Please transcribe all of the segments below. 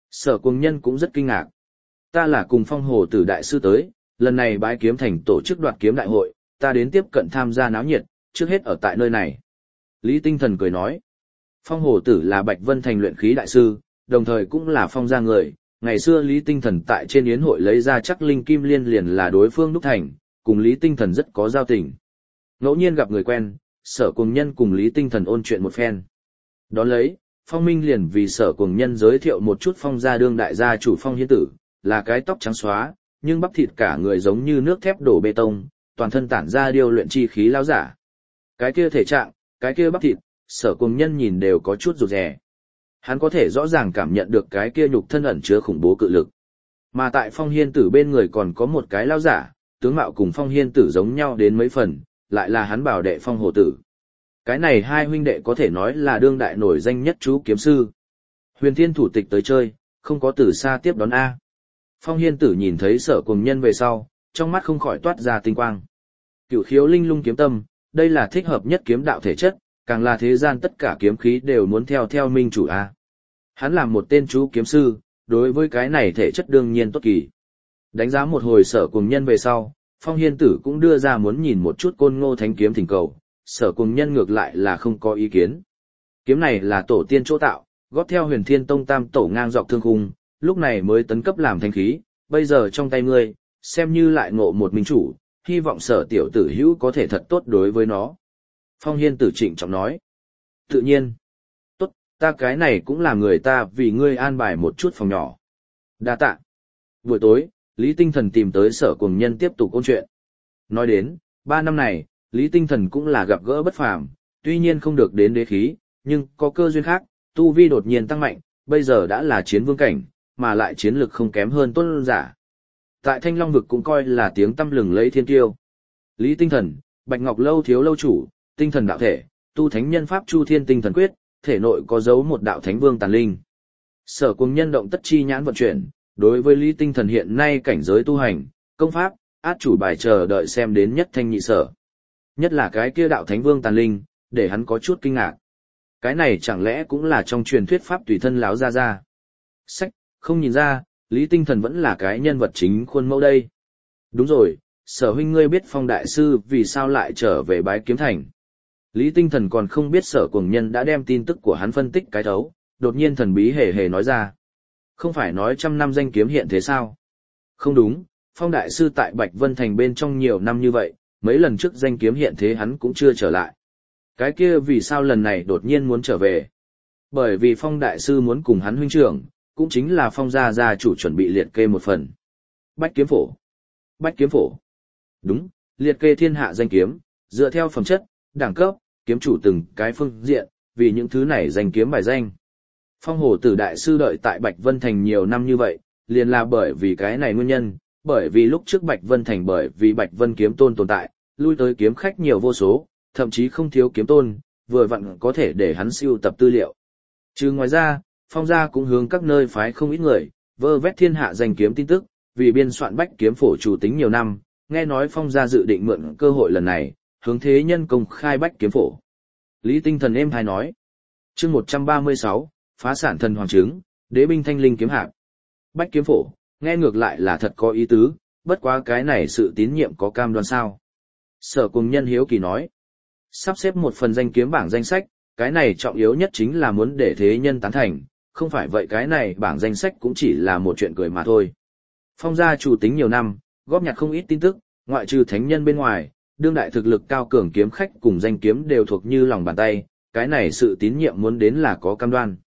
Sở Cuồng Nhân cũng rất kinh ngạc. Ta là cùng Phong Hồ Tử đại sư tới, lần này bái kiếm thành tổ chức đoạt kiếm đại hội, ta đến tiếp cận tham gia náo nhiệt, trước hết ở tại nơi này. Lý Tinh Thần cười nói, Phong Hồ Tử là Bạch Vân Thành luyện khí đại sư, đồng thời cũng là Phong gia người. Ngày xưa Lý Tinh Thần tại trên yến hội lấy ra chắc linh kim liên liền là đối phương đúc thành, cùng Lý Tinh Thần rất có giao tình. Ngẫu nhiên gặp người quen, Sở Cuồng Nhân cùng Lý Tinh Thần ôn chuyện một phen. Đón lấy, Phong Minh liền vì Sở Cuồng Nhân giới thiệu một chút Phong gia đương đại gia chủ Phong Hiên Tử, là cái tóc trắng xóa, nhưng bắp thịt cả người giống như nước thép đổ bê tông, toàn thân tản ra điêu luyện chi khí lão giả. Cái kia thể trạng, cái kia bắp thịt, Sở Cuồng Nhân nhìn đều có chút rụt rè. Hắn có thể rõ ràng cảm nhận được cái kia nhục thân ẩn chứa khủng bố cự lực. Mà tại Phong Hiên Tử bên người còn có một cái lão giả, tướng mạo cùng Phong Hiên Tử giống nhau đến mấy phần, lại là hắn bảo đệ Phong Hồ Tử. Cái này hai huynh đệ có thể nói là đương đại nổi danh nhất chú kiếm sư. Huyền Thiên thủ tịch tới chơi, không có từ xa tiếp đón A. Phong Hiên Tử nhìn thấy Sở Cuồng Nhân về sau, trong mắt không khỏi toát ra tinh quang. Cửu khiếu linh lung kiếm tâm, đây là thích hợp nhất kiếm đạo thể chất, càng là thế gian tất cả kiếm khí đều muốn theo minh chủ A. Hắn làm một tên chú kiếm sư, đối với cái này thể chất đương nhiên tốt kỳ. Đánh giá một hồi Sở Cuồng Nhân về sau, Phong Hiên Tử cũng đưa ra muốn nhìn một chút Côn Ngô Thánh kiếm thỉnh cầu, Sở Cuồng Nhân ngược lại là không có ý kiến. Kiếm này là tổ tiên chỗ tạo, góp theo Huyền Thiên Tông tam tổ ngang dọc thương khung, lúc này mới tấn cấp làm thanh khí, bây giờ trong tay ngươi, xem như lại ngộ một minh chủ, hy vọng Sở tiểu tử hữu có thể thật tốt đối với nó. Phong Hiên Tử trịnh trọng nói. Tự nhiên. Tốt, ta cái này cũng là người ta vì ngươi an bài một chút phòng nhỏ. Đa tạ. Buổi tối, Lý Tinh Thần tìm tới Sở Cuồng Nhân tiếp tục ôn chuyện. Nói đến, 3 năm này, Lý Tinh Thần cũng là gặp gỡ bất phàm, tuy nhiên không được đến đế khí, nhưng có cơ duyên khác, tu vi đột nhiên tăng mạnh, bây giờ đã là chiến vương cảnh, mà lại chiến lực không kém hơn Tôn giả. Tại Thanh Long vực cũng coi là tiếng tăm lừng lẫy thiên tiêu. Lý Tinh Thần, Bạch Ngọc Lâu thiếu lâu chủ, tinh thần đạo thể, tu thánh nhân pháp Chu Thiên Tinh Thần Quyết, thể nội có dấu một đạo thánh vương tàn linh. Sở Cuồng Nhân động tất chi nhãn vận chuyển, đối với Lý Tinh Thần hiện nay cảnh giới tu hành, công pháp, át chủ bài chờ đợi xem đến nhất thanh nhị sở. Nhất là cái kia đạo thánh vương tàn linh, để hắn có chút kinh ngạc. Cái này chẳng lẽ cũng là trong truyền thuyết pháp tùy thân láo ra. Sách, không nhìn ra, Lý Tinh Thần vẫn là cái nhân vật chính khuôn mẫu đây. Đúng rồi, Sở huynh ngươi biết Phong đại sư vì sao lại trở về bái kiếm thành. Lý Tinh Thần còn không biết Sở Cuồng Nhân đã đem tin tức của hắn phân tích cái thấu, đột nhiên thần bí hề hề nói ra. Không phải nói 100 năm danh kiếm hiện thế sao? Không đúng, Phong đại sư tại Bạch Vân Thành bên trong nhiều năm như vậy, mấy lần trước danh kiếm hiện thế hắn cũng chưa trở lại. Cái kia vì sao lần này đột nhiên muốn trở về? Bởi vì Phong đại sư muốn cùng hắn huynh trưởng, cũng chính là Phong gia gia chủ chuẩn bị liệt kê một phần. Bách kiếm phổ. Bách kiếm phổ. Đúng, liệt kê thiên hạ danh kiếm, dựa theo phẩm chất, đẳng cấp, kiếm chủ từng cái phương diện, vì những thứ này danh kiếm bài danh. Phong Hồ Tử đại sư đợi tại Bạch Vân Thành nhiều năm như vậy, liền là bởi vì cái này nguyên nhân, bởi vì lúc trước Bạch Vân Thành bởi vì Bạch Vân kiếm tôn tồn tại, lui tới kiếm khách nhiều vô số, thậm chí không thiếu kiếm tôn, vừa vặn có thể để hắn sưu tập tư liệu. Trừ ngoài ra, Phong gia cũng hướng các nơi phái không ít người, vơ vét thiên hạ danh kiếm tin tức, vì biên soạn bách kiếm phổ chủ tính nhiều năm, nghe nói Phong gia dự định mượn cơ hội lần này, hướng thế nhân công khai bách kiếm phổ. Lý Tinh Thần êm hay nói. Chương 136, phá sản thần hoàng trứng, đế binh thanh linh kiếm hạp. Bách kiếm phổ, nghe ngược lại là thật có ý tứ, bất quá cái này sự tín nhiệm có cam đoan sao? Sở Cuồng Nhân hiếu kỳ nói. Sắp xếp một phần danh kiếm bảng danh sách, cái này trọng yếu nhất chính là muốn để thế nhân tán thành, không phải vậy cái này bảng danh sách cũng chỉ là một chuyện cười mà thôi. Phong gia chủ tính nhiều năm, góp nhặt không ít tin tức, ngoại trừ thánh nhân bên ngoài, đương đại thực lực cao cường kiếm khách cùng danh kiếm đều thuộc như lòng bàn tay, cái này sự tín nhiệm muốn đến là có cam đoan.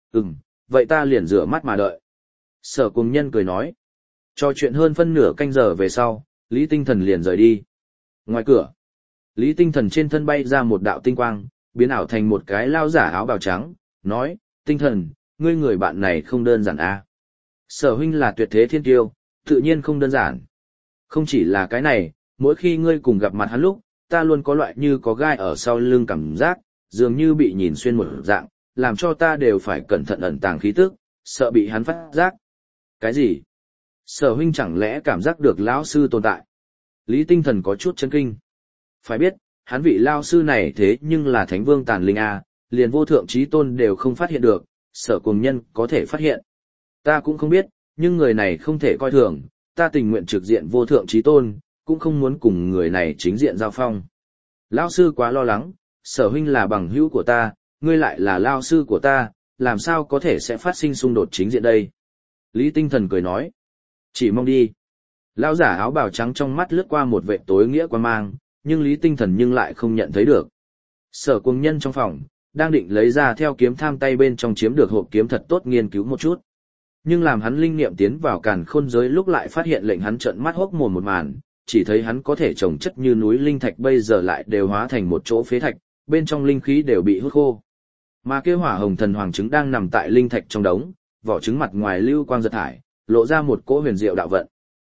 Vậy ta liền rửa mắt mà đợi. Sở Cuồng Nhân cười nói. Trò chuyện hơn phân nửa canh giờ về sau, Lý Tinh Thần liền rời đi. Ngoài cửa, Lý Tinh Thần trên thân bay ra một đạo tinh quang, biến ảo thành một cái lao giả áo bào trắng, nói, Tinh Thần, ngươi người bạn này không đơn giản à. Sở huynh là tuyệt thế thiên tiêu, tự nhiên không đơn giản. Không chỉ là cái này, mỗi khi ngươi cùng gặp mặt hắn lúc, ta luôn có loại như có gai ở sau lưng cảm giác, dường như bị nhìn xuyên một dạng, làm cho ta đều phải cẩn thận ẩn tàng khí tức, sợ bị hắn phát giác. Cái gì? Sở huynh chẳng lẽ cảm giác được lão sư tồn tại? Lý Tinh Thần có chút chấn kinh. Phải biết, hắn vị lão sư này thế nhưng là Thánh Vương Tàn Linh A, liền vô thượng chí tôn đều không phát hiện được, Sở Cuồng Nhân có thể phát hiện. Ta cũng không biết, nhưng người này không thể coi thường, ta tình nguyện trực diện vô thượng chí tôn, cũng không muốn cùng người này chính diện giao phong. Lão sư quá lo lắng, Sở huynh là bằng hữu của ta, ngươi lại là lao sư của ta, làm sao có thể sẽ phát sinh xung đột chính diện đây? Lý Tinh Thần cười nói, chỉ mong đi. Lão giả áo bào trắng trong mắt lướt qua một vệ tối nghĩa quan mang, nhưng Lý Tinh Thần nhưng lại không nhận thấy được. Sở Cuồng Nhân trong phòng, đang định lấy ra theo kiếm tham tay bên trong chiếm được hộp kiếm thật tốt nghiên cứu một chút. Nhưng làm hắn linh niệm tiến vào càn khôn giới lúc lại phát hiện lệnh hắn trợn mắt hốc mồm một màn, chỉ thấy hắn có thể trồng chất như núi linh thạch bây giờ lại đều hóa thành một chỗ phế thạch, bên trong linh khí đều bị hút khô. Mà kia hỏa hồng thần hoàng trứng đang nằm tại linh thạch trong đống, vỏ trứng mặt ngoài lưu quang giật thải, lộ ra một cỗ huyền diệu đạo vận.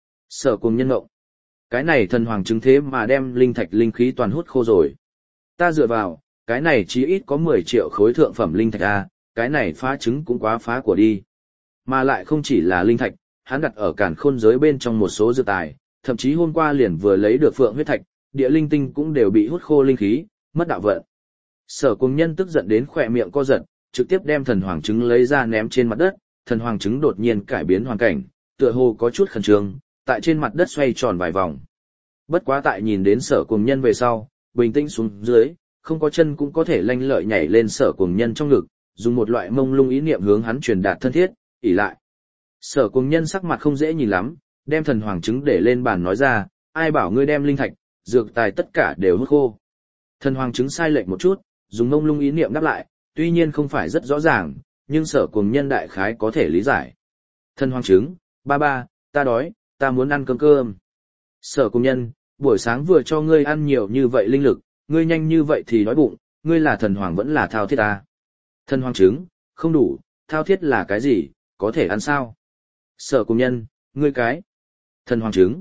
Sở Cuồng Nhân ngộng. Cái này thần hoàng trứng thế mà đem linh thạch linh khí toàn hút khô rồi. Ta dựa vào, cái này chí ít có 10 triệu khối thượng phẩm linh thạch a, cái này phá trứng cũng quá phá của đi. Mà lại không chỉ là linh thạch, hắn đặt ở càn khôn giới bên trong một số dược tài, thậm chí hôm qua liền vừa lấy được phượng huyết thạch, địa linh tinh cũng đều bị hút khô linh khí, mất đạo vận. Sở Cuồng Nhân tức giận đến khỏe miệng co giật, trực tiếp đem thần hoàng trứng lấy ra ném trên mặt đất, thần hoàng trứng đột nhiên cải biến hoàn cảnh, tựa hồ có chút khẩn trương, tại trên mặt đất xoay tròn vài vòng. Bất quá tại nhìn đến Sở Cuồng Nhân về sau, bình tĩnh xuống dưới, không có chân cũng có thể lanh lợi nhảy lên Sở Cuồng Nhân trong ngực, dùng một loại mông lung ý niệm hướng hắn truyền đạt thân thiết, ỷ lại. Sở Cuồng Nhân sắc mặt không dễ nhìn lắm, đem thần hoàng trứng để lên bàn nói ra, ai bảo ngươi đem linh thạch, dược tài tất cả đều hút khô. Thần hoàng trứng sai lệch một chút, dùng mông lung ý niệm đáp lại, tuy nhiên không phải rất rõ ràng, nhưng Sở Cuồng Nhân đại khái có thể lý giải. Thần hoàng trứng, ba, ta đói, ta muốn ăn cơm cơm. Sở Cuồng Nhân, buổi sáng vừa cho ngươi ăn nhiều như vậy linh lực, ngươi nhanh như vậy thì đói bụng, ngươi là thần hoàng vẫn là thao thiết ta. Thần hoàng trứng, không đủ, thao thiết là cái gì, có thể ăn sao? Sở Cuồng Nhân, ngươi cái. Thần hoàng trứng.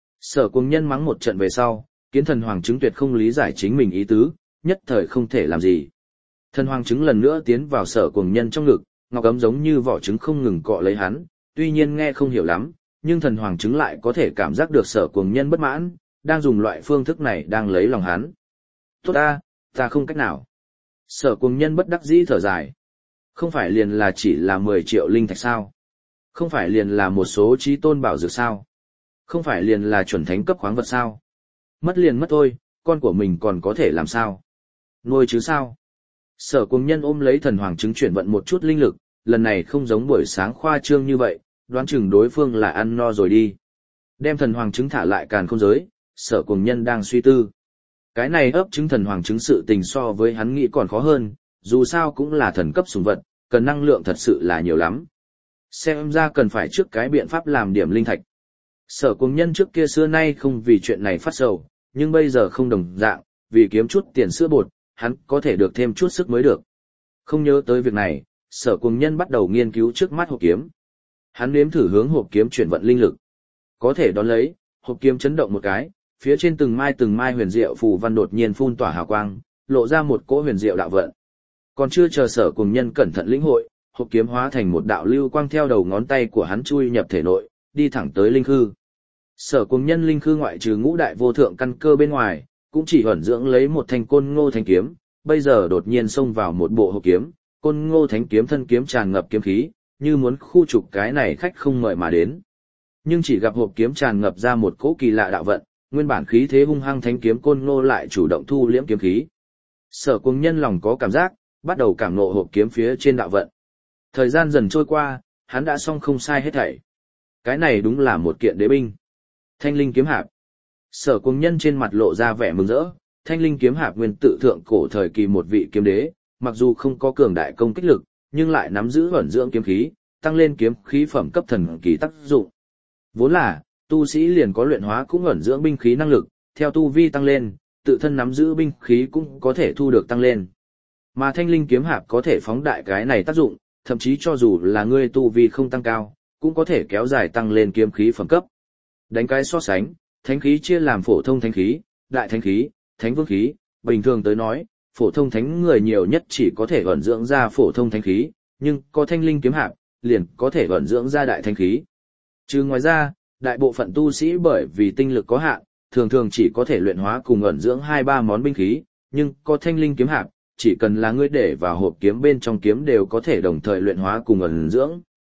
Sở Cuồng Nhân mắng một trận về sau, kiến thần hoàng trứng tuyệt không lý giải chính mình ý tứ, nhất thời không thể làm gì. Thần hoàng trứng lần nữa tiến vào Sở Cuồng Nhân trong ngực, ngọc ấm giống như vỏ trứng không ngừng cọ lấy hắn, tuy nhiên nghe không hiểu lắm, nhưng thần hoàng trứng lại có thể cảm giác được Sở Cuồng Nhân bất mãn, đang dùng loại phương thức này đang lấy lòng hắn. Tốt ta không cách nào. Sở Cuồng Nhân bất đắc dĩ thở dài. Không phải liền là chỉ là 10 triệu linh thạch sao? Không phải liền là một số chí tôn bảo dược sao? Không phải liền là chuẩn thánh cấp khoáng vật sao? Mất liền mất thôi, con của mình còn có thể làm sao? Nuôi chứ sao? Sở Cuồng Nhân ôm lấy thần hoàng trứng chuyển vận một chút linh lực, lần này không giống buổi sáng khoa trương như vậy, đoán chừng đối phương là ăn no rồi đi. Đem thần hoàng trứng thả lại càn khôn giới, Sở Cuồng Nhân đang suy tư. Cái này ấp trứng thần hoàng trứng sự tình so với hắn nghĩ còn khó hơn, dù sao cũng là thần cấp sủng vật, cần năng lượng thật sự là nhiều lắm. Xem ra cần phải trước cái biện pháp làm điểm linh thạch. Sở Cuồng Nhân trước kia xưa nay không vì chuyện này phát sầu, nhưng bây giờ không đồng dạng, vì kiếm chút tiền sữa bột, hắn có thể được thêm chút sức mới được. Không nhớ tới việc này, Sở Cuồng Nhân bắt đầu nghiên cứu trước mắt hộp kiếm. Hắn nếm thử hướng hộp kiếm chuyển vận linh lực. Có thể đón lấy, hộp kiếm chấn động một cái, phía trên từng mai huyền diệu phù văn đột nhiên phun tỏa hào quang, lộ ra một cỗ huyền diệu đạo vận. Còn chưa chờ Sở Cuồng Nhân cẩn thận lĩnh hội, hộp kiếm hóa thành một đạo lưu quang theo đầu ngón tay của hắn chui nhập thể nội, đi thẳng tới linh khư. Sở Cuồng Nhân linh khư ngoại trừ ngũ đại vô thượng căn cơ bên ngoài, cũng chỉ ẩn dưỡng lấy một thanh côn ngô thánh kiếm, bây giờ đột nhiên xông vào một bộ hộp kiếm, côn ngô thánh kiếm thân kiếm tràn ngập kiếm khí, như muốn khu trục cái này khách không mời mà đến. Nhưng chỉ gặp hộp kiếm tràn ngập ra một cỗ kỳ lạ đạo vận, nguyên bản khí thế hung hăng thánh kiếm côn ngô lại chủ động thu liễm kiếm khí. Sở Cuồng Nhân lòng có cảm giác, bắt đầu cảm ngộ hộp kiếm phía trên đạo vận. Thời gian dần trôi qua, hắn đã xong không sai hết thảy. Cái này đúng là một kiện đế binh. Thanh linh kiếm hạp. Sở Cuồng Nhân trên mặt lộ ra vẻ mừng rỡ, thanh linh kiếm hạp nguyên tự thượng cổ thời kỳ một vị kiếm đế, mặc dù không có cường đại công kích lực, nhưng lại nắm giữ ẩn dưỡng kiếm khí, tăng lên kiếm khí phẩm cấp thần kỳ tác dụng. Vốn là, tu sĩ liền có luyện hóa cũng ẩn dưỡng binh khí năng lực, theo tu vi tăng lên, tự thân nắm giữ binh khí cũng có thể thu được tăng lên. Mà thanh linh kiếm hạp có thể phóng đại cái này tác dụng, thậm chí cho dù là ngươi tu vi không tăng cao, cũng có thể kéo dài tăng lên kiếm khí phẩm cấp. Đánh cái so sánh, thánh khí chia làm phổ thông thánh khí, đại thánh khí, thánh vương khí, bình thường tới nói, phổ thông thánh người nhiều nhất chỉ có thể ẩn dưỡng ra phổ thông thánh khí, nhưng có thanh linh kiếm hạp, liền có thể ẩn dưỡng ra đại thánh khí. Trừ ngoài ra, đại bộ phận tu sĩ bởi vì tinh lực có hạn, thường thường chỉ có thể luyện hóa cùng ẩn dưỡng 2-3 món binh khí, nhưng có thanh linh kiếm hạp, chỉ cần là ngươi để vào hộp kiếm bên trong kiếm đều có thể đồng thời luyện hóa cùng ẩn dưỡng.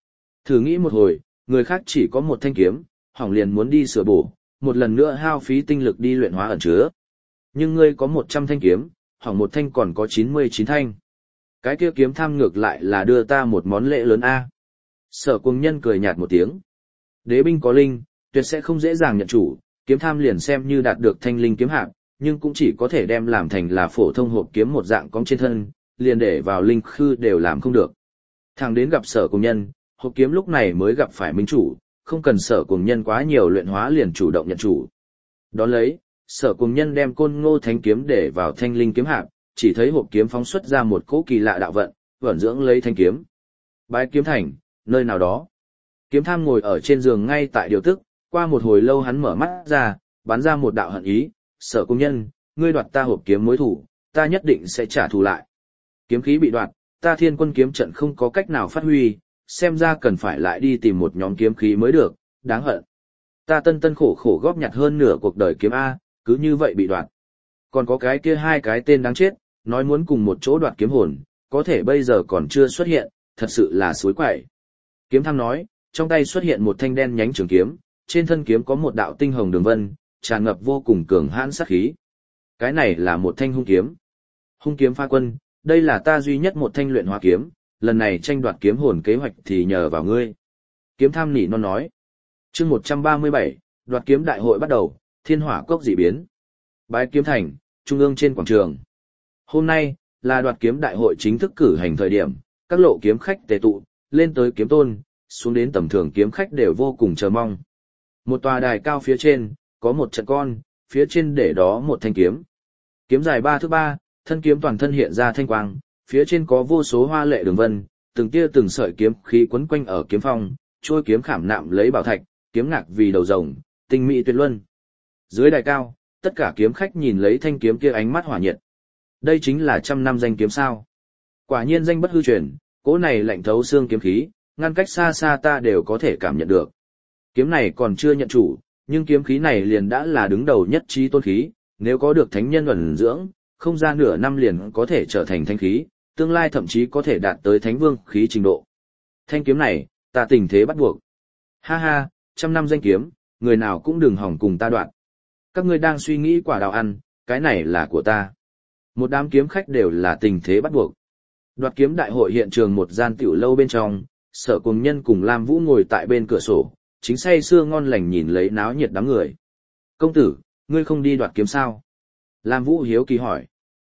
Thử nghĩ một hồi, người khác chỉ có một thanh kiếm, hỏng liền muốn đi sửa bổ, một lần nữa hao phí tinh lực đi luyện hóa ẩn chứa. Nhưng ngươi có 100 thanh kiếm, hỏng một thanh còn có 99 thanh. Cái kia kiếm tham ngược lại là đưa ta một món lễ lớn a. Sở Cuồng Nhân cười nhạt một tiếng. Đế binh có linh, tuyệt sẽ không dễ dàng nhận chủ, kiếm tham liền xem như đạt được thanh linh kiếm hạp, nhưng cũng chỉ có thể đem làm thành là phổ thông hộp kiếm một dạng cong trên thân, liền để vào linh khư đều làm không được. Thằng đến gặp Sở Cuồng Nhân, hộp kiếm lúc này mới gặp phải minh chủ, không cần Sở Cuồng Nhân quá nhiều luyện hóa liền chủ động nhận chủ. Đón lấy, Sở Cuồng Nhân đem Côn Ngô Thánh kiếm để vào thanh linh kiếm hạp, chỉ thấy hộp kiếm phóng xuất ra một cỗ kỳ lạ đạo vận, vẩn dưỡng lấy thanh kiếm. Bái kiếm thành, nơi nào đó. Kiếm tham ngồi ở trên giường ngay tại điều tức, qua một hồi lâu hắn mở mắt ra, bắn ra một đạo hận ý, Sở Cuồng Nhân, ngươi đoạt ta hộp kiếm mối thủ, ta nhất định sẽ trả thù lại. Kiếm khí bị đoạt, ta Thiên Quân kiếm trận không có cách nào phát huy, xem ra cần phải lại đi tìm một nhóm kiếm khí mới được, đáng hận. Ta tân tân khổ khổ góp nhặt hơn nửa cuộc đời kiếm A, cứ như vậy bị đoạt. Còn có cái kia hai cái tên đáng chết, nói muốn cùng một chỗ đoạt kiếm hồn, có thể bây giờ còn chưa xuất hiện, thật sự là suối quậy. Kiếm tham nói, trong tay xuất hiện một thanh đen nhánh trường kiếm, trên thân kiếm có một đạo tinh hồng đường vân, tràn ngập vô cùng cường hãn sát khí. Cái này là một thanh hung kiếm. Hung kiếm pha quân, đây là ta duy nhất một thanh luyện hóa kiếm, lần này tranh đoạt kiếm hồn kế hoạch thì nhờ vào ngươi. Kiếm tham nỉ non nói. Chương 137, đoạt kiếm đại hội bắt đầu, thiên hỏa cốc dị biến. Bái kiếm thành, trung ương trên quảng trường. Hôm nay, là đoạt kiếm đại hội chính thức cử hành thời điểm, các lộ kiếm khách tề tụ, lên tới kiếm tôn, xuống đến tầm thường kiếm khách đều vô cùng chờ mong. Một tòa đài cao phía trên, có một trận con, phía trên để đó một thanh kiếm. Kiếm dài 3 thước 3, thân kiếm toàn thân hiện ra thanh quang, phía trên có vô số hoa lệ đường vân, từng tia từng sợi kiếm khí quấn quanh ở kiếm phong, trôi kiếm khảm nạm lấy bảo thạch, kiếm ngạc vì đầu rồng, tinh mỹ tuyệt luân. Dưới đài cao, tất cả kiếm khách nhìn lấy thanh kiếm kia ánh mắt hỏa nhiệt. Đây chính là 100 năm danh kiếm sao? Quả nhiên danh bất hư truyền, cỗ này lạnh thấu xương kiếm khí, ngăn cách xa xa ta đều có thể cảm nhận được. Kiếm này còn chưa nhận chủ, nhưng kiếm khí này liền đã là đứng đầu nhất trí tôn khí, nếu có được thánh nhân ẩn dưỡng, không ra nửa năm liền có thể trở thành thanh khí, tương lai thậm chí có thể đạt tới thánh vương khí trình độ. Thanh kiếm này, ta tình thế bắt buộc. Ha ha, 100 năm danh kiếm, người nào cũng đừng hỏng cùng ta đoạn. Các ngươi đang suy nghĩ quả đào ăn, cái này là của ta. Một đám kiếm khách đều là tình thế bắt buộc. Đoạt kiếm đại hội hiện trường một gian tiểu lâu bên trong, Sở Cuồng Nhân cùng Lam Vũ ngồi tại bên cửa sổ, chính say sưa ngon lành nhìn lấy náo nhiệt đám người. Công tử, ngươi không đi đoạt kiếm sao? Lam Vũ hiếu kỳ hỏi.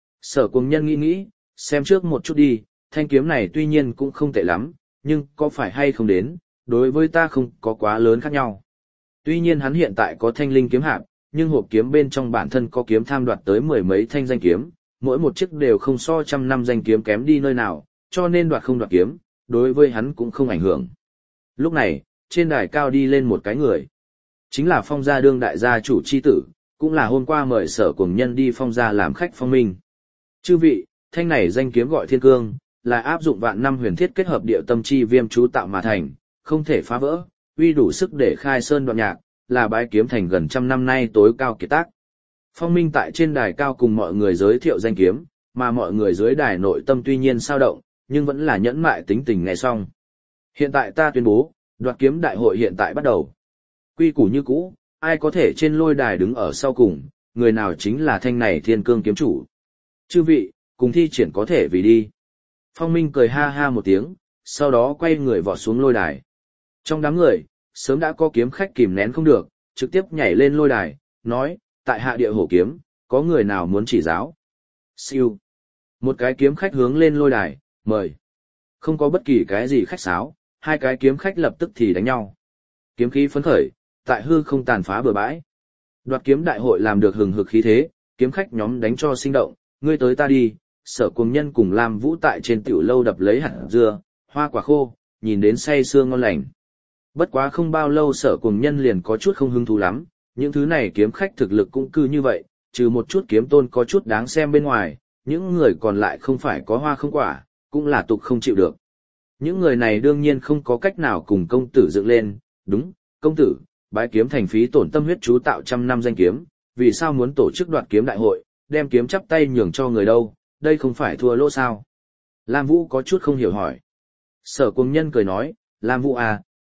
Sở Cuồng Nhân nghĩ nghĩ, xem trước một chút đi, thanh kiếm này tuy nhiên cũng không tệ lắm, nhưng có phải hay không đến, đối với ta không có quá lớn khác nhau. Tuy nhiên hắn hiện tại có thanh linh kiếm hạp, nhưng hộp kiếm bên trong bản thân có kiếm tham đoạt tới 10 mấy thanh danh kiếm, mỗi một chiếc đều không so 100 năm danh kiếm kém đi nơi nào, cho nên đoạt không đoạt kiếm, đối với hắn cũng không ảnh hưởng. Lúc này, trên đài cao đi lên một cái người. Chính là Phong gia đương đại gia chủ chi tử, cũng là hôm qua mời Sở Cuồng Nhân đi Phong gia làm khách Phong Minh. Chư vị, thanh này danh kiếm gọi Thiên Cương, là áp dụng vạn năm huyền thiết kết hợp địa tâm chi viêm chú tạo mà thành, không thể phá vỡ, uy đủ sức để khai sơn đoạn nhạc, là bái kiếm thành gần 100 năm nay tối cao kiệt tác. Phong Minh tại trên đài cao cùng mọi người giới thiệu danh kiếm, mà mọi người dưới đài nội tâm tuy nhiên sao động, nhưng vẫn là nhẫn mại tính tình nghe xong. Hiện tại ta tuyên bố, đoạt kiếm đại hội hiện tại bắt đầu. Quy củ như cũ, ai có thể trên lôi đài đứng ở sau cùng, người nào chính là thanh này Thiên Cương kiếm chủ. Chư vị, cùng thi triển có thể vì đi. Phong Minh cười ha ha một tiếng, sau đó quay người vọt xuống lôi đài. Trong đám người, sớm đã có kiếm khách kìm nén không được, trực tiếp nhảy lên lôi đài, nói, tại hạ địa hổ kiếm, có người nào muốn chỉ giáo. Siêu. Một cái kiếm khách hướng lên lôi đài, mời. Không có bất kỳ cái gì khách sáo, hai cái kiếm khách lập tức thì đánh nhau. Kiếm khí phấn khởi, tại hư không tàn phá bừa bãi. Đoạt kiếm đại hội làm được hừng hực khí thế, kiếm khách nhóm đánh cho sinh động, ngươi tới ta đi, Sở Cuồng Nhân cùng Lam Vũ tại trên tiểu lâu đập lấy hạt dưa, hoa quả khô, nhìn đến say sưa ngon lành. Bất quá không bao lâu Sở Cuồng Nhân liền có chút không hứng thú lắm, những thứ này kiếm khách thực lực cũng cư như vậy, trừ một chút kiếm tôn có chút đáng xem bên ngoài, những người còn lại không phải có hoa không quả, cũng là tục không chịu được. Những người này đương nhiên không có cách nào cùng công tử dựng lên, đúng, công tử, bái kiếm thành phí tổn tâm huyết chú tạo 100 năm danh kiếm, vì sao muốn tổ chức đoạt kiếm đại hội, đem kiếm chắp tay nhường cho người đâu, đây không phải thua lỗ sao? Lam Vũ có chút không hiểu hỏi. Sở Cuồng Nhân cười nói, Lam Vũ à,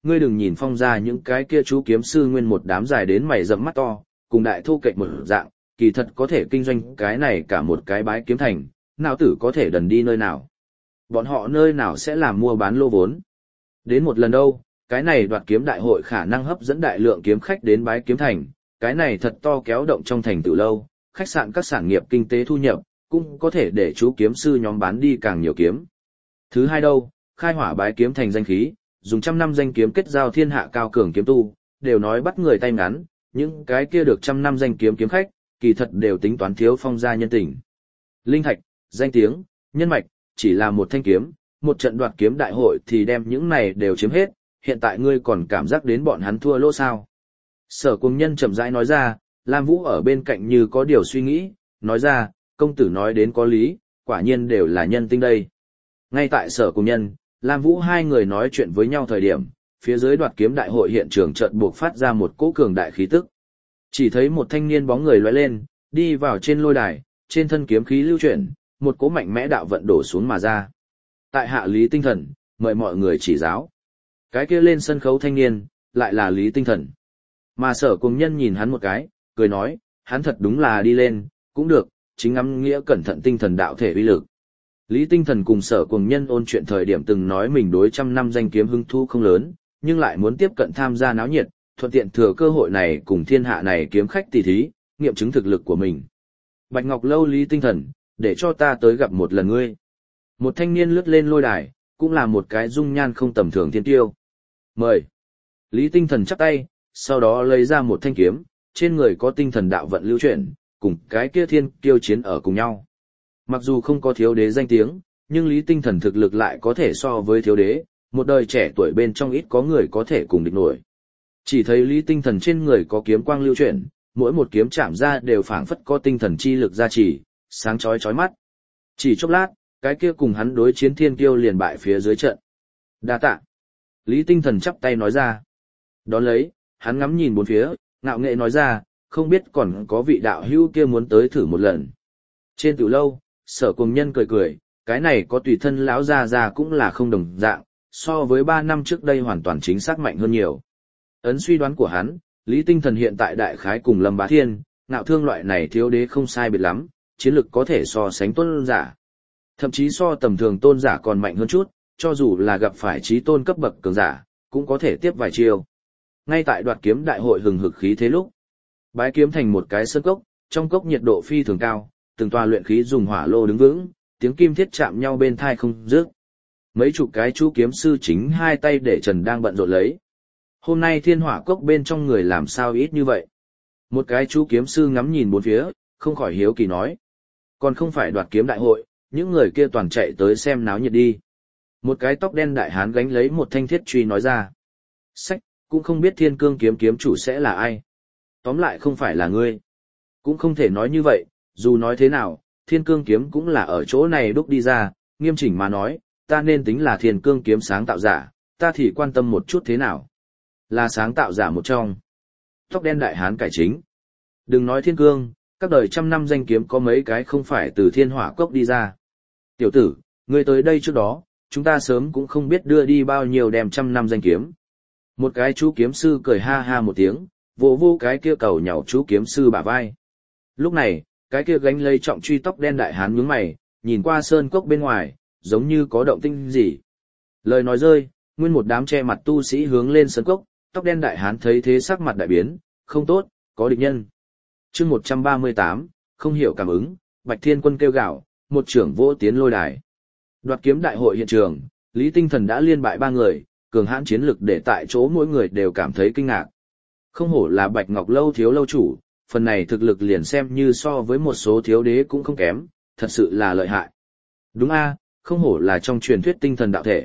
ngươi đừng nhìn phong ra những cái kia chú kiếm sư nguyên một đám dài đến mày rậm mắt to, cùng đại thô kệch một dạng, kỳ thật có thể kinh doanh cái này cả một cái bái kiếm thành, não tử có thể đần đi nơi nào. Bọn họ nơi nào sẽ làm mua bán lô vốn. Đến một lần đâu, cái này đoạt kiếm đại hội khả năng hấp dẫn đại lượng kiếm khách đến bái kiếm thành, cái này thật to kéo động trong thành từ lâu, khách sạn các sản nghiệp kinh tế thu nhập, cũng có thể để chú kiếm sư nhóm bán đi càng nhiều kiếm. Thứ hai đâu, khai hỏa bái kiếm thành danh khí, dùng trăm năm danh kiếm kết giao thiên hạ cao cường kiếm tu, đều nói bắt người tay ngắn, những cái kia được trăm năm danh kiếm kiếm khách, kỳ thật đều tính toán thiếu phong gia nhân tình. Linh thạch, danh tiếng, nhân mạch, chỉ là một thanh kiếm, một trận đoạt kiếm đại hội thì đem những này đều chiếm hết, hiện tại ngươi còn cảm giác đến bọn hắn thua lỗ sao. Sở Cuồng Nhân chậm rãi nói ra, Lam Vũ ở bên cạnh như có điều suy nghĩ, nói ra, công tử nói đến có lý, quả nhiên đều là nhân tinh đây. Ngay tại Sở Cuồng Nhân, Lam Vũ hai người nói chuyện với nhau thời điểm, phía dưới đoạt kiếm đại hội hiện trường chợt buộc phát ra một cỗ cường đại khí tức. Chỉ thấy một thanh niên bóng người lóe lên, đi vào trên lôi đài, trên thân kiếm khí lưu chuyển, một cỗ mạnh mẽ đạo vận đổ xuống mà ra. Tại hạ Lý Tinh Thần, mời mọi người chỉ giáo. Cái kia lên sân khấu thanh niên, lại là Lý Tinh Thần. Mà Sở Cuồng Nhân nhìn hắn một cái, cười nói, hắn thật đúng là đi lên, cũng được, chính ngắm nghĩa cẩn thận tinh thần đạo thể uy lực. Lý Tinh Thần cùng Sở Cuồng Nhân ôn chuyện thời điểm từng nói mình đối trăm năm danh kiếm hứng thú không lớn, nhưng lại muốn tiếp cận tham gia náo nhiệt, thuận tiện thừa cơ hội này cùng thiên hạ này kiếm khách tỷ thí, nghiệm chứng thực lực của mình. Bạch Ngọc Lâu Lý Tinh Thần, để cho ta tới gặp một lần ngươi. Một thanh niên lướt lên lôi đài, cũng là một cái dung nhan không tầm thường thiên tiêu. Mời. Lý Tinh Thần chắp tay, sau đó lấy ra một thanh kiếm, trên người có tinh thần đạo vận lưu chuyển, cùng cái kia thiên kiêu chiến ở cùng nhau. Mặc dù không có thiếu đế danh tiếng, nhưng Lý Tinh Thần thực lực lại có thể so với thiếu đế, một đời trẻ tuổi bên trong ít có người có thể cùng địch nổi. Chỉ thấy Lý Tinh Thần trên người có kiếm quang lưu chuyển, mỗi một kiếm chạm ra đều phảng phất có tinh thần chi lực gia trì, sáng chói chói mắt. Chỉ chốc lát, cái kia cùng hắn đối chiến thiên kiêu liền bại phía dưới trận. Đa tạ. Lý Tinh Thần chắp tay nói ra. Đón lấy, hắn ngắm nhìn bốn phía, ngạo nghệ nói ra, không biết còn có vị đạo hữu kia muốn tới thử một lần. Trên tiểu lâu, Sở Cuồng Nhân cười cười, cái này có tùy thân lão già già cũng là không đồng dạng, so với 3 năm trước đây hoàn toàn chính xác mạnh hơn nhiều. Ấn suy đoán của hắn, Lý Tinh Thần hiện tại đại khái cùng Lâm Bá Thiên, Ngạo Thương loại này thiếu đế không sai biệt lắm, chiến lực có thể so sánh tôn giả. Thậm chí so tầm thường tôn giả còn mạnh hơn chút, cho dù là gặp phải chí tôn cấp bậc cường giả, cũng có thể tiếp vài chiêu. Ngay tại đoạt kiếm đại hội hừng hực khí thế lúc, bái kiếm thành một cái sơn cốc, trong cốc nhiệt độ phi thường cao, từng tòa luyện khí dùng hỏa lô đứng vững, tiếng kim thiết chạm nhau bên tai không dứt. Mấy chục cái chú kiếm sư chính hai tay để trần đang bận rộn lấy. Hôm nay thiên hỏa cốc bên trong người làm sao ít như vậy? Một cái chú kiếm sư ngắm nhìn bốn phía, không khỏi hiếu kỳ nói. Còn không phải đoạt kiếm đại hội, những người kia toàn chạy tới xem náo nhiệt đi. Một cái tóc đen đại hán gánh lấy một thanh thiết truy nói ra. Sách, cũng không biết thiên cương kiếm kiếm chủ sẽ là ai. Tóm lại không phải là ngươi. Cũng không thể nói như vậy, dù nói thế nào, thiên cương kiếm cũng là ở chỗ này đúc đi ra, nghiêm chỉnh mà nói, ta nên tính là thiên cương kiếm sáng tạo giả, ta thì quan tâm một chút thế nào. Là sáng tạo giả một trong. Tóc đen đại hán cải chính. Đừng nói thiên cương, các đời trăm năm danh kiếm có mấy cái không phải từ thiên hỏa cốc đi ra. Tiểu tử, ngươi tới đây trước đó, chúng ta sớm cũng không biết đưa đi bao nhiêu đem trăm năm danh kiếm. Một cái chú kiếm sư cười ha ha một tiếng, vỗ vô cái kia cầu nhàu chú kiếm sư bả vai. Lúc này, cái kia gánh lấy trọng truy tóc đen đại hán nhướng mày, nhìn qua sơn cốc bên ngoài, giống như có động tĩnh gì. Lời nói rơi, nguyên một đám che mặt tu sĩ hướng lên sơn cốc, tóc đen đại hán thấy thế sắc mặt đại biến, không tốt, có địch nhân. Chương 138, không hiểu cảm ứng, Bạch Thiên Quân kêu gào, một trưởng vỗ tiến lôi đài. Đoạt kiếm đại hội hiện trường, Lý Tinh Thần đã liên bại 3 người, cường hãn chiến lực để tại chỗ mỗi người đều cảm thấy kinh ngạc. Không hổ là Bạch Ngọc Lâu thiếu lâu chủ, phần này thực lực liền xem như so với một số thiếu đế cũng không kém, thật sự là lợi hại. Đúng a, không hổ là trong truyền thuyết tinh thần đạo thể.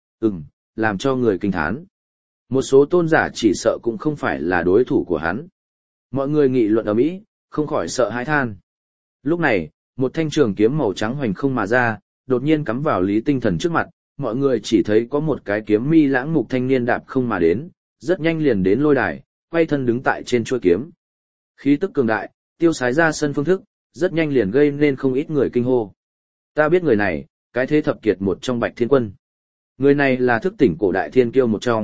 Làm cho người kinh thán. Một số tôn giả chỉ sợ cũng không phải là đối thủ của hắn. Mọi người nghị luận ầm ĩ, không khỏi sợ hãi than. Lúc này, một thanh trường kiếm màu trắng hoành không mà ra, đột nhiên cắm vào Lý Tinh Thần trước mặt, mọi người chỉ thấy có một cái kiếm mi lãng mục thanh niên đạp không mà đến, rất nhanh liền đến lôi đài, quay thân đứng tại trên chuôi kiếm. Khí tức cường đại, tiêu sái ra sân phương thức, rất nhanh liền gây nên không ít người kinh hô. Ta biết người này, cái thế thập kiệt một trong Bạch Thiên Quân. Người này là thức tỉnh cổ đại thiên kiêu một trong,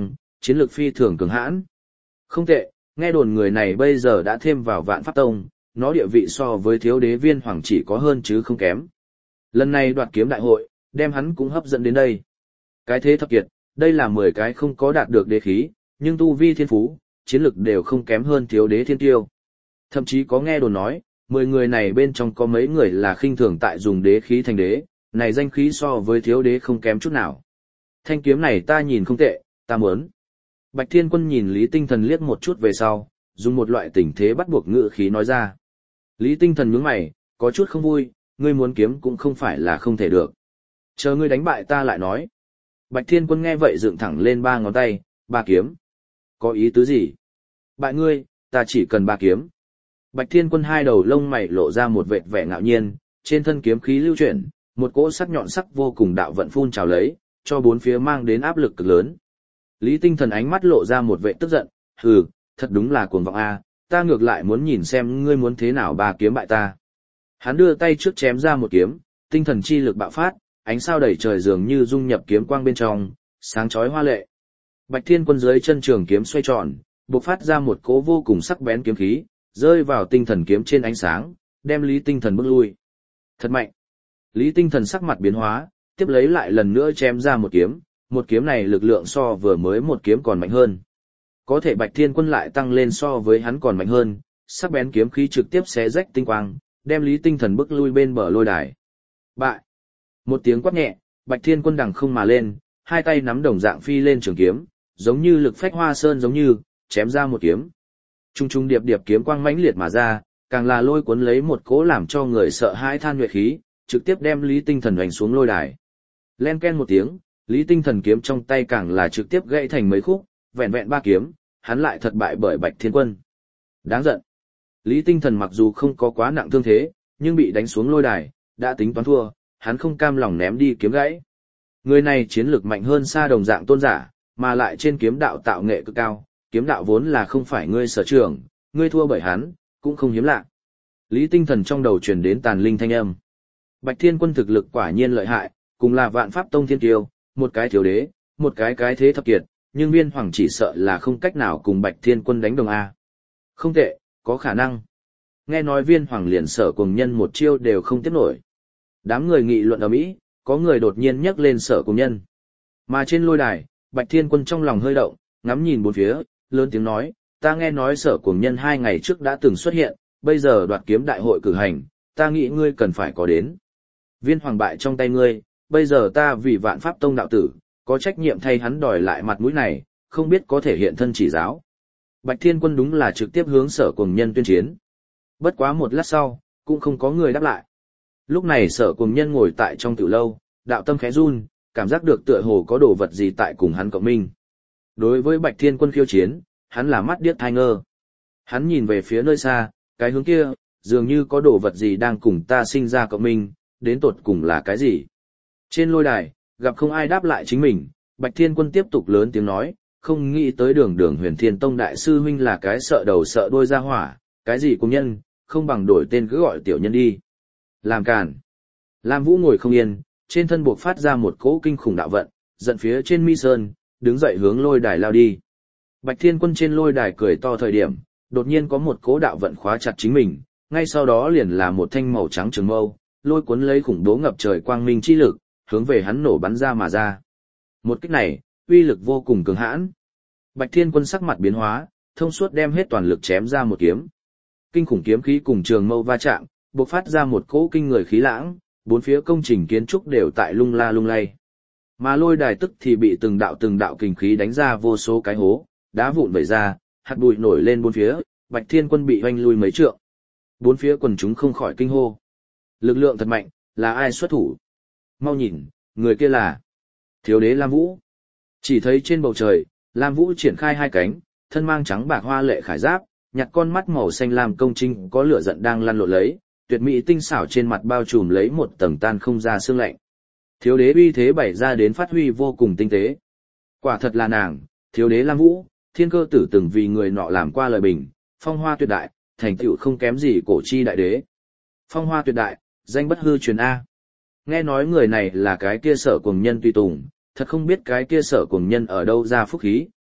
chiến lược phi thường cường hãn. Không tệ, nghe đồn người này bây giờ đã thêm vào Vạn Pháp Tông, nó địa vị so với thiếu đế Viên Hoàng chỉ có hơn chứ không kém. Lần này đoạt kiếm đại hội, đem hắn cũng hấp dẫn đến đây. Cái thế thập kiệt, đây là 10 cái không có đạt được đế khí, nhưng tu vi thiên phú, chiến lực đều không kém hơn thiếu đế thiên tiêu. Thậm chí có nghe đồn nói, 10 người này bên trong có mấy người là khinh thường tại dùng đế khí thành đế, này danh khí so với thiếu đế không kém chút nào. Thanh kiếm này ta nhìn không tệ, ta muốn. Bạch Thiên Quân nhìn Lý Tinh Thần liếc một chút về sau, dùng một loại tình thế bắt buộc ngữ khí nói ra. Lý Tinh Thần nhướng mày, có chút không vui, ngươi muốn kiếm cũng không phải là không thể được. Chờ ngươi đánh bại ta lại nói. Bạch Thiên Quân nghe vậy dựng thẳng lên 3 ngón tay, 3 kiếm. Có ý tứ gì? Bại ngươi, ta chỉ cần 3 kiếm. Bạch Thiên Quân hai đầu lông mày lộ ra một vệt vẻ ngạo nhiên, trên thân kiếm khí lưu chuyển, một cỗ sắc nhọn sắc vô cùng đạo vận phun trào lấy, cho bốn phía mang đến áp lực cực lớn. Lý Tinh Thần ánh mắt lộ ra một vẻ tức giận, hừ, thật đúng là cuồng vọng a, ta ngược lại muốn nhìn xem ngươi muốn thế nào 3 kiếm bại ta. Hắn đưa tay trước chém ra một kiếm, tinh thần chi lực bạo phát, ánh sao đầy trời dường như dung nhập kiếm quang bên trong, sáng chói hoa lệ. Bạch Thiên Quân dưới chân trường kiếm xoay tròn, bộc phát ra một cỗ vô cùng sắc bén kiếm khí, rơi vào tinh thần kiếm trên ánh sáng, đem Lý Tinh Thần bước lui. Thật mạnh. Lý Tinh Thần sắc mặt biến hóa, tiếp lấy lại lần nữa chém ra một kiếm này lực lượng so vừa mới một kiếm còn mạnh hơn. Có thể Bạch Thiên Quân lại tăng lên so với hắn còn mạnh hơn, sắc bén kiếm khí trực tiếp xé rách tinh quang, đem Lý Tinh Thần bước lui bên bờ lôi đài. Bại. Một tiếng quát nhẹ, Bạch Thiên Quân đằng không mà lên, hai tay nắm đồng dạng phi lên trường kiếm, giống như lực phách hoa sơn giống như, chém ra một kiếm. Trung trung điệp điệp kiếm quang mãnh liệt mà ra, càng là lôi cuốn lấy một cỗ làm cho người sợ hãi than nhuệ khí, trực tiếp đem Lý Tinh Thần đánh xuống lôi đài. Len ken một tiếng, Lý Tinh Thần kiếm trong tay càng là trực tiếp gãy thành mấy khúc, vẹn vẹn 3 kiếm, hắn lại thật bại bởi Bạch Thiên Quân. Đáng giận. Lý Tinh Thần mặc dù không có quá nặng thương thế, nhưng bị đánh xuống lôi đài, đã tính toán thua, hắn không cam lòng ném đi kiếm gãy. Người này chiến lược mạnh hơn xa đồng dạng tôn giả, mà lại trên kiếm đạo tạo nghệ cực cao, kiếm đạo vốn là không phải ngươi sở trường, ngươi thua bởi hắn, cũng không hiếm lạ. Lý Tinh Thần trong đầu truyền đến tàn linh thanh âm. Bạch Thiên Quân thực lực quả nhiên lợi hại, cùng là Vạn Pháp Tông thiên kiêu, một cái thiếu đế, một cái thế thập kiệt, nhưng Viên Hoàng chỉ sợ là không cách nào cùng Bạch Thiên Quân đánh đồng a. Không tệ, có khả năng. Nghe nói Viên Hoàng liền Sở Cùng Nhân một chiêu đều không tiếp nổi. Đám người nghị luận ầm ĩ, có người đột nhiên nhắc lên Sở Cùng Nhân. Mà trên lôi đài, Bạch Thiên Quân trong lòng hơi động, ngắm nhìn bốn phía, lớn tiếng nói, ta nghe nói Sở Cùng Nhân 2 ngày trước đã từng xuất hiện, bây giờ đoạt kiếm đại hội cử hành, ta nghĩ ngươi cần phải có đến. Viên Hoàng bại trong tay ngươi, bây giờ ta vì Vạn Pháp Tông đạo tử, có trách nhiệm thay hắn đòi lại mặt mũi này, không biết có thể hiện thân chỉ giáo. Bạch Thiên Quân đúng là trực tiếp hướng Sở Cùng Nhân tuyên chiến. Bất quá một lát sau, cũng không có người đáp lại. Lúc này Sở Cùng Nhân ngồi tại trong tiểu lâu, đạo tâm khẽ run, cảm giác được tựa hồ có đồ vật gì tại cùng hắn cộng minh. Đối với Bạch Thiên Quân khiêu chiến, hắn là mắt điếc thai ngơ. Hắn nhìn về phía nơi xa, cái hướng kia, dường như có đồ vật gì đang cùng ta sinh ra cộng minh, đến tột cùng là cái gì. Trên lôi đài, gặp không ai đáp lại chính mình, Bạch Thiên Quân tiếp tục lớn tiếng nói, không nghĩ tới Đường Huyền Thiên Tông đại sư huynh là cái sợ đầu sợ đuôi ra hỏa, cái gì cùng nhân, không bằng đổi tên cứ gọi tiểu nhân đi. Làm càn. Lam Vũ ngồi không yên, trên thân buộc phát ra một cỗ kinh khủng đạo vận, giận phía trên mi sơn, đứng dậy hướng lôi đài lao đi. Bạch Thiên Quân trên lôi đài cười to thời điểm, đột nhiên có một cỗ đạo vận khóa chặt chính mình, ngay sau đó liền là một thanh màu trắng trường mâu, lôi cuốn lấy khủng bố ngập trời quang minh chi lực, hướng về hắn nổ bắn ra mà ra. Một kích này, uy lực vô cùng cường hãn. Bạch Thiên Quân sắc mặt biến hóa, thông suốt đem hết toàn lực chém ra một kiếm. Kinh khủng kiếm khí cùng trường mâu va chạm, bộc phát ra một cỗ kinh người khí lãng, bốn phía công trình kiến trúc đều tại lung la lung lay. Mà lôi đài tức thì bị từng đạo kình khí đánh ra vô số cái hố, đá vụn vẩy ra, hạt bụi nổi lên bốn phía, Bạch Thiên Quân bị hoanh lui mấy trượng. Bốn phía quần chúng không khỏi kinh hô. Lực lượng thật mạnh, là ai xuất thủ? Mau nhìn, người kia là thiếu đế Lam Vũ. Chỉ thấy trên bầu trời, Lam Vũ triển khai 2 cánh, thân mang trắng bạc hoa lệ khải giáp, nhặt con mắt màu xanh lam công trinh có lửa giận đang lăn lộn lấy, tuyệt mỹ tinh xảo trên mặt bao trùm lấy một tầng tan không ra sương lạnh. Thiếu đế uy thế bày ra đến phát huy vô cùng tinh tế. Quả thật là nàng, thiếu đế Lam Vũ, thiên cơ tử từng vì người nọ làm qua lời bình, phong hoa tuyệt đại, thành tựu không kém gì cổ chi đại đế. Phong hoa tuyệt đại, danh bất hư truyền A. Nghe nói người này là cái kia Sở Cuồng Nhân tùy tùng, thật không biết cái kia Sở Cuồng Nhân ở đâu ra phúc khí,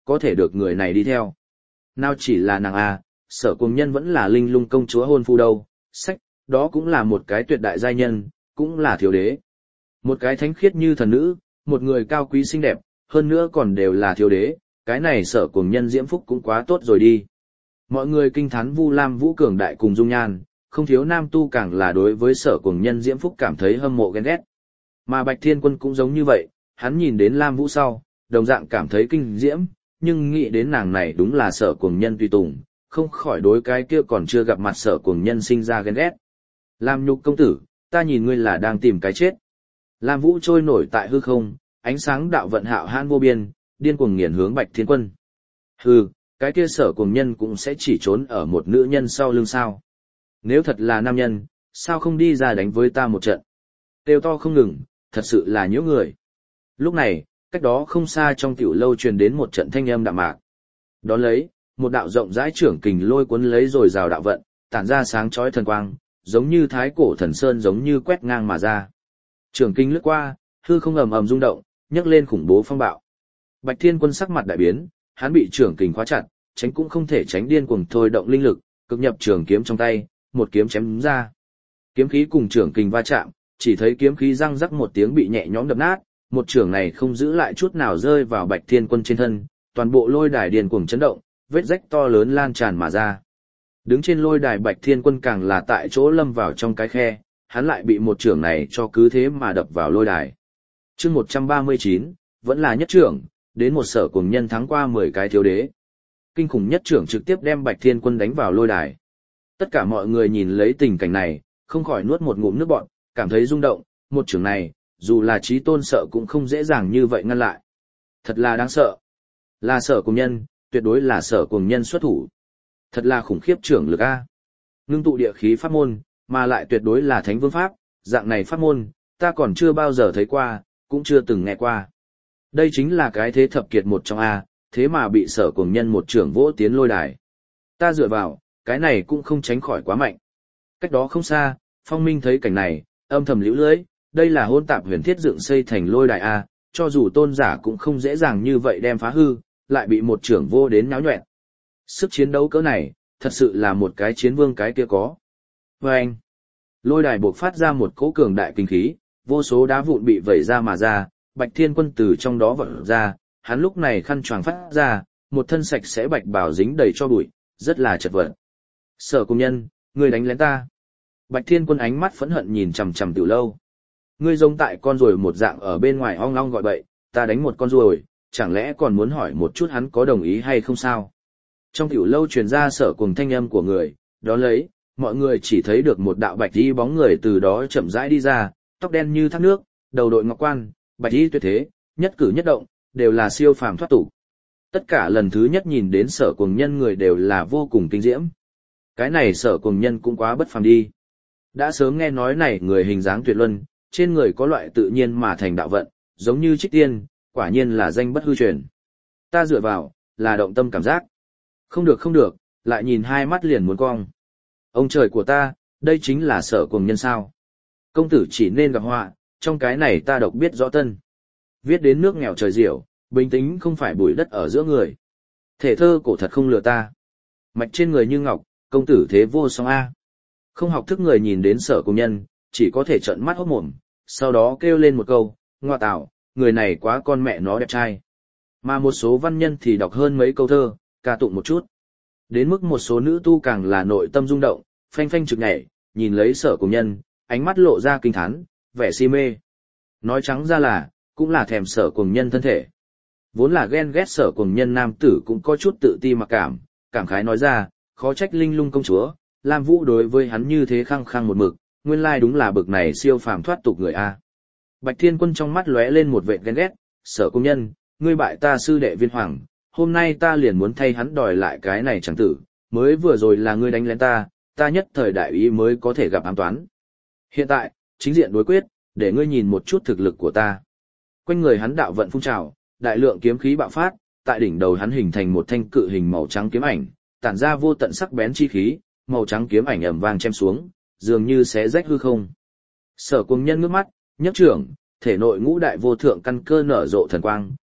có thể được người này đi theo. Nào chỉ là nàng à, Sở Cuồng Nhân vẫn là Linh Lung công chúa hôn phu đâu, sách, đó cũng là một cái tuyệt đại giai nhân, cũng là thiếu đế. Một cái thánh khiết như thần nữ, một người cao quý xinh đẹp, hơn nữa còn đều là thiếu đế, cái này Sở Cuồng Nhân diễm phúc cũng quá tốt rồi đi. Mọi người kinh thán Vu Lam Vũ cường đại cùng dung nhan, không thiếu nam tu càng là đối với Sở Cuồng Nhân diễm phúc cảm thấy hâm mộ ghen ghét. Mà Bạch Thiên Quân cũng giống như vậy, hắn nhìn đến Lam Vũ sau, đồng dạng cảm thấy kinh diễm, nhưng nghĩ đến nàng này đúng là Sở Cuồng Nhân tùy tùng, không khỏi đối cái kia còn chưa gặp mặt Sở Cuồng Nhân sinh ra ghen ghét. Lam Nhục công tử, ta nhìn ngươi là đang tìm cái chết. Lam Vũ trôi nổi tại hư không, ánh sáng đạo vận hạo hãn vô biên, điên cuồng nghiền hướng Bạch Thiên Quân. Hừ, cái kia Sở Cuồng Nhân cũng sẽ chỉ trốn ở một nữ nhân sau lưng sao? Nếu thật là nam nhân, sao không đi ra đánh với ta một trận? Kêu to không ngừng, thật sự là nhiễu người. Lúc này, cách đó không xa trong tiểu lâu truyền đến một trận thanh âm đạm mạc. Đón lấy, một đạo rộng rãi trưởng kình lôi cuốn lấy rồi rào đạo vận, tản ra sáng chói thần quang, giống như thái cổ thần sơn giống như quét ngang mà ra. Trưởng kình lướt qua, hư không ầm ầm rung động, nhấc lên khủng bố phong bạo. Bạch Thiên Quân sắc mặt đại biến, hắn bị trưởng kình khóa chặt, tránh cũng không thể tránh, điên cuồng thôi động linh lực, cực nhập trường kiếm trong tay, một kiếm chém ra. Kiếm khí cùng trưởng kình va chạm, chỉ thấy kiếm khí răng rắc một tiếng bị nhẹ nhõm đập nát, một trường này không giữ lại chút nào rơi vào Bạch Thiên Quân trên thân, toàn bộ lôi đài điên cuồng chấn động, vết rách to lớn lan tràn mà ra. Đứng trên lôi đài Bạch Thiên Quân càng là tại chỗ lâm vào trong cái khe, hắn lại bị một trường này cho cứ thế mà đập vào lôi đài. Chương 139, vẫn là nhất trưởng, đến một Sở Cuồng Nhân thắng qua 10 cái thiếu đế. Kinh khủng nhất trưởng trực tiếp đem Bạch Thiên Quân đánh vào lôi đài. Tất cả mọi người nhìn lấy tình cảnh này, không khỏi nuốt một ngụm nước bọt, cảm thấy rung động, một trưởng này, dù là chí tôn sợ cũng không dễ dàng như vậy ngăn lại. Thật là đáng sợ. Là Sở Cuồng Nhân, tuyệt đối là Sở Cuồng Nhân xuất thủ. Thật là khủng khiếp trưởng lực a. Ngưng tụ địa khí pháp môn, mà lại tuyệt đối là thánh vương pháp, dạng này pháp môn, ta còn chưa bao giờ thấy qua, cũng chưa từng nghe qua. Đây chính là cái thế thập kiệt một trong a, thế mà bị Sở Cuồng Nhân một trưởng vỗ tiến lôi đài. Ta dựa vào, cái này cũng không tránh khỏi quá mạnh. Cách đó không xa, Phong Minh thấy cảnh này, âm thầm liễu lưỡi, đây là hôn tạp huyền thiết dựng xây thành lôi đài a, cho dù tôn giả cũng không dễ dàng như vậy đem phá hư, lại bị một trưởng vô đến náo nhoẹn. Sức chiến đấu cỡ này, thật sự là một cái chiến vương cái kia có. Vâng! Lôi đài buộc phát ra một cỗ cường đại kinh khí, vô số đá vụn bị vẩy ra mà ra, Bạch Thiên Quân từ trong đó vỡ ra, hắn lúc này khăn choàng phát ra, một thân sạch sẽ bạch bào dính đầy cho bụi, rất là chật vật. Sở Cuồng Nhân, ngươi đánh lén ta. Bạch Thiên Quân ánh mắt phẫn hận nhìn chằm chằm tiểu lâu. Ngươi giống tại con ruồi một dạng ở bên ngoài ong ong gọi bậy, ta đánh một con ruồi, chẳng lẽ còn muốn hỏi một chút hắn có đồng ý hay không sao? Trong tiểu lâu truyền ra Sở Cuồng thanh âm của người, đó lấy, mọi người chỉ thấy được một đạo bạch y bóng người từ đó chậm rãi đi ra, tóc đen như thác nước, đầu đội ngọc quan, bạch y tuyệt thế, nhất cử nhất động, đều là siêu phàm thoát tục. Tất cả lần thứ nhất nhìn đến Sở Cuồng Nhân người đều là vô cùng kinh diễm. Cái này Sở Cuồng Nhân cũng quá bất phàm đi. Đã sớm nghe nói này người hình dáng tuyệt luân, trên người có loại tự nhiên mà thành đạo vận, giống như trích tiên, quả nhiên là danh bất hư truyền. Ta dựa vào, là động tâm cảm giác. Không được không được, lại nhìn hai mắt liền muốn cong. Ông trời của ta, đây chính là Sở Cuồng Nhân sao. Công tử chỉ nên gặp họa, trong cái này ta độc biết rõ tân. Viết đến nước nghèo trời diệu, bình tĩnh không phải bụi đất ở giữa người. Thể thơ cổ thật không lừa ta. Mạch trên người như ngọc, công tử thế vô song a. Không học thức người nhìn đến Sở Cuồng Nhân, chỉ có thể trợn mắt hốt mồm, sau đó kêu lên một câu, ngoa tạo, người này quá con mẹ nó đẹp trai. Mà một số văn nhân thì đọc hơn mấy câu thơ, ca tụng một chút. Đến mức một số nữ tu càng là nội tâm rung động, phanh phanh trực nhảy, nhìn lấy Sở Cuồng Nhân, ánh mắt lộ ra kinh thán, vẻ si mê. Nói trắng ra là, cũng là thèm Sở Cuồng Nhân thân thể. Vốn là ghen ghét Sở Cuồng Nhân nam tử cũng có chút tự ti mặc cảm khái nói ra, khó trách Linh Lung công chúa, Lam Vũ đối với hắn như thế khăng khăng một mực, nguyên lai đúng là bực này siêu phàm thoát tục người a. Bạch Thiên Quân trong mắt lóe lên một vệt ghen ghét, Sở Cuồng Nhân, ngươi bại ta sư đệ Viên Hoàng, hôm nay ta liền muốn thay hắn đòi lại cái này chẳng tử, mới vừa rồi là ngươi đánh lén ta nhất thời đại ý mới có thể gặp ám toán. Hiện tại, chính diện đối quyết, để ngươi nhìn một chút thực lực của ta. Quanh người hắn đạo vận phun trào, đại lượng kiếm khí bạo phát, tại đỉnh đầu hắn hình thành một thanh cự hình màu trắng kiếm ảnh, tản ra vô tận sắc bén chi khí, màu trắng kiếm ảnh ầm vang chém xuống, dường như xé rách hư không. Sở Cuồng Nhân ngước mắt, nhấc trưởng, thể nội ngũ đại vô thượng căn cơ nở rộ thần quang,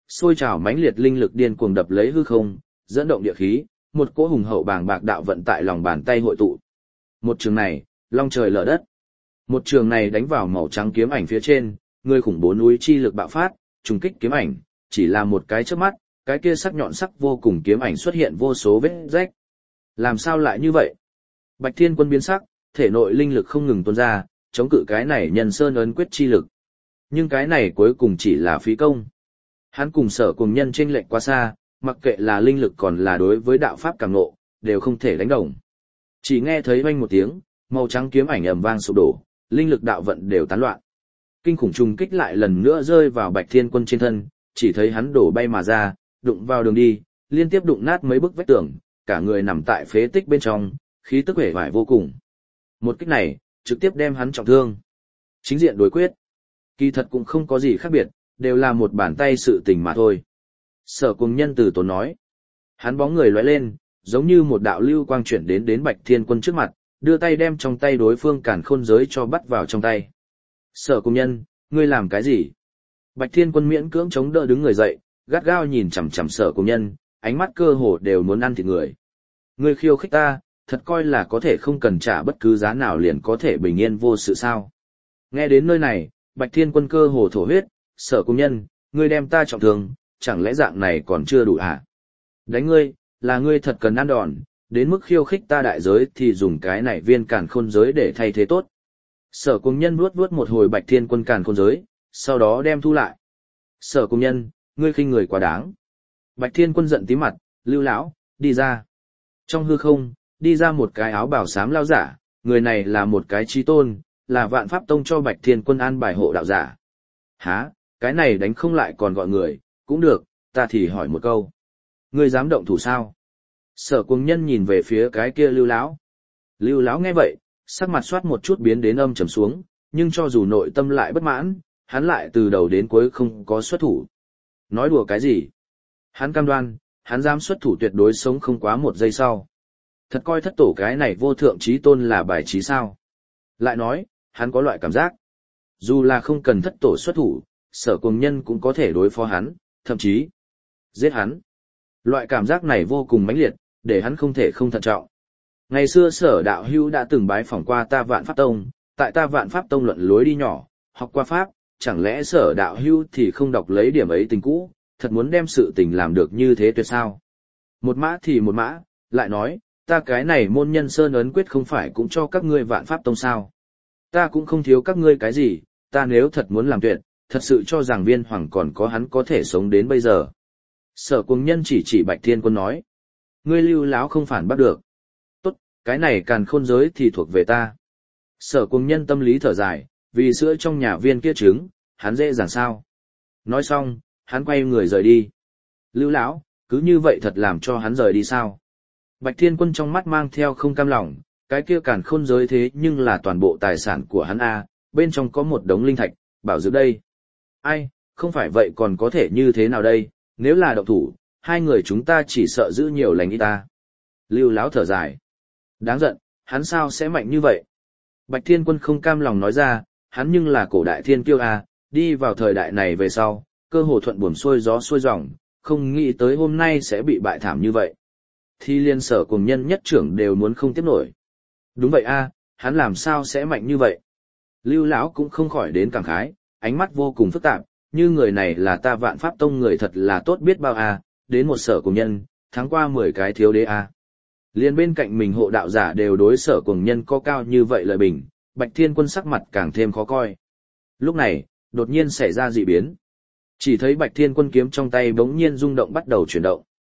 Sôi trào mãnh liệt linh lực điên cuồng đập lấy hư không, dẫn động địa khí, một cỗ hùng hậu bàng bạc đạo vận tại lòng bàn tay hội tụ. Một trường này, long trời lở đất. Một trường này đánh vào màu trắng kiếm ảnh phía trên, người khủng bố núi chi lực bạo phát, trùng kích kiếm ảnh, chỉ là một cái chớp mắt, cái kia sắc nhọn sắc vô cùng kiếm ảnh xuất hiện vô số vết rách. Làm sao lại như vậy? Bạch Thiên Quân biến sắc, thể nội linh lực không ngừng tuôn ra, chống cự cái này nhân sơn ấn quyết chi lực. Nhưng cái này cuối cùng chỉ là phí công. Hắn cùng Sở Cuồng Nhân chênh lệch quá xa, mặc kệ là linh lực còn là đối với đạo pháp cảm ngộ, đều không thể đánh đồng. Chỉ nghe thấy vang một tiếng, màu trắng kiếm ảnh ầm vang sụp đổ, linh lực đạo vận đều tán loạn. Kinh khủng trùng kích lại lần nữa rơi vào Bạch Thiên Quân trên thân, chỉ thấy hắn đổ bay mà ra, đụng vào đường đi, liên tiếp đụng nát mấy bức vách tường, cả người nằm tại phế tích bên trong, khí tức uể oải vô cùng. Một kích này, trực tiếp đem hắn trọng thương. Chính diện đối quyết, kỳ thật cũng không có gì khác biệt, đều là một bàn tay sự tình mà thôi. Sở Cuồng Nhân từ tốn nói. Hắn bóng người lóe lên, giống như một đạo lưu quang chuyển đến Bạch Thiên Quân trước mặt, đưa tay đem trong tay đối phương càn khôn giới cho bắt vào trong tay. Sở Cuồng Nhân, ngươi làm cái gì? Bạch Thiên Quân miễn cưỡng chống đỡ đứng người dậy, gắt gao nhìn chằm chằm Sở Cuồng Nhân, ánh mắt cơ hồ đều muốn ăn thịt người. Ngươi khiêu khích ta, thật coi là có thể không cần trả bất cứ giá nào liền có thể bình yên vô sự sao? Nghe đến nơi này, Bạch Thiên Quân cơ hồ thổ huyết, Sở Cuồng Nhân, ngươi đem ta trọng thương, chẳng lẽ dạng này còn chưa đủ hả? Đánh ngươi, là ngươi thật cần ăn đòn, đến mức khiêu khích ta đại giới thì dùng cái này viên càn khôn giới để thay thế tốt. Sở Cuồng Nhân vuốt vuốt một hồi Bạch Thiên Quân càn khôn giới, sau đó đem thu lại. Sở Cuồng Nhân, ngươi khinh người quá đáng. Bạch Thiên Quân giận tím mặt, Lưu lão, đi ra. Trong hư không, đi ra một cái áo bào xám lao giả, người này là một cái chí tôn, là Vạn Pháp Tông cho Bạch Thiên Quân an bài hộ đạo giả. Hả, cái này đánh không lại còn gọi người, cũng được, ta thì hỏi một câu. Ngươi dám động thủ sao? Sở Cuồng Nhân nhìn về phía cái kia Lưu lão. Lưu lão nghe vậy, sắc mặt xoát một chút biến đến âm trầm xuống, nhưng cho dù nội tâm lại bất mãn, hắn lại từ đầu đến cuối không có xuất thủ. Nói đùa cái gì? Hắn cam đoan, hắn dám xuất thủ tuyệt đối sống không quá một giây sau. Thật coi thất tổ cái này vô thượng chí tôn là bài trí sao? Lại nói, hắn có loại cảm giác. Dù là không cần thất tổ xuất thủ, Sở Cuồng Nhân cũng có thể đối phó hắn, thậm chí giết hắn. Loại cảm giác này vô cùng mãnh liệt, để hắn không thể không thận trọng. Ngày xưa Sở đạo hữu đã từng bái phỏng qua ta Vạn Pháp Tông, tại ta Vạn Pháp Tông luận lối đi nhỏ, học qua Pháp, chẳng lẽ Sở đạo hữu thì không đọc lấy điểm ấy tình cũ, thật muốn đem sự tình làm được như thế tuyệt sao? Một mã thì một mã, lại nói, ta cái này môn nhân sơn ấn quyết không phải cũng cho các ngươi Vạn Pháp Tông sao? Ta cũng không thiếu các ngươi cái gì, ta nếu thật muốn làm tuyệt, thật sự cho rằng Viên Hoàng còn có hắn có thể sống đến bây giờ. Sở Cuồng Nhân chỉ Bạch Thiên Quân nói, ngươi Lưu lão không phản bắt được. Tốt, cái này càn khôn giới thì thuộc về ta. Sở Cuồng Nhân tâm lý thở dài, vì sữa trong nhà viên kia trứng, hắn dễ dàng sao? Nói xong, hắn quay người rời đi. Lưu lão, cứ như vậy thật làm cho hắn rời đi sao? Bạch Thiên Quân trong mắt mang theo không cam lòng, cái kia càn khôn giới thế nhưng là toàn bộ tài sản của hắn a, bên trong có một đống linh thạch, bảo giữ đây. Ai, không phải vậy còn có thể như thế nào đây, nếu là động thủ, hai người chúng ta chỉ sợ giữ nhiều lành ít ta. Lưu lão thở dài. Đáng giận, hắn sao sẽ mạnh như vậy? Bạch Thiên Quân không cam lòng nói ra, hắn nhưng là cổ đại thiên kiêu a, đi vào thời đại này về sau, cơ hồ thuận buồm xuôi gió xuôi dòng, không nghĩ tới hôm nay sẽ bị bại thảm như vậy. Thì liên Sở Cuồng Nhân nhất trưởng đều muốn không tiếp nổi. Đúng vậy a, hắn làm sao sẽ mạnh như vậy? Lưu lão cũng không khỏi đến cảm khái, ánh mắt vô cùng phức tạp, như người này là ta Vạn Pháp Tông người thật là tốt biết bao a, đến một Sở Cuồng Nhân, thắng qua 10 cái thiếu đế a. Liên bên cạnh mình hộ đạo giả đều đối Sở Cuồng Nhân có cao như vậy lợi bình, Bạch Thiên Quân sắc mặt càng thêm khó coi. Lúc này, đột nhiên xảy ra dị biến. Chỉ thấy Bạch Thiên Quân kiếm trong tay bỗng nhiên rung động bắt đầu chuyển động.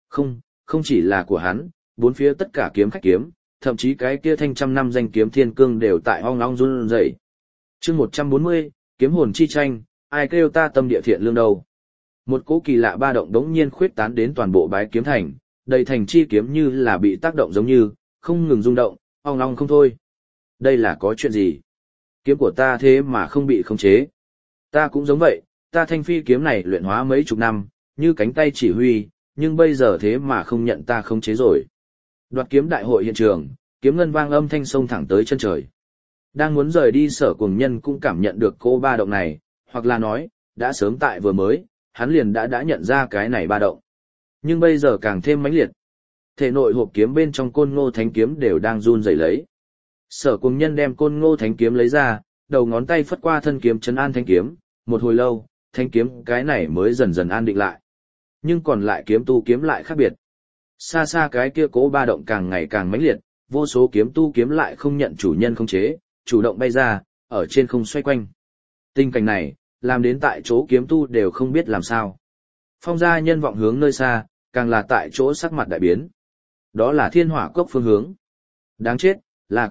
Không chỉ là của hắn, bốn phía tất cả kiếm khách kiếm, thậm chí cái kia thanh trăm năm danh kiếm thiên cương đều tại ong ong run rẩy. Chương 140, kiếm hồn chi tranh, ai kêu ta tâm địa thiện lương đâu. Một cỗ kỳ lạ ba động đống nhiên khuyết tán đến toàn bộ bái kiếm thành, đầy thành chi kiếm như là bị tác động giống như, không ngừng rung động, ong ong không thôi. Đây là có chuyện gì? Kiếm của ta thế mà không bị khống chế. Ta cũng giống vậy, ta thanh phi kiếm này luyện hóa mấy chục năm, như cánh tay chỉ huy, nhưng bây giờ thế mà không nhận ta khống chế rồi. Đoạt kiếm đại hội hiện trường, kiếm ngân vang âm thanh sông thẳng tới chân trời. Đang muốn rời đi Sở Cuồng Nhân cũng cảm nhận được cô ba động này, hoặc là nói, đã sớm tại vừa mới, hắn liền đã nhận ra cái này ba động. Nhưng bây giờ càng thêm mãnh liệt. Thể nội hộp kiếm bên trong Côn Ngô Thánh kiếm đều đang run rẩy lấy. Sở Cuồng Nhân đem Côn Ngô Thánh kiếm lấy ra, đầu ngón tay phất qua thân kiếm trấn an thanh kiếm, một hồi lâu, thanh kiếm cái này mới dần dần an định lại. Nhưng còn lại kiếm tu kiếm lại khác biệt. Xa xa cái kia cố ba động càng ngày càng mãnh liệt, vô số kiếm tu kiếm lại không nhận chủ nhân khống chế, chủ động bay ra, ở trên không xoay quanh. Tình cảnh này, làm đến tại chỗ kiếm tu đều không biết làm sao. Phong gia nhân vọng hướng nơi xa, càng là tại chỗ sắc mặt đại biến. Đó là Thiên Hỏa Cốc phương hướng. Đáng chết, là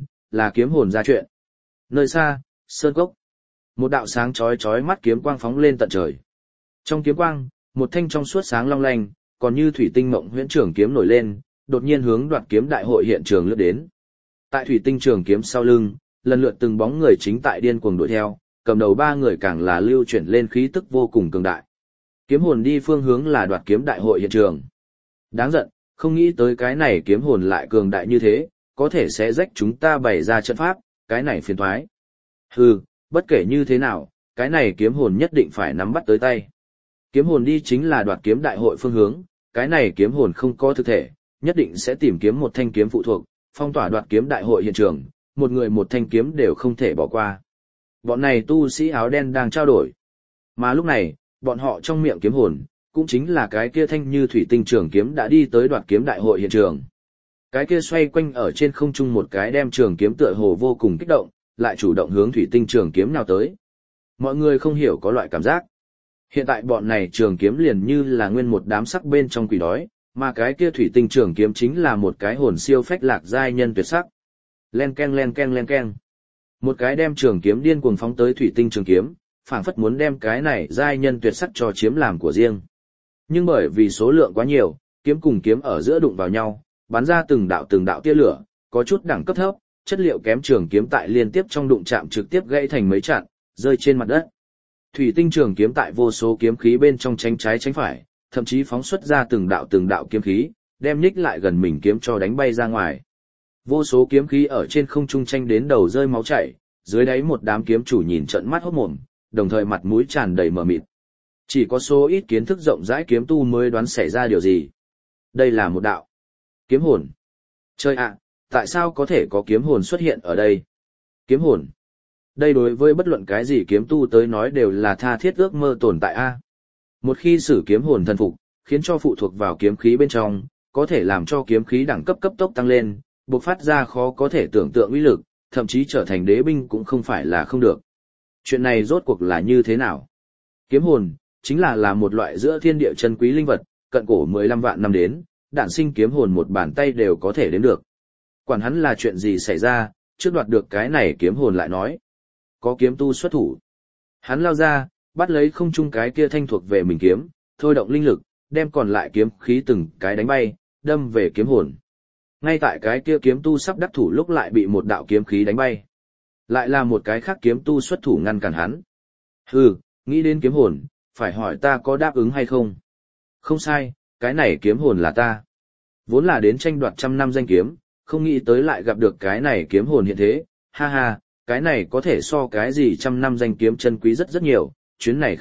kiếm hồn ra chuyện. Nơi xa, sơn cốc. Một đạo sáng chói chói mắt kiếm quang phóng lên tận trời. Trong kiếm quang, một thanh trong suốt sáng long lanh, còn như thủy tinh mộng huyễn trường kiếm nổi lên, đột nhiên hướng đoạt kiếm đại hội hiện trường lướt đến. Tại thủy tinh trường kiếm sau lưng, lần lượt từng bóng người chính tại điên cuồng đuổi theo, cầm đầu ba người càng là lưu chuyển lên khí tức vô cùng cường đại. Kiếm hồn đi phương hướng là đoạt kiếm đại hội hiện trường. Đáng giận, không nghĩ tới cái này kiếm hồn lại cường đại như thế, có thể sẽ rách chúng ta bày ra trận pháp, cái này phiền toái. Hừ, bất kể như thế nào, cái này kiếm hồn nhất định phải nắm bắt tới tay. Kiếm hồn đi chính là đoạt kiếm đại hội phương hướng, cái này kiếm hồn không có thực thể, nhất định sẽ tìm kiếm một thanh kiếm phụ thuộc, phong tỏa đoạt kiếm đại hội hiện trường, một người một thanh kiếm đều không thể bỏ qua. Bọn này tu sĩ áo đen đang trao đổi. Mà lúc này, bọn họ trong miệng kiếm hồn, cũng chính là cái kia thanh như thủy tinh trường kiếm đã đi tới đoạt kiếm đại hội hiện trường. Cái kia xoay quanh ở trên không trung một cái đem trường kiếm tựa hồ vô cùng kích động, lại chủ động hướng thủy tinh trường kiếm nào tới. Mọi người không hiểu có loại cảm giác. Hiện tại bọn này trường kiếm liền như là nguyên một đám sắc bên trong quỷ đói, mà cái kia thủy tinh trường kiếm chính là một cái hồn siêu phách lạc giai nhân tuyệt sắc. Len keng len keng len keng. Một cái đem trường kiếm điên cuồng phóng tới thủy tinh trường kiếm, phảng phất muốn đem cái này giai nhân tuyệt sắc cho chiếm làm của riêng. Nhưng bởi vì số lượng quá nhiều, kiếm cùng kiếm ở giữa đụng vào nhau, bắn ra từng đạo tia lửa, có chút đẳng cấp thấp, chất liệu kém trường kiếm tại liên tiếp trong đụng chạm trực tiếp gãy thành mấy chặn, rơi trên mặt đất. Thủy tinh trường kiếm tại vô số kiếm khí bên trong tránh trái tránh phải, thậm chí phóng xuất ra từng đạo kiếm khí, đem nhích lại gần mình kiếm cho đánh bay ra ngoài. Vô số kiếm khí ở trên không trung tranh đến đầu rơi máu chảy, dưới đáy một đám kiếm chủ nhìn trợn mắt hốt mồm, đồng thời mặt mũi tràn đầy mờ mịt. Chỉ có số ít kiến thức rộng rãi kiếm tu mới đoán xảy ra điều gì. Đây là một đạo kiếm hồn. Trời ạ, tại sao có thể có kiếm hồn xuất hiện ở đây? Kiếm hồn. Đây đối với bất luận cái gì kiếm tu tới nói đều là tha thiết ước mơ tồn tại a. Một khi sử kiếm hồn thần phục, khiến cho phụ thuộc vào kiếm khí bên trong, có thể làm cho kiếm khí đẳng cấp cấp tốc tăng lên, bộc phát ra khó có thể tưởng tượng uy lực, thậm chí trở thành đế binh cũng không phải là không được. Chuyện này rốt cuộc là như thế nào? Kiếm hồn chính là một loại giữa thiên địa chân quý linh vật, cận cổ 15 vạn năm đến, đản sinh kiếm hồn một bàn tay đều có thể đến được. Quản hắn là chuyện gì xảy ra, trước đoạt được cái này kiếm hồn lại nói. Có kiếm tu xuất thủ. Hắn lao ra, bắt lấy không trung cái kia thanh thuộc về mình kiếm, thôi động linh lực, đem còn lại kiếm khí từng cái đánh bay, đâm về kiếm hồn. Ngay tại cái kia kiếm tu sắp đắc thủ lúc lại bị một đạo kiếm khí đánh bay. Lại là một cái khác kiếm tu xuất thủ ngăn cản hắn. Hừ, nghĩ đến kiếm hồn, phải hỏi ta có đáp ứng hay không? Không sai, cái này kiếm hồn là ta. Vốn là đến tranh đoạt 100 năm danh kiếm, không nghĩ tới lại gặp được cái này kiếm hồn hiện thế, ha ha, cái này có thể so cái gì 100 năm danh kiếm chân quý rất nhiều, chuyến này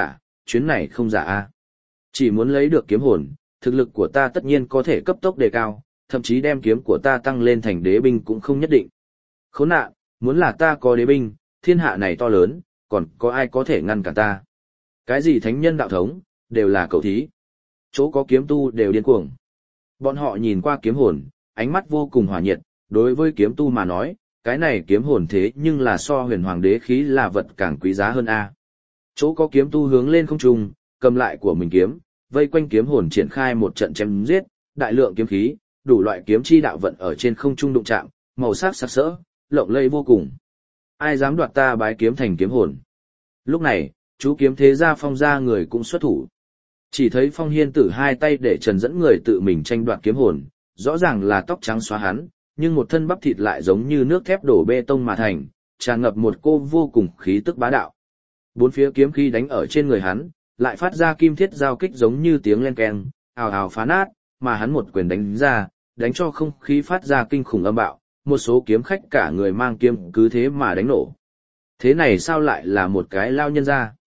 không giả a. Chỉ muốn lấy được kiếm hồn, thực lực của ta tất nhiên có thể cấp tốc đề cao, thậm chí đem kiếm của ta tăng lên thành đế binh cũng không nhất định. Khốn nạn, muốn là ta có đế binh, thiên hạ này to lớn, còn có ai có thể ngăn cản ta? Cái gì thánh nhân đạo thống, đều là cậu thí. Chỗ có kiếm tu đều điên cuồng. Bọn họ nhìn qua kiếm hồn, ánh mắt vô cùng hòa nhiệt, đối với kiếm tu mà nói, cái này kiếm hồn thế nhưng là so huyền hoàng đế khí là vật càng quý giá hơn a. Chỗ có kiếm tu hướng lên không trung, cầm lại của mình kiếm, vây quanh kiếm hồn triển khai một trận chém giết, đại lượng kiếm khí, đủ loại kiếm chi đạo vận ở trên không trung đụng chạm, màu sắc sặc sỡ, lộng lẫy vô cùng. Ai dám đoạt ta bái kiếm thành kiếm hồn? Lúc này, chú kiếm thế gia Phong gia người cũng xuất thủ. Chỉ thấy Phong Hiên Tử hai tay để trần dẫn người tự mình tranh đoạt kiếm hồn, rõ ràng là tóc trắng xóa hắn, nhưng một thân bắp thịt lại giống như nước thép đổ bê tông mà thành, tràn ngập một cô vô cùng khí tức bá đạo. Bốn phía kiếm khí đánh ở trên người hắn, lại phát ra kim thiết giao kích giống như tiếng len keng, ào ào phá nát, mà hắn một quyền đánh ra, đánh cho không khí phát ra kinh khủng âm bạo, một số kiếm khách cả người mang kiếm cứ thế mà đánh nổ. Thế này sao lại là một cái lao nhân ra?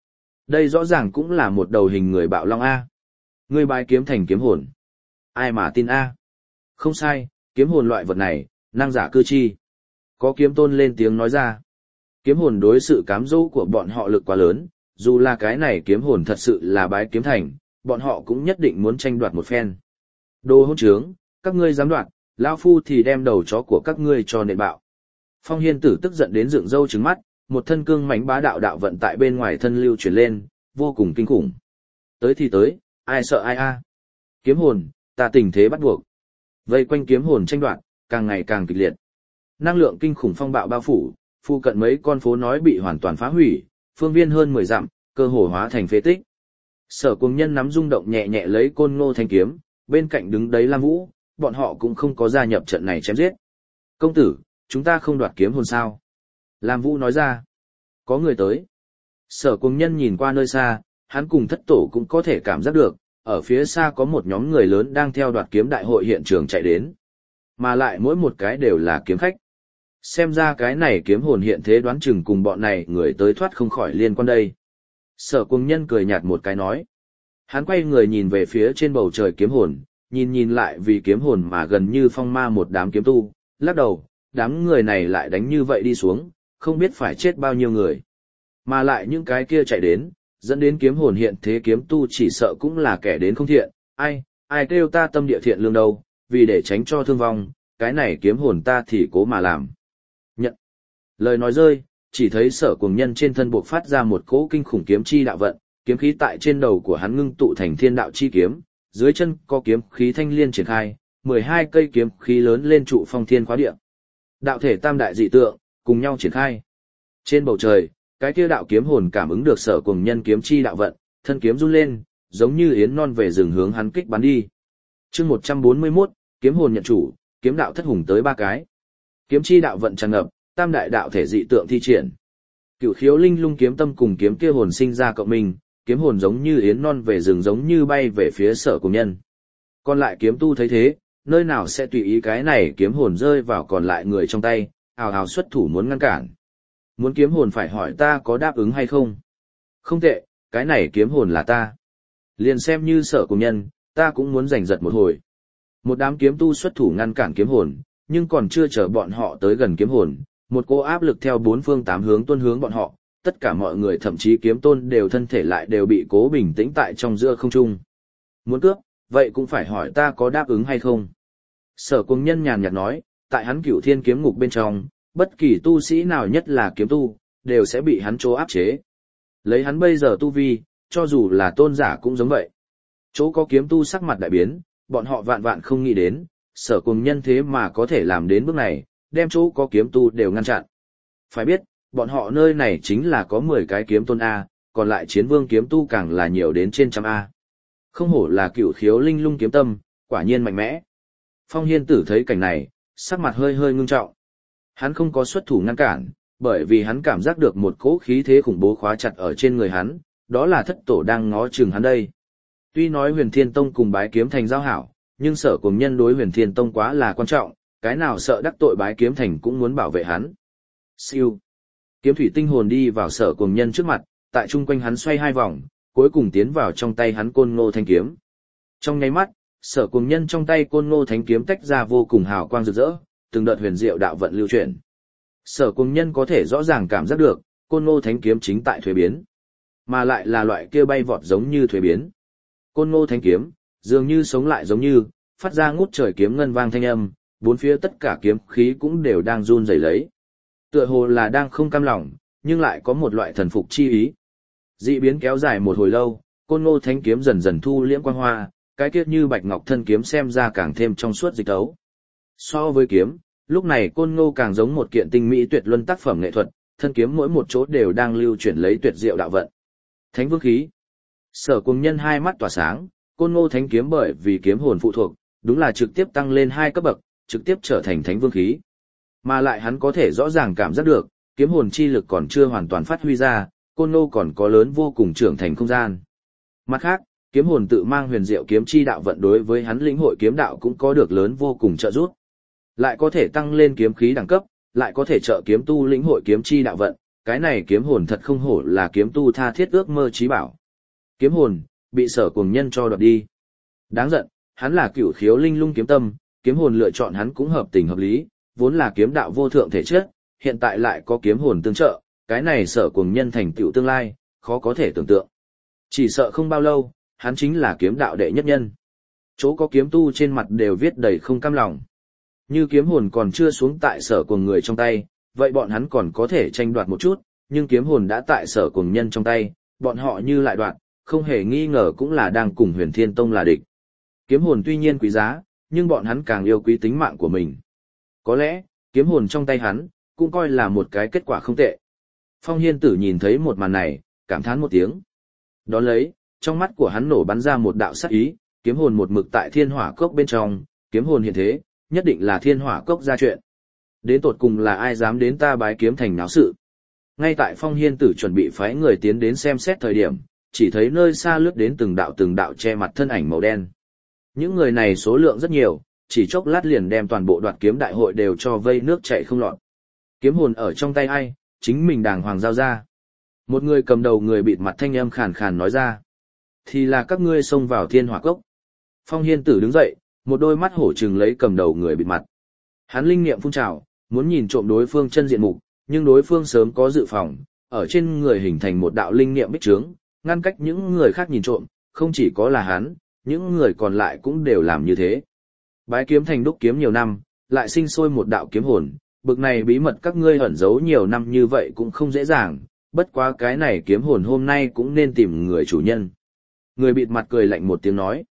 Đây rõ ràng cũng là một đầu hình người bạo long A. Ngươi bái kiếm thành kiếm hồn. Ai mà tin A? Không sai, kiếm hồn loại vật này, năng giả cư chi. Có kiếm tôn lên tiếng nói ra. Kiếm hồn đối sự cám dỗ của bọn họ lực quá lớn, dù là cái này kiếm hồn thật sự là bái kiếm thành, bọn họ cũng nhất định muốn tranh đoạt một phen. Đồ hỗn trướng, các ngươi dám đoạt, lão phu thì đem đầu chó của các ngươi cho nện bạo. Phong Hiên Tử tức giận đến dựng râu trừng mắt, một thân cương mãnh bá đạo đạo vận tại bên ngoài thân lưu chuyển lên, vô cùng kinh khủng. Tới thì tới, ai sợ ai a? Kiếm hồn, ta tình thế bắt buộc. Vây quanh kiếm hồn tranh đoạt, càng ngày càng kịch liệt. Năng lượng kinh khủng phong bạo bao phủ, phụ cận mấy con phố nói bị hoàn toàn phá hủy, phương viên hơn 10 dặm, cơ hồ hóa thành phế tích. Sở Cuồng Nhân nắm rung động nhẹ nhẹ lấy Côn Ngô thanh kiếm, bên cạnh đứng đấy Lam Vũ, bọn họ cũng không có gia nhập trận này chém giết. Công tử, chúng ta không đoạt kiếm hồn sao? Lam Vũ nói ra. Có người tới. Sở Cuồng Nhân nhìn qua nơi xa, hắn cùng thất tổ cũng có thể cảm giác được, ở phía xa có một nhóm người lớn đang theo đoạt kiếm đại hội hiện trường chạy đến. Mà lại mỗi một cái đều là kiếm khách. Xem ra cái này kiếm hồn hiện thế đoán chừng cùng bọn này người tới thoát không khỏi liên quan đây. Sở Cuồng Nhân cười nhạt một cái nói. Hắn quay người nhìn về phía trên bầu trời kiếm hồn, nhìn lại vì kiếm hồn mà gần như phong ma một đám kiếm tu, lắc đầu, đám người này lại đánh như vậy đi xuống, không biết phải chết bao nhiêu người. Mà lại những cái kia chạy đến, dẫn đến kiếm hồn hiện thế kiếm tu chỉ sợ cũng là kẻ đến không thiện, ai kêu ta tâm địa thiện lương đâu, vì để tránh cho thương vong, cái này kiếm hồn ta thì cố mà làm. Nhận. Lời nói rơi, chỉ thấy Sở Cuồng Nhân trên thân buộc phát ra một cỗ kinh khủng kiếm chi đạo vận, kiếm khí tại trên đầu của hắn ngưng tụ thành thiên đạo chi kiếm, dưới chân có kiếm khí thanh liên triển khai, 12 cây kiếm khí lớn lên trụ phong thiên khóa địa. Đạo thể tam đại dị tượng, cùng nhau triển khai. Trên bầu trời, cái kia đạo kiếm hồn cảm ứng được Sở Cuồng Nhân kiếm chi đạo vận, thân kiếm run lên, giống như yến non về rừng hướng hắn kích bắn đi. Chương 141, kiếm hồn nhận chủ, kiếm đạo thất hùng tới 3 cái. Kiếm chi đạo vận tràn ngập, tam đại đạo thể dị tượng thi triển. Cửu Khiếu Linh Lung kiếm tâm cùng kiếm kia hồn sinh ra cộng minh, kiếm hồn giống như yến non về rừng giống như bay về phía Sở Cuồng Nhân. Còn lại kiếm tu thấy thế, nơi nào sẽ tùy ý cái này kiếm hồn rơi vào còn lại người trong tay, ào ào xuất thủ muốn ngăn cản. Muốn kiếm hồn phải hỏi ta có đáp ứng hay không? Không tệ, cái này kiếm hồn là ta. Liền xem như Sở Cuồng Nhân, ta cũng muốn giành giật một hồi. Một đám kiếm tu xuất thủ ngăn cản kiếm hồn, nhưng còn chưa chờ bọn họ tới gần kiếm hồn, một cô áp lực theo 4 phương 8 hướng tuôn hướng bọn họ, tất cả mọi người thậm chí kiếm tôn đều thân thể lại đều bị cố bình tĩnh tại trong giữa không trung. Muốn cướp, vậy cũng phải hỏi ta có đáp ứng hay không? Sở Cuồng Nhân nhàn nhạt nói, tại hắn Cửu Thiên kiếm ngục bên trong, bất kỳ tu sĩ nào nhất là kiếm tu, đều sẽ bị hắn chỗ áp chế. Lấy hắn bây giờ tu vi, cho dù là tôn giả cũng giống vậy. Chỗ có kiếm tu sắc mặt đại biến, bọn họ vạn vạn không nghĩ đến, Sở Cuồng Nhân thế mà có thể làm đến bước này, đem chỗ có kiếm tu đều ngăn chặn. Phải biết, bọn họ nơi này chính là có 10 cái kiếm tôn A, còn lại chiến vương kiếm tu càng là nhiều đến trên trăm A. Không hổ là Cửu Khiếu Linh Lung kiếm tâm, quả nhiên mạnh mẽ. Phong Hiên Tử thấy cảnh này, sắc mặt hơi hơi ngưng trọng. Hắn không có xuất thủ ngăn cản, bởi vì hắn cảm giác được một cỗ khí thế khủng bố khóa chặt ở trên người hắn, đó là thất tổ đang ngó chừng hắn đây. Tuy nói Huyền Thiên Tông cùng Bái Kiếm Thành giao hảo, nhưng Sở Cuồng Nhân đối Huyền Thiên Tông quá là quan trọng, cái nào sợ đắc tội Bái Kiếm Thành cũng muốn bảo vệ hắn. Siêu. Kiếm thủy tinh hồn đi vào Sở Cuồng Nhân trước mặt, tại chung quanh hắn xoay 2 vòng, cuối cùng tiến vào trong tay hắn Côn Ngô thanh kiếm. Trong nháy mắt, Sở Cuồng Nhân trong tay Côn Ngô thanh kiếm tách ra vô cùng hào quang rực rỡ, từng đợt huyền diệu đạo vận lưu chuyển. Sở Cuồng Nhân có thể rõ ràng cảm giác được, Côn Ngô thanh kiếm chính tại thuế biến, mà lại là loại kia bay vọt giống như thuế biến. Côn Ngô thanh kiếm, dường như sống lại giống như, phát ra ngút trời kiếm ngân vang thanh âm, bốn phía tất cả kiếm khí cũng đều đang run rẩy lấy. Tựa hồ là đang không cam lòng, nhưng lại có một loại thần phục chi ý. Dị biến kéo dài một hồi lâu, Côn Ngô thanh kiếm dần dần thu liễm quang hoa, cái kia như bạch ngọc thân kiếm xem ra càng thêm trong suốt dịch tấu. So với kiếm, lúc này Côn Ngô càng giống một kiện tinh mỹ tuyệt luân tác phẩm nghệ thuật, thân kiếm mỗi một chỗ đều đang lưu chuyển lấy tuyệt diệu đạo vận. Thánh vương khí. Sở Cuồng Nhân hai mắt tỏa sáng, Côn Ngô thánh kiếm bởi vì kiếm hồn phụ thuộc, đúng là trực tiếp tăng lên 2 cấp bậc, trực tiếp trở thành thánh vương khí. Mà lại hắn có thể rõ ràng cảm giác được, kiếm hồn chi lực còn chưa hoàn toàn phát huy ra, Côn Ngô còn có lớn vô cùng trưởng thành không gian. Mặt khác, kiếm hồn tự mang huyền diệu kiếm chi đạo vận đối với hắn lĩnh hội kiếm đạo cũng có được lớn vô cùng trợ giúp. Lại có thể tăng lên kiếm khí đẳng cấp, lại có thể trợ kiếm tu lĩnh hội kiếm chi đạo vận, cái này kiếm hồn thật không hổ là kiếm tu tha thiết ước mơ chí bảo. Kiếm hồn, bị Sở Cuồng Nhân cho đoạt đi. Đáng giận, hắn là cửu khiếu linh lung kiếm tâm, kiếm hồn lựa chọn hắn cũng hợp tình hợp lý, vốn là kiếm đạo vô thượng thể chất, hiện tại lại có kiếm hồn tương trợ, cái này Sở Cuồng Nhân thành tựu tương lai, khó có thể tưởng tượng. Chỉ sợ không bao lâu, hắn chính là kiếm đạo đệ nhất nhân. Chỗ có kiếm tu trên mặt đều viết đầy không cam lòng. Như kiếm hồn còn chưa xuống tại Sở Cuồng người trong tay, vậy bọn hắn còn có thể tranh đoạt một chút, nhưng kiếm hồn đã tại Sở Cuồng Nhân trong tay, bọn họ như lại đoạt, không hề nghi ngờ cũng là đang cùng Huyền Thiên Tông là địch. Kiếm hồn tuy nhiên quý giá, nhưng bọn hắn càng yêu quý tính mạng của mình. Có lẽ, kiếm hồn trong tay hắn, cũng coi là một cái kết quả không tệ. Phong Hiên Tử nhìn thấy một màn này, cảm thán một tiếng. Đón lấy, trong mắt của hắn nổ bắn ra một đạo sắc ý, kiếm hồn một mực tại Thiên Hỏa Cốc bên trong, kiếm hồn hiện thế, nhất định là Thiên Hỏa Cốc ra chuyện. Đến tột cùng là ai dám đến ta Bái Kiếm Thành náo sự. Ngay tại Phong Hiên Tử chuẩn bị phái người tiến đến xem xét thời điểm, chỉ thấy nơi xa lướt đến từng đạo che mặt thân ảnh màu đen. Những người này số lượng rất nhiều, chỉ chốc lát liền đem toàn bộ đoạt kiếm đại hội đều cho vây nước chảy không lọt. Kiếm hồn ở trong tay ai, chính mình đàng hoàng giao ra. Một người cầm đầu người bịt mặt thanh âm khàn khàn nói ra. Thì là các ngươi xông vào Thiên Hỏa Cốc. Phong Hiên Tử đứng dậy, một đôi mắt hổ trừng lấy cầm đầu người bịt mặt. Hắn linh niệm phun trào, muốn nhìn trộm đối phương chân diện mục, nhưng đối phương sớm có dự phòng, ở trên người hình thành một đạo linh niệm bích trướng, ngăn cách những người khác nhìn trộm, không chỉ có là hắn, những người còn lại cũng đều làm như thế. Bái Kiếm Thành đúc kiếm nhiều năm, lại sinh sôi một đạo kiếm hồn, bực này bí mật các ngươi ẩn giấu nhiều năm như vậy cũng không dễ dàng, bất quá cái này kiếm hồn hôm nay cũng nên tìm người chủ nhân. Người bịt mặt cười lạnh một tiếng nói.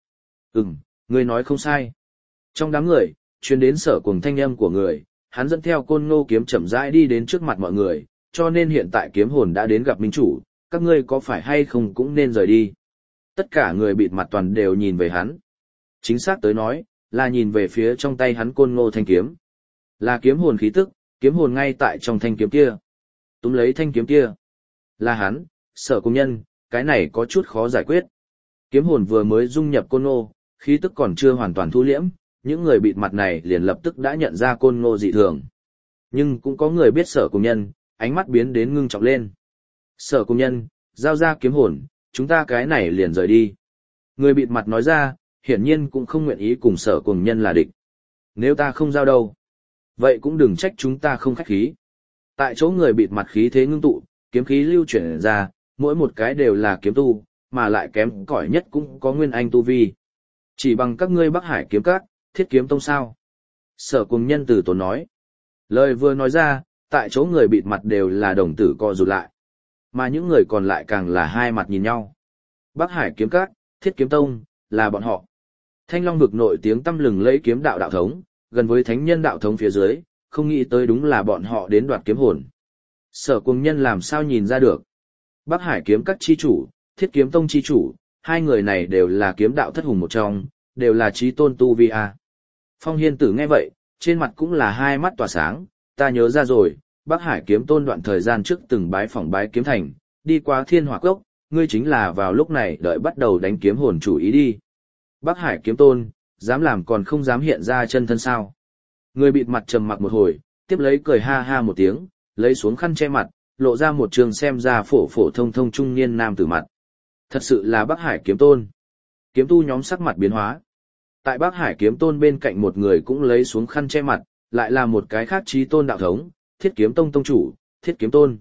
Ngươi nói không sai. Trong đám người, truyền đến Sở Cuồng thanh âm của người, hắn dẫn theo Côn Ngô kiếm chậm rãi đi đến trước mặt mọi người, cho nên hiện tại kiếm hồn đã đến gặp minh chủ, các ngươi có phải hay không cũng nên rời đi. Tất cả người bịt mặt toàn đều nhìn về hắn. Chính xác tới nói, là nhìn về phía trong tay hắn Côn Ngô thanh kiếm. Là kiếm hồn khí tức, kiếm hồn ngay tại trong thanh kiếm kia. Túm lấy thanh kiếm kia. Là hắn, Sở Cuồng Nhân, cái này có chút khó giải quyết. Kiếm hồn vừa mới dung nhập Côn Ngô, khí tức còn chưa hoàn toàn thu liễm, những người bịt mặt này liền lập tức đã nhận ra Côn Ngô dị thường. Nhưng cũng có người biết Sở Cuồng Nhân, ánh mắt biến đến ngưng trọng lên. Sở Cuồng Nhân, giao ra kiếm hồn, chúng ta cái này liền rời đi. Người bịt mặt nói ra, hiển nhiên cũng không nguyện ý cùng Sở Cuồng Nhân là địch. Nếu ta không giao đâu, vậy cũng đừng trách chúng ta không khách khí. Tại chỗ người bịt mặt khí thế ngưng tụ, kiếm khí lưu chuyển ra, mỗi một cái đều là kiếm tu, mà lại kém cỏi nhất cũng có nguyên anh tu vi. Chỉ bằng các ngươi Bắc Hải kiếm các, Thiết Kiếm Tông sao? Sở Cuồng Nhân từ tốn nói. Lời vừa nói ra, tại chỗ người bịt mặt đều là đồng tử co rụt lại. Mà những người còn lại càng là hai mặt nhìn nhau. Bắc Hải kiếm các, Thiết Kiếm Tông, là bọn họ. Thanh Long vực nổi tiếng tăm lừng lẫy kiếm đạo đạo thống, gần với thánh nhân đạo thống phía dưới, không nghĩ tới đúng là bọn họ đến đoạt kiếm hồn. Sở Cuồng Nhân làm sao nhìn ra được? Bắc Hải kiếm các chi chủ, Thiết Kiếm Tông chi chủ, hai người này đều là kiếm đạo thất hùng một trong, đều là chí tôn tu vi a. Phong Hiên Tử nghe vậy, trên mặt cũng là hai mắt tỏa sáng, ta nhớ ra rồi, Bắc Hải kiếm tôn đoạn thời gian trước từng bái phỏng Bái Kiếm Thành, đi qua Thiên Hỏa Cốc, ngươi chính là vào lúc này đợi bắt đầu đánh kiếm hồn chủ ý đi. Bắc Hải kiếm tôn, dám làm còn không dám hiện ra chân thân sao. Người bịt mặt trầm mặc một hồi, tiếp lấy cười ha ha một tiếng, lấy xuống khăn che mặt, lộ ra một trường xem ra phổ phổ thông thông trung niên nam tử mặt. Thật sự là Bắc Hải kiếm tôn. Kiếm tu nhóm sắc mặt biến hóa. Tại Bắc Hải kiếm tôn bên cạnh một người cũng lấy xuống khăn che mặt, lại là một cái khác chí tôn đạo thống, Thiết Kiếm Tông tông chủ, Thiết Kiếm Tôn.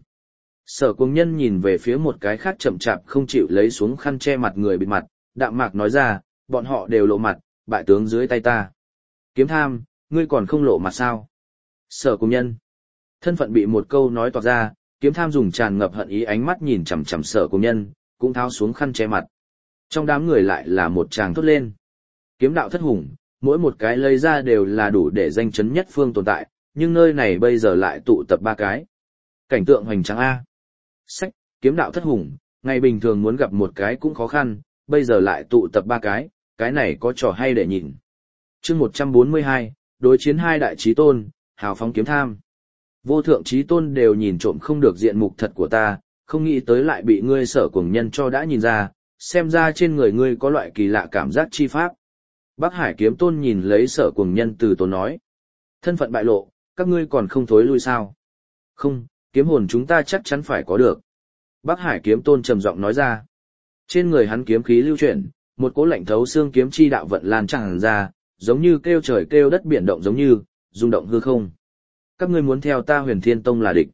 Sở Cuồng Nhân nhìn về phía một cái khác chậm chạp không chịu lấy xuống khăn che mặt người bịt mặt, đạm mạc nói ra, bọn họ đều lộ mặt, bại tướng dưới tay ta. Kiếm Tham, ngươi còn không lộ mặt sao? Sở Cuồng Nhân. Thân phận bị một câu nói toạc ra, Kiếm Tham dùng tràn ngập hận ý ánh mắt nhìn chằm chằm Sở Cuồng Nhân, cũng tháo xuống khăn che mặt. Trong đám người lại là một tràng thốt lên. Kiếm đạo thất hùng, mỗi một cái lấy ra đều là đủ để danh chấn nhất phương tồn tại, nhưng nơi này bây giờ lại tụ tập ba cái. Cảnh tượng hoành tráng A. Sách, kiếm đạo thất hùng, ngày bình thường muốn gặp một cái cũng khó khăn, bây giờ lại tụ tập ba cái này có trò hay để nhìn. Chương 142, đối chiến hai đại chí tôn, hào phóng Kiếm Tham. Vô thượng chí tôn đều nhìn trộm không được diện mục thật của ta, không nghĩ tới lại bị ngươi Sở Cuồng Nhân cho đã nhìn ra, xem ra trên người ngươi có loại kỳ lạ cảm giác chi pháp. Bắc Hải kiếm tôn nhìn lấy Sở Cuồng Nhân từ tốn nói. Thân phận bại lộ, các ngươi còn không thối lui sao? Không, kiếm hồn chúng ta chắc chắn phải có được. Bắc Hải kiếm tôn trầm giọng nói ra. Trên người hắn kiếm khí lưu chuyển, một cỗ lạnh thấu xương kiếm chi đạo vận lan tràn ra, giống như kêu trời kêu đất biển động giống như, rung động hư không. Các ngươi muốn theo ta Huyền Thiên Tông là địch.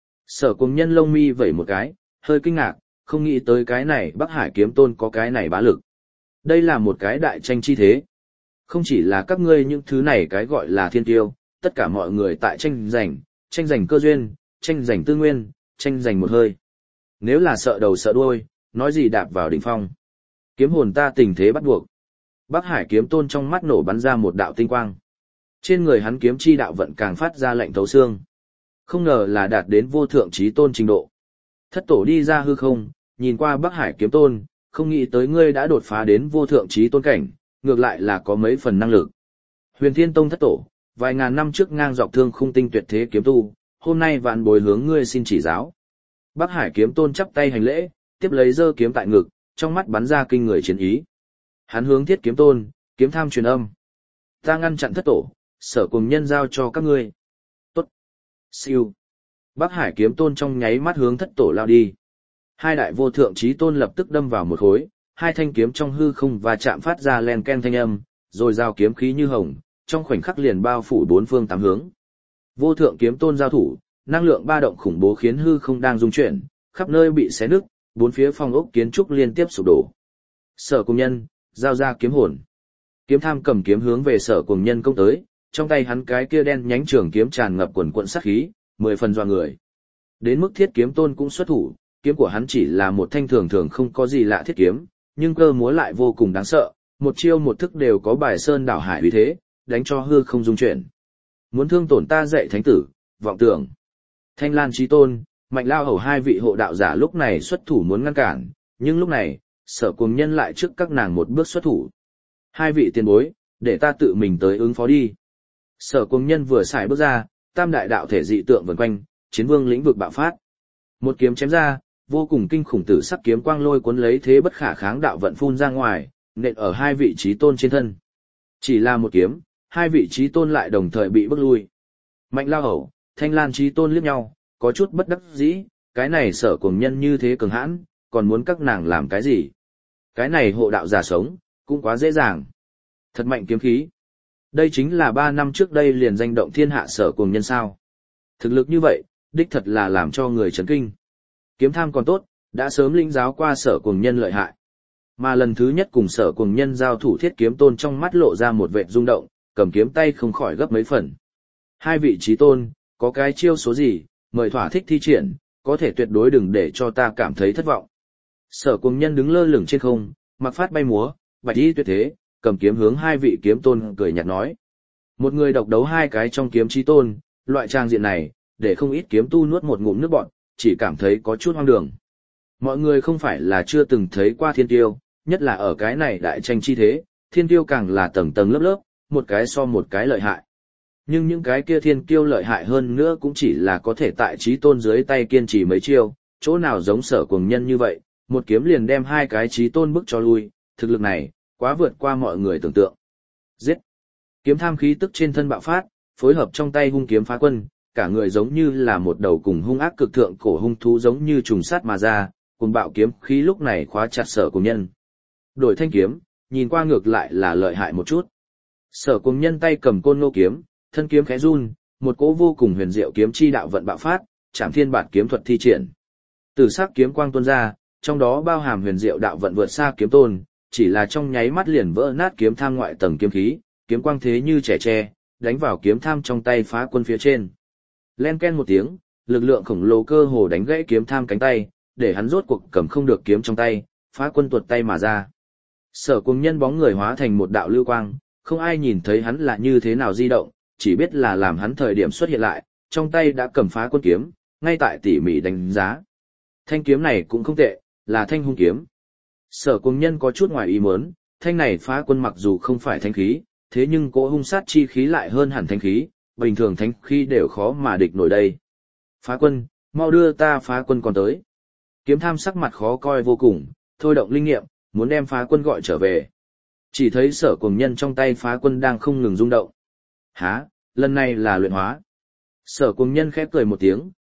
Sở Cuồng Nhân lông mi vẩy một cái, hơi kinh ngạc, không nghĩ tới cái này Bắc Hải kiếm tôn có cái này bá lực. Đây là một cái đại tranh chi thế. Không chỉ là các ngươi những thứ này cái gọi là thiên tiêu, tất cả mọi người tại tranh giành cơ duyên, tranh giành tư nguyên, tranh giành một hơi. Nếu là sợ đầu sợ đuôi, nói gì đạp vào đỉnh phong. Kiếm hồn ta tình thế bắt buộc. Bắc Hải kiếm tôn trong mắt nổ bắn ra một đạo tinh quang. Trên người hắn kiếm chi đạo vận càng phát ra lạnh thấu xương. Không ngờ là đạt đến vô thượng chí tôn trình độ. Thất tổ đi ra hư không, nhìn qua Bắc Hải kiếm tôn, không nghĩ tới ngươi đã đột phá đến vô thượng chí tôn cảnh, ngược lại là có mấy phần năng lực. Huyền Thiên Tông thất tổ, vài ngàn năm trước ngang dọc thương khung tinh tuyệt thế kiếm tu, hôm nay vạn bồi hướng ngươi xin chỉ giáo. Bắc Hải kiếm tôn chắp tay hành lễ, tiếp lấy giơ kiếm tại ngực, trong mắt bắn ra kinh người chiến ý. Hắn hướng Thiết kiếm tôn, kiếm tham truyền âm. Ta ngăn chặn thất tổ, Sở Cuồng Nhân giao cho các ngươi. Tốt. Siêu. Bắc Hải kiếm tôn trong nháy mắt hướng thất tổ lao đi. Hai đại vô thượng chí tôn lập tức đâm vào một khối, hai thanh kiếm trong hư không và chạm phát ra len ken thanh âm, rồi giao kiếm khí như hồng, trong khoảnh khắc liền bao phủ bốn phương tám hướng. Vô thượng kiếm tôn giao thủ, năng lượng ba động khủng bố khiến hư không đang rung chuyển, khắp nơi bị xé nứt, bốn phía phong ốc kiến trúc liên tiếp sụp đổ. Sở Cuồng Nhân, giao ra kiếm hồn. Kiếm tham cầm kiếm hướng về Sở Cuồng Nhân công tới, trong tay hắn cái kia đen nhánh trường kiếm tràn ngập quần quận sát khí, 10 phần dọa người. Đến mức Thiết kiếm tôn cũng xuất thủ, kiếm của hắn chỉ là một thanh thường thường không có gì lạ thiết kiếm, nhưng cơ múa lại vô cùng đáng sợ, một chiêu một thức đều có bài sơn đảo hải uy thế, đánh cho hư không dung chuyển. Muốn thương tổn ta dạy thánh tử, vọng tưởng. Thanh Lan Chí Tôn, Mạnh Lao Hầu hai vị hộ đạo giả lúc này xuất thủ muốn ngăn cản, nhưng lúc này, Sở Cuồng Nhân lại trước các nàng một bước xuất thủ. Hai vị tiền bối, để ta tự mình tới ứng phó đi. Sở Cuồng Nhân vừa xài bước ra, tam đại đạo thể dị tượng vần quanh, chiến vương lĩnh vực bạo phát. Một kiếm chém ra, vô cùng kinh khủng tử sắc kiếm quang lôi cuốn lấy thế bất khả kháng đạo vận phun ra ngoài, nện ở hai vị chí tôn trên thân. Chỉ là một kiếm, hai vị chí tôn lại đồng thời bị bức lui. Mạnh Lao Hầu, Thanh Lan Chí Tôn liếc nhau, có chút bất đắc dĩ, cái này Sở Cuồng Nhân như thế cường hãn, còn muốn các nàng làm cái gì? Cái này hộ đạo giả sống, cũng quá dễ dàng. Thật mạnh kiếm khí. Đây chính là 3 năm trước đây liền danh động thiên hạ Sở Cuồng Nhân sao. Thực lực như vậy, đích thật là làm cho người chấn kinh. Kiếm tham còn tốt, đã sớm lĩnh giáo qua Sở Cuồng Nhân lợi hại. Mà lần thứ nhất cùng Sở Cuồng Nhân giao thủ Thiết kiếm tôn trong mắt lộ ra một vệt rung động, cầm kiếm tay không khỏi gấp mấy phần. Hai vị chí tôn, có cái chiêu số gì, mời thỏa thích thi triển, có thể tuyệt đối đừng để cho ta cảm thấy thất vọng. Sở Cuồng Nhân đứng lơ lửng trên không, mặc phát bay múa, bạch y tuyệt thế, cầm kiếm hướng hai vị kiếm tôn cười nhạt nói. Một người độc đấu hai cái trong kiếm chí tôn, loại trang diện này, để không ít kiếm tu nuốt một ngụm nước bọt, chỉ cảm thấy có chút hoang đường. Mọi người không phải là chưa từng thấy qua thiên tiêu, nhất là ở cái này đại tranh chi thế, thiên tiêu càng là tầng tầng lớp lớp, một cái so một cái lợi hại. Nhưng những cái kia thiên kiêu lợi hại hơn nữa cũng chỉ là có thể tại chí tôn dưới tay kiên trì mấy chiêu, chỗ nào giống Sở Cuồng Nhân như vậy, một kiếm liền đem hai cái chí tôn bức cho lui, thực lực này, quá vượt qua mọi người tưởng tượng. Giết! Kiếm tham khí tức trên thân bạo phát, phối hợp trong tay hung kiếm phá quân, cả người giống như là một đầu cùng hung ác cực thượng cổ hung thú giống như trùng sát mà ra, cùng bạo kiếm khí lúc này khóa chặt Sở Cuồng Nhân. Đổi thanh kiếm, nhìn qua ngược lại là lợi hại một chút. Sở Cuồng Nhân tay cầm côn ngô kiếm, thân kiếm khẽ run, một cỗ vô cùng huyền diệu kiếm chi đạo vận bạo phát, Trảm Thiên Bản kiếm thuật thi triển. Tử sắc kiếm quang tuôn ra, trong đó bao hàm huyền diệu đạo vận vượt xa kiếm tôn, chỉ là trong nháy mắt liền vỡ nát kiếm tham ngoại tầng kiếm khí, kiếm quang thế như trẻ tre, đánh vào kiếm tham trong tay phá quân phía trên. Len ken một tiếng, lực lượng khổng lồ cơ hồ đánh gãy kiếm tham cánh tay, để hắn rốt cuộc cầm không được kiếm trong tay, phá quân tuột tay mà ra. Sở Cuồng Nhân bóng người hóa thành một đạo lưu quang, không ai nhìn thấy hắn là như thế nào di động, chỉ biết là làm hắn thời điểm xuất hiện lại, trong tay đã cầm phá quân kiếm, ngay tại tỉ mỉ đánh giá. Thanh kiếm này cũng không tệ, là thanh hung kiếm. Sở Cuồng Nhân có chút ngoài ý muốn, thanh này phá quân mặc dù không phải thanh khí, thế nhưng cỗ hung sát chi khí lại hơn hẳn thanh khí, bình thường thanh khí đều khó mà địch nổi đây. Phá quân, mau đưa ta phá quân còn tới. Kiếm tham sắc mặt khó coi vô cùng, thôi động linh nghiệm, muốn đem phá quân gọi trở về. Chỉ thấy Sở Cuồng Nhân trong tay phá quân đang không ngừng rung động. Hả, lần này là luyện hóa. Sở Cuồng Nhân khép cười một tiếng,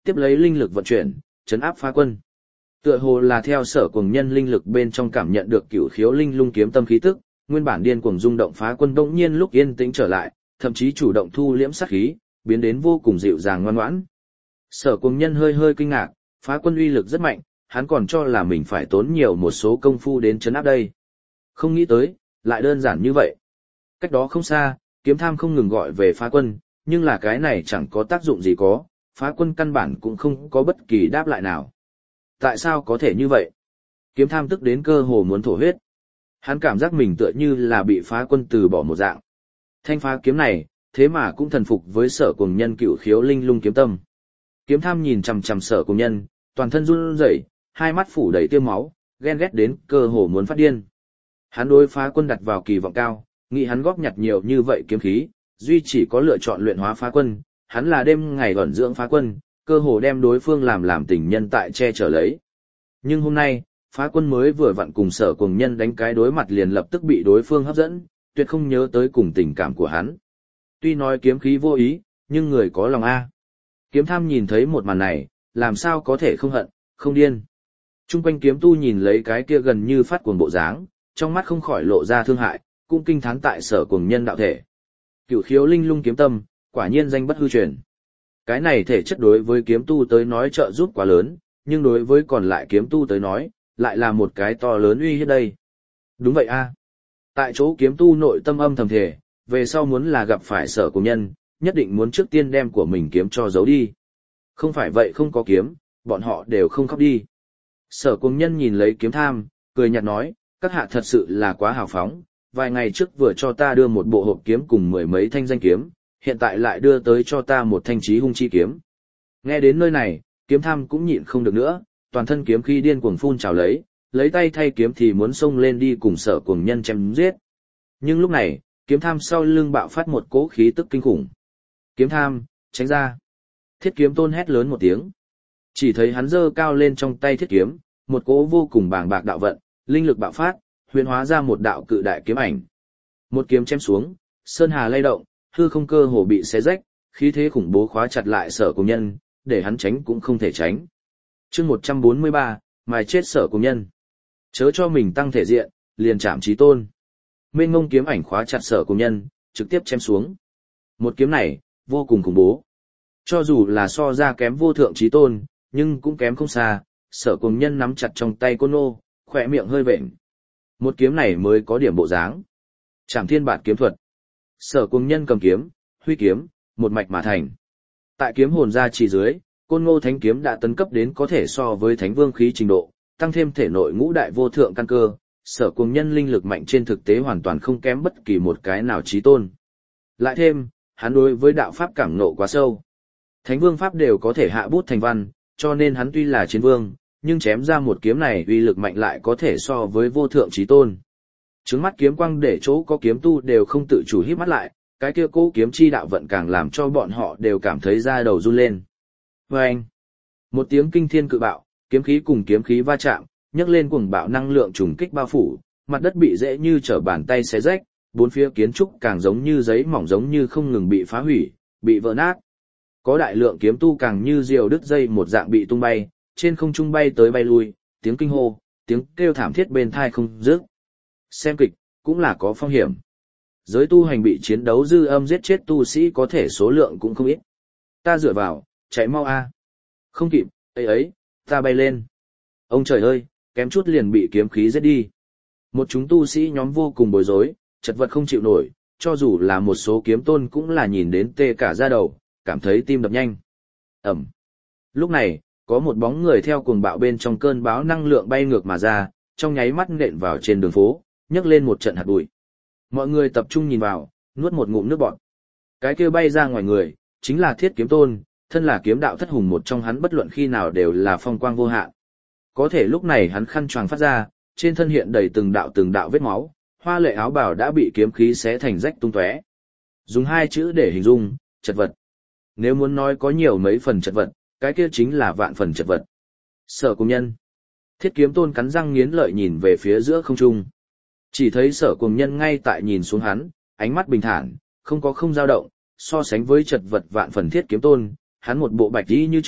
tiếp lấy linh lực vận chuyển, chấn áp phá quân. Tựa hồ là theo Sở Cuồng Nhân linh lực bên trong cảm nhận được Cửu Khiếu Linh Lung kiếm tâm khí tức, nguyên bản điên cuồng rung động phá quân bỗng nhiên lúc yên tĩnh trở lại, thậm chí chủ động thu liễm sát khí, biến đến vô cùng dịu dàng ngoan ngoãn. Sở Cuồng Nhân hơi hơi kinh ngạc, phá quân uy lực rất mạnh, hắn còn cho là mình phải tốn nhiều một số công phu đến chấn áp đây. Không nghĩ tới, lại đơn giản như vậy. Cách đó không xa, Kiếm Tham không ngừng gọi về phá quân, nhưng là cái này chẳng có tác dụng gì có, phá quân căn bản cũng không có bất kỳ đáp lại nào. Tại sao có thể như vậy? Kiếm Tham tức đến cơ hồ muốn thổ huyết. Hắn cảm giác mình tựa như là bị phá quân từ bỏ một dạng. Thanh phá kiếm này, thế mà cũng thần phục với Sở Cuồng Nhân Cửu Khiếu Linh Lung kiếm tâm. Kiếm Tham nhìn chằm chằm Sở Cuồng Nhân, toàn thân run rẩy, hai mắt phủ đầy tia máu, ghen ghét đến cơ hồ muốn phát điên. Hắn đối phá quân đặt vào kỳ vọng cao, nghĩ hắn góp nhặt nhiều như vậy kiếm khí, duy chỉ có lựa chọn luyện hóa phá quân, hắn là đêm ngày ẩn dưỡng phá quân, cơ hồ đem đối phương làm tình nhân tại che chở lấy. Nhưng hôm nay, phá quân mới vừa vặn cùng Sở Cuồng Nhân đánh cái đối mặt liền lập tức bị đối phương hấp dẫn, tuyệt không nhớ tới cùng tình cảm của hắn. Tuy nói kiếm khí vô ý, nhưng người có lòng A. Kiếm Tham nhìn thấy một màn này, làm sao có thể không hận, không điên. Trung quanh kiếm tu nhìn lấy cái kia gần như phát cuồng bộ dáng, trong mắt không khỏi lộ ra thương hại, cũng kinh thán tại Sở Cuồng Nhân đạo thể. Cửu Khiếu Linh Lung kiếm tâm, quả nhiên danh bất hư truyền. Cái này thể chất đối với kiếm tu tới nói trợ giúp quá lớn, nhưng đối với còn lại kiếm tu tới nói, lại là một cái to lớn uy hiếp đây. Đúng vậy a. Tại chỗ kiếm tu nội tâm âm thầm thể, về sau muốn là gặp phải Sở Cuồng Nhân, nhất định muốn trước tiên đem của mình kiếm cho giấu đi. Không phải vậy không có kiếm, bọn họ đều không khóc đi. Sở Cuồng Nhân nhìn lấy Kiếm Tham, cười nhạt nói, các hạ thật sự là quá hào phóng, vài ngày trước vừa cho ta đưa một bộ hộp kiếm cùng mười mấy thanh danh kiếm, hiện tại lại đưa tới cho ta một thanh chí hung chi kiếm. Nghe đến nơi này, Kiếm Tham cũng nhịn không được nữa, toàn thân kiếm khí điên cuồng phun trào lấy tay thay kiếm thì muốn xông lên đi cùng Sở Cuồng Nhân chém giết. Nhưng lúc này, Kiếm Tham sau lưng bạo phát một cỗ khí tức kinh khủng. Kiếm Tham, tránh ra. Thiết Kiếm Tôn hét lớn một tiếng. Chỉ thấy hắn giơ cao lên trong tay thiết kiếm, một cỗ vô cùng bàng bạc đạo vận, linh lực bạo phát, huyễn hóa ra một đạo cự đại kiếm ảnh. Một kiếm chém xuống, sơn hà lay động, hư không cơ hồ bị xé rách, khí thế khủng bố khóa chặt lại Sở Cuồng Nhân, để hắn tránh cũng không thể tránh. Chương 143, mài chết Sở Cuồng Nhân. Chớ cho mình tăng thể diện, liền chạm chí tôn. Mênh mông kiếm ảnh khóa chặt Sở Cuồng Nhân, trực tiếp chém xuống. Một kiếm này, vô cùng khủng bố. Cho dù là so ra kém vô thượng chí tôn, nhưng cũng kém không xa, Sở Cuồng Nhân nắm chặt trong tay côn nô, khỏe miệng hơi vện. Một kiếm này mới có điểm bộ dáng. Trảm Thiên Bạt kiếm thuật. Sở Cuồng Nhân cầm kiếm, huy kiếm, một mạch mà thành. Tại kiếm hồn gia trì dưới, Côn Ngô Thánh kiếm đã tấn cấp đến có thể so với Thánh Vương khí trình độ, tăng thêm thể nội ngũ đại vô thượng căn cơ, Sở Cuồng Nhân linh lực mạnh trên thực tế hoàn toàn không kém bất kỳ một cái nào chí tôn. Lại thêm, hắn đối với đạo pháp cảm ngộ quá sâu. Thánh Vương pháp đều có thể hạ bút thành văn, cho nên hắn tuy là chiến vương, nhưng chém ra một kiếm này uy lực mạnh lại có thể so với vô thượng chí tôn. Trứng mắt kiếm quang để chỗ có kiếm tu đều không tự chủ híp mắt lại, cái kia cố kiếm chi đạo vận càng làm cho bọn họ đều cảm thấy da đầu run lên. Vâng! Một tiếng kinh thiên cự bạo, kiếm khí cùng kiếm khí va chạm, nhấc lên cuồng bạo năng lượng trùng kích bao phủ, mặt đất bị dễ như trở bàn tay xé rách, bốn phía kiến trúc càng giống như giấy mỏng giống như không ngừng bị phá hủy, bị vỡ nát. Có đại lượng kiếm tu càng như diều đứt dây một dạng bị tung bay, trên không trung bay tới bay lui, tiếng kinh hô, tiếng kêu thảm thiết bên tai không dứt. Xem kịch, cũng là có phong hiểm. Giới tu hành bị chiến đấu dư âm giết chết tu sĩ có thể số lượng cũng không ít. Ta dựa vào, chạy mau a. Không kịp, ấy, ta bay lên. Ông trời ơi, kém chút liền bị kiếm khí giết đi. Một chúng tu sĩ nhóm vô cùng bối rối, chật vật không chịu nổi, cho dù là một số kiếm tôn cũng là nhìn đến tê cả da đầu, cảm thấy tim đập nhanh. Ẩm. Lúc này, có một bóng người theo cuồng bạo bên trong cơn bão năng lượng bay ngược mà ra, trong nháy mắt nện vào trên đường phố, nhấc lên một trận hạt bụi. Mọi người tập trung nhìn vào, nuốt một ngụm nước bọt. Cái kia bay ra ngoài người, chính là Thiết Kiếm Tôn, thân là kiếm đạo thất hùng một trong hắn bất luận khi nào đều là phong quang vô hạn. Có thể lúc này hắn khăn choàng phát ra, trên thân hiện đầy từng đạo vết máu, hoa lệ áo bào đã bị kiếm khí xé thành rách tung tóe. Dùng hai chữ để hình dung, chật vật. Nếu muốn nói có nhiều mấy phần chật vật, cái kia chính là vạn phần chật vật. Sở Cuồng Nhân. Thiết Kiếm Tôn cắn răng nghiến lợi nhìn về phía giữa không trung. Chỉ thấy Sở Cuồng Nhân ngay tại nhìn xuống hắn, ánh mắt bình thản, không có không dao động, so sánh với chật vật vạn phần Thiết Kiếm Tôn, hắn một bộ bạch y như trước,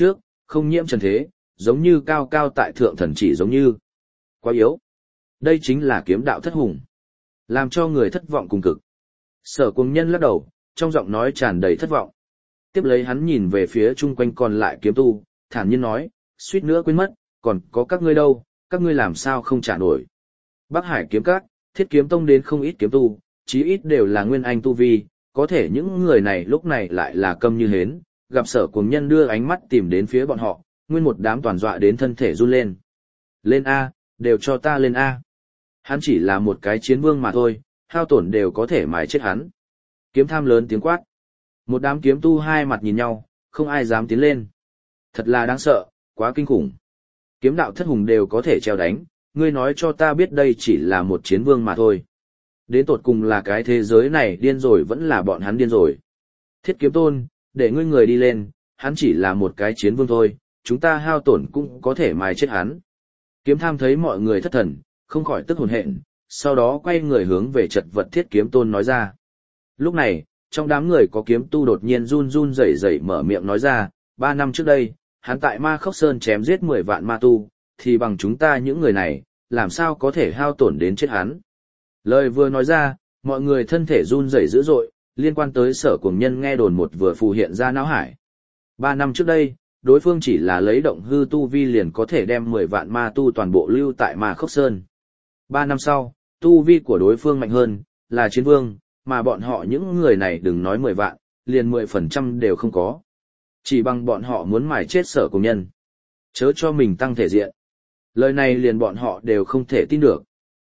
không nhiễm trần thế, giống như cao cao tại thượng thần chỉ giống như. Quá yếu. Đây chính là kiếm đạo thất hùng. Làm cho người thất vọng cùng cực. Sở Cuồng Nhân lắc đầu, trong giọng nói tràn đầy thất vọng. Tiếp lấy hắn nhìn về phía chung quanh còn lại kiếm tu, thản nhiên nói, suýt nữa quên mất, còn có các ngươi đâu, các ngươi làm sao không trả nổi. Bắc Hải kiếm các, Thiết Kiếm Tông đến không ít kiếm tu, chí ít đều là nguyên anh tu vi, có thể những người này lúc này lại là câm như hến, gặp Sở Cuồng Nhân đưa ánh mắt tìm đến phía bọn họ, nguyên một đám toàn dọa đến thân thể run lên. Lên A, đều cho ta lên A. Hắn chỉ là một cái chiến vương mà thôi, hao tổn đều có thể mài chết hắn. Kiếm Tham lớn tiếng quát. Một đám kiếm tu hai mặt nhìn nhau, không ai dám tiến lên. Thật là đáng sợ, quá kinh khủng. Kiếm đạo thất hùng đều có thể treo đánh, ngươi nói cho ta biết đây chỉ là một chiến vương mà thôi. Đến tột cùng là cái thế giới này điên rồi vẫn là bọn hắn điên rồi. Thiết Kiếm Tôn, để ngươi người đi lên, hắn chỉ là một cái chiến vương thôi, chúng ta hao tổn cũng có thể mài chết hắn. Kiếm Tham thấy mọi người thất thần, không khỏi tức hồn hện, sau đó quay người hướng về chật vật Thiết Kiếm Tôn nói ra. Lúc này, trong đám người có kiếm tu đột nhiên run run rẩy rẩy mở miệng nói ra, 3 năm trước đây, hắn tại Ma Khốc Sơn chém giết 10 vạn ma tu, thì bằng chúng ta những người này, làm sao có thể hao tổn đến chết hắn. Lời vừa nói ra, mọi người thân thể run rẩy dữ dội, liên quan tới Sở Cuồng Nhân nghe đồn một vừa phù hiện ra não hải. 3 năm trước đây, đối phương chỉ là lấy động hư tu vi liền có thể đem 10 vạn ma tu toàn bộ lưu tại Ma Khốc Sơn. 3 năm sau, tu vi của đối phương mạnh hơn, là chiến vương, mà bọn họ những người này đừng nói 10 vạn, liền 10% đều không có. Chỉ bằng bọn họ muốn mài chết Sở Cuồng Nhân. Chớ cho mình tăng thể diện. Lời này liền bọn họ đều không thể tin được.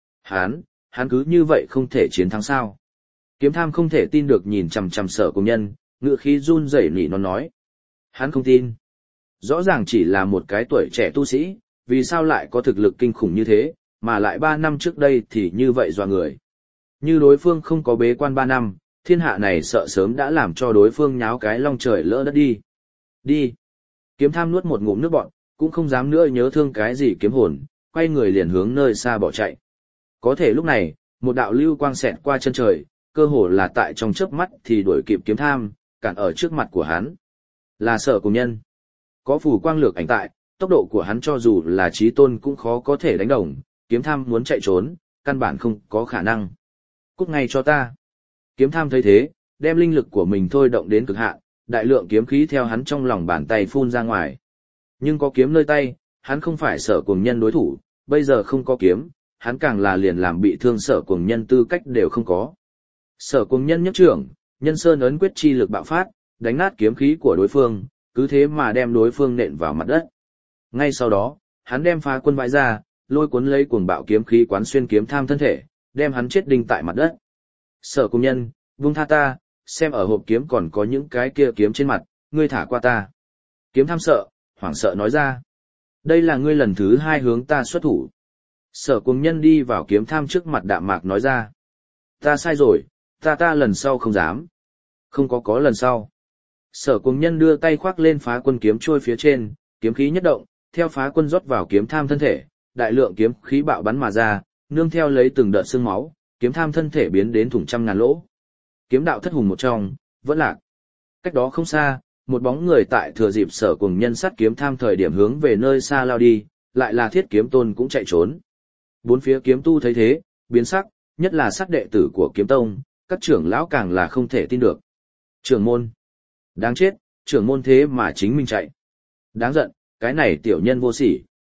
Hắn cứ như vậy không thể chiến thắng sao. Kiếm Tham không thể tin được nhìn chằm chằm Sở Cuồng Nhân, ngữ khí run rẩy nỉ non nói. Hắn không tin. Rõ ràng chỉ là một cái tuổi trẻ tu sĩ, vì sao lại có thực lực kinh khủng như thế, mà lại 3 năm trước đây thì như vậy dọa người. Như đối phương không có bế quan 3 năm, thiên hạ này sợ sớm đã làm cho đối phương nháo cái long trời lỡ đất đi. Đi. Kiếm Tham nuốt một ngụm nước bọt, cũng không dám nữa nhớ thương cái gì kiếm hồn, quay người liền hướng nơi xa bỏ chạy. Có thể lúc này, một đạo lưu quang xẹt qua chân trời, cơ hồ là tại trong chớp mắt thì đuổi kịp Kiếm Tham, cản ở trước mặt của hắn. Là Sở Cuồng Nhân. Có phù quang lược ảnh tại, tốc độ của hắn cho dù là chí tôn cũng khó có thể đánh đồng, Kiếm Tham muốn chạy trốn, căn bản không có khả năng. Cút ngay cho ta. Kiếm Tham thấy thế, đem linh lực của mình thôi động đến cực hạn, đại lượng kiếm khí theo hắn trong lòng bàn tay phun ra ngoài. Nhưng có kiếm nơi tay, hắn không phải Sở Cuồng Nhân đối thủ, bây giờ không có kiếm, hắn càng là liền làm bị thương Sở Cuồng Nhân tư cách đều không có. Sở Cuồng Nhân nhất trưởng, Nhân Sơn ấn quyết chi lực bạo phát, đánh nát kiếm khí của đối phương, cứ thế mà đem đối phương nện vào mặt đất. Ngay sau đó, hắn đem phá quân vãi ra, lôi cuốn lấy cuồng bạo kiếm khí quán xuyên Kiếm Tham thân thể, đem hắn chết đinh tại mặt đất. Sở Cuồng Nhân, vung tha ta, xem ở hộp kiếm còn có những cái kia kiếm trên mặt, ngươi thả qua ta. Kiếm Tham sợ, hoảng sợ nói ra. Đây là ngươi lần thứ 2 hướng ta xuất thủ. Sở Cuồng Nhân đi vào Kiếm Tham trước mặt đạm mạc nói ra. Ta sai rồi, ta lần sau không dám. Không có lần sau. Sở Cuồng Nhân đưa tay khoác lên phá quân kiếm trôi phía trên, kiếm khí nhất động, theo phá quân rót vào Kiếm Tham thân thể, đại lượng kiếm khí bạo bắn mà ra, nương theo lấy từng đợt xương máu, Kiếm Tham thân thể biến đến thủng trăm ngàn lỗ. Kiếm đạo thất hùng một trong, vẫn lạc. Cách đó không xa, một bóng người tại thừa dịp Sở Cuồng Nhân sát Kiếm Tham thời điểm hướng về nơi xa lao đi, lại là Thiết Kiếm Tôn cũng chạy trốn. Bốn phía kiếm tu thấy thế, biến sắc, nhất là sát đệ tử của Kiếm Tông, các trưởng lão càng là không thể tin được. Trưởng môn. Đáng chết, trưởng môn thế mà chính mình chạy. Đáng giận, cái này tiểu nhân vô sỉ.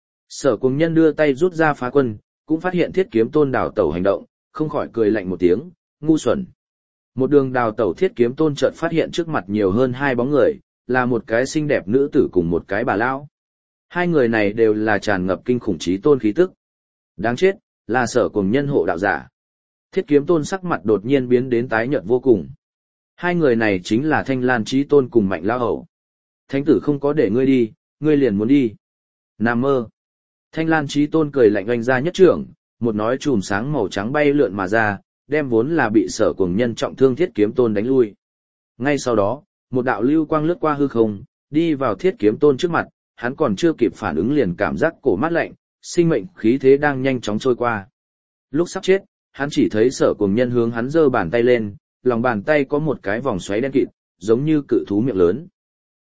Sở Cuồng Nhân đưa tay rút ra phá quân, cũng phát hiện Thiết Kiếm Tôn đào tẩu hành động, không khỏi cười lạnh một tiếng, ngu xuẩn. Một đường đào tẩu Thiết Kiếm Tôn chợt phát hiện trước mặt nhiều hơn 2 bóng người, là một cái xinh đẹp nữ tử cùng một cái bà lão. 2 người này đều là tràn ngập kinh khủng chí tôn khí tức. Đáng chết, là Sở Cuồng Nhân hộ đạo giả. Thiết Kiếm Tôn sắc mặt đột nhiên biến đến tái nhợt vô cùng. 2 người này chính là Thanh Lan Chí Tôn cùng Mạnh Lão Hầu. Thánh tử không có để ngươi đi, ngươi liền muốn đi. Nằm mơ. Thanh Lan Chí Tôn cười lạnh oanh ra nhất trưởng, một nói chùm sáng màu trắng bay lượn mà ra, đem vốn là bị Sở Cuồng Nhân trọng thương Thiết Kiếm Tôn đánh lui. Ngay sau đó, một đạo lưu quang lướt qua hư không, đi vào Thiết Kiếm Tôn trước mặt, hắn còn chưa kịp phản ứng liền cảm giác cổ mát lạnh, sinh mệnh khí thế đang nhanh chóng trôi qua. Lúc sắp chết, hắn chỉ thấy Sở Cuồng Nhân hướng hắn giơ bàn tay lên, lòng bàn tay có một cái vòng xoáy đen kịt, giống như cự thú miệng lớn.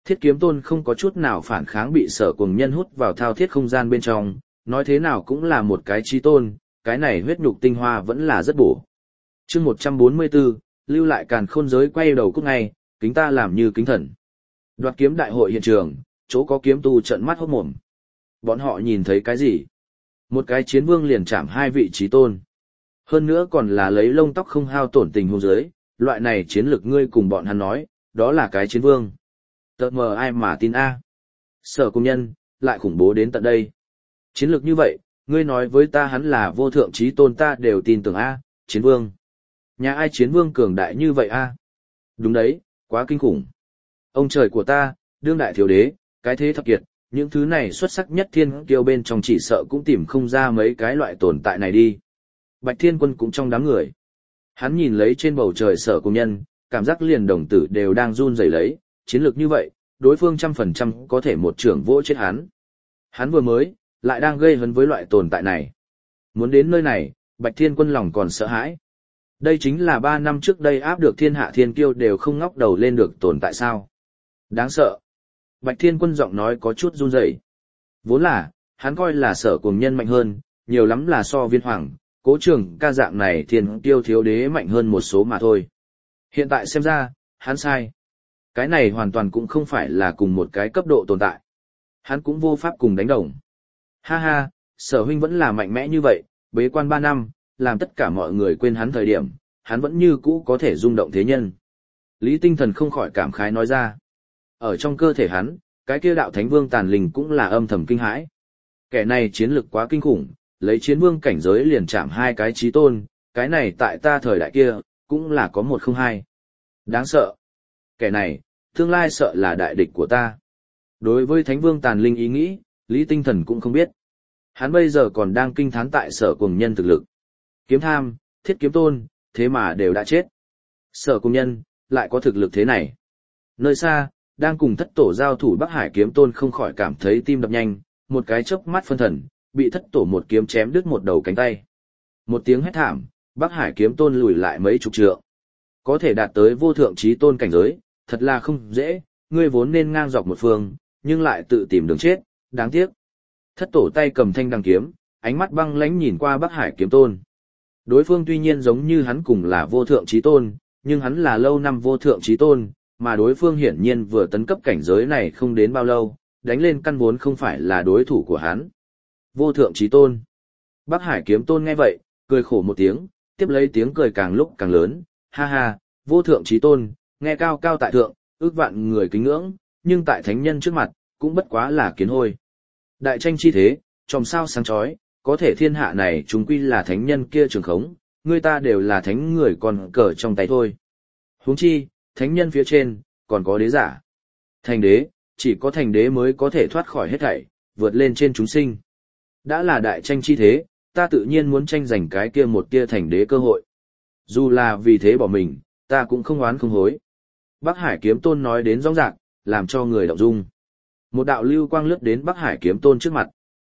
Thiết kiếm tôn không có chút nào phản kháng bị Sở Cuồng Nhân hút vào thao thiết không gian bên trong, nói thế nào cũng là một cái chí tôn, cái này huyết nhục tinh hoa vẫn là rất bổ. Chương 144, lưu lại càn khôn giới quay đầu cút ngay, kính ta làm như kính thần. Đoạt kiếm đại hội hiện trường, chỗ có kiếm tu trợn mắt hốt mồm. Bọn họ nhìn thấy cái gì? Một cái chiến vương liền chạm hai vị chí tôn. Hơn nữa còn là lấy lông tóc không hao tổn tình huống dưới, loại này chiến lược ngươi cùng bọn hắn nói, đó là cái chiến vương. Tợ mờ ai mà tin a? Sở Cuồng Nhân, lại khủng bố đến tận đây. Chiến lược như vậy, ngươi nói với ta hắn là vô thượng chí tôn ta đều tin tưởng a, chiến vương. Nhà ai chiến vương cường đại như vậy a? Đúng đấy, quá kinh khủng. Ông trời của ta, đương đại thiếu đế, cái thế thập kiệt, những thứ này xuất sắc nhất thiên kiêu bên trong chỉ sợ cũng tìm không ra mấy cái loại tồn tại này đi. Bạch Thiên Quân cũng trong đám người. Hắn nhìn lấy trên bầu trời Sở Cuồng Nhân, cảm giác liền đồng tử đều đang run rẩy lấy, chiến lược như vậy, đối phương 100% có thể một trưởng vỗ chết hắn. Hắn vừa mới, lại đang gây hấn với loại tồn tại này. Muốn đến nơi này, Bạch Thiên Quân lòng còn sợ hãi. Đây chính là 3 năm trước đây áp được thiên hạ thiên kiêu đều không ngóc đầu lên được tồn tại sao. Đáng sợ. Bạch Thiên Quân giọng nói có chút run rẩy. Vốn là, hắn coi là Sở Cuồng Nhân mạnh hơn, nhiều lắm là so Viên Hoàng, Cố Trường Ca dạng này thiên kiêu thiếu đế mạnh hơn một số mà thôi. Hiện tại xem ra, hắn sai. Cái này hoàn toàn cũng không phải là cùng một cái cấp độ tồn tại. Hắn cũng vô pháp cùng đánh đồng. Ha ha, Sở huynh vẫn là mạnh mẽ như vậy, bế quan 3 năm, làm tất cả mọi người quên hắn thời điểm, hắn vẫn như cũ có thể rung động thế nhân. Lý Tinh Thần không khỏi cảm khái nói ra. Ở trong cơ thể hắn, cái kia đạo thánh vương tàn linh cũng là âm thầm kinh hãi. Kẻ này chiến lực quá kinh khủng, lấy chiến vương cảnh giới liền chạm 2 cái chí tôn, cái này tại ta thời đại kia, cũng là có 102. Đáng sợ. Kẻ này, tương lai sợ là đại địch của ta. Đối với thánh vương tàn linh ý nghĩ, Lý Tinh Thần cũng không biết. Hắn bây giờ còn đang kinh thán tại Sở Cuồng Nhân thực lực. Kiếm tham, thiết kiếm tôn, thế mà đều đã chết. Sở Cuồng Nhân, lại có thực lực thế này. Nơi xa, đang cùng thất tổ giao thủ Bắc Hải kiếm tôn không khỏi cảm thấy tim đập nhanh, một cái chớp mắt phân thần, bị thất tổ một kiếm chém đứt một đầu cánh tay. Một tiếng hét thảm, Bắc Hải kiếm tôn lùi lại mấy chục trượng. Có thể đạt tới vô thượng chí tôn cảnh giới, thật là không dễ, ngươi vốn nên ngang dọc một phương, nhưng lại tự tìm đường chết, đáng tiếc. Thất tổ tay cầm thanh đằng kiếm, ánh mắt băng lãnh nhìn qua Bắc Hải kiếm tôn. Đối phương tuy nhiên giống như hắn cùng là vô thượng chí tôn, nhưng hắn là lâu năm vô thượng chí tôn, mà đối phương hiển nhiên vừa tấn cấp cảnh giới này không đến bao lâu, đánh lên căn vốn không phải là đối thủ của hắn. Vô thượng chí tôn. Bắc Hải kiếm tôn nghe vậy, cười khổ một tiếng, tiếp lấy tiếng cười càng lúc càng lớn, ha ha, vô thượng chí tôn, nghe cao cao tại thượng, ước vạn người kính ngưỡng, nhưng tại thánh nhân trước mặt, cũng bất quá là kiến hôi. Đại tranh chi thế, tròm sao sáng chói, có thể thiên hạ này chúng quy là thánh nhân kia trường khống, người ta đều là thánh người còn cờ trong tay thôi. Huống chi, thánh nhân phía trên, còn có đế giả. Thành đế, chỉ có thành đế mới có thể thoát khỏi hết thảy, vượt lên trên chúng sinh. Đã là đại tranh chi thế, ta tự nhiên muốn tranh giành cái kia một tia thành đế cơ hội. Dù là vì thế bỏ mình, ta cũng không oán không hối. Bắc Hải kiếm tôn nói đến rõ ràng, làm cho người động dung. Một đạo lưu quang lướt đến Bắc Hải kiếm tôn trước mặt.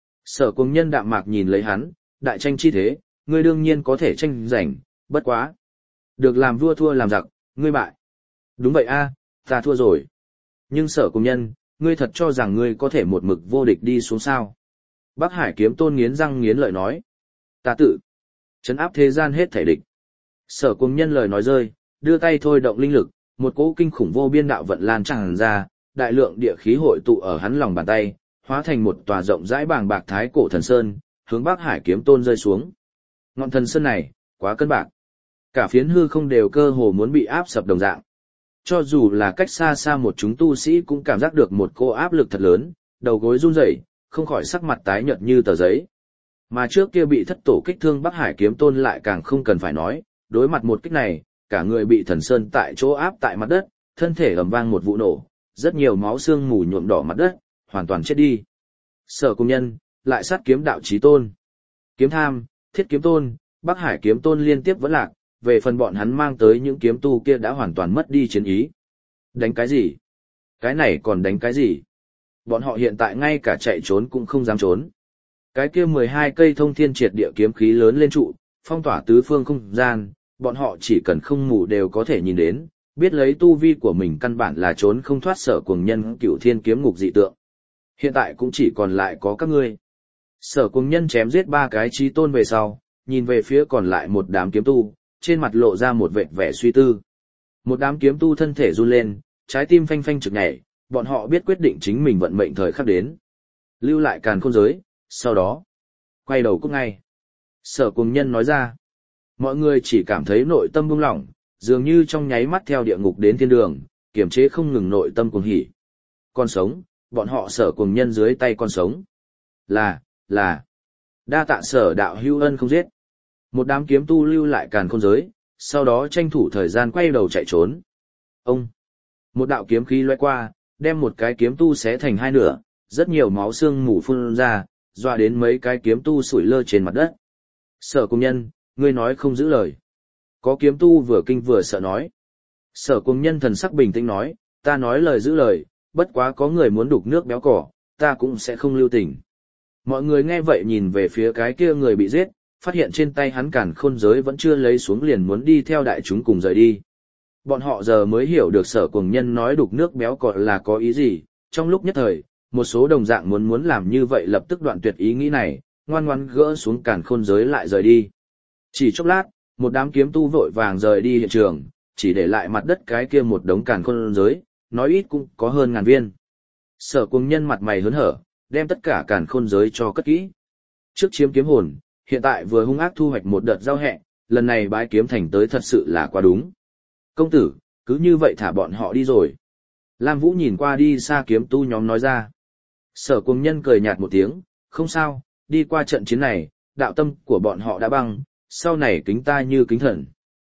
Sở Cuồng Nhân đạm mạc nhìn lấy hắn, đại tranh chi thế, ngươi đương nhiên có thể tranh giành, bất quá. Được làm vua thua làm giặc, ngươi bại. Đúng vậy a, ta thua rồi. Nhưng Sở Cuồng Nhân, ngươi thật cho rằng ngươi có thể một mực vô địch đi xuống sao? Bắc Hải kiếm tôn nghiến răng nghiến lợi nói. Ta tự trấn áp thế gian hết thảy địch. Sở Cuồng Nhân lời nói rơi, đưa tay thôi động linh lực, một cỗ kinh khủng vô biên đạo vận lan tràn ra, đại lượng địa khí hội tụ ở hắn lòng bàn tay, hóa thành một tòa rộng rãi bàng bạc thái cổ thần sơn, hướng Bắc Hải kiếm tôn rơi xuống. Ngọn thần sơn này, quá cân bạc. Cả phiến hư không đều cơ hồ muốn bị áp sập đồng dạng. Cho dù là cách xa xa một chúng tu sĩ cũng cảm giác được một cô áp lực thật lớn, đầu gối run rẩy, không khỏi sắc mặt tái nhợt như tờ giấy. Mà trước kia bị thất tổ kích thương Bắc Hải kiếm tôn lại càng không cần phải nói, đối mặt một kích này, cả người bị thần sơn tại chỗ áp tại mặt đất, thân thể ầm vang một vụ nổ, rất nhiều máu xương mù nhuộm đỏ mặt đất, hoàn toàn chết đi. Sở Cuồng Nhân, lại sát kiếm đạo chí tôn. Kiếm tham, thiết kiếm tôn, Bắc Hải kiếm tôn liên tiếp vẫn lạc, về phần bọn hắn mang tới những kiếm tu kia đã hoàn toàn mất đi chiến ý. Đánh cái gì? Cái này còn đánh cái gì? Bọn họ hiện tại ngay cả chạy trốn cũng không dám trốn. Cái kia 12 cây thông thiên triệt địa kiếm khí lớn lên trụ, phong tỏa tứ phương không gian, bọn họ chỉ cần không ngủ đều có thể nhìn đến, biết lấy tu vi của mình căn bản là trốn không thoát Sở Cuồng Nhân Cửu Thiên kiếm ngục dị tượng. Hiện tại cũng chỉ còn lại có các ngươi. Sở Cuồng Nhân chém giết 3 cái chí tôn về sau, nhìn về phía còn lại một đám kiếm tu, trên mặt lộ ra một vệt vẻ suy tư. Một đám kiếm tu thân thể run lên, trái tim phanh phanh trực nhảy, bọn họ biết quyết định chính mình vận mệnh thời khắc đến. Lưu lại càn khôn giới, sau đó quay đầu cút ngay. Sở Cuồng Nhân nói ra. Mọi người chỉ cảm thấy nội tâm buông lỏng, dường như trong nháy mắt theo địa ngục đến thiên đường, kiềm chế không ngừng nội tâm cuồng hỉ. Con sống, bọn họ Sở Cuồng Nhân dưới tay con sống. Là, đa tạ Sở đạo hữu ân không giết. Một đám kiếm tu lưu lại càn khôn giới, sau đó tranh thủ thời gian quay đầu chạy trốn. Ông, một đạo kiếm khí lóe qua, đem một cái kiếm tu xé thành 2 nửa, rất nhiều máu xương mù phun ra, dọa đến mấy cái kiếm tu sủi lơ trên mặt đất. Sở Cuồng Nhân, ngươi nói không giữ lời. Có kiếm tu vừa kinh vừa sợ nói. Sở Cuồng Nhân thần sắc bình tĩnh nói, ta nói lời giữ lời, bất quá có người muốn đục nước béo cỏ, ta cũng sẽ không lưu tình. Mọi người nghe vậy nhìn về phía cái kia người bị giết, phát hiện trên tay hắn càn khôn giới vẫn chưa lấy xuống liền muốn đi theo đại chúng cùng rời đi. Bọn họ giờ mới hiểu được Sở Cuồng Nhân nói đục nước béo cỏ là có ý gì, trong lúc nhất thời, một số đồng dạng muốn làm như vậy lập tức đoạn tuyệt ý nghĩ này, ngoan ngoãn gỡ xuống càn khôn giới lại rời đi. Chỉ chốc lát, một đám kiếm tu vội vàng rời đi hiện trường, chỉ để lại mặt đất cái kia một đống càn khôn giới, nói ít cũng có hơn 1000 viên. Sở Cuồng Nhân mặt mày hớn hở, đem tất cả càn khôn giới cho cất kỹ. Trước chiếm kiếm hồn, hiện tại vừa hung ác thu hoạch một đợt giao hẹ, lần này bái kiếm thành tới thật sự là quá đúng. Công tử, cứ như vậy thả bọn họ đi rồi. Lam Vũ nhìn qua đi xa kiếm tu nhóm nói ra. Sở Cuồng Nhân cười nhạt một tiếng, không sao, đi qua trận chiến này, đạo tâm của bọn họ đã băng, sau này kính ta như kính thần.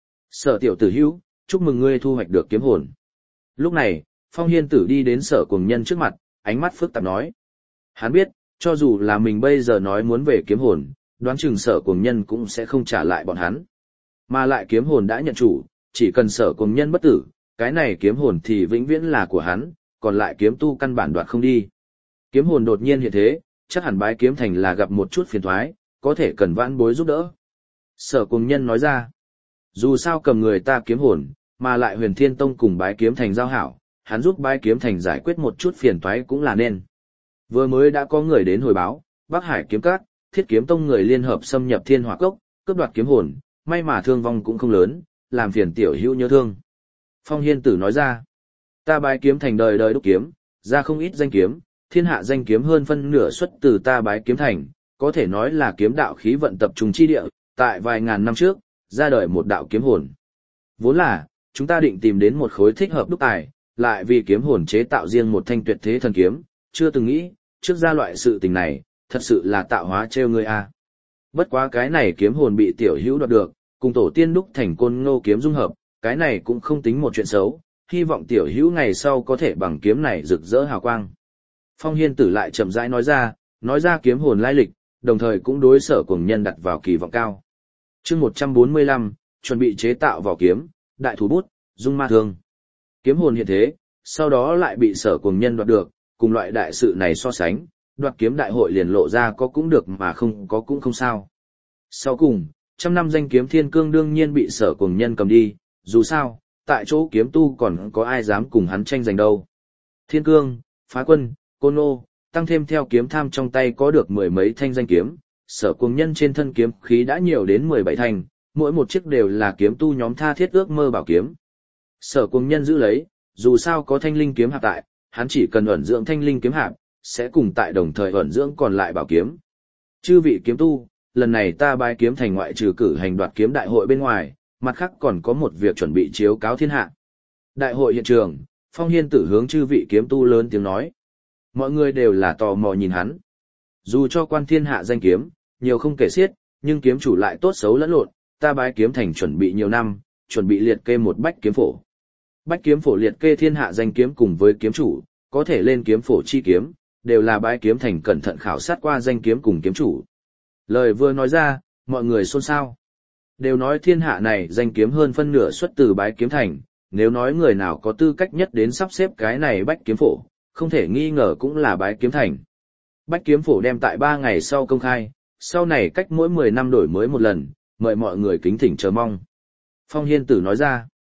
Sở tiểu tử hữu, chúc mừng ngươi thu hoạch được kiếm hồn. Lúc này, Phong Hiên Tử đi đến Sở Cuồng Nhân trước mặt, ánh mắt phức tạp nói. Hắn biết, cho dù là mình bây giờ nói muốn về kiếm hồn, đoán chừng Sở Cuồng Nhân cũng sẽ không trả lại bọn hắn. Mà lại kiếm hồn đã nhận chủ, chỉ cần Sở Cuồng Nhân bất tử, cái này kiếm hồn thì vĩnh viễn là của hắn, còn lại kiếm tu căn bản đoạt không đi. Kiếm hồn đột nhiên hiện thế, chắc hẳn bái kiếm thành là gặp một chút phiền toái, có thể cần vãn bối giúp đỡ. Sở Cuồng Nhân nói ra, dù sao cầm người ta kiếm hồn, mà lại Huyền Thiên Tông cùng bái kiếm thành giao hảo, hắn giúp bái kiếm thành giải quyết một chút phiền toái cũng là nên. Vừa mới đã có người đến hồi báo, Bắc Hải kiếm các, Thiết Kiếm Tông người liên hợp xâm nhập Thiên Hỏa Cốc, cướp đoạt kiếm hồn, may mà thương vong cũng không lớn, làm phiền tiểu hữu nhớ thương. Phong Hiên Tử nói ra, ta bái kiếm thành đời đời đúc kiếm, ra không ít danh kiếm, thiên hạ danh kiếm hơn phân nửa xuất từ ta bái kiếm thành, có thể nói là kiếm đạo khí vận tập trung chi địa, tại vài ngàn năm trước, ra đời một đạo kiếm hồn. Vốn là, chúng ta định tìm đến một khối thích hợp đúc tài, lại vì kiếm hồn chế tạo riêng một thanh tuyệt thế thần kiếm, chưa từng nghĩ, trước ra loại sự tình này, thật sự là tạo hóa trêu ngươi a. Bất quá cái này kiếm hồn bị tiểu hữu đoạt được, cùng tổ tiên đúc thành Côn Ngô kiếm dung hợp, cái này cũng không tính một chuyện xấu, hy vọng tiểu hữu ngày sau có thể bằng kiếm này rực rỡ hào quang. Phong Hiên Tử lại chậm rãi nói ra kiếm hồn lai lịch, đồng thời cũng đối Sở Cuồng Nhân đặt vào kỳ vọng cao. Chương 145, chuẩn bị chế tạo vỏ kiếm, đại thủ bút, dung ma thương. Kiếm hồn hiện thế, sau đó lại bị Sở Cuồng Nhân đoạt được, cùng loại đại sự này so sánh, đoạt kiếm đại hội liền lộ ra có cũng được mà không có cũng không sao. Sau cùng, 100 năm danh kiếm Thiên Cương đương nhiên bị Sở Cuồng Nhân cầm đi, dù sao, tại chỗ kiếm tu còn có ai dám cùng hắn tranh giành đâu. Thiên Cương, Phá Quân, Côn Ngô, tăng thêm theo kiếm tham trong tay có được 10 mấy thanh danh kiếm, Sở Cuồng Nhân trên thân kiếm khí đã nhiều đến 17 thanh, mỗi một chiếc đều là kiếm tu nhóm tha thiết ước mơ bảo kiếm. Sở Cuồng Nhân giữ lấy, dù sao có thanh linh kiếm hạp tại, hắn chỉ cần ẩn dưỡng thanh linh kiếm hạp, sẽ cùng tại đồng thời ẩn dưỡng còn lại bảo kiếm. Chư vị kiếm tu, lần này ta bái kiếm thành ngoại trừ cử hành đoạt kiếm đại hội bên ngoài, mặt khác còn có một việc chuẩn bị chiếu cáo thiên hạ. Đại hội hiện trường, Phong Hiên Tử hướng chư vị kiếm tu lớn tiếng nói. Mọi người đều là tò mò nhìn hắn. Dù cho quan thiên hạ danh kiếm, nhiều không kể xiết, nhưng kiếm chủ lại tốt xấu lẫn lộn, ta bái kiếm thành chuẩn bị nhiều năm, chuẩn bị liệt kê một bách kiếm phổ. Bách kiếm phổ liệt kê thiên hạ danh kiếm cùng với kiếm chủ, có thể lên kiếm phổ chi kiếm, đều là bái kiếm thành cẩn thận khảo sát qua danh kiếm cùng kiếm chủ. Lời vừa nói ra, mọi người xôn xao. Đều nói thiên hạ này danh kiếm hơn phân nửa xuất từ bái kiếm thành, nếu nói người nào có tư cách nhất đến sắp xếp cái này bách kiếm phổ, không thể nghi ngờ cũng là bái kiếm thành. Bách kiếm phổ đem tại 3 ngày sau công khai, sau này cách mỗi 10 năm đổi mới một lần, mời mọi người kính thỉnh chờ mong. Phong Hiên Tử nói ra,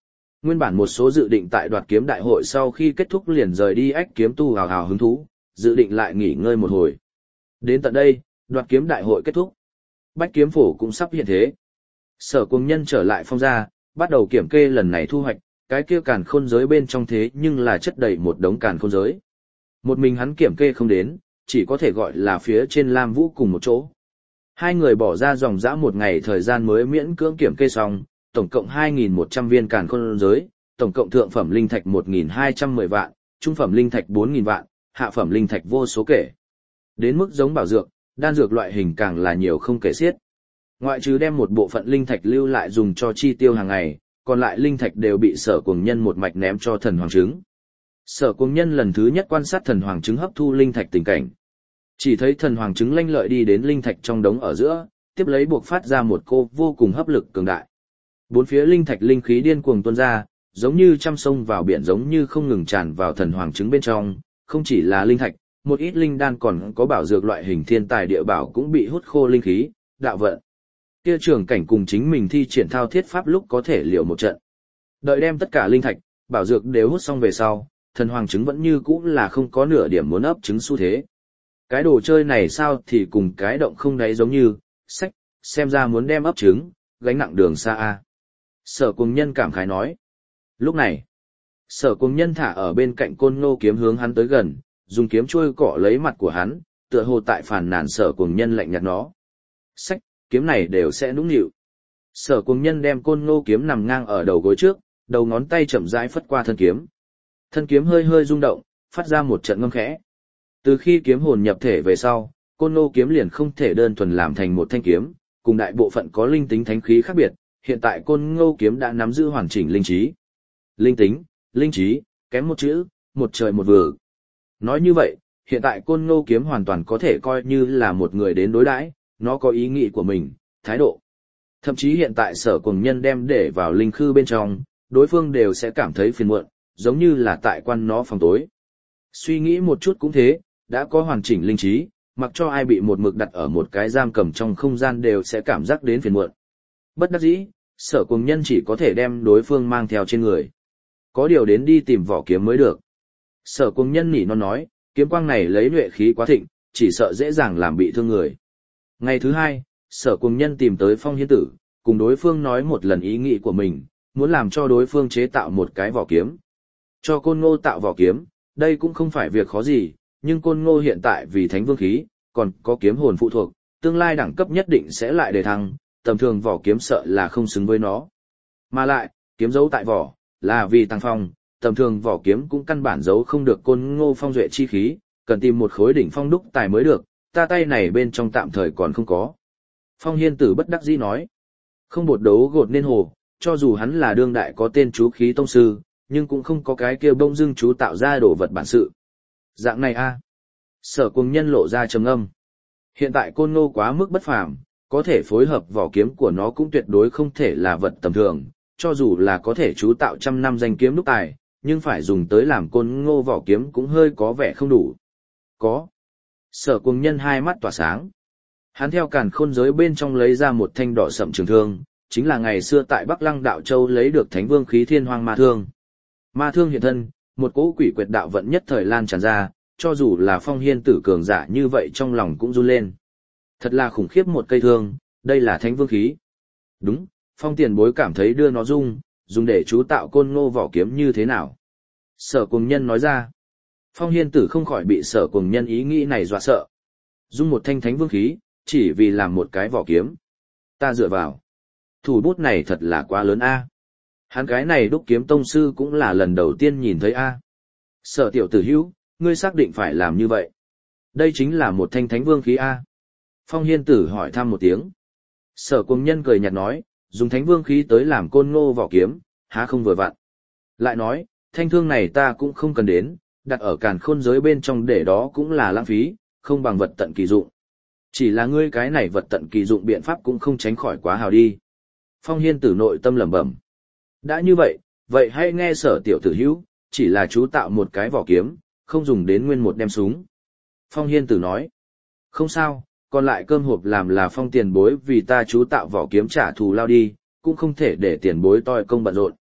Nguyên bản một số dự định tại đoạt kiếm đại hội sau khi kết thúc liền rời đi ách kiếm tu hào hào hứng thú, dự định lại nghỉ ngơi một hồi. Đến tận đây, đoạt kiếm đại hội kết thúc. Bách kiếm phổ cũng sắp hiện thế. Sở Cuồng Nhân trở lại Phong gia, bắt đầu kiểm kê lần này thu hoạch, cái kia càn khôn giới bên trong thế nhưng là chất đầy một đống càn khôn giới. Một mình hắn kiểm kê không đến, chỉ có thể gọi là phía trên Lam Vũ cùng một chỗ. Hai người bỏ ra dòng dã một ngày thời gian mới miễn cưỡng kiểm kê xong, tổng cộng 2.100 viên càn khôn giới, tổng cộng thượng phẩm linh thạch 1.210 vạn, trung phẩm linh thạch 4.000 vạn, hạ phẩm linh thạch vô số kể. Đến mức giống bảo dược, đan dược loại hình càng là nhiều không kể xiết. Ngoại trừ đem một bộ phận linh thạch lưu lại dùng cho chi tiêu hàng ngày, còn lại linh thạch đều bị Sở Cuồng Nhân một mạch ném cho thần hoàng trứng. Sở Cuồng Nhân lần thứ nhất quan sát thần hoàng trứng hấp thu linh thạch tình cảnh. Chỉ thấy thần hoàng trứng lanh lợi đi đến linh thạch trong đống ở giữa, tiếp lấy buộc phát ra một cô vô cùng hấp lực cường đại. Bốn phía linh thạch linh khí điên cuồng tuôn ra, giống như trăm sông vào biển, giống như không ngừng tràn vào thần hoàng trứng bên trong, không chỉ là linh thạch, một ít linh đan còn có bảo dược loại hình thiên tài địa bảo cũng bị hút khô linh khí, đạo vận. Kia trưởng cảnh cùng chính mình thi triển thao thiết pháp lúc có thể liều một trận. Đợi đem tất cả linh thạch, bảo dược đều hút xong về sau, thần hoàng trứng vẫn như cũ là không có nửa điểm muốn ấp trứng xu thế. Cái đồ chơi này sao thì cùng cái động không đáy giống như, sách, xem ra muốn đem ấp trứng, gánh nặng đường xa a. Sở Cuồng Nhân cảm khái nói. Lúc này, Sở Cuồng Nhân thả ở bên cạnh Côn Ngô kiếm hướng hắn tới gần, dùng kiếm chuôi cọ lấy mặt của hắn, tựa hồ tại phàn nàn Sở Cuồng Nhân lạnh nhạt nó. Sách, kiếm này đều sẽ nũng nịu. Sở Cuồng Nhân đem Côn Ngô kiếm nằm ngang ở đầu gối trước, đầu ngón tay chậm rãi phất qua thân kiếm. Thân kiếm hơi hơi rung động, phát ra một trận ngâm khẽ. Từ khi kiếm hồn nhập thể về sau, Côn Ngô kiếm liền không thể đơn thuần làm thành một thanh kiếm, cùng đại bộ phận có linh tính thánh khí khác biệt, hiện tại Côn Ngô kiếm đã nắm giữ hoàn chỉnh linh trí. Linh tính, linh trí, kém một chữ, một trời một vực. Nói như vậy, hiện tại Côn Ngô kiếm hoàn toàn có thể coi như là một người đến đối đãi, nó có ý nghĩ của mình, thái độ. Thậm chí hiện tại Sở Cuồng Nhân đem để vào linh khư bên trong, đối phương đều sẽ cảm thấy phiền muộn, giống như là tại quan nó phòng tối. Suy nghĩ một chút cũng thế, đã có hoàn chỉnh linh trí, mặc cho ai bị một mực đặt ở một cái giam cầm trong không gian đều sẽ cảm giác đến phiền muộn. Bất đắc dĩ, Sở Cuồng Nhân chỉ có thể đem đối phương mang theo trên người. Có điều đến đi tìm vỏ kiếm mới được. Sở Cuồng Nhân nỉ non nói, kiếm quang này lấy nhuệ khí quá thịnh, chỉ sợ dễ dàng làm bị thương người. Ngày thứ hai, Sở Cuồng Nhân tìm tới Phong Hiên Tử, cùng đối phương nói một lần ý nghĩ của mình, muốn làm cho đối phương chế tạo một cái vỏ kiếm. Cho Côn Ngô tạo vỏ kiếm, đây cũng không phải việc khó gì, nhưng Côn Ngô hiện tại vì thánh vương khí, còn có kiếm hồn phụ thuộc, tương lai đẳng cấp nhất định sẽ lại đề thăng, tầm thường vỏ kiếm sợ là không xứng với nó. Mà lại, kiếm giấu tại vỏ, là vì tăng phong, tầm thường vỏ kiếm cũng căn bản giấu không được Côn Ngô phong duệ chi khí, cần tìm một khối đỉnh phong đúc tài mới được, ta tay này bên trong tạm thời còn không có. Phong Hiên Tử bất đắc dĩ nói, không bột đấu gột nên hồ, cho dù hắn là đương đại có tên chú khí tông sư, nhưng cũng không có cái kia bông dưng chú tạo ra đồ vật bản sự. Dạng này a. Sở Cuồng Nhân lộ ra trầm ngâm. Hiện tại Côn Ngô quá mức bất phàm, có thể phối hợp vỏ kiếm của nó cũng tuyệt đối không thể là vật tầm thường, cho dù là có thể chú tạo trăm năm danh kiếm đúc tài, nhưng phải dùng tới làm Côn Ngô vỏ kiếm cũng hơi có vẻ không đủ. Có. Sở Cuồng Nhân hai mắt tỏa sáng. Hắn theo càn khôn giới bên trong lấy ra một thanh đỏ sậm trường thương, chính là ngày xưa tại Bắc Lăng Đạo Châu lấy được Thánh Vương khí Thiên Hoang Ma Thương. Ma Thương hiện thân, một cỗ quỷ quyệt đạo vận nhất thời lan tràn ra, cho dù là Phong Hiên Tử cường giả như vậy trong lòng cũng run lên. Thật là khủng khiếp một cây thương, đây là Thánh Vương khí. Đúng, Phong tiền bối cảm thấy đưa nó dùng để chú tạo Côn Ngô vỏ kiếm như thế nào? Sở Cuồng Nhân nói ra. Phong Hiên Tử không khỏi bị Sở Cuồng Nhân ý nghĩ này dọa sợ. Dùng một thanh Thánh Vương khí, chỉ vì làm một cái vỏ kiếm. Ta dựa vào. Thủ bút này thật là quá lớn a. Hắn cái này đúc kiếm tông sư cũng là lần đầu tiên nhìn thấy a. Sở tiểu tử hữu, ngươi xác định phải làm như vậy. Đây chính là một thanh Thánh Vương khí a. Phong Hiên Tử hỏi thăm một tiếng. Sở Cuồng Nhân cười nhạt nói, dùng Thánh Vương khí tới làm Côn Ngô vỏ kiếm, há không vừa vặn. Lại nói, thanh thương này ta cũng không cần đến, đặt ở càn khôn giới bên trong để đó cũng là lãng phí, không bằng vật tận kỳ dụng. Chỉ là ngươi cái này vật tận kỳ dụng biện pháp cũng không tránh khỏi quá hào đi. Phong Hiên Tử nội tâm lẩm bẩm. Đã như vậy, vậy hãy nghe Sở tiểu tử hữu, chỉ là chú tạo một cái vỏ kiếm, không dùng đến nguyên một đem súng. Phong Hiên Tử nói. Không sao, còn lại cơm hộp làm là Phong tiền bối vì ta chú tạo vỏ kiếm trả thù lao đi, cũng không thể để tiền bối toi công bận rộn.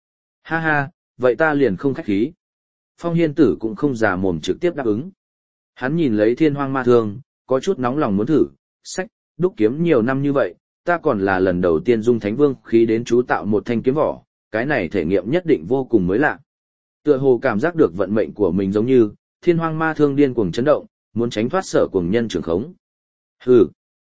Ha ha, vậy ta liền không khách khí. Phong Hiên Tử cũng không già mồm trực tiếp đáp ứng. Hắn nhìn lấy Thiên Hoang Ma Thương, có chút nóng lòng muốn thử, sách, đúc kiếm nhiều năm như vậy, ta còn là lần đầu tiên dung Thánh Vương khí đến chú tạo một thanh kiếm vỏ, cái này thể nghiệm nhất định vô cùng mới lạ. Tựa hồ cảm giác được vận mệnh của mình giống như, Thiên Hoang Ma Thương điên cuồng chấn động, muốn tránh thoát Sở Cuồng Nhân trường khống. Hừ.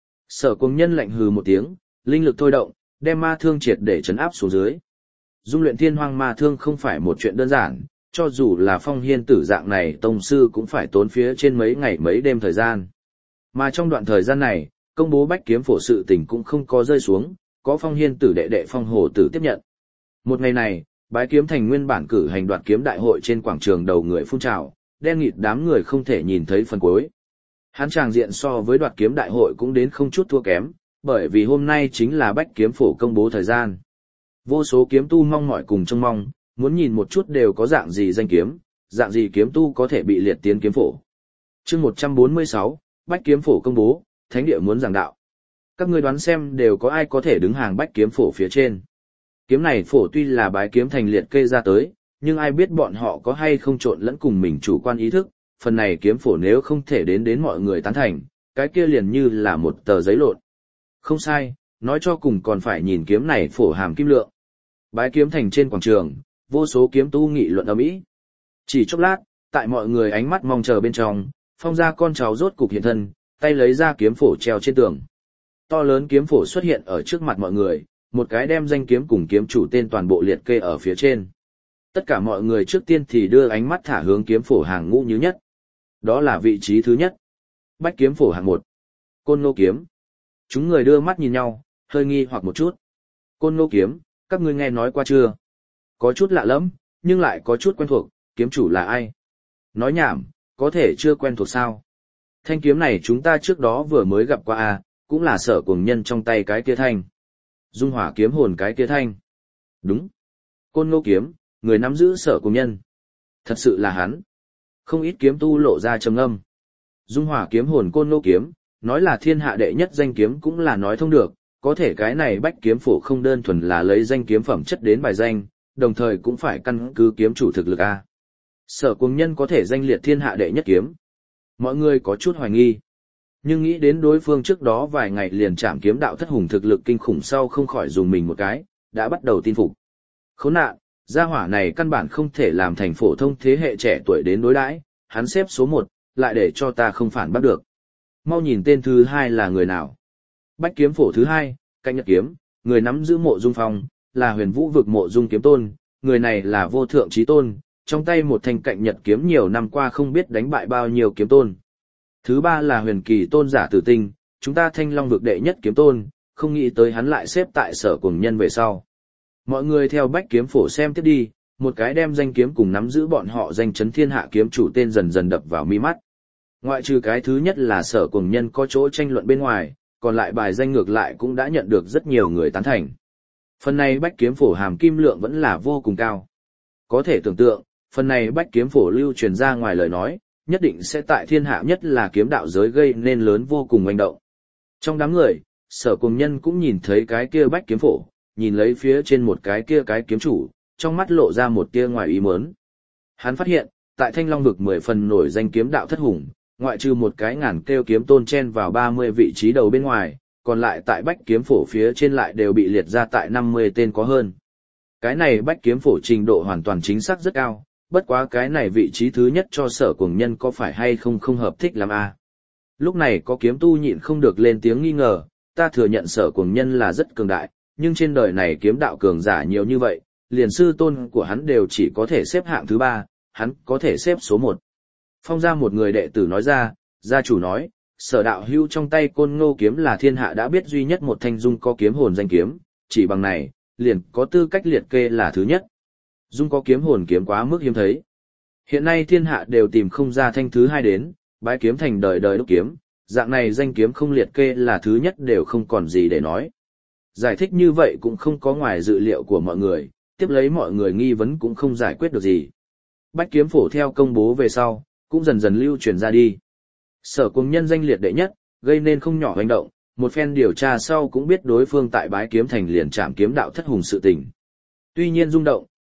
Sở Cuồng Nhân lạnh hừ một tiếng, linh lực thôi động, đem ma thương triệt để trấn áp xuống dưới. Dung luyện Thiên Hoang Ma Thương không phải một chuyện đơn giản, cho dù là Phong Hiên Tử dạng này tông sư cũng phải tốn phía trên mấy ngày mấy đêm thời gian. Mà trong đoạn thời gian này, công bố bách kiếm phổ sự tình cũng không có rơi xuống, có Phong Hiên Tử đệ đệ Phong Hổ Tử tiếp nhận. Một ngày này, bái kiếm thành nguyên bản cử hành đoạt kiếm đại hội trên quảng trường đầu người phun trào, đen nghịt đám người không thể nhìn thấy phần cuối. Hắn tràng diện so với đoạt kiếm đại hội cũng đến không chút thua kém, bởi vì hôm nay chính là bách kiếm phổ công bố thời gian. Vô số kiếm tu mong mỏi cùng trông mong, muốn nhìn một chút đều có dạng gì danh kiếm, dạng gì kiếm tu có thể bị liệt tiến kiếm phổ. Chương 146, bách kiếm phổ công bố, thánh địa muốn giảng đạo. Các ngươi đoán xem đều có ai có thể đứng hàng bách kiếm phổ phía trên. Kiếm này phổ tuy là bái kiếm thành liệt kê ra tới, nhưng ai biết bọn họ có hay không trộn lẫn cùng mình chủ quan ý thức, phần này kiếm phổ nếu không thể đến mọi người tán thành, cái kia liền như là một tờ giấy lộn. Không sai, nói cho cùng còn phải nhìn kiếm này phổ hàm kim lượng. Bái kiếm thành trên quảng trường, vô số kiếm tu nghị luận ầm ĩ. Chỉ chốc lát, tại mọi người ánh mắt mong chờ bên trong, Phong gia con cháu rốt cục hiện thân, tay lấy ra kiếm phổ treo trên tường. To lớn kiếm phổ xuất hiện ở trước mặt mọi người, một cái đem danh kiếm cùng kiếm chủ tên toàn bộ liệt kê ở phía trên. Tất cả mọi người trước tiên thì đưa ánh mắt thả hướng kiếm phổ hàng ngũ như nhất. Đó là vị trí thứ nhất. Bách kiếm phổ hạng 1. Côn Ngô kiếm. Chúng người đưa mắt nhìn nhau, hơi nghi hoặc một chút. Côn Ngô kiếm, các ngươi nghe nói qua chưa? Có chút lạ lẫm, nhưng lại có chút quen thuộc, kiếm chủ là ai? Nói nhảm, có thể chưa quen thuộc sao? Thanh kiếm này chúng ta trước đó vừa mới gặp qua à, cũng là Sở Cuồng Nhân trong tay cái kia thanh. Dung Hỏa kiếm hồn cái kia thanh. Đúng. Côn Ngô kiếm, người nắm giữ Sở Cuồng Nhân. Thật sự là hắn. Không ít kiếm tu lộ ra trầm ngâm. Dung Hỏa kiếm hồn Côn Ngô kiếm, nói là thiên hạ đệ nhất danh kiếm cũng là nói thông được, có thể cái này bách kiếm phổ không đơn thuần là lấy danh kiếm phẩm chất đến bài danh, đồng thời cũng phải căn cứ kiếm chủ thực lực a. Sở Cuồng Nhân có thể danh liệt thiên hạ đệ nhất kiếm. Mọi người có chút hoài nghi. Nhưng nghĩ đến đối phương trước đó vài ngày liền chạm kiếm đạo thất hùng thực lực kinh khủng sau không khỏi dùng mình một cái, đã bắt đầu tin phục. Khốn nạn, gia hỏa này căn bản không thể làm thành phổ thông thế hệ trẻ tuổi đến đối đãi, hắn xếp số 1, lại để cho ta không phản bắt được. Mau nhìn tên thứ 2 là người nào. Bách kiếm phổ thứ 2, Cạnh Nhật kiếm, người nắm giữ Mộ Dung Phong, là Huyền Vũ vực Mộ Dung kiếm tôn, người này là vô thượng chí tôn, trong tay một thanh Cạnh Nhật kiếm nhiều năm qua không biết đánh bại bao nhiêu kiếm tôn. Thứ 3 là Huyền Kỳ tôn giả Tử Tinh, chúng ta Thanh Long vực đệ nhất kiếm tôn, không nghĩ tới hắn lại xếp tại Sở Cuồng Nhân về sau. Mọi người theo bách kiếm phổ xem tiếp đi, một cái đem danh kiếm cùng nắm giữ bọn họ danh chấn thiên hạ kiếm chủ tên dần dần đập vào mi mắt. Ngoại trừ cái thứ nhất là Sở Cuồng Nhân có chỗ tranh luận bên ngoài, còn lại bài danh ngược lại cũng đã nhận được rất nhiều người tán thành. Phần này bách kiếm phổ hàm kim lượng vẫn là vô cùng cao. Có thể tưởng tượng, phần này bách kiếm phổ lưu truyền ra ngoài lời nói, nhất định sẽ tại thiên hạ nhất là kiếm đạo giới gây nên lớn vô cùng oanh động. Trong đám người, Sở Cuồng Nhân cũng nhìn thấy cái kia bách kiếm phổ, nhìn lấy phía trên một cái kia cái kiếm chủ, trong mắt lộ ra một tia ngoài ý muốn. Hắn phát hiện, tại Thanh Long vực 10 phần nổi danh kiếm đạo thất hùng, ngoại trừ một cái ngàn kêu kiếm tôn chen vào 30 vị trí đầu bên ngoài, còn lại tại bách kiếm phổ phía trên lại đều bị liệt ra tại 50 tên có hơn. Cái này bách kiếm phổ trình độ hoàn toàn chính xác rất cao, bất quá cái này vị trí thứ nhất cho Sở Cuồng Nhân có phải hay không không hợp thích lắm à. Lúc này có kiếm tu nhịn không được lên tiếng nghi ngờ, ta thừa nhận Sở Cuồng Nhân là rất cường đại, nhưng trên đời này kiếm đạo cường giả nhiều như vậy, liền sư tôn của hắn đều chỉ có thể xếp hạng thứ 3, hắn có thể xếp số 1. Phong gia một người đệ tử nói ra, gia chủ nói, Sở đạo hưu trong tay Côn Ngô kiếm là thiên hạ đã biết duy nhất một thanh dung có kiếm hồn danh kiếm, chỉ bằng này, liền có tư cách liệt kê là thứ nhất. Dung có kiếm hồn kiếm quá mức hiếm thấy. Hiện nay thiên hạ đều tìm không ra thanh thứ 2 đến, bái kiếm thành đời đời đúc kiếm, dạng này danh kiếm không liệt kê là thứ nhất đều không còn gì để nói. Giải thích như vậy cũng không có ngoài dự liệu của mọi người, tiếp lấy mọi người nghi vấn cũng không giải quyết được gì. Bách kiếm phổ theo công bố về sau, cũng dần dần lưu truyền ra đi. Sở Cuồng Nhân danh liệt đệ nhất, gây nên không nhỏ hành động, một phen điều tra sau cũng biết đối phương tại bái kiếm thành liền chạm kiếm đạo thất hùng sự tình. Tuy nhiên rung động,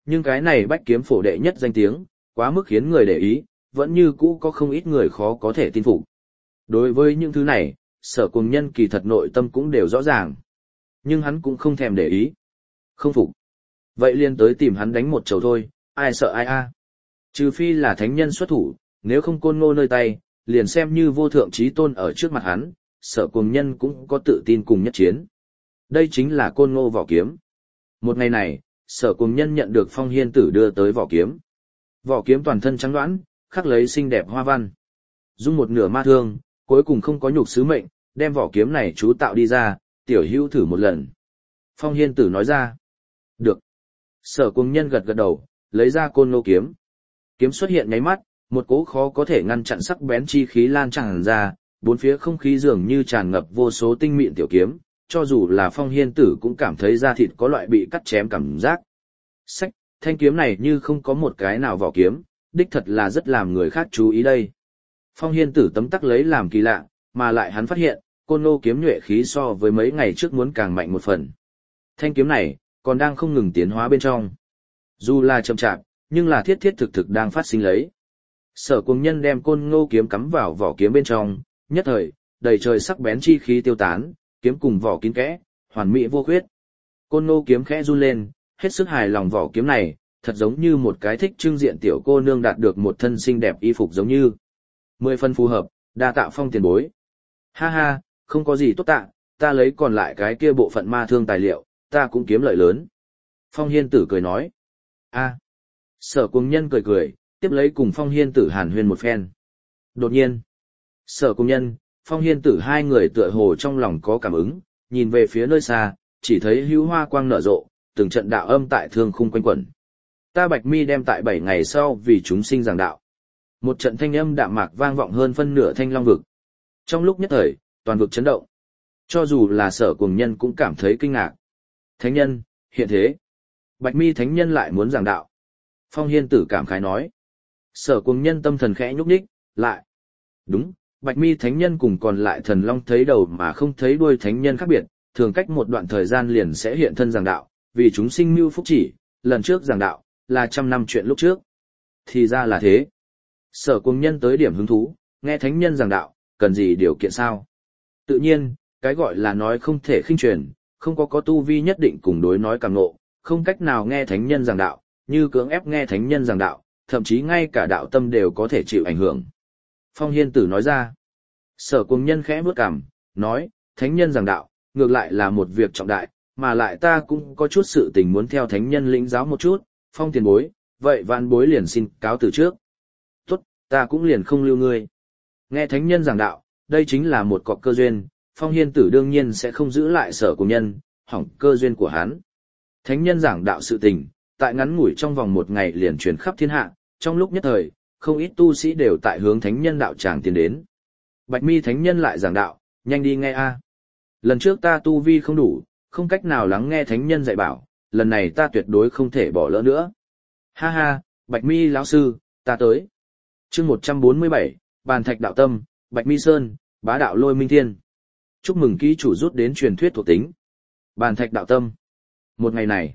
Nhưng cái này bách kiếm phổ đệ nhất danh tiếng, quá mức khiến người để ý, vẫn như cũ có không ít người khó có thể tin phục. Đối với những thứ này, Sở Cuồng Nhân kỳ thật nội tâm cũng đều rõ ràng. Nhưng hắn cũng không thèm để ý. Không phục. Vậy liền tới tìm hắn đánh một chầu thôi, ai sợ ai a. Trừ phi là thánh nhân xuất thủ, nếu không Côn Ngô nơi tay, liền xem như vô thượng chí tôn ở trước mặt hắn, Sở Cuồng Nhân cũng có tự tin cùng nhất chiến. Đây chính là Côn Ngô vỏ kiếm. Một ngày này, Sở Cuồng Nhân nhận được Phong Hiên Tử đưa tới vỏ kiếm. Vỏ kiếm toàn thân trắng đoán, khắc lấy xinh đẹp hoa văn. Dung một nửa ma thương, cuối cùng không có nhục sứ mệnh, đem vỏ kiếm này chú tạo đi ra, tiểu hữu thử một lần. Phong Hiên Tử nói ra. Được. Sở Cuồng Nhân gật gật đầu, lấy ra Côn Ngô kiếm. Kiếm xuất hiện nháy mắt, một cỗ khó có thể ngăn chặn sắc bén chi khí lan tràn ra, bốn phía không khí dường như tràn ngập vô số tinh mịn tiểu kiếm, cho dù là Phong Hiên Tử cũng cảm thấy da thịt có loại bị cắt chém cảm giác. Sách, thanh kiếm này như không có một cái nào vỏ kiếm, đích thật là rất làm người khác chú ý đây. Phong Hiên Tử tấm tắc lấy làm kỳ lạ, mà lại hắn phát hiện, Côn Ngô kiếm nhuệ khí so với mấy ngày trước muốn càng mạnh một phần. Thanh kiếm này, còn đang không ngừng tiến hóa bên trong. Dù là chậm chạp, nhưng là thiết thiết thực thực đang phát sinh lấy. Sở Cuồng Nhân đem Côn Ngô kiếm cắm vào vỏ kiếm bên trong, nhất thời, đầy trời sắc bén chi khí tiêu tán, kiếm cùng vỏ kín kẽ, hoàn mỹ vô khuyết. Côn Ngô kiếm khẽ run lên, hết sức hài lòng vỏ kiếm này, thật giống như một cái thích trưng diện tiểu cô nương đạt được một thân xinh đẹp y phục giống như. 10 phân phù hợp, đa tạ Phong tiền bối. Ha ha, không có gì tốt tạ, ta lấy còn lại cái kia bộ phận ma thương tài liệu, ta cũng kiếm lợi lớn. Phong Hiên Tử cười nói. A. Sở Cuồng Nhân cười cười, tiếp lấy cùng Phong Hiên Tử hàn huyên một phen. Đột nhiên, Sở Cuồng Nhân, Phong Hiên Tử hai người tựa hồ trong lòng có cảm ứng, nhìn về phía nơi xa, chỉ thấy hữu hoa quang nở rộ, từng trận đạo âm tại thương khung quanh quẩn. Ta Bạch Mi đem tại 7 ngày sau vì chúng sinh giảng đạo. Một trận thanh âm đạm mạc vang vọng hơn phân nửa Thanh Long vực. Trong lúc nhất thời, toàn vực chấn động. Cho dù là Sở Cuồng Nhân cũng cảm thấy kinh ngạc. Thánh nhân, hiện thế. Bạch Mi thánh nhân lại muốn giảng đạo. Phong Hiên Tử cảm khái nói. Sở Cuồng Nhân tâm thần khẽ nhúc nhích, lại. Đúng, Bạch Mi thánh nhân cùng còn lại thần long thấy đầu mà không thấy đuôi thánh nhân khác biệt, thường cách một đoạn thời gian liền sẽ hiện thân giảng đạo, vì chúng sinh mưu phúc chỉ, lần trước giảng đạo, là 100 năm chuyện lúc trước. Thì ra là thế. Sở Cuồng Nhân tới điểm hứng thú, nghe thánh nhân giảng đạo, cần gì điều kiện sao? Tự nhiên, cái gọi là nói không thể khinh truyền, không có tu vi nhất định cùng đối nói càng ngộ, không cách nào nghe thánh nhân giảng đạo, như cưỡng ép nghe thánh nhân giảng đạo, thậm chí ngay cả đạo tâm đều có thể chịu ảnh hưởng. Phong Hiên Tử nói ra. Sở Cuồng Nhân khẽ bước cằm, nói, thánh nhân giảng đạo, ngược lại là một việc trọng đại, mà lại ta cũng có chút sự tình muốn theo thánh nhân lĩnh giáo một chút, Phong tiền bối, vậy vạn bối liền xin cáo từ trước. Tốt, ta cũng liền không lưu ngươi. Nghe thánh nhân giảng đạo, đây chính là một cọc cơ duyên, Phong Hiên Tử đương nhiên sẽ không giữ lại Sở Cuồng Nhân, hỏng cơ duyên của hắn. Thánh nhân giảng đạo sự tình, tại ngắn ngủi trong vòng 1 ngày liền truyền khắp thiên hạ, trong lúc nhất thời, không ít tu sĩ đều tại hướng thánh nhân đạo tràng tiến đến. Bạch Mi thánh nhân lại giảng đạo, nhanh đi nghe a. Lần trước ta tu vi không đủ, không cách nào lắng nghe thánh nhân dạy bảo, lần này ta tuyệt đối không thể bỏ lỡ nữa. Ha ha, Bạch Mi lão sư, ta tới. Chương 147, Bàn Thạch đạo tâm, Bạch Mi Sơn, Bá đạo Lôi Minh Thiên. Chúc mừng ký chủ rút đến truyền thuyết thuộc tính. Bàn Thạch đạo tâm. Một ngày này,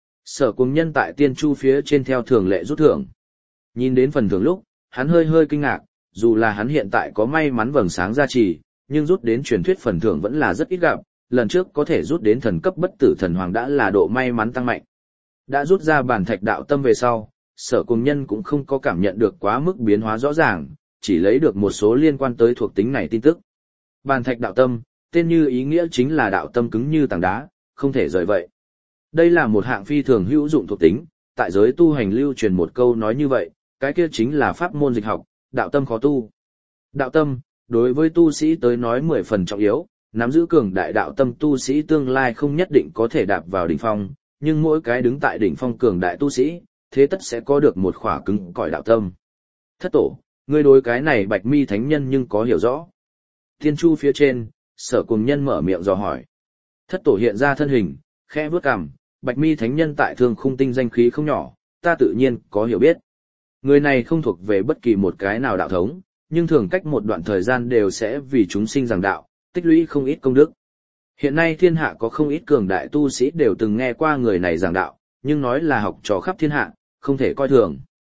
Sở Cuồng Nhân tại Tiên Chu phía trên theo thường lệ rút thưởng. Nhìn đến phần thưởng lúc, hắn hơi kinh ngạc, dù là hắn hiện tại có may mắn vầng sáng gia trì, nhưng rút đến truyền thuyết phần thưởng vẫn là rất ít gặp, lần trước có thể rút đến thần cấp bất tử thần hoàng đã là độ may mắn tăng mạnh. Đã rút ra Bàn Thạch đạo tâm về sau, Sở Cuồng Nhân cũng không có cảm nhận được quá mức biến hóa rõ ràng, chỉ lấy được một số liên quan tới thuộc tính này tin tức. Bàn Thạch đạo tâm, tên như ý nghĩa chính là đạo tâm cứng như tảng đá, không thể rời vậy. Đây là một hạng phi thường hữu dụng thuộc tính, tại giới tu hành lưu truyền một câu nói như vậy, cái kia chính là pháp môn dịch học, đạo tâm khó tu. Đạo tâm, đối với tu sĩ tới nói 10 phần trọng yếu, nắm giữ cường đại đạo tâm tu sĩ tương lai không nhất định có thể đạp vào đỉnh phong, nhưng mỗi cái đứng tại đỉnh phong cường đại tu sĩ, thế tất sẽ có được một khỏa cứng cỏi đạo tâm. Thất tổ, ngươi đối cái này Bạch Mi thánh nhân nhưng có hiểu rõ. Tiên Chu phía trên, Sở Cuồng Nhân mở miệng dò hỏi. Thất tổ hiện ra thân hình, khẽ bước cằm, Bạch Mi thánh nhân tại Thương Khung tinh danh khí không nhỏ, ta tự nhiên có hiểu biết. Người này không thuộc về bất kỳ một cái nào đạo thống, nhưng thường cách một đoạn thời gian đều sẽ vì chúng sinh giảng đạo, tích lũy không ít công đức. Hiện nay thiên hạ có không ít cường đại tu sĩ đều từng nghe qua người này giảng đạo, nhưng nói là học trò khắp thiên hạ, không thể coi thường.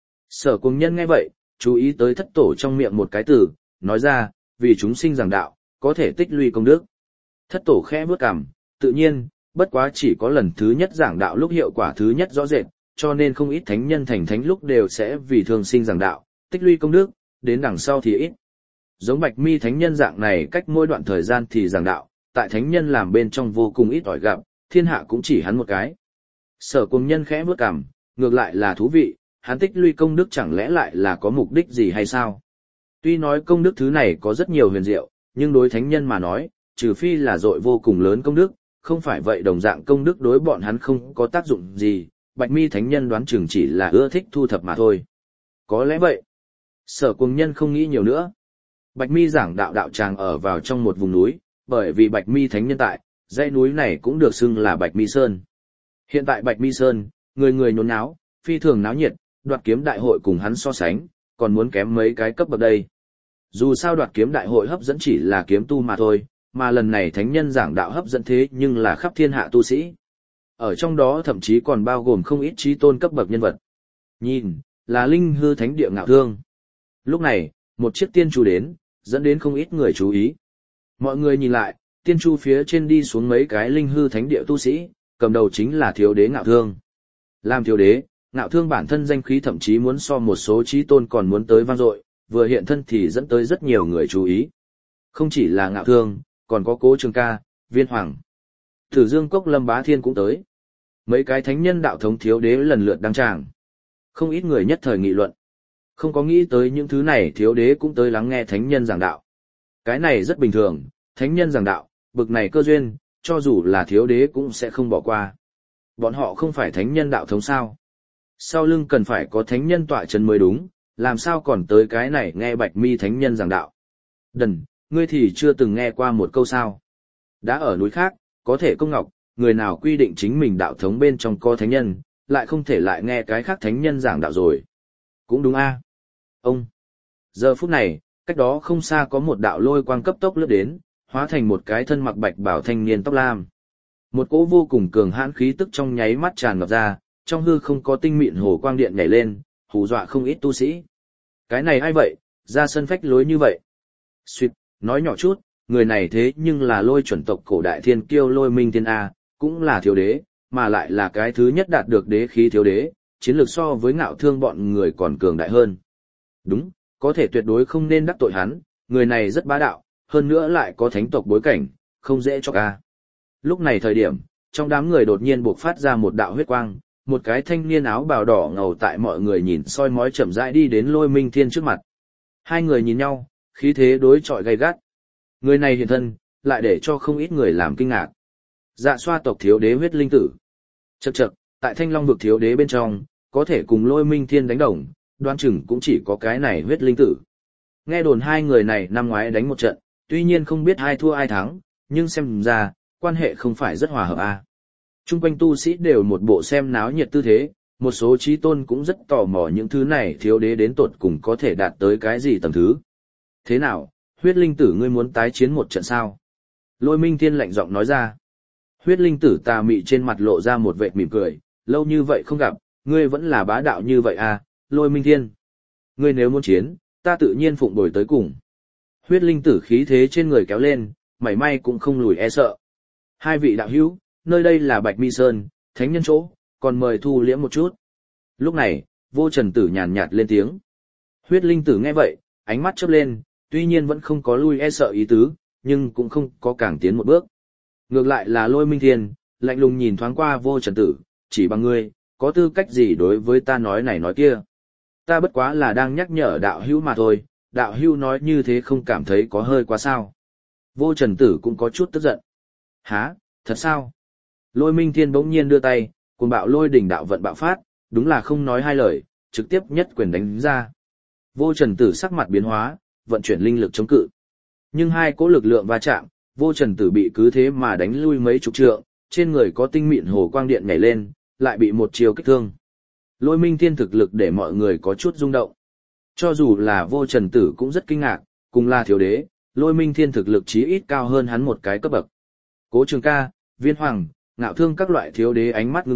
Sở Cuồng Nhân nghe vậy, chú ý tới thất tổ trong miệng một cái từ, nói ra, vì chúng sinh giảng đạo, có thể tích lũy công đức. Thất tổ khẽ bước cằm, tự nhiên, bất quá chỉ có lần thứ nhất giảng đạo lúc hiệu quả thứ nhất rõ rệt, cho nên không ít thánh nhân thành thánh lúc đều sẽ vì thường sinh giảng đạo, tích lũy công đức, đến đằng sau thì ít. Giống Bạch Mi thánh nhân dạng này cách mỗi đoạn thời gian thì giảng đạo, tại thánh nhân làm bên trong vô cùng ít ỏi gặp, thiên hạ cũng chỉ hắn một cái. Sở Cuồng Nhân khẽ bước cằm, ngược lại là thú vị, hắn tích lũy công đức chẳng lẽ lại là có mục đích gì hay sao? Tuy nói công đức thứ này có rất nhiều huyền diệu, nhưng đối thánh nhân mà nói, trừ phi là dội vô cùng lớn công đức, không phải vậy đồng dạng công đức đối bọn hắn không có tác dụng gì, Bạch Mi thánh nhân đoán chừng chỉ là ưa thích thu thập mà thôi. Có lẽ vậy. Sở Cuồng Nhân không nghĩ nhiều nữa. Bạch Mi giảng đạo đạo tràng ở vào trong một vùng núi, bởi vì Bạch Mi thánh nhân tại, dãy núi này cũng được xưng là Bạch Mi Sơn. Hiện tại Bạch Mi Sơn, người người nhốn nháo, phi thường náo nhiệt, đoạt kiếm đại hội cùng hắn so sánh, còn muốn kém mấy cái cấp bậc đây. Dù sao đoạt kiếm đại hội hấp dẫn chỉ là kiếm tu mà thôi, mà lần này thánh nhân giảng đạo hấp dẫn thế nhưng là khắp thiên hạ tu sĩ. Ở trong đó thậm chí còn bao gồm không ít chí tôn cấp bậc nhân vật. Nhìn, là linh hư thánh địa Ngạo Thương. Lúc này, một chiếc tiên chu đến, dẫn đến không ít người chú ý. Mọi người nhìn lại, tiên chu phía trên đi xuống mấy cái linh hư thánh địa tu sĩ, cầm đầu chính là thiếu đế Ngạo Thương. Làm thiếu đế, Ngạo Thương bản thân danh khí thậm chí muốn so một số chí tôn còn muốn tới vang dội, vừa hiện thân thì dẫn tới rất nhiều người chú ý. Không chỉ là Ngạo Thương, còn có Cố Trường Ca, Viên Hoàng. Thử Dương Cốc Lâm Bá Thiên cũng tới. Mấy cái thánh nhân đạo thống thiếu đế lần lượt đăng tràng. Không ít người nhất thời nghị luận. Không có nghĩ tới những thứ này thiếu đế cũng tới lắng nghe thánh nhân giảng đạo. Cái này rất bình thường, thánh nhân giảng đạo, bực này cơ duyên, cho dù là thiếu đế cũng sẽ không bỏ qua. Bọn họ không phải thánh nhân đạo thống sao. Sau lưng cần phải có thánh nhân tọa chân mới đúng, làm sao còn tới cái này nghe Bạch Mi thánh nhân giảng đạo. Đần, ngươi thì chưa từng nghe qua một câu sao. Đã ở núi khác, có thể công ngọc, người nào quy định chính mình đạo thống bên trong có thánh nhân, lại không thể lại nghe cái khác thánh nhân giảng đạo rồi. Cũng đúng a. Ông. Giờ phút này, cách đó không xa có một đạo lôi quang cấp tốc lướt đến, hóa thành một cái thân mặc bạch bào thanh niên tóc lam. Một cỗ vô cùng cường hãn khí tức trong nháy mắt tràn ngập ra, trong hư không có tinh mịn hồ quang điện nhảy lên, hù dọa không ít tu sĩ. Cái này ai vậy, ra sân phách lối như vậy. Xuyệt, nói nhỏ chút, người này thế nhưng là lôi chuẩn tộc cổ đại thiên kiêu Lôi Minh Thiên A, cũng là thiếu đế, mà lại là cái thứ nhất đạt được đế khí thiếu đế, chiến lược so với Ngạo Thương bọn người còn cường đại hơn. Đúng, có thể tuyệt đối không nên đắc tội hắn, người này rất bá đạo, hơn nữa lại có thánh tộc bối cảnh, không dễ cho ca. Lúc này thời điểm, trong đám người đột nhiên bộc phát ra một đạo huyết quang, một cái thanh niên áo bào đỏ ngầu tại mọi người nhìn soi mói chậm rãi đi đến Lôi Minh Thiên trước mặt. Hai người nhìn nhau, khí thế đối chọi gay gắt. Người này hiện thân, lại để cho không ít người làm kinh ngạc. Dạ Xoa tộc thiếu đế huyết linh tử. Chậc chậc, tại Thanh Long vực thiếu đế bên trong, có thể cùng Lôi Minh Thiên đánh đồng, đoán chừng cũng chỉ có cái này huyết linh tử. Nghe đồn hai người này năm ngoái đánh một trận, tuy nhiên không biết ai thua ai thắng, nhưng xem ra, quan hệ không phải rất hòa hợp a. Trung quanh tu sĩ đều một bộ xem náo nhiệt tư thế, một số chí tôn cũng rất tò mò những thứ này thiếu đế đến tột cùng có thể đạt tới cái gì tầng thứ. Thế nào, huyết linh tử ngươi muốn tái chiến một trận sao? Lôi Minh Thiên lạnh giọng nói ra. Huyết linh tử tà mị trên mặt lộ ra một vệt mỉm cười, lâu như vậy không gặp, ngươi vẫn là bá đạo như vậy à, Lôi Minh Thiên. Ngươi nếu muốn chiến, ta tự nhiên phụng bồi tới cùng. Huyết linh tử khí thế trên người kéo lên, mảy may cũng không lùi e sợ. Hai vị đạo hữu, nơi đây là Bạch Mi Sơn, thánh nhân chỗ, còn mời thu liễm một chút. Lúc này, Vô Trần Tử nhàn nhạt lên tiếng. Huyết linh tử nghe vậy, ánh mắt chớp lên, tuy nhiên vẫn không có lui e sợ ý tứ, nhưng cũng không có càng tiến một bước. Ngược lại là Lôi Minh Thiên, lạnh lùng nhìn thoáng qua Vô Trần Tử, chỉ bằng ngươi, có tư cách gì đối với ta nói này nói kia. Ta bất quá là đang nhắc nhở đạo hữu mà thôi, đạo hữu nói như thế không cảm thấy có hơi quá sao. Vô Trần Tử cũng có chút tức giận. Hả, thật sao? Lôi Minh Thiên bỗng nhiên đưa tay, cuồng bạo lôi đỉnh đạo vận bạo phát, đúng là không nói hai lời, trực tiếp nhất quyền đánh ra. Vô Trần Tử sắc mặt biến hóa, vận chuyển linh lực chống cự. Nhưng hai cỗ lực lượng va chạm, Vô Trần Tử bị cứ thế mà đánh lui mấy chục trượng, trên người có tinh mịn hồ quang điện nhảy lên, lại bị một chiều kích thương. Lôi Minh Thiên thực lực để mọi người có chút rung động. Cho dù là Vô Trần Tử cũng rất kinh ngạc, cùng là thiếu đế, Lôi Minh Thiên thực lực chí ít cao hơn hắn một cái cấp bậc. Cố Trường Ca, Viên Hoàng, Ngạo Thương các loại thiếu đế ánh mắt ngưng tụ,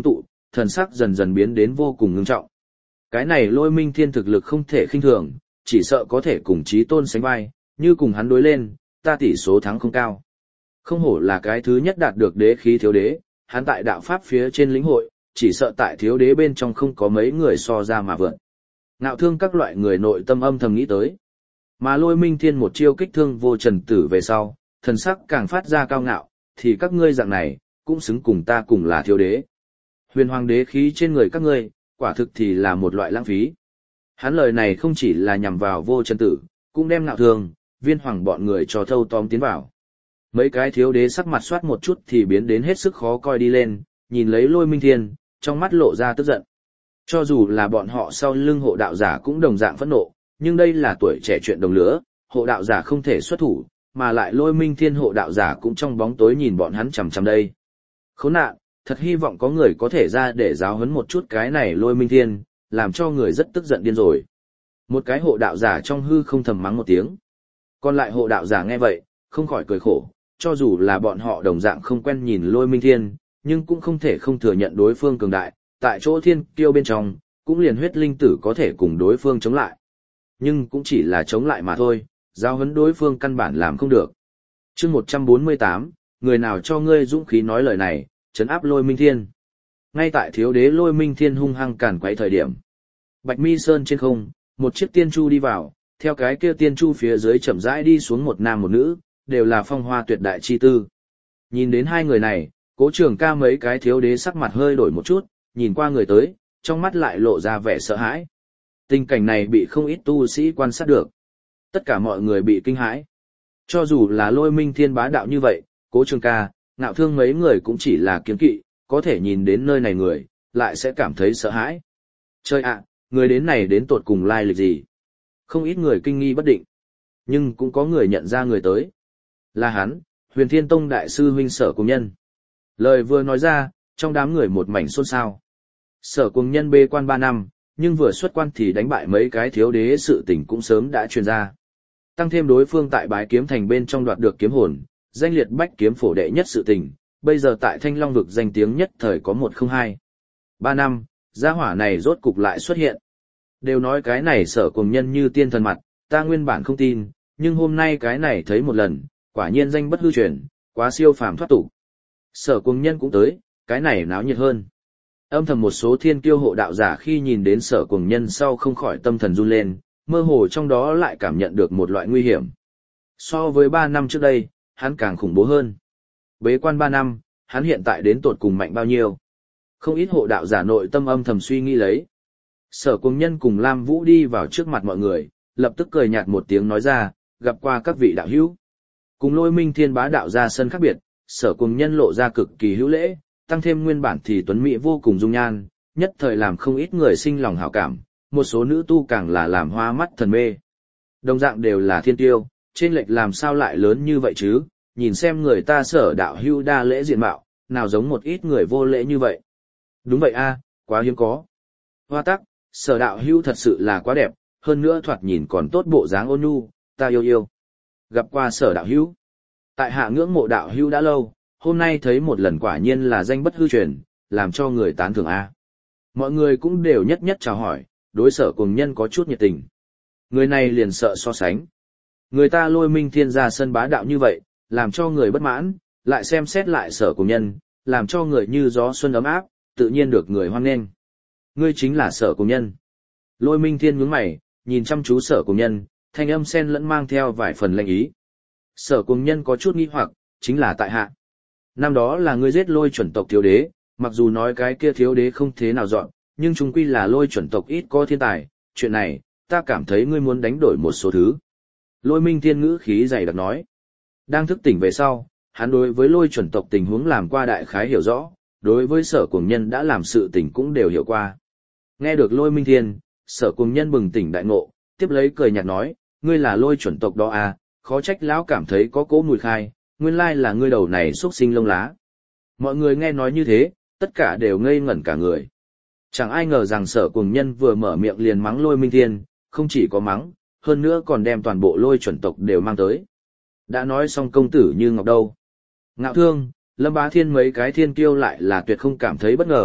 thần sắc dần dần biến đến vô cùng ngưng trọng. Cái này Lôi Minh Thiên thực lực không thể khinh thường, chỉ sợ có thể cùng Chí Tôn sánh vai, như cùng hắn đối lên, ta tỷ số thắng không cao. Không hổ là cái thứ nhất đạt được đế khí thiếu đế, hắn tại đạo pháp phía trên lĩnh hội, chỉ sợ tại thiếu đế bên trong không có mấy người so ra mà vượt. Ngạo Thương các loại người nội tâm âm thầm nghĩ tới. Mà Lôi Minh Thiên một chiêu kích thương vô trần tử về sau, thần sắc càng phát ra cao ngạo, thì các ngươi dạng này, cũng xứng cùng ta cùng là thiếu đế. Huyền hoàng đế khí trên người các ngươi, quả thực thì là một loại lãng phí. Hắn lời này không chỉ là nhằm vào vô trần tử, cũng đem Ngạo Thương, Viên Hoàng bọn người cho thâu tóm tiến vào. Mấy cái thiếu đế sắc mặt soát một chút thì biến đến hết sức khó coi đi lên, nhìn lấy Lôi Minh Thiên, trong mắt lộ ra tức giận. Cho dù là bọn họ sau lưng hộ đạo giả cũng đồng dạng phẫn nộ, nhưng đây là tuổi trẻ chuyện đồng lứa, hộ đạo giả không thể xuất thủ, mà lại Lôi Minh Thiên hộ đạo giả cũng trong bóng tối nhìn bọn hắn chằm chằm đây. Khốn nạn, thật hy vọng có người có thể ra để giáo huấn một chút cái này Lôi Minh Thiên, làm cho người rất tức giận điên rồi. Một cái hộ đạo giả trong hư không thầm mắng một tiếng. Còn lại hộ đạo giả nghe vậy, không khỏi cười khổ, cho dù là bọn họ đồng dạng không quen nhìn Lôi Minh Thiên, nhưng cũng không thể không thừa nhận đối phương cường đại, tại chỗ thiên kiêu bên trong, cũng liền huyết linh tử có thể cùng đối phương chống lại. Nhưng cũng chỉ là chống lại mà thôi, giáo huấn đối phương căn bản làm không được. Chương 148, người nào cho ngươi dũng khí nói lời này, trấn áp Lôi Minh Thiên. Ngay tại thiếu đế Lôi Minh Thiên hung hăng càn quấy thời điểm, Bạch Mi Sơn trên không, một chiếc tiên chu đi vào, theo cái kia tiên chu phía dưới chậm rãi đi xuống một nam một nữ, đều là phong hoa tuyệt đại chi tư. Nhìn đến hai người này, Cố Trường Ca mấy cái thiếu đế sắc mặt hơi đổi một chút, nhìn qua người tới, trong mắt lại lộ ra vẻ sợ hãi. Tình cảnh này bị không ít tu sĩ quan sát được. Tất cả mọi người bị kinh hãi. Cho dù là Lôi Minh Thiên bá đạo như vậy, Cố Trường Ca, Ngạo Thương mấy người cũng chỉ là kiêng kỵ, có thể nhìn đến nơi này người, lại sẽ cảm thấy sợ hãi. Trời ạ, người đến này đến tột cùng lai lịch gì? Không ít người kinh nghi bất định. Nhưng cũng có người nhận ra người tới. Là hắn, Huyền Thiên Tông đại sư huynh Sở Cùng Nhân. Lời vừa nói ra, trong đám người một mảnh xôn xao. Sở Cùng Nhân bê quan 3 năm, nhưng vừa xuất quan thì đánh bại mấy cái thiếu đế, sự tình cũng sớm đã truyền ra. Tăng thêm đối phương tại Bái Kiếm Thành bên trong đoạt được kiếm hồn, danh liệt bách kiếm phổ đệ nhất sự tình, bây giờ tại Thanh Long vực danh tiếng nhất thời có 102. 3 năm, gia hỏa này rốt cục lại xuất hiện. Đều nói cái này Sở Cùng Nhân như tiên thần mặt, ta nguyên bản không tin, nhưng hôm nay cái này thấy một lần, quả nhiên danh bất hư truyền, quá siêu phàm thoát tục. Sở Cùng Nhân cũng tới, cái này náo nhiệt hơn. Âm thầm một số thiên kiêu hộ đạo giả khi nhìn đến Sở Cùng Nhân sau không khỏi tâm thần run lên, mơ hồ trong đó lại cảm nhận được một loại nguy hiểm. So với 3 năm trước đây, hắn càng khủng bố hơn. Bế quan 3 năm, hắn hiện tại đến tột cùng mạnh bao nhiêu? Không ít hộ đạo giả nội tâm âm thầm suy nghĩ lấy. Sở Cùng Nhân cùng Lam Vũ đi vào trước mặt mọi người, lập tức cười nhạt một tiếng nói ra, gặp qua các vị đạo hữu. Cùng Lôi Minh Thiên bá đạo ra sân khác biệt, Sở Cùng Nhân lộ ra cực kỳ hữu lễ, tăng thêm nguyên bản thì tuấn mỹ vô cùng dung nhan, nhất thời làm không ít người sinh lòng hảo cảm, một số nữ tu càng là làm hoa mắt thần mê. Đồng dạng đều là thiên tiêu, trên lệch làm sao lại lớn như vậy chứ, nhìn xem người ta Sở đạo hữu đa lễ diện mạo, nào giống một ít người vô lễ như vậy. Đúng vậy a, quá hiếm có. Hoa tắc, Sở đạo hữu thật sự là quá đẹp, hơn nữa thoạt nhìn còn tốt bộ dáng ôn nhu, ta yêu yêu. Gặp qua Sở đạo hữu. Tại hạ ngưỡng mộ đạo hữu đã lâu, hôm nay thấy một lần quả nhiên là danh bất hư truyền, làm cho người tán thưởng a. Mọi người cũng đều nhất nhất chào hỏi, đối Sở Cùng Nhân có chút nhiệt tình. Người này liền sợ so sánh. Người ta Lôi Minh Thiên ra sân bá đạo như vậy, làm cho người bất mãn, lại xem xét lại Sở Cùng Nhân, làm cho người như gió xuân ấm áp, tự nhiên được người hoan nghênh. Ngươi chính là Sở Cùng Nhân. Lôi Minh Thiên nhướng mày, nhìn chăm chú Sở Cùng Nhân, thanh âm xen lẫn mang theo vài phần lệnh ý. Sở Cùng Nhân có chút nghi hoặc, chính là tại hạ. Năm đó là ngươi giết Lôi chuẩn tộc thiếu đế, mặc dù nói cái kia thiếu đế không thế nào dọn, nhưng chung quy là Lôi chuẩn tộc ít có thiên tài, chuyện này, ta cảm thấy ngươi muốn đánh đổi một số thứ. Lôi Minh Thiên ngữ khí dày đặc nói. Đang thức tỉnh về sau, hắn đối với Lôi chuẩn tộc tình huống làm qua đại khái hiểu rõ, đối với Sở Cùng Nhân đã làm sự tình cũng đều hiểu qua. Nghe được Lôi Minh Thiên, Sở Cùng Nhân bừng tỉnh đại ngộ, tiếp lấy cười nhạt nói, ngươi là Lôi chuẩn tộc đó à, khó trách lão cảm thấy có cỗ mùi khai, nguyên lai là ngươi đầu này xuất sinh lông lá. Mọi người nghe nói như thế, tất cả đều ngây ngẩn cả người. Chẳng ai ngờ rằng Sở Cùng Nhân vừa mở miệng liền mắng Lôi Minh Thiên, không chỉ có mắng, hơn nữa còn đem toàn bộ Lôi chuẩn tộc đều mang tới. Đã nói xong công tử như ngọc đâu. Ngạo Thương, Lâm Bá Thiên mấy cái thiên kiêu lại là tuyệt không cảm thấy bất ngờ,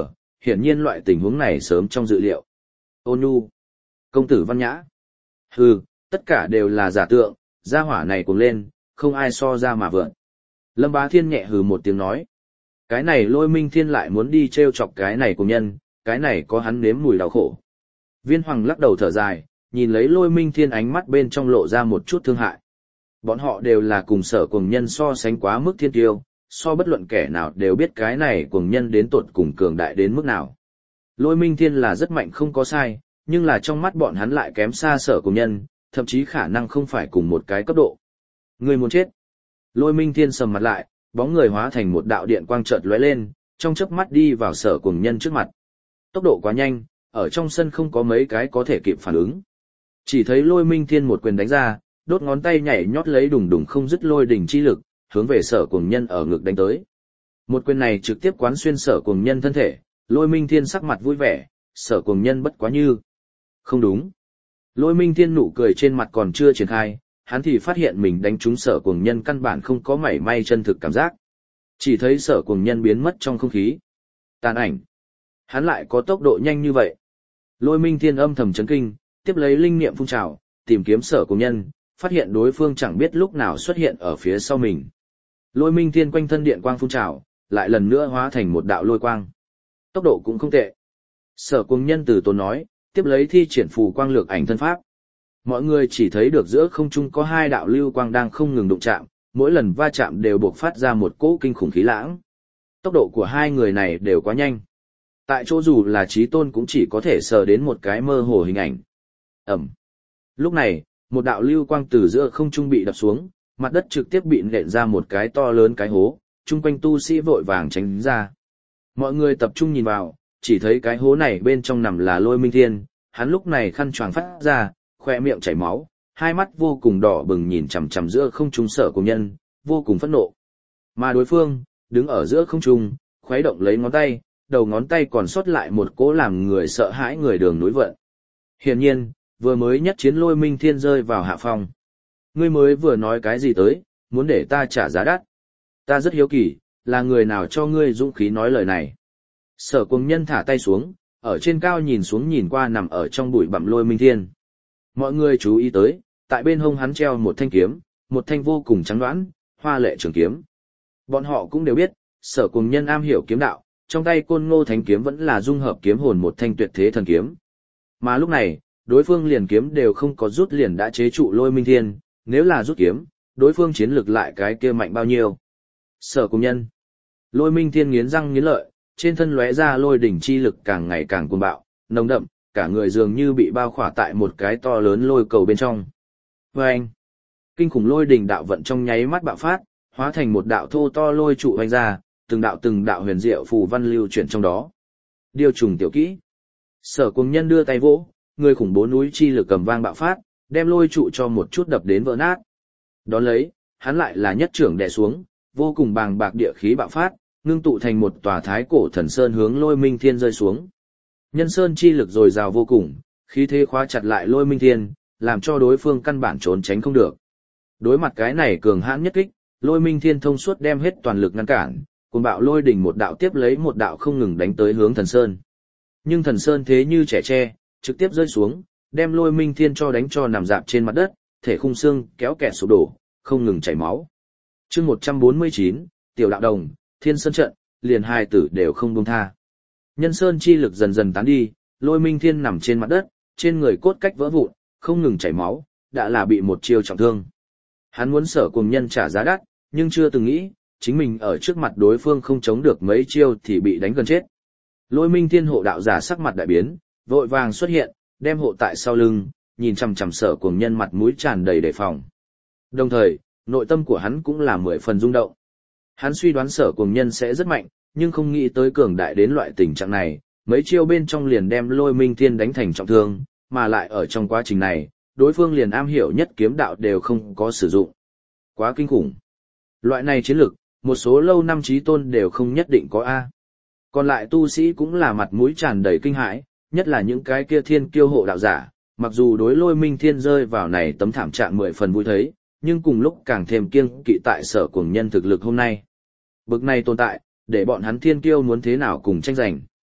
hiển nhiên loại tình huống này sớm trong dự liệu. Ôn nhu, công tử văn nhã. Hừ, tất cả đều là giả tượng, gia hỏa này cùng lên, không ai so ra mà vượn. Lâm Bá Thiên nhẹ hừ một tiếng nói. Cái này Lôi Minh Thiên lại muốn đi trêu chọc cái này cùng nhân, cái này có hắn nếm mùi đau khổ. Viên Hoàng lắc đầu thở dài, nhìn lấy Lôi Minh Thiên ánh mắt bên trong lộ ra một chút thương hại. Bọn họ đều là cùng sở cùng nhân so sánh quá mức thiên tiêu, so bất luận kẻ nào đều biết cái này cùng nhân đến tột cùng cường đại đến mức nào. Lôi Minh Thiên là rất mạnh không có sai, nhưng là trong mắt bọn hắn lại kém xa sở cùng nhân, thậm chí khả năng không phải cùng một cái cấp độ. Người muốn chết. Lôi Minh Thiên sầm mặt lại, bóng người hóa thành một đạo điện quang chợt lóe lên, trong chớp mắt đi vào sở cùng nhân trước mặt. Tốc độ quá nhanh, ở trong sân không có mấy cái có thể kịp phản ứng. Chỉ thấy Lôi Minh Thiên một quyền đánh ra, đốt ngón tay nhảy nhót lấy đùng đùng không dứt lôi đỉnh chi lực, hướng về sở cùng nhân ở ngực đánh tới. Một quyền này trực tiếp quán xuyên sở cùng nhân thân thể, Lôi Minh Thiên sắc mặt vui vẻ, sở cùng nhân bất quá như. Không đúng. Lôi Minh Thiên nụ cười trên mặt còn chưa triển khai, hắn thì phát hiện mình đánh trúng sở cùng nhân căn bản không có mảy may chân thực cảm giác. Chỉ thấy sở cùng nhân biến mất trong không khí. Tàn ảnh. Hắn lại có tốc độ nhanh như vậy. Lôi Minh Thiên âm thầm chấn kinh, tiếp lấy linh niệm phun trào, tìm kiếm sở cùng nhân, phát hiện đối phương chẳng biết lúc nào xuất hiện ở phía sau mình. Lôi Minh Thiên quanh thân điện quang phun trào, lại lần nữa hóa thành một đạo lôi quang. Tốc độ cũng không tệ. Sở cùng nhân từ tốn nói, tiếp lấy thi triển phù quang lược ảnh thân pháp. Mọi người chỉ thấy được giữa không trung có hai đạo lưu quang đang không ngừng đụng chạm, mỗi lần va chạm đều bộc phát ra một cỗ kinh khủng khí lãng. Tốc độ của hai người này đều quá nhanh. Tại chỗ dù là trí tôn cũng chỉ có thể sờ đến một cái mơ hồ hình ảnh. Ẩm. Lúc này, một đạo lưu quang từ giữa không trung bị đập xuống, mặt đất trực tiếp bị nện ra một cái to lớn cái hố, chung quanh tu sĩ vội vàng tránh ra. Mọi người tập trung nhìn vào, chỉ thấy cái hố này bên trong nằm là Lôi Minh Thiên, hắn lúc này khăn choàng phát ra, khoe miệng chảy máu, hai mắt vô cùng đỏ bừng nhìn chằm chằm giữa không trung sở cùng nhân, vô cùng phẫn nộ. Mà đối phương, đứng ở giữa không trung, khuấy động lấy ngón tay, đầu ngón tay còn sót lại một cỗ làm người sợ hãi người đường núi vận. Hiển nhiên, vừa mới nhất chiến Lôi Minh Thiên rơi vào hạ phong. Ngươi mới vừa nói cái gì tới, muốn để ta trả giá đắt. Ta rất hiếu kỳ, là người nào cho ngươi dũng khí nói lời này. Sở cùng nhân thả tay xuống, ở trên cao nhìn xuống nhìn qua nằm ở trong bụi bặm Lôi Minh Thiên. Mọi người chú ý tới, tại bên hông hắn treo một thanh kiếm, một thanh vô cùng trắng đoán, hoa lệ trường kiếm. Bọn họ cũng đều biết, sở cùng nhân am hiểu kiếm đạo, trong tay Côn Ngô Thánh kiếm vẫn là dung hợp kiếm hồn một thanh tuyệt thế thần kiếm. Mà lúc này, đối phương liền kiếm đều không có rút liền đã chế trụ Lôi Minh Thiên, nếu là rút kiếm, đối phương chiến lực lại cái kia mạnh bao nhiêu. Sở cùng nhân. Lôi Minh Thiên nghiến răng nghiến lợi, trên thân lóe ra lôi đỉnh chi lực càng ngày càng cuồng bạo, nồng đậm, cả người dường như bị bao khỏa tại một cái to lớn lôi cầu bên trong. Vâng! Kinh khủng lôi đỉnh đạo vận trong nháy mắt bạo phát, hóa thành một đạo thô to lôi trụ hoành ra, từng đạo huyền diệu phù văn lưu chuyển trong đó. Điều trùng tiểu kỹ. Sở cùng nhân đưa tay vỗ, người khủng bố núi chi lực cầm vang bạo phát, đem lôi trụ cho một chút đập đến vỡ nát. Đón lấy, hắn lại là nhất trưởng đè xuống, vô cùng bàng bạc địa khí bạo phát, ngưng tụ thành một tòa thái cổ thần sơn hướng Lôi Minh Thiên rơi xuống. Nhân sơn chi lực dồi dào vô cùng, khí thế khóa chặt lại Lôi Minh Thiên, làm cho đối phương căn bản trốn tránh không được. Đối mặt cái này cường hãn nhất kích, Lôi Minh Thiên thông suốt đem hết toàn lực ngăn cản, cuồng bạo lôi đỉnh một đạo tiếp lấy một đạo không ngừng đánh tới hướng thần sơn. Nhưng thần sơn thế như trẻ tre, trực tiếp rơi xuống, đem Lôi Minh Thiên cho đánh cho nằm dạp trên mặt đất, thể khung xương kéo kẹt sụp đổ, không ngừng chảy máu. Chương 149, Tiểu Đạo Đồng, Thiên Sơn trận, liền hai tử đều không buông tha. Nhân sơn chi lực dần dần tán đi, Lôi Minh Thiên nằm trên mặt đất, trên người cốt cách vỡ vụn, không ngừng chảy máu, đã là bị một chiêu trọng thương. Hắn muốn sở cùng nhân trả giá đắt, nhưng chưa từng nghĩ, chính mình ở trước mặt đối phương không chống được mấy chiêu thì bị đánh gần chết. Lôi Minh Thiên hộ đạo giả sắc mặt đại biến, vội vàng xuất hiện, đem hộ tại sau lưng, nhìn chằm chằm sở cùng nhân mặt mũi tràn đầy đề phòng. Đồng thời, nội tâm của hắn cũng là 10 phần rung động. Hắn suy đoán sở cùng nhân sẽ rất mạnh, nhưng không nghĩ tới cường đại đến loại tình trạng này, mấy chiêu bên trong liền đem Lôi Minh Thiên đánh thành trọng thương, mà lại ở trong quá trình này, đối phương liền am hiểu nhất kiếm đạo đều không có sử dụng. Quá kinh khủng. Loại này chiến lực, một số lâu năm chí tôn đều không nhất định có A. Còn lại tu sĩ cũng là mặt mũi tràn đầy kinh hãi, nhất là những cái kia thiên kiêu hộ đạo giả, mặc dù đối Lôi Minh Thiên rơi vào này tấm thảm trạng 10 phần vui thấy, nhưng cùng lúc càng thêm kiêng kỵ tại sở cuồng nhân thực lực hôm nay. Bực này tồn tại, để bọn hắn thiên kiêu muốn thế nào cùng tranh giành.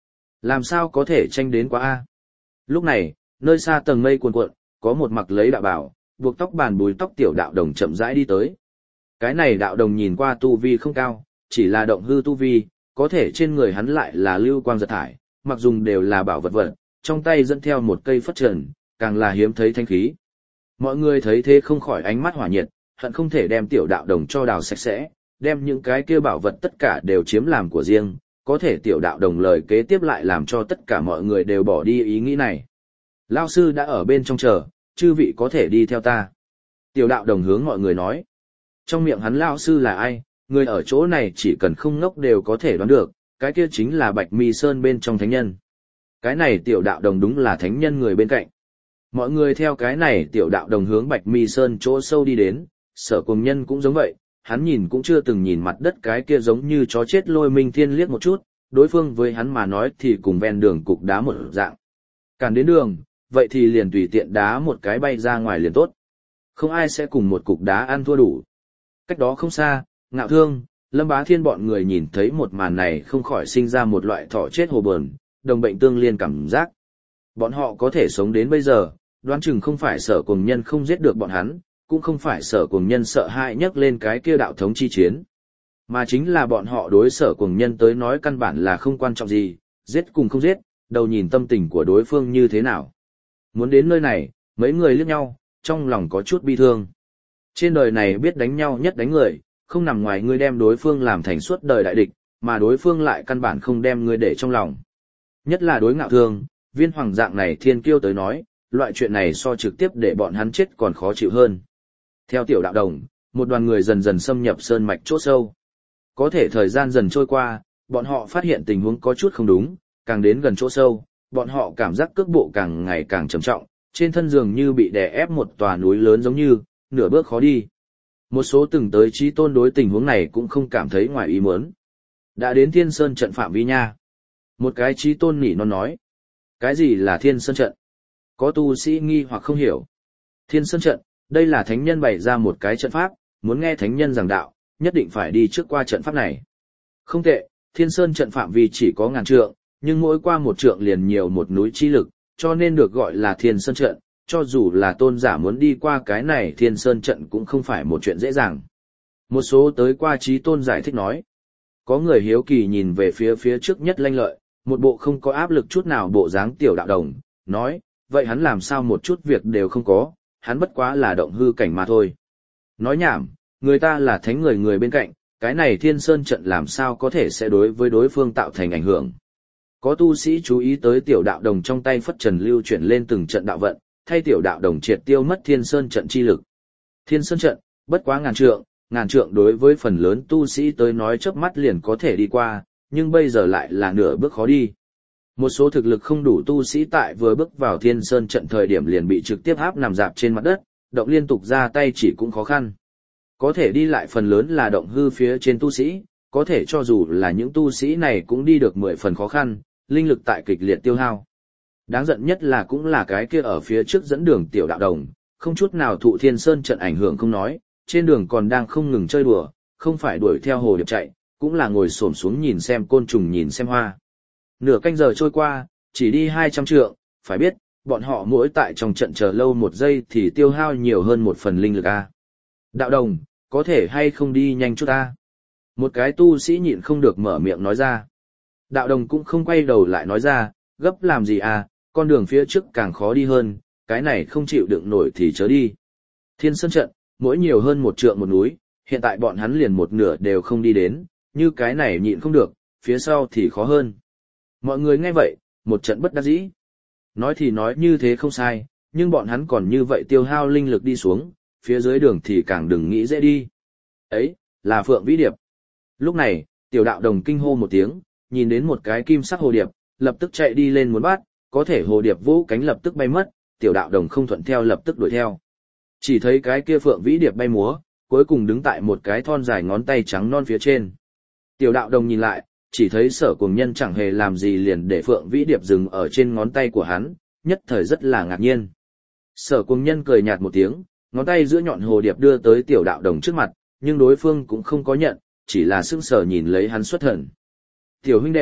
Làm sao có thể tranh đến quá a? Lúc này, nơi xa tầng mây cuồn cuộn, có một mặc lấy đạo bào, buộc tóc bàn búi tóc tiểu đạo đồng chậm rãi đi tới. Cái này đạo đồng nhìn qua tu vi không cao, chỉ là động hư tu vi, có thể trên người hắn lại là lưu quang giật thải, mặc dùng đều là bảo vật vật, trong tay dẫn theo một cây phất trần, càng là hiếm thấy thanh khí. Mọi người thấy thế không khỏi ánh mắt hỏa nhiệt, hận không thể đem tiểu đạo đồng cho đào sạch sẽ, đem những cái kia bảo vật tất cả đều chiếm làm của riêng, có thể tiểu đạo đồng lời kế tiếp lại làm cho tất cả mọi người đều bỏ đi ý nghĩ này. Lao sư đã ở bên trong chờ, chư vị có thể đi theo ta. Tiểu đạo đồng hướng mọi người nói. Trong miệng hắn Lao sư là ai, người ở chỗ này chỉ cần không ngốc đều có thể đoán được, cái kia chính là Bạch Mi Sơn bên trong thánh nhân. Cái này tiểu đạo đồng đúng là thánh nhân người bên cạnh. Mọi người theo cái này tiểu đạo đồng hướng Bạch Mi Sơn chỗ sâu đi đến, Sở Cuồng Nhân cũng giống vậy, hắn nhìn cũng chưa từng nhìn mặt đất cái kia giống như chó chết Lôi Minh Thiên liếc một chút, đối phương với hắn mà nói thì cùng ven đường cục đá một dạng. Cản đến đường, vậy thì liền tùy tiện đá một cái bay ra ngoài liền tốt. Không ai sẽ cùng một cục đá ăn thua đủ. Cách đó không xa, Ngạo Thương, Lâm Bá Thiên bọn người nhìn thấy một màn này không khỏi sinh ra một loại thọ chết hồ bờn, đồng bệnh tương liên cảm giác. Bọn họ có thể sống đến bây giờ, đoán chừng không phải Sở Cuồng Nhân không giết được bọn hắn, cũng không phải Sở Cuồng Nhân sợ hãi nhắc lên cái kia đạo thống chi chiến, mà chính là bọn họ đối Sở Cuồng Nhân tới nói căn bản là không quan trọng gì, giết cùng không giết, đầu nhìn tâm tình của đối phương như thế nào. Muốn đến nơi này, mấy người liếc nhau, trong lòng có chút bi thương. Trên đời này biết đánh nhau nhất đánh người, không nằm ngoài ngươi đem đối phương làm thành suốt đời đại địch, mà đối phương lại căn bản không đem ngươi để trong lòng. Nhất là đối Ngạo Thương, Viên Hoàng dạng này thiên kiêu tới nói, loại chuyện này so trực tiếp để bọn hắn chết còn khó chịu hơn. Theo tiểu đạo đồng, một đoàn người dần dần xâm nhập sơn mạch chỗ sâu. Có thể thời gian dần trôi qua, bọn họ phát hiện tình huống có chút không đúng, càng đến gần chỗ sâu, bọn họ cảm giác cước bộ càng ngày càng trầm trọng, trên thân dường như bị đè ép một tòa núi lớn giống như, nửa bước khó đi. Một số từng tới chí tôn đối tình huống này cũng không cảm thấy ngoài ý muốn. Đã đến Thiên Sơn trận phạm vi nha. Một cái chí tôn nỉ non nói. Cái gì là Thiên Sơn trận? Có tu sĩ nghi hoặc không hiểu. Thiên Sơn trận, đây là thánh nhân bày ra một cái trận pháp, muốn nghe thánh nhân giảng đạo, nhất định phải đi trước qua trận pháp này. Không tệ, Thiên Sơn trận phạm vi chỉ có 1000 trượng, nhưng mỗi qua một trượng liền nhiều một núi chi lực, cho nên được gọi là Thiên Sơn trận, cho dù là tôn giả muốn đi qua cái này Thiên Sơn trận cũng không phải một chuyện dễ dàng. Một số tới qua chí tôn giải thích nói. Có người hiếu kỳ nhìn về phía trước nhất lanh lợi, một bộ không có áp lực chút nào bộ dáng tiểu đạo đồng, nói, vậy hắn làm sao một chút việc đều không có, hắn bất quá là động hư cảnh mà thôi. Nói nhảm, người ta là thánh người bên cạnh, cái này Thiên Sơn trận làm sao có thể sẽ đối với đối phương tạo thành ảnh hưởng. Có tu sĩ chú ý tới tiểu đạo đồng trong tay phất trần lưu chuyển lên từng trận đạo vận, thay tiểu đạo đồng triệt tiêu mất Thiên Sơn trận chi lực. Thiên Sơn trận, bất quá 1000 trượng đối với phần lớn tu sĩ tới nói chớp mắt liền có thể đi qua, nhưng bây giờ lại là nửa bước khó đi. Một số thực lực không đủ tu sĩ tại vừa bước vào Thiên Sơn trận thời điểm liền bị trực tiếp áp nằm dạp trên mặt đất, động liên tục ra tay chỉ cũng khó khăn. Có thể đi lại phần lớn là động hư phía trên tu sĩ, có thể cho dù là những tu sĩ này cũng đi được 10 phần khó khăn, linh lực tại kịch liệt tiêu hao. Đáng giận nhất là cũng là cái kia ở phía trước dẫn đường tiểu đạo đồng, không chút nào thụ Thiên Sơn trận ảnh hưởng không nói, trên đường còn đang không ngừng chơi đùa, không phải đuổi theo hồ điệp chạy, cũng là ngồi xổm xuống nhìn xem côn trùng nhìn xem hoa. Nửa canh giờ trôi qua, chỉ đi 200 trượng, phải biết, bọn họ mỗi tại trong trận chờ lâu 1 giây thì tiêu hao nhiều hơn 1 phần linh lực a. Đạo đồng, có thể hay không đi nhanh chút a? Một cái tu sĩ nhịn không được mở miệng nói ra. Đạo đồng cũng không quay đầu lại nói ra, gấp làm gì à, con đường phía trước càng khó đi hơn, cái này không chịu đựng nổi thì chớ đi. Thiên Sơn trận, mỗi nhiều hơn 1 trượng một núi, hiện tại bọn hắn liền một nửa đều không đi đến, như cái này nhịn không được, phía sau thì khó hơn. Mọi người nghe vậy, một trận bất đắc dĩ. Nói thì nói như thế không sai, nhưng bọn hắn còn như vậy tiêu hao linh lực đi xuống, phía dưới đường thì càng đừng nghĩ dễ đi. Ấy, là Phượng Vĩ Điệp. Lúc này, tiểu đạo đồng kinh hô một tiếng, nhìn đến một cái kim sắc hồ điệp, lập tức chạy đi lên muốn bắt, có thể hồ điệp vỗ cánh lập tức bay mất, tiểu đạo đồng không thuận theo lập tức đuổi theo. Chỉ thấy cái kia Phượng Vĩ Điệp bay múa, cuối cùng đứng tại một cái thon dài ngón tay trắng non phía trên. Tiểu đạo đồng nhìn lại, chỉ thấy Sở Cuồng Nhân chẳng hề làm gì liền để Phượng Vĩ Điệp dừng ở trên ngón tay của hắn, nhất thời rất là ngạc nhiên. Sở Cuồng Nhân cười nhạt một tiếng, ngón tay giữa nhọn hồ điệp đưa tới tiểu đạo đồng trước mặt, nhưng đối phương cũng không có nhận, chỉ là sững sờ nhìn lấy hắn xuất thần. Tiểu huynh đệ,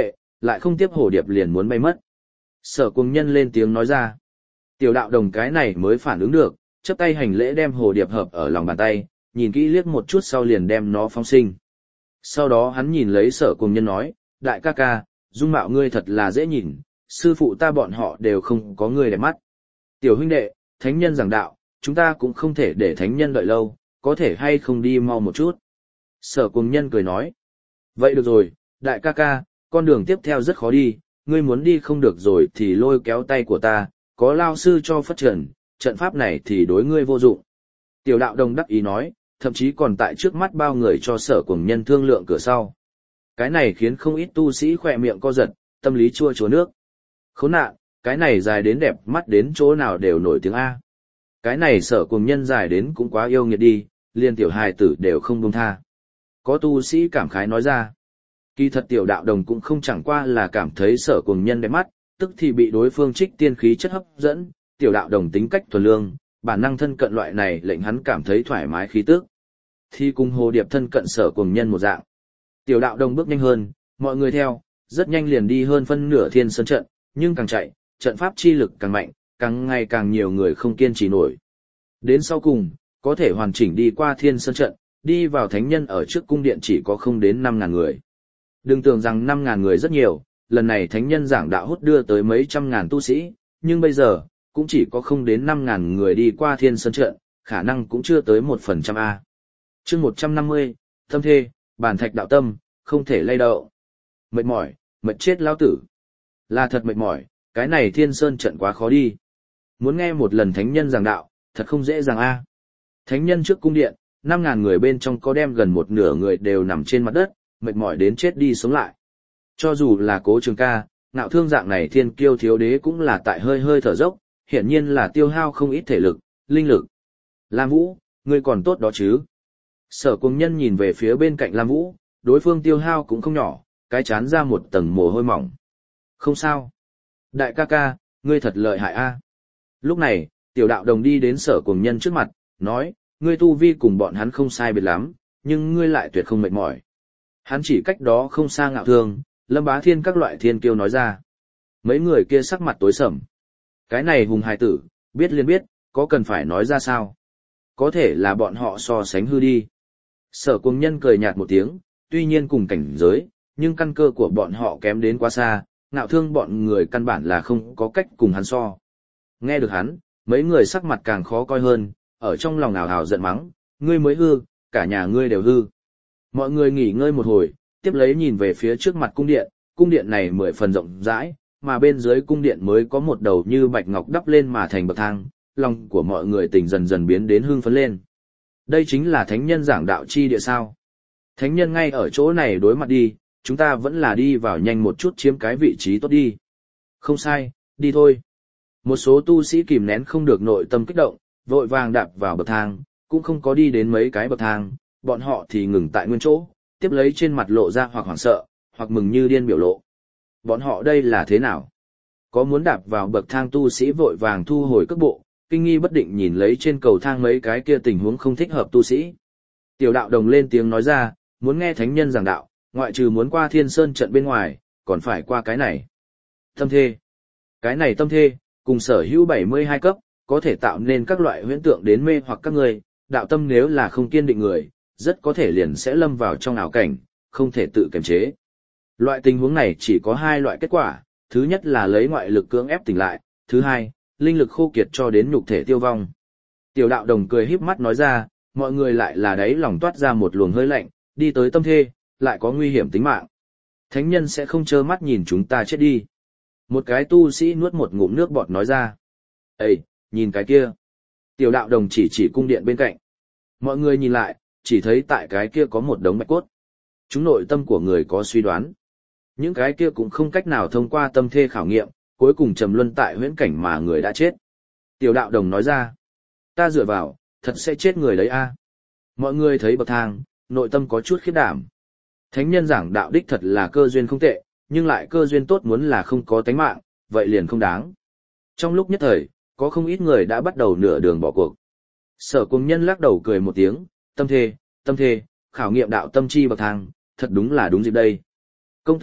lại không tiếp hồ điệp liền muốn bay mất. Sở Cuồng Nhân lên tiếng nói ra. Tiểu đạo đồng cái này mới phản ứng được, chắp tay hành lễ đem hồ điệp hợp ở lòng bàn tay, nhìn kỹ liếc một chút sau liền đem nó phóng sinh. Sau đó hắn nhìn lấy Sở Cuồng Nhân nói, đại ca ca, dung mạo ngươi thật là dễ nhìn, sư phụ ta bọn họ đều không có ngươi đẹp mắt. Tiểu huynh đệ, thánh nhân giảng đạo, chúng ta cũng không thể để thánh nhân đợi lâu, có thể hay không đi mau một chút. Sở Cuồng Nhân cười nói, vậy được rồi, đại ca ca, con đường tiếp theo rất khó đi, ngươi muốn đi không được rồi thì lôi kéo tay của ta, có lao sư cho phất trần, trận pháp này thì đối ngươi vô dụng. Tiểu đạo đồng đắc ý nói, thậm chí còn tại trước mắt bao người cho Sở Cuồng Nhân thương lượng cửa sau. Cái này khiến không ít tu sĩ khỏe miệng co giật, tâm lý chua chua nước. Khốn nạn, cái này dài đến đẹp mắt đến chỗ nào đều nổi tiếng A. Cái này Sở Cuồng Nhân dài đến cũng quá yêu nghiệt đi, liền tiểu hài tử đều không buông tha. Có tu sĩ cảm khái nói ra. Kỳ thật tiểu đạo đồng cũng không chẳng qua là cảm thấy Sở Cuồng Nhân đẹp mắt, tức thì bị đối phương trích tiên khí chất hấp dẫn, tiểu đạo đồng tính cách thuần lương, bản năng thân cận loại này lệnh hắn cảm thấy thoải mái khí tức. Thì cùng hồ điệp thân cận Sở Cuồng Nhân một dạng. Tiểu đạo đồng bước nhanh hơn, mọi người theo, rất nhanh liền đi hơn phân nửa Thiên Sơn trận, nhưng càng chạy, trận pháp chi lực càng mạnh, càng ngày càng nhiều người không kiên trì nổi. Đến sau cùng, có thể hoàn chỉnh đi qua Thiên Sơn trận, đi vào thánh nhân ở trước cung điện chỉ có không đến 5.000 người. Đừng tưởng rằng 5.000 người rất nhiều, lần này thánh nhân giảng đạo hút đưa tới mấy trăm ngàn tu sĩ, nhưng bây giờ, cũng chỉ có không đến 5.000 người đi qua Thiên Sơn trận, khả năng cũng chưa tới 1% A. Chương 150, tâm thê, bản thạch đạo tâm, không thể lay động. Mệt mỏi, mệt chết lão tử. Là thật mệt mỏi, cái này Thiên Sơn trận quá khó đi. Muốn nghe một lần thánh nhân giảng đạo, thật không dễ dàng A. Thánh nhân trước cung điện, 5.000 người bên trong có đem gần một nửa người đều nằm trên mặt đất, mệt mỏi đến chết đi sống lại. Cho dù là Cố Trường Ca, Ngạo Thương dạng này thiên kiêu thiếu đế cũng là tại hơi hơi thở dốc, hiển nhiên là tiêu hao không ít thể lực, linh lực. Lam Vũ, ngươi còn tốt đó chứ? Sở Cuồng Nhân nhìn về phía bên cạnh Lam Vũ, đối phương tiêu hao cũng không nhỏ, cái chán ra một tầng mồ hôi mỏng. Không sao. Đại ca ca, ngươi thật lợi hại a. Lúc này, tiểu đạo đồng đi đến Sở Cuồng Nhân trước mặt, nói, ngươi tu vi cùng bọn hắn không sai biệt lắm, nhưng ngươi lại tuyệt không mệt mỏi. Hắn chỉ cách đó không xa Ngạo Thương, Lâm Bá Thiên các loại thiên kiêu nói ra. Mấy người kia sắc mặt tối sầm. Cái này hùng hài tử, biết liền biết, có cần phải nói ra sao? Có thể là bọn họ so sánh hư đi. Sở Cuồng Nhân cười nhạt một tiếng, tuy nhiên cùng cảnh giới, nhưng căn cơ của bọn họ kém đến quá xa, Ngạo Thương bọn người căn bản là không có cách cùng hắn so. Nghe được hắn, mấy người sắc mặt càng khó coi hơn, ở trong lòng ào ào giận mắng, ngươi mới hư, cả nhà ngươi đều hư. Mọi người nghỉ ngơi một hồi, tiếp lấy nhìn về phía trước mặt cung điện này 10 phần rộng rãi, mà bên dưới cung điện mới có một đầu như bạch ngọc đắp lên mà thành bậc thang, lòng của mọi người tỉnh dần dần biến đến hưng phấn lên. Đây chính là thánh nhân giảng đạo chi địa sao. Thánh nhân ngay ở chỗ này đối mặt đi, chúng ta vẫn là đi vào nhanh một chút chiếm cái vị trí tốt đi. Không sai, đi thôi. Một số tu sĩ kìm nén không được nội tâm kích động, vội vàng đạp vào bậc thang, cũng không có đi đến mấy cái bậc thang, bọn họ thì ngừng tại nguyên chỗ, tiếp lấy trên mặt lộ ra hoặc hoảng sợ, hoặc mừng như điên biểu lộ. Bọn họ đây là thế nào? Có muốn đạp vào bậc thang tu sĩ vội vàng thu hồi cước bộ, kinh nghi bất định nhìn lấy trên cầu thang mấy cái kia tình huống không thích hợp tu sĩ. Tiểu đạo đồng lên tiếng nói ra, muốn nghe thánh nhân giảng đạo, ngoại trừ muốn qua Thiên Sơn trận bên ngoài, còn phải qua cái này. Tâm thê. Cái này tâm thê, cùng sở hữu 72 cấp, có thể tạo nên các loại huyễn tượng đến mê hoặc các người, đạo tâm nếu là không kiên định người, rất có thể liền sẽ lâm vào trong ảo cảnh, không thể tự kiềm chế. Loại tình huống này chỉ có 2 loại kết quả, thứ nhất là lấy ngoại lực cưỡng ép tỉnh lại, thứ hai, linh lực khô kiệt cho đến nhục thể tiêu vong. Tiểu đạo đồng cười híp mắt nói ra, mọi người lại là đấy lòng toát ra một luồng hơi lạnh, đi tới tâm thê, lại có nguy hiểm tính mạng. Thánh nhân sẽ không trơ mắt nhìn chúng ta chết đi. Một cái tu sĩ nuốt một ngụm nước bọt nói ra. Ê, nhìn cái kia. Tiểu đạo đồng chỉ cung điện bên cạnh. Mọi người nhìn lại, chỉ thấy tại cái kia có một đống bạch cốt. Chúng nội tâm của người có suy đoán. Những cái kia cũng không cách nào thông qua tâm thê khảo nghiệm, cuối cùng trầm luân tại huyễn cảnh mà người đã chết. Tiểu đạo đồng nói ra. Ta dựa vào, thật sẽ chết người đấy a. Mọi người thấy bậc thang, nội tâm có chút khiếp đảm. Thánh nhân giảng đạo đích thật là cơ duyên không tệ, nhưng lại cơ duyên tốt muốn là không có tánh mạng, vậy liền không đáng. Trong lúc nhất thời, có không ít người đã bắt đầu nửa đường bỏ cuộc. Sở Cuồng Nhân lắc đầu cười một tiếng, tâm thê, khảo nghiệm đạo tâm chi bậc thang, thật đúng là đúng dịp đây. Công tử,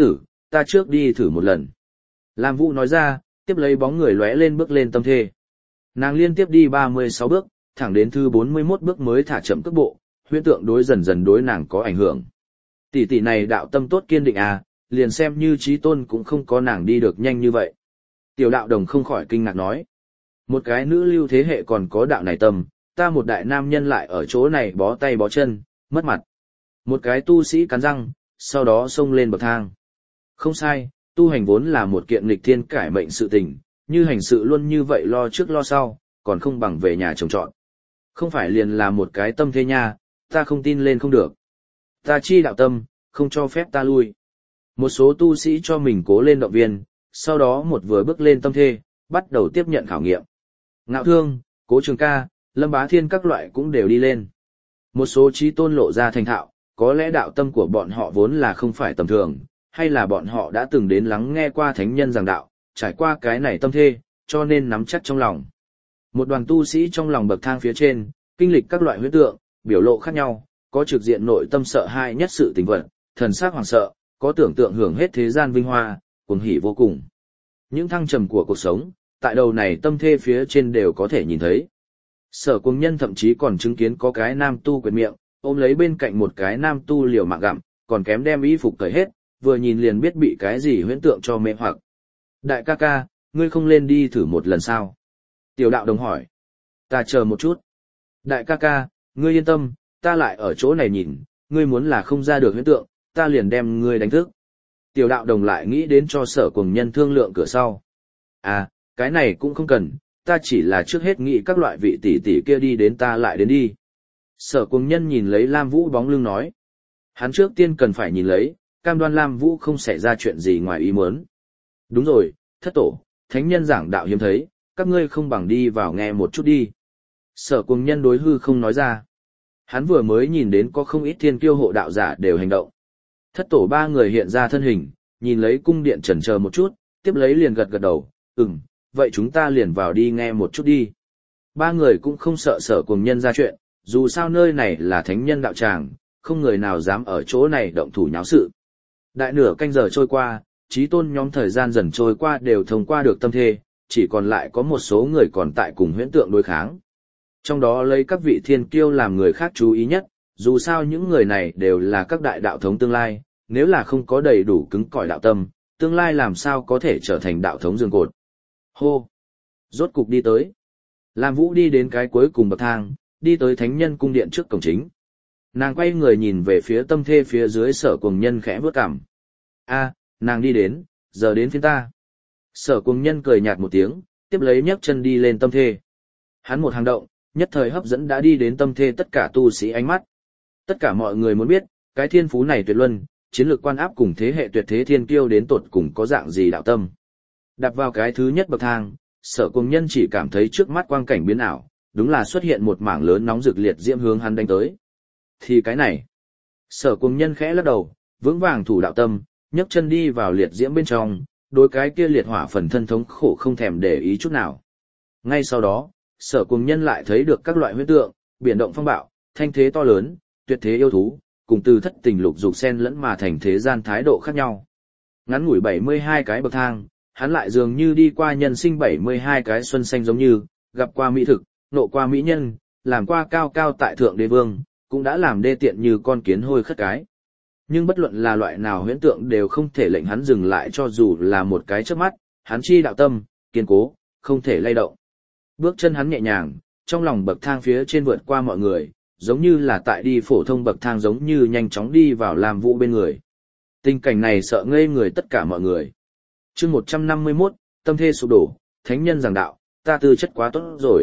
ta trước đi thử một lần. Lam Vũ nói ra, tiếp lấy bóng người lóe lên bước lên tâm thê. Nàng liên tiếp đi 36 bước, thẳng đến thứ 41 bước mới thả chậm cước bộ, huyễn tượng đối dần dần đối nàng có ảnh hưởng. Tỷ tỷ này đạo tâm tốt kiên định à, liền xem như trí tôn cũng không có nàng đi được nhanh như vậy. Tiểu đạo đồng không khỏi kinh ngạc nói. Một cái nữ lưu thế hệ còn có đạo này tâm, ta một đại nam nhân lại ở chỗ này bó tay bó chân, mất mặt. Một cái tu sĩ cắn răng, sau đó xông lên bậc thang. Không sai, tu hành vốn là một kiện nghịch thiên cải mệnh sự tình, như hành sự luôn như vậy lo trước lo sau, còn không bằng về nhà trồng trọt. Không phải liền là một cái tâm thế nha, ta không tin lên không được. Ta chi đạo tâm, không cho phép ta lui. Một số tu sĩ cho mình cố lên động viên, sau đó một vừa bước lên tâm thê, bắt đầu tiếp nhận khảo nghiệm. Ngạo Thương, Cố Trường Ca, Lâm Bá Thiên các loại cũng đều đi lên. Một số trí tôn lộ ra thành thạo, có lẽ đạo tâm của bọn họ vốn là không phải tầm thường, hay là bọn họ đã từng đến lắng nghe qua thánh nhân giảng đạo, trải qua cái này tâm thê, cho nên nắm chắc trong lòng. Một đoàn tu sĩ trong lòng bậc thang phía trên, kinh lịch các loại huyễn tượng, biểu lộ khác nhau, có trực diện nội tâm sợ hãi nhất sự tình vật, thần sắc hoảng sợ, có tưởng tượng hưởng hết thế gian vinh hoa, cuồng hỉ vô cùng. Những thăng trầm của cuộc sống, tại đầu này tâm thê phía trên đều có thể nhìn thấy. Sở Cuồng Nhân thậm chí còn chứng kiến có cái nam tu quyệt miệng, ôm lấy bên cạnh một cái nam tu liều mạng gặm, còn kém đem y phục cởi hết, vừa nhìn liền biết bị cái gì huyễn tượng cho mê hoặc. Đại ca ca, ngươi không lên đi thử một lần sao? Tiểu đạo đồng hỏi. Ta chờ một chút. Đại ca ca, ngươi yên tâm, ta lại ở chỗ này nhìn, ngươi muốn là không ra được huyễn tượng, ta liền đem ngươi đánh thức. Tiểu đạo đồng lại nghĩ đến cho Sở Cuồng Nhân thương lượng cửa sau. À, cái này cũng không cần, ta chỉ là trước hết nghĩ các loại vị tỷ tỷ kia đi đến ta lại đến đi. Sở Cuồng Nhân nhìn lấy Lam Vũ bóng lưng nói. Hắn trước tiên cần phải nhìn lấy, cam đoan Lam Vũ không xảy ra chuyện gì ngoài ý muốn. Đúng rồi, thất tổ, thánh nhân giảng đạo hiếm thấy, các ngươi không bằng đi vào nghe một chút đi. Sở Cuồng Nhân đối hư không nói ra. Hắn vừa mới nhìn đến có không ít thiên kiêu hộ đạo giả đều hành động. Thất tổ ba người hiện ra thân hình, nhìn lấy cung điện chần chờ một chút, tiếp lấy liền gật gật đầu, vậy chúng ta liền vào đi nghe một chút đi. Ba người cũng không sợ Sở Cuồng Nhân ra chuyện, dù sao nơi này là thánh nhân đạo tràng, không người nào dám ở chỗ này động thủ nháo sự. Đại nửa canh giờ trôi qua, trí tôn nhóm thời gian dần trôi qua đều thông qua được tâm thê, chỉ còn lại có một số người còn tại cùng huyễn tượng đối kháng. Trong đó lấy các vị thiên kiêu làm người khác chú ý nhất, dù sao những người này đều là các đại đạo thống tương lai, nếu là không có đầy đủ cứng cỏi đạo tâm, tương lai làm sao có thể trở thành đạo thống giường cột. Hô! Rốt cục đi tới. Lam Vũ đi đến cái cuối cùng bậc thang, đi tới thánh nhân cung điện trước cổng chính. Nàng quay người nhìn về phía tâm thê phía dưới Sở Cuồng Nhân khẽ bước cằm. A, nàng đi đến, giờ đến phiên ta. Sở Cuồng Nhân cười nhạt một tiếng, tiếp lấy nhấc chân đi lên tâm thê. Hắn một hành động, nhất thời hấp dẫn đã đi đến tâm thê tất cả tu sĩ ánh mắt. Tất cả mọi người muốn biết, cái thiên phú này tuyệt luân, chiến lược quan áp cùng thế hệ tuyệt thế thiên kiêu đến tột cùng có dạng gì đạo tâm. Đạp vào cái thứ nhất bậc thang, Sở Cuồng Nhân chỉ cảm thấy trước mắt quang cảnh biến ảo, đúng là xuất hiện một mảng lớn nóng rực liệt diễm hướng hắn đánh tới. Thì cái này, Sở Cuồng Nhân khẽ lắc đầu, vững vàng thủ đạo tâm, nhấc chân đi vào liệt diễm bên trong, đối cái kia liệt hỏa phần thân thống khổ không thèm để ý chút nào. Ngay sau đó, Sở Cuồng Nhân lại thấy được các loại huyễn tượng, biển động phong bạo, thanh thế to lớn, tuyệt thế yêu thú, cùng từ thất tình lục dục xen lẫn mà thành thế gian thái độ khác nhau. Ngắn ngủi 72 cái bậc thang, hắn lại dường như đi qua nhân sinh 72 cái xuân xanh giống như, gặp qua mỹ thực, nộ qua mỹ nhân, làm qua cao cao tại thượng đế vương, cũng đã làm đê tiện như con kiến hôi khất cái. Nhưng bất luận là loại nào huyễn tượng đều không thể lệnh hắn dừng lại cho dù là một cái chớp mắt, hắn chi đạo tâm, kiên cố, không thể lay động. Bước chân hắn nhẹ nhàng, trong lòng bậc thang phía trên vượt qua mọi người, giống như là tại đi phổ thông bậc thang giống như nhanh chóng đi vào Lam Vũ bên người. Tình cảnh này sợ ngây người tất cả mọi người. Chương 151, tâm thê sụp đổ, thánh nhân giảng đạo, ta tư chất quá tốt rồi.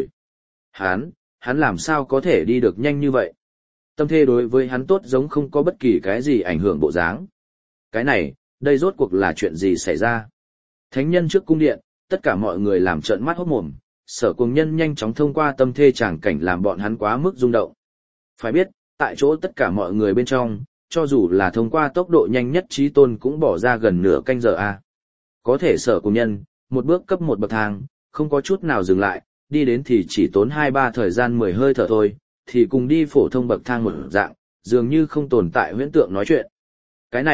Hắn làm sao có thể đi được nhanh như vậy? Tâm thê đối với hắn tốt giống không có bất kỳ cái gì ảnh hưởng bộ dáng. Cái này, đây rốt cuộc là chuyện gì xảy ra? Thánh nhân trước cung điện, tất cả mọi người làm trợn mắt hốt mồm, Sở Cuồng Nhân nhanh chóng thông qua tâm thê tràng cảnh làm bọn hắn quá mức rung động. Phải biết, tại chỗ tất cả mọi người bên trong, cho dù là thông qua tốc độ nhanh nhất trí tôn cũng bỏ ra gần nửa canh giờ a. Có thể Sở Cuồng Nhân, một bước cấp một bậc thang, không có chút nào dừng lại, đi đến thì chỉ tốn 2-3 thời gian 10 hơi thở thôi, thì cùng đi phổ thông bậc thang một dạng, dường như không tồn tại huyễn tượng nói chuyện. Cái này,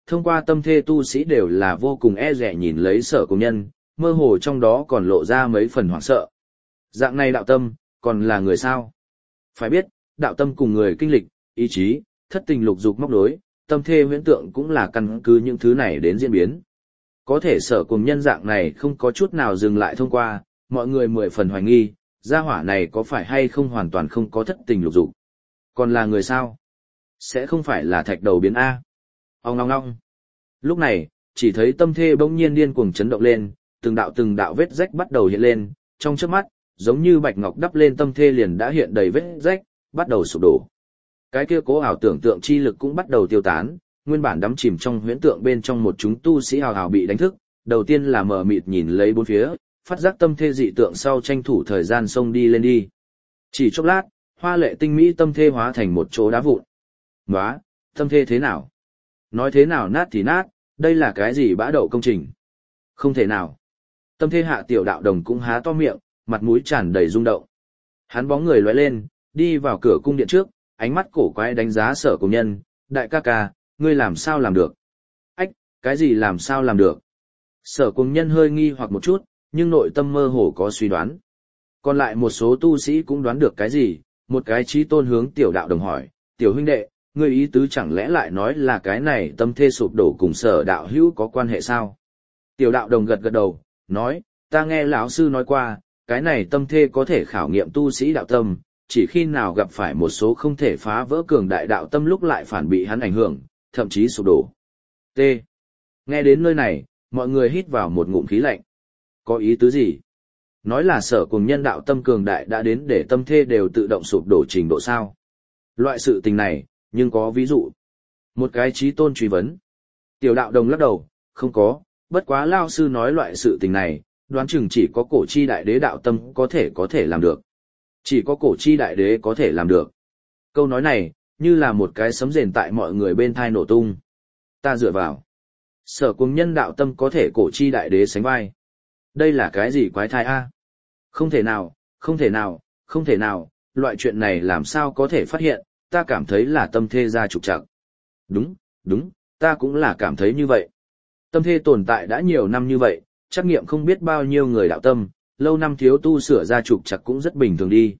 thông qua tâm thê tu sĩ đều là vô cùng e dè nhìn lấy Sở Cùng Nhân, mơ hồ trong đó còn lộ ra mấy phần hoảng sợ. Dạng này đạo tâm, còn là người sao? Phải biết, đạo tâm cùng người kinh lịch, ý chí, thất tình lục dục móc đối, tâm thê huyễn tượng cũng là căn cứ những thứ này đến diễn biến. Có thể Sở Cùng Nhân dạng này không có chút nào dừng lại thông qua, mọi người mười phần hoài nghi, gia hỏa này có phải hay không hoàn toàn không có thất tình lục dục. Còn là người sao? Sẽ không phải là thạch đầu biến A. Ong ong ong. Lúc này, chỉ thấy tâm thê bỗng nhiên điên cuồng chấn động lên, từng đạo vết rách bắt đầu hiện lên, trong chớp mắt, giống như bạch ngọc đắp lên tâm thê liền đã hiện đầy vết rách, bắt đầu sụp đổ. Cái kia cố ảo tưởng tượng chi lực cũng bắt đầu tiêu tán, nguyên bản đắm chìm trong huyễn tượng bên trong một chúng tu sĩ hào hào bị đánh thức, đầu tiên là mờ mịt nhìn lấy bốn phía, phát giác tâm thê dị tượng sau tranh thủ thời gian xông đi lên đi. Chỉ chốc lát, hoa lệ tinh mỹ tâm thê hóa thành một chỗ đá vụn. Nóa, tâm thê thế nào? Nói thế nào nát thì nát, đây là cái gì bã đậu công trình? Không thể nào. Tâm thê Hạ Tiểu Đạo Đồng cũng há to miệng, mặt mũi tràn đầy rung động. Hắn bóng người lóe lên, đi vào cửa cung điện trước, ánh mắt cổ quái đánh giá Sở Cùng Nhân, đại ca ca, ngươi làm sao làm được? Ách, cái gì làm sao làm được? Sở Cùng Nhân hơi nghi hoặc một chút, nhưng nội tâm mơ hồ có suy đoán. Còn lại một số tu sĩ cũng đoán được cái gì, một cái chí tôn hướng Tiểu Đạo Đồng hỏi, Tiểu huynh đệ, ngươi ý tứ chẳng lẽ lại nói là cái này tâm thê sụp đổ cùng Sở đạo hữu có quan hệ sao? Tiểu Đạo Đồng gật gật đầu, nói, ta nghe lão sư nói qua, cái này tâm thê có thể khảo nghiệm tu sĩ đạo tâm, chỉ khi nào gặp phải một số không thể phá vỡ cường đại đạo tâm lúc lại phản bị hắn ảnh hưởng, thậm chí sụp đổ. T. Nghe đến nơi này, mọi người hít vào một ngụm khí lạnh. Có ý tứ gì? Nói là Sở Cùng Nhân đạo tâm cường đại đã đến để tâm thê đều tự động sụp đổ trình độ sao? Loại sự tình này, nhưng có ví dụ. Một cái chí tôn truy vấn. Tiểu Đạo Đồng lắc đầu, không có, bất quá lao sư nói loại sự tình này, đoán chừng chỉ có cổ chi đại đế đạo tâm có thể làm được. Chỉ có cổ chi đại đế có thể làm được. Câu nói này, như là một cái sấm rền tại mọi người bên thai nổ tung. Ta dựa vào. Sở Cùng Nhân đạo tâm có thể cổ chi đại đế sánh vai. Đây là cái gì quái thai a? Không thể nào, không thể nào, không thể nào, loại chuyện này làm sao có thể phát hiện, ta cảm thấy là tâm thê ra trục trặc. Đúng, đúng, ta cũng là cảm thấy như vậy. Tâm thê tồn tại đã nhiều năm như vậy, trắc nghiệm không biết bao nhiêu người đạo tâm, lâu năm thiếu tu sửa ra trục trặc cũng rất bình thường đi.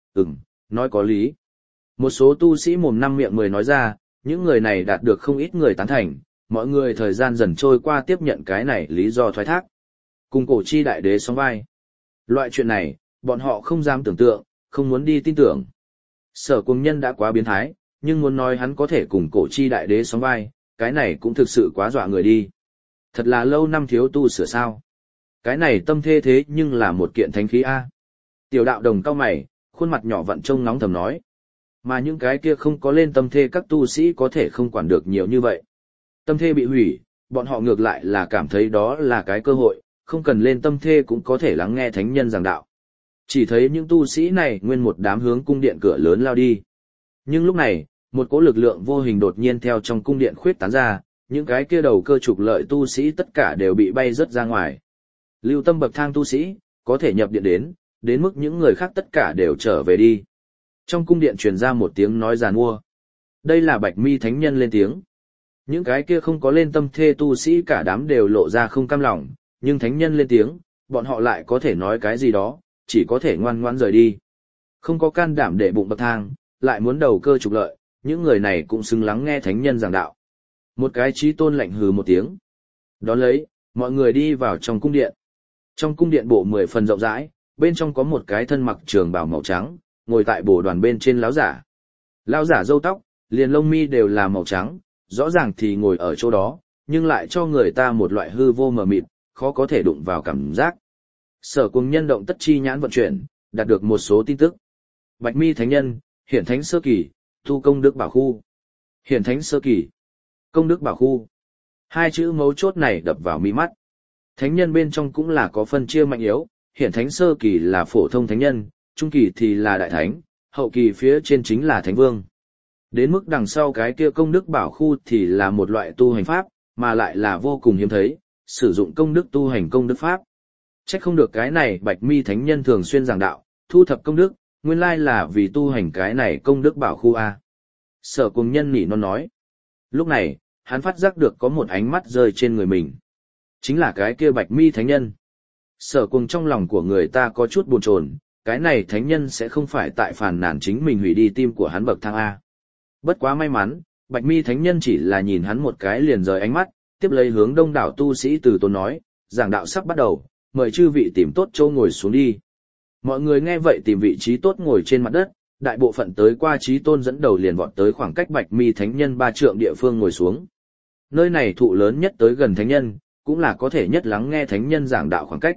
Nói có lý. Một số tu sĩ mồm năm miệng mười nói ra, những người này đạt được không ít người tán thành, mọi người thời gian dần trôi qua tiếp nhận cái này lý do thoái thác. Cùng cổ chi đại đế sóng vai. Loại chuyện này, bọn họ không dám tưởng tượng, không muốn đi tin tưởng. Sở Cùng Nhân đã quá biến thái, nhưng muốn nói hắn có thể cùng cổ chi đại đế sóng vai, cái này cũng thực sự quá dọa người đi. Thật là lâu năm thiếu tu sửa sao. Cái này tâm thê thế nhưng là một kiện thánh khí A. Tiểu Đạo Đồng cau mày, khuôn mặt nhỏ vặn trông nóng thầm nói. Mà những cái kia không có lên tâm thê các tu sĩ có thể không quản được nhiều như vậy. Tâm thê bị hủy, bọn họ ngược lại là cảm thấy đó là cái cơ hội, không cần lên tâm thê cũng có thể lắng nghe thánh nhân giảng đạo. Chỉ thấy những tu sĩ này nguyên một đám hướng cung điện cửa lớn lao đi. Nhưng lúc này, một cỗ lực lượng vô hình đột nhiên theo trong cung điện khuyết tán ra, những cái kia đầu cơ trục lợi tu sĩ tất cả đều bị bay rớt ra ngoài. Lưu tâm bậc thang tu sĩ, có thể nhập điện đến mức những người khác tất cả đều trở về đi. Trong cung điện truyền ra một tiếng nói giàn mua. Đây là Bạch Mi thánh nhân lên tiếng. Những cái kia không có lên tâm thê tu sĩ cả đám đều lộ ra không cam lòng, nhưng thánh nhân lên tiếng, bọn họ lại có thể nói cái gì đó, chỉ có thể ngoan ngoãn rời đi. Không có can đảm để bụng bậc thang, lại muốn đầu cơ trục lợi, những người này cũng xứng lắng nghe thánh nhân giảng đạo. Một cái chí tôn lạnh hừ một tiếng. Đón lấy, mọi người đi vào trong cung điện. Trong cung điện bộ 10 phần rộng rãi, bên trong có một cái thân mặc trường bào màu trắng, ngồi tại bồ đoàn bên trên lão giả. Lão giả râu tóc, liền lông mi đều là màu trắng, rõ ràng thì ngồi ở chỗ đó, nhưng lại cho người ta một loại hư vô mờ mịt, khó có thể đụng vào cảm giác. Sở Cùng Nhân động tất chi nhãn vận chuyển, đạt được một số tin tức. Bạch Mi thánh nhân, hiển thánh sơ kỳ, tu công đức bảo khu. Hiển thánh sơ kỳ, công đức bảo khu. Hai chữ mấu chốt này đập vào mi mắt. Thánh nhân bên trong cũng là có phân chia mạnh yếu, hiển thánh sơ kỳ là phổ thông thánh nhân, trung kỳ thì là đại thánh, hậu kỳ phía trên chính là thánh vương. Đến mức đằng sau cái kia công đức bảo khu thì là một loại tu hành pháp, mà lại là vô cùng hiếm thấy, sử dụng công đức tu hành công đức pháp. Trách không được cái này Bạch Mi thánh nhân thường xuyên giảng đạo, thu thập công đức, nguyên lai là vì tu hành cái này công đức bảo khu A. Sở Cùng Nhân nỉ non nói. Lúc này, hắn phát giác được có một ánh mắt rơi trên người mình. Chính là cái kia Bạch Mi thánh nhân. Sở Cuồng trong lòng của người ta có chút bồn chồn, cái này thánh nhân sẽ không phải tại phàn nàn chính mình hủy đi tim của hắn bậc thang A. Bất quá may mắn, Bạch Mi thánh nhân chỉ là nhìn hắn một cái liền rời ánh mắt, tiếp lấy hướng đông đảo tu sĩ từ tốn nói, giảng đạo sắp bắt đầu, mời chư vị tìm tốt chỗ ngồi xuống đi. Mọi người nghe vậy tìm vị trí tốt ngồi trên mặt đất, đại bộ phận tới qua Chí Tôn dẫn đầu liền vọt tới khoảng cách Bạch Mi thánh nhân 3 trượng địa phương ngồi xuống. Nơi này thụ lớn nhất tới gần thánh nhân, cũng là có thể nhất lắng nghe thánh nhân giảng đạo khoảng cách.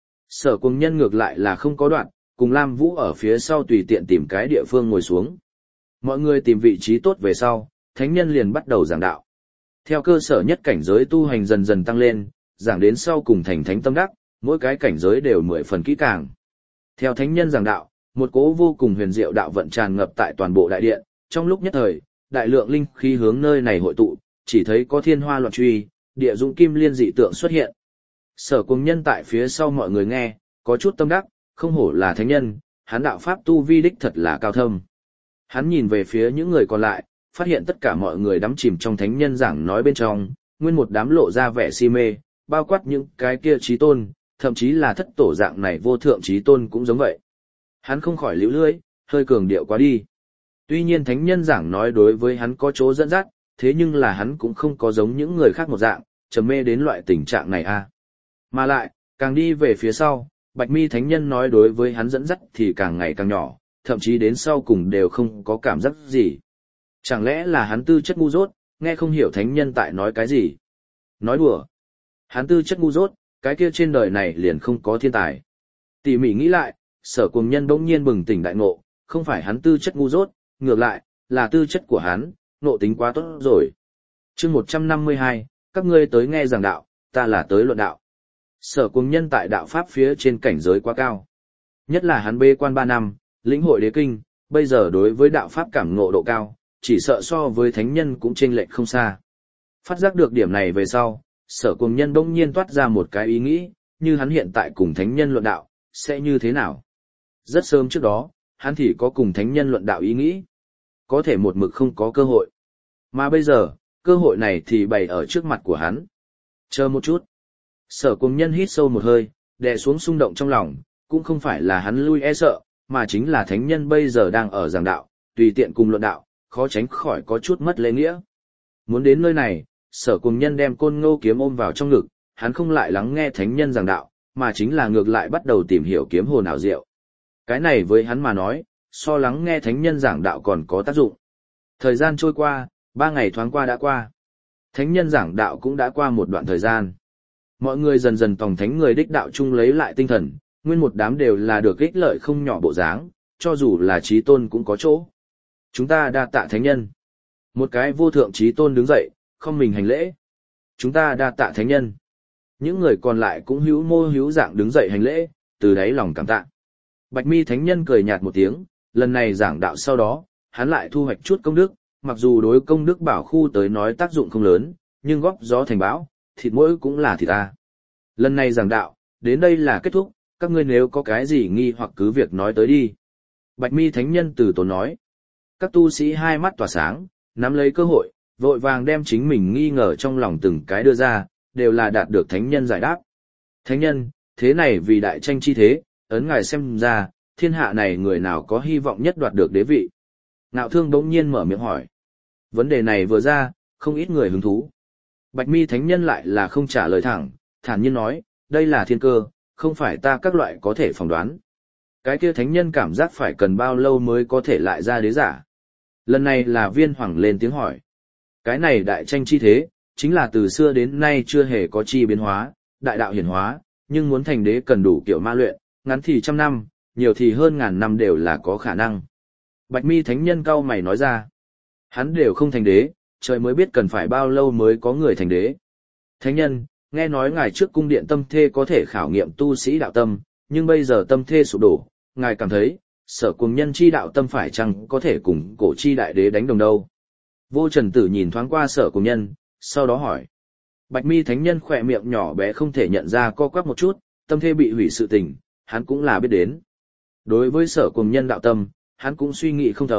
Sở Cuồng nhân ngược lại là không có đoạn, cùng Lam Vũ ở phía sau tùy tiện tìm cái địa phương ngồi xuống. Mọi người tìm vị trí tốt về sau, thánh nhân liền bắt đầu giảng đạo. Theo cơ sở nhất cảnh giới tu hành dần dần tăng lên, giảng đến sau cùng thành thánh tâm đắc, mỗi cái cảnh giới đều 10 phần kỹ càng. Theo thánh nhân giảng đạo, một cỗ vô cùng huyền diệu đạo vận tràn ngập tại toàn bộ đại điện, trong lúc nhất thời, đại lượng linh khí hướng nơi này hội tụ, chỉ thấy có thiên hoa loạn truy, địa dũng kim liên dị tượng xuất hiện. Sở Cuồng nhân tại phía sau mọi người nghe, có chút tâm đắc, không hổ là thánh nhân, hắn đạo pháp tu vi đích thật là cao thâm. Hắn nhìn về phía những người còn lại, phát hiện tất cả mọi người đắm chìm trong thánh nhân giảng nói bên trong, nguyên một đám lộ ra vẻ si mê, bao quát những cái kia Chí Tôn, thậm chí là thất tổ dạng này vô thượng Chí Tôn cũng giống vậy. Hắn không khỏi liễu lưỡi, hơi cường điệu quá đi. Tuy nhiên thánh nhân giảng nói đối với hắn có chỗ dẫn dắt, thế nhưng là hắn cũng không có giống những người khác một dạng, trầm mê đến loại tình trạng này a. Mà lại, càng đi về phía sau, Bạch Mi thánh nhân nói đối với hắn dẫn dắt thì càng ngày càng nhỏ, thậm chí đến sau cùng đều không có cảm giác gì. Chẳng lẽ là hắn tư chất ngu dốt, nghe không hiểu thánh nhân tại nói cái gì? Nói đùa. Hắn tư chất ngu dốt, cái kia trên đời này liền không có thiên tài. Tỉ mỉ nghĩ lại, Sở Cuồng nhân bỗng nhiên bừng tỉnh đại ngộ, không phải hắn tư chất ngu dốt, ngược lại, là tư chất của hắn, ngộ tính quá tốt rồi. Chương 152, các ngươi tới nghe giảng đạo, ta là tới luận đạo. Sở Cuồng nhân tại đạo pháp phía trên cảnh giới quá cao. Nhất là hắn bế quan 3 năm, lĩnh hội đế kinh, bây giờ đối với đạo pháp cảm ngộ độ cao, chỉ sợ so với thánh nhân cũng chênh lệch không xa. Phát giác được điểm này về sau, Sở Cuồng nhân bỗng nhiên toát ra một cái ý nghĩ, như hắn hiện tại cùng thánh nhân luận đạo, sẽ như thế nào? Rất sớm trước đó, hắn thì có cùng thánh nhân luận đạo ý nghĩ. Có thể một mực không có cơ hội. Mà bây giờ, cơ hội này thì bày ở trước mặt của hắn. Chờ một chút. Sở Cuồng nhân hít sâu một hơi, đè xuống xung động trong lòng, cũng không phải là hắn lui e sợ, mà chính là thánh nhân bây giờ đang ở giảng đạo, tùy tiện cùng luận đạo, khó tránh khỏi có chút mất lễ nghĩa. Muốn đến nơi này, Sở Cuồng nhân đem Côn Ngô kiếm ôm vào trong ngực, hắn không lại lắng nghe thánh nhân giảng đạo, mà chính là ngược lại bắt đầu tìm hiểu kiếm hồn ảo diệu. Cái này với hắn mà nói, so lắng nghe thánh nhân giảng đạo còn có tác dụng. Thời gian trôi qua, 3 ngày thoáng qua đã qua. Thánh nhân giảng đạo cũng đã qua một đoạn thời gian. Mọi người dần dần tòng thánh người đích đạo chung lấy lại tinh thần, nguyên một đám đều là được ích lợi không nhỏ bộ dáng, cho dù là Chí Tôn cũng có chỗ. Chúng ta đa tạ thánh nhân. Một cái vô thượng Chí Tôn đứng dậy, không mình hành lễ. Chúng ta đa tạ thánh nhân. Những người còn lại cũng hữu mô hữu dạng đứng dậy hành lễ, từ đáy lòng cảm tạ. Bạch Mi thánh nhân cười nhạt một tiếng, lần này giảng đạo sau đó, hắn lại thu hoạch chút công đức, mặc dù đối công đức bảo khu tới nói tác dụng không lớn, nhưng góp gió thành bão, thịt mỗi cũng là thịt ta. Lần này giảng đạo, đến đây là kết thúc, các ngươi nếu có cái gì nghi hoặc cứ việc nói tới đi. Bạch Mi thánh nhân từ tốn nói. Các tu sĩ hai mắt tỏa sáng, nắm lấy cơ hội, vội vàng đem chính mình nghi ngờ trong lòng từng cái đưa ra, đều là đạt được thánh nhân giải đáp. Thánh nhân, thế này vì đại tranh chi thế, ấn ngài xem ra, thiên hạ này người nào có hy vọng nhất đoạt được đế vị. Ngạo Thương đống nhiên mở miệng hỏi. Vấn đề này vừa ra, không ít người hứng thú. Bạch Mi thánh nhân lại là không trả lời thẳng, thản nhiên nói, đây là thiên cơ, không phải ta các loại có thể phỏng đoán. Cái kia thánh nhân cảm giác phải cần bao lâu mới có thể lại ra đế giả. Lần này là Viên Hoàng lên tiếng hỏi. Cái này đại tranh chi thế, chính là từ xưa đến nay chưa hề có chi biến hóa, đại đạo hiển hóa, nhưng muốn thành đế cần đủ kiểu ma luyện, ngắn thì 100 năm, nhiều thì hơn ngàn năm đều là có khả năng. Bạch Mi thánh nhân cau mày nói ra, hắn đều không thành đế, trời mới biết cần phải bao lâu mới có người thành đế. Thánh nhân, nghe nói ngài trước cung điện tâm thê có thể khảo nghiệm tu sĩ đạo tâm, nhưng bây giờ tâm thê sụp đổ, ngài cảm thấy, Sở Cuồng nhân chi đạo tâm phải chăng có thể cùng cổ chi đại đế đánh đồng đâu? Vô Trần Tử nhìn thoáng qua Sở Cuồng nhân, sau đó hỏi. Bạch Mi thánh nhân khỏe miệng nhỏ bé không thể nhận ra co quắp một chút, tâm thê bị hủy sự tình, hắn cũng là biết đến. Đối với Sở Cuồng nhân đạo tâm, hắn cũng suy nghĩ không thấu,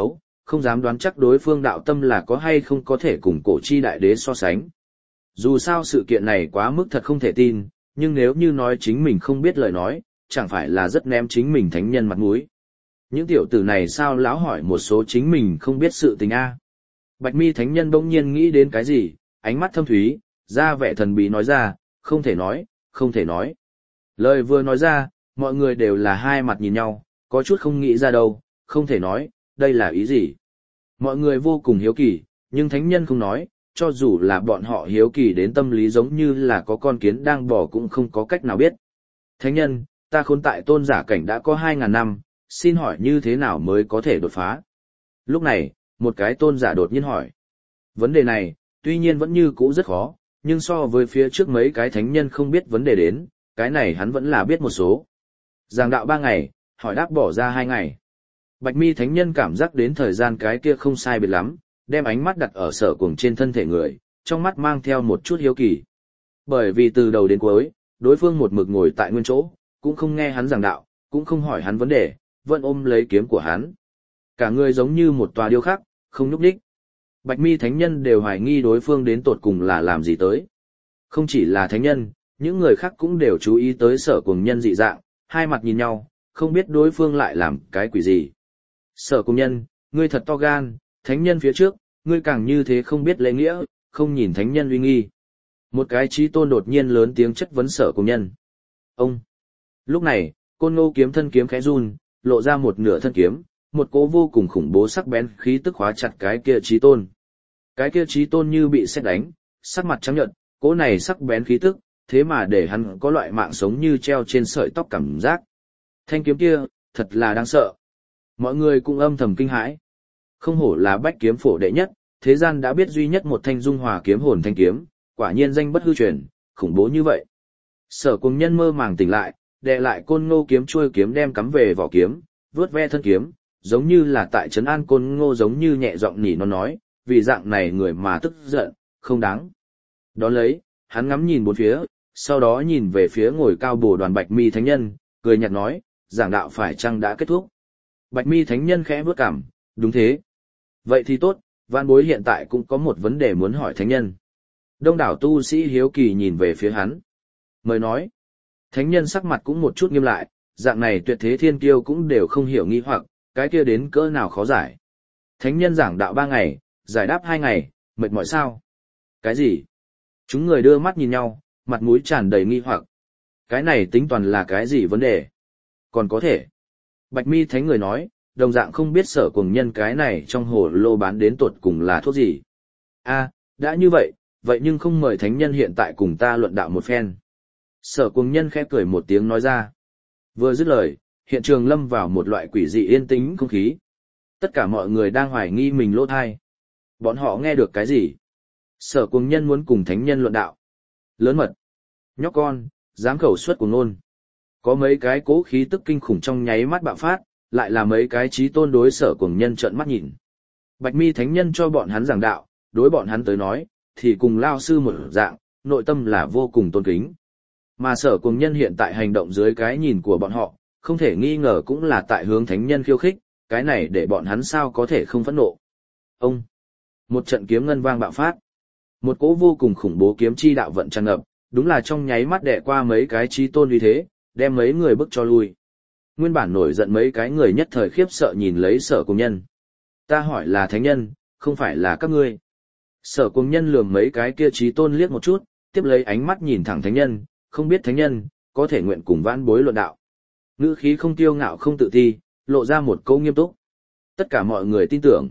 không dám đoán chắc đối phương đạo tâm là có hay không có thể cùng cổ chi đại đế so sánh. Dù sao sự kiện này quá mức thật không thể tin, nhưng nếu như nói chính mình không biết lời nói, chẳng phải là rất ném chính mình thánh nhân mặt mũi. Những tiểu tử này sao láo hỏi một số chính mình không biết sự tình a? Bạch mi thánh nhân bỗng nhiên nghĩ đến cái gì, ánh mắt thâm thúy, ra vẻ thần bí nói ra, không thể nói, không thể nói. Lời vừa nói ra, mọi người đều là hai mặt nhìn nhau, có chút không nghĩ ra đâu, không thể nói, đây là ý gì. Mọi người vô cùng hiếu kỳ, nhưng thánh nhân không nói, cho dù là bọn họ hiếu kỳ đến tâm lý giống như là có con kiến đang bò cũng không có cách nào biết. Thánh nhân, ta khốn tại tôn giả cảnh đã có 2.000 năm, xin hỏi như thế nào mới có thể đột phá? Lúc này, một cái tôn giả đột nhiên hỏi. Vấn đề này, tuy nhiên vẫn như cũ rất khó, nhưng so với phía trước mấy cái thánh nhân không biết vấn đề đến, cái này hắn vẫn là biết một số. Giảng đạo 3 ngày, hỏi đáp bỏ ra 2 ngày. Bạch mi thánh nhân cảm giác đến thời gian cái kia không sai biệt lắm, đem ánh mắt đặt ở Sở Cuồng trên thân thể người, trong mắt mang theo một chút hiếu kỳ. Bởi vì từ đầu đến cuối, đối phương một mực ngồi tại nguyên chỗ, cũng không nghe hắn giảng đạo, cũng không hỏi hắn vấn đề, vẫn ôm lấy kiếm của hắn. Cả người giống như một tòa điêu khắc, không nhúc nhích. Bạch mi thánh nhân đều hoài nghi đối phương đến tột cùng là làm gì tới. Không chỉ là thánh nhân, những người khác cũng đều chú ý tới Sở Cuồng nhân dị dạng, hai mặt nhìn nhau, không biết đối phương lại làm cái quỷ gì. Sở Cuồng nhân, ngươi thật to gan, thánh nhân phía trước, ngươi càng như thế không biết lễ nghĩa, không nhìn thánh nhân uy nghi. Một cái chí tôn đột nhiên lớn tiếng chất vấn Sở Cuồng nhân. Ông! Lúc này, Côn Ngô kiếm thân kiếm khẽ run, lộ ra một nửa thân kiếm, một cỗ vô cùng khủng bố sắc bén khí tức khóa chặt cái kia chí tôn. Cái kia chí tôn như bị sét đánh, sắc mặt trắng nhợt, cỗ này sắc bén khí tức, thế mà để hắn có loại mạng sống như treo trên sợi tóc cảm giác. Thanh kiếm kia, thật là đáng sợ. Mọi người cũng âm thầm kinh hãi. Không hổ là bách kiếm phổ đệ nhất, thế gian đã biết duy nhất một thanh dung hòa kiếm hồn thanh kiếm, quả nhiên danh bất hư truyền, khủng bố như vậy. Sở Cuồng nhân mơ màng tỉnh lại, đè lại Côn Ngô kiếm chuôi kiếm đem cắm về vỏ kiếm, vướt ve thân kiếm, giống như là tại trấn an Côn Ngô giống như nhẹ giọng nỉ nó nói, vì dạng này người mà tức giận, không đáng. Đón lấy, hắn ngắm nhìn bốn phía, sau đó nhìn về phía ngồi cao bồ đoàn Bạch mi thánh nhân, cười nhạt nói, giảng đạo phải chăng đã kết thúc. Bạch mi thánh nhân khẽ bước cằm, đúng thế. Vậy thì tốt, vạn bối hiện tại cũng có một vấn đề muốn hỏi thánh nhân. Đông đảo tu sĩ hiếu kỳ nhìn về phía hắn. Mời nói. Thánh nhân sắc mặt cũng một chút nghiêm lại, dạng này tuyệt thế thiên kiêu cũng đều không hiểu nghi hoặc, cái kia đến cỡ nào khó giải. Thánh nhân giảng đạo 3 ngày, giải đáp 2 ngày, mệt mỏi sao? Cái gì? Chúng người đưa mắt nhìn nhau, mặt mũi tràn đầy nghi hoặc. Cái này tính toàn là cái gì vấn đề? Còn có thể. Bạch mi thánh người nói, đồng dạng không biết Sở Cuồng nhân cái này trong hồ lô bán đến tột cùng là thuốc gì. A, đã như vậy, vậy nhưng không mời thánh nhân hiện tại cùng ta luận đạo một phen. Sở Cuồng nhân khẽ cười một tiếng nói ra. Vừa dứt lời, hiện trường lâm vào một loại quỷ dị yên tĩnh không khí. Tất cả mọi người đang hoài nghi mình lỗ thai. Bọn họ nghe được cái gì? Sở Cuồng nhân muốn cùng thánh nhân luận đạo. Lớn mật. Nhóc con, dám khẩu suất của ngôn. Có mấy cái cố khí tức kinh khủng trong nháy mắt bạo phát, lại là mấy cái chí tôn đối Sở Cuồng nhân trợn mắt nhìn. Bạch mi thánh nhân cho bọn hắn giảng đạo, đối bọn hắn tới nói, thì cùng lao sư một dạng, nội tâm là vô cùng tôn kính. Mà Sở Cuồng nhân hiện tại hành động dưới cái nhìn của bọn họ, không thể nghi ngờ cũng là tại hướng thánh nhân khiêu khích, cái này để bọn hắn sao có thể không phẫn nộ. Ông! Một trận kiếm ngân vang bạo phát. Một cỗ vô cùng khủng bố kiếm chi đạo vận tràn ngập, đúng là trong nháy mắt đè qua mấy cái chí tôn uy thế, đem mấy người bức cho lui. Nguyên bản nổi giận mấy cái người nhất thời khiếp sợ nhìn lấy Sở Cuồng nhân. Ta hỏi là thánh nhân, không phải là các ngươi. Sở Cuồng nhân lườm mấy cái kia chí tôn liếc một chút, tiếp lấy ánh mắt nhìn thẳng thánh nhân, không biết thánh nhân, có thể nguyện cùng vãn bối luận đạo. Ngữ khí không tiêu ngạo không tự ti, lộ ra một câu nghiêm túc. Tất cả mọi người tin tưởng.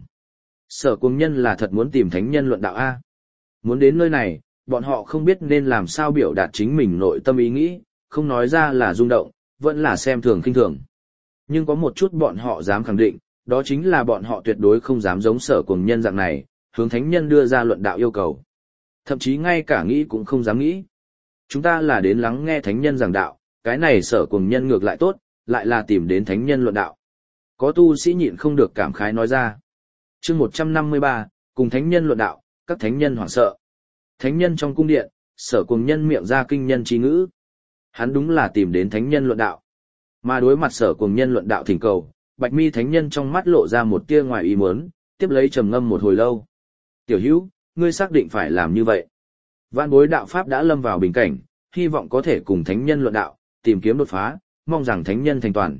Sở Cuồng nhân là thật muốn tìm thánh nhân luận đạo A. Muốn đến nơi này, bọn họ không biết nên làm sao biểu đạt chính mình nội tâm ý nghĩ, không nói ra là rung động, vẫn là xem thường khinh thường. Nhưng có một chút bọn họ dám khẳng định, đó chính là bọn họ tuyệt đối không dám giống Sở Cuồng nhân dạng này, hướng thánh nhân đưa ra luận đạo yêu cầu. Thậm chí ngay cả nghĩ cũng không dám nghĩ. Chúng ta là đến lắng nghe thánh nhân giảng đạo, cái này Sở Cuồng nhân ngược lại tốt, lại là tìm đến thánh nhân luận đạo. Có tu sĩ nhịn không được cảm khái nói ra. Chương 153, cùng thánh nhân luận đạo, các thánh nhân hoảng sợ. Thánh nhân trong cung điện, Sở Cuồng nhân miệng ra kinh nhân trí ngữ. Hắn đúng là tìm đến thánh nhân luận đạo. Mà đối mặt Sở Cuồng nhân luận đạo thỉnh cầu, Bạch mi thánh nhân trong mắt lộ ra một tia ngoài ý muốn, tiếp lấy trầm ngâm một hồi lâu. Tiểu hữu, ngươi xác định phải làm như vậy. Vạn bối đạo pháp đã lâm vào bình cảnh, hy vọng có thể cùng thánh nhân luận đạo, tìm kiếm đột phá, mong rằng thánh nhân thành toàn.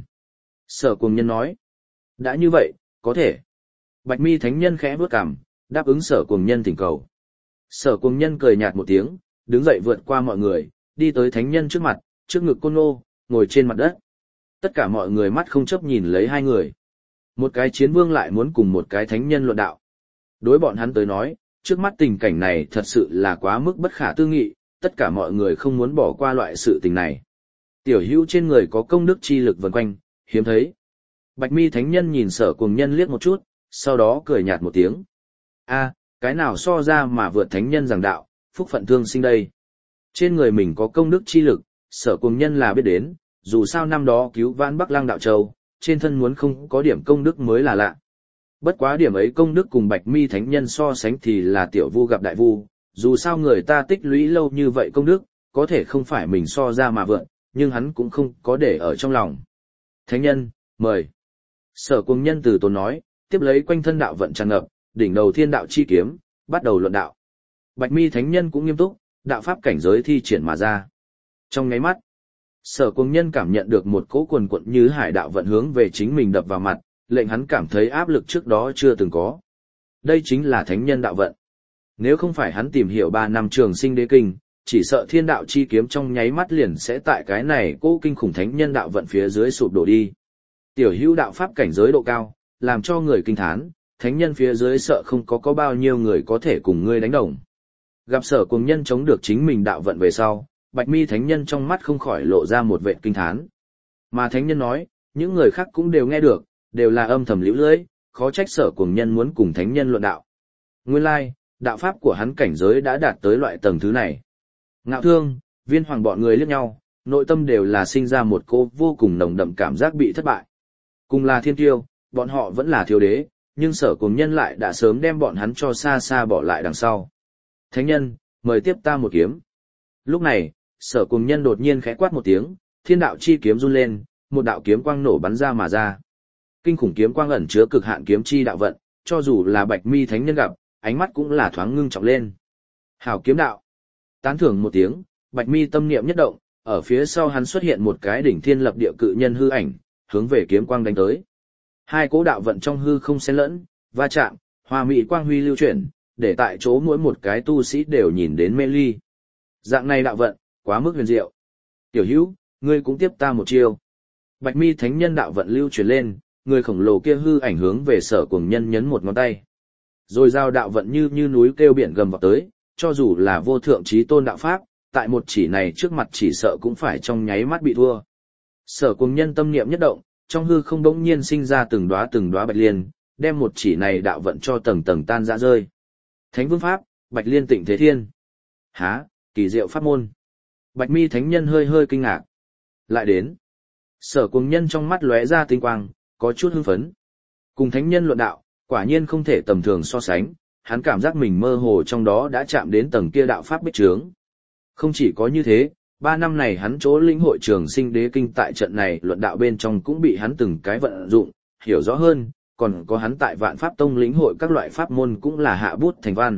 Sở Cuồng Nhân nói, đã như vậy, có thể. Bạch Mi thánh nhân khẽ bước cằm, đáp ứng Sở Cuồng Nhân thỉnh cầu. Sở Cuồng Nhân cười nhạt một tiếng, đứng dậy vượt qua mọi người, đi tới thánh nhân trước mặt, trước ngực Côn Ngô, ngồi trên mặt đất. Tất cả mọi người mắt không chấp nhìn lấy hai người. Một cái chiến vương lại muốn cùng một cái thánh nhân luận đạo. Đối bọn hắn tới nói, trước mắt tình cảnh này thật sự là quá mức bất khả tư nghị, tất cả mọi người không muốn bỏ qua loại sự tình này. Tiểu hữu trên người có công đức chi lực vần quanh, hiếm thấy. Bạch Mi thánh nhân nhìn Sở Cuồng Nhân liếc một chút, sau đó cười nhạt một tiếng. A, cái nào so ra mà vượt thánh nhân giảng đạo, phúc phận thương sinh đây. Trên người mình có công đức chi lực, Sở Cuồng Nhân là biết đến, dù sao năm đó cứu vãn Bắc Lăng đạo châu, trên thân muốn không có điểm công đức mới là lạ. Bất quá điểm ấy công đức cùng Bạch Mi thánh nhân so sánh thì là tiểu vu gặp đại vu, dù sao người ta tích lũy lâu như vậy công đức, có thể không phải mình so ra mà vượt, nhưng hắn cũng không có để ở trong lòng. Thánh nhân, mời. Sở Cuồng Nhân từ tốn nói, tiếp lấy quanh thân đạo vận tràn ngập, đỉnh đầu thiên đạo chi kiếm, bắt đầu luận đạo. Bạch Mi thánh nhân cũng nghiêm túc, đạo pháp cảnh giới thi triển mà ra. Trong nháy mắt, Sở Cuồng Nhân cảm nhận được một cỗ quần quận như hải đạo vận hướng về chính mình đập vào mặt, lệnh hắn cảm thấy áp lực trước đó chưa từng có. Đây chính là thánh nhân đạo vận. Nếu không phải hắn tìm hiểu 3 năm trường sinh đế kinh, chỉ sợ thiên đạo chi kiếm trong nháy mắt liền sẽ tại cái này cỗ kinh khủng thánh nhân đạo vận phía dưới sụp đổ đi. Tiểu hữu đạo pháp cảnh giới độ cao, làm cho người kinh thán, thánh nhân phía dưới sợ không có bao nhiêu người có thể cùng ngươi đánh đồng. Gặp Sở Cuồng Nhân chống được chính mình đạo vận về sau, Bạch Mi thánh nhân trong mắt không khỏi lộ ra một vệt kinh thán. Mà thánh nhân nói, những người khác cũng đều nghe được, đều là âm thầm liễu lưỡi, khó trách Sở Cuồng Nhân muốn cùng thánh nhân luận đạo. Nguyên lai, đạo pháp của hắn cảnh giới đã đạt tới loại tầng thứ này. Ngạo Thương, Viên Hoàng bọn người liếc nhau, nội tâm đều là sinh ra một cô vô cùng nồng đậm cảm giác bị thất bại. Cùng là thiên kiêu, bọn họ vẫn là thiếu đế, nhưng Sở Cuồng Nhân lại đã sớm đem bọn hắn cho xa xa bỏ lại đằng sau. Thánh nhân, mời tiếp ta một kiếm. Lúc này, Sở Cuồng Nhân đột nhiên khẽ quát một tiếng, thiên đạo chi kiếm run lên, một đạo kiếm quang nổ bắn ra mà ra. Kinh khủng kiếm quang ẩn chứa cực hạn kiếm chi đạo vận, cho dù là Bạch Mi thánh nhân gặp, ánh mắt cũng là thoáng ngưng trọng lên. Hảo kiếm đạo. Tán thưởng một tiếng, Bạch Mi tâm niệm nhất động, ở phía sau hắn xuất hiện một cái đỉnh thiên lập địa cự nhân hư ảnh, hướng về kiếm quang đánh tới. Hai cỗ đạo vận trong hư không xen lẫn, va chạm, hòa mỹ quang huy lưu chuyển, để tại chỗ mỗi một cái tu sĩ đều nhìn đến mê ly. Dạng này đạo vận, quá mức huyền diệu. Tiểu hữu, ngươi cũng tiếp ta một chiêu. Bạch Mi thánh nhân đạo vận lưu chuyển lên, người khổng lồ kia hư ảnh hướng về Sở Cuồng Nhân nhấn một ngón tay. Rồi giao đạo vận như núi kêu biển gầm vào tới, cho dù là vô thượng chí tôn đạo pháp, tại một chỉ này trước mặt chỉ sợ cũng phải trong nháy mắt bị thua. Sở Cuồng Nhân tâm niệm nhất động, trong hư không bỗng nhiên sinh ra từng đóa bạch liên, đem một chỉ này đạo vận cho tầng tầng tan rã rơi. Thánh vương pháp, Bạch Liên Tịnh Thế Thiên. Hả, kỳ diệu pháp môn. Bạch Mi thánh nhân hơi kinh ngạc. Lại đến. Sở Cuồng Nhân trong mắt lóe ra tinh quang, có chút hưng phấn. Cùng thánh nhân luận đạo, quả nhiên không thể tầm thường so sánh, hắn cảm giác mình mơ hồ trong đó đã chạm đến tầng kia đạo pháp bích trướng. Không chỉ có như thế, 3 năm này hắn chỗ lĩnh hội trường sinh đế kinh tại trận này luận đạo bên trong cũng bị hắn từng cái vận dụng, hiểu rõ hơn, còn có hắn tại Vạn Pháp Tông lĩnh hội các loại pháp môn cũng là hạ bút thành văn.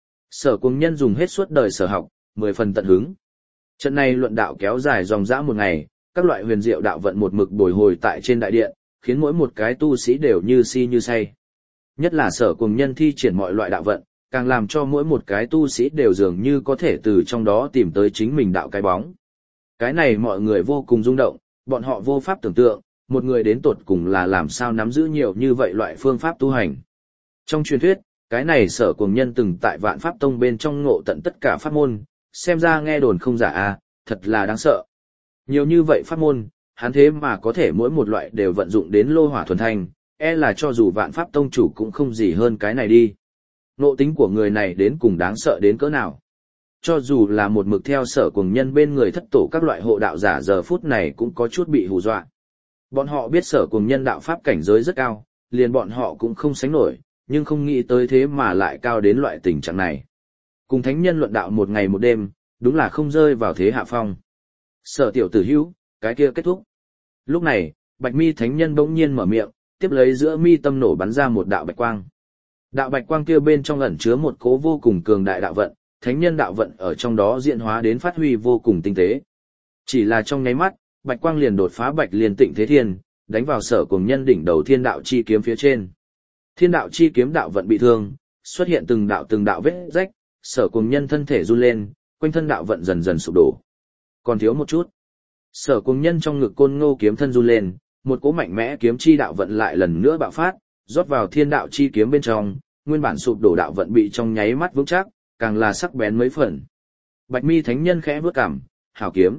Sở Cuồng Nhân dùng hết suốt đời sở học, 10 phần tận hứng. Trận này luận đạo kéo dài dòng dã một ngày, các loại huyền diệu đạo vận một mực bồi hồi tại trên đại điện, khiến mỗi một cái tu sĩ đều như si như say. Nhất là Sở Cuồng Nhân thi triển mọi loại đạo vận, càng làm cho mỗi một cái tu sĩ đều dường như có thể từ trong đó tìm tới chính mình đạo cái bóng. Cái này mọi người vô cùng rung động, bọn họ vô pháp tưởng tượng, một người đến tột cùng là làm sao nắm giữ nhiều như vậy loại phương pháp tu hành. Trong truyền thuyết, cái này Sở Cuồng Nhân từng tại Vạn Pháp Tông bên trong ngộ tận tất cả pháp môn, xem ra nghe đồn không giả a, thật là đáng sợ. Nhiều như vậy pháp môn, hắn thế mà có thể mỗi một loại đều vận dụng đến lô hỏa thuần thanh, e là cho dù Vạn Pháp Tông chủ cũng không gì hơn cái này đi. Ngộ tính của người này đến cùng đáng sợ đến cỡ nào. Cho dù là một mực theo Sở Cuồng Nhân bên người thất tổ các loại hộ đạo giả giờ phút này cũng có chút bị hù dọa. Bọn họ biết Sở Cuồng Nhân đạo pháp cảnh giới rất cao, liền bọn họ cũng không sánh nổi, nhưng không nghĩ tới thế mà lại cao đến loại tình trạng này. Cùng thánh nhân luận đạo một ngày một đêm, đúng là không rơi vào thế hạ phong. Sở tiểu tử hữu, cái kia kết thúc. Lúc này, Bạch Mi thánh nhân bỗng nhiên mở miệng, tiếp lấy giữa mi tâm nổ bắn ra một đạo bạch quang. Đạo bạch quang kia bên trong ẩn chứa một cố vô cùng cường đại đạo vận, thánh nhân đạo vận ở trong đó diễn hóa đến phát huy vô cùng tinh tế. Chỉ là trong nháy mắt, bạch quang liền đột phá bạch liên tịnh thế thiên, đánh vào Sở Cuồng Nhân đỉnh đầu thiên đạo chi kiếm phía trên. Thiên đạo chi kiếm đạo vận bị thương, xuất hiện từng đạo vết rách, Sở Cuồng Nhân thân thể run lên, quanh thân đạo vận dần dần sụp đổ. Còn thiếu một chút. Sở Cuồng Nhân trong ngực Côn Ngô kiếm thân run lên, một cỗ mạnh mẽ kiếm chi đạo vận lại lần nữa bạo phát, rót vào thiên đạo chi kiếm bên trong, nguyên bản sụp đổ đạo vận bị trong nháy mắt vững chắc, càng là sắc bén mấy phần. Bạch Mi thánh nhân khẽ bước cằm, hảo kiếm.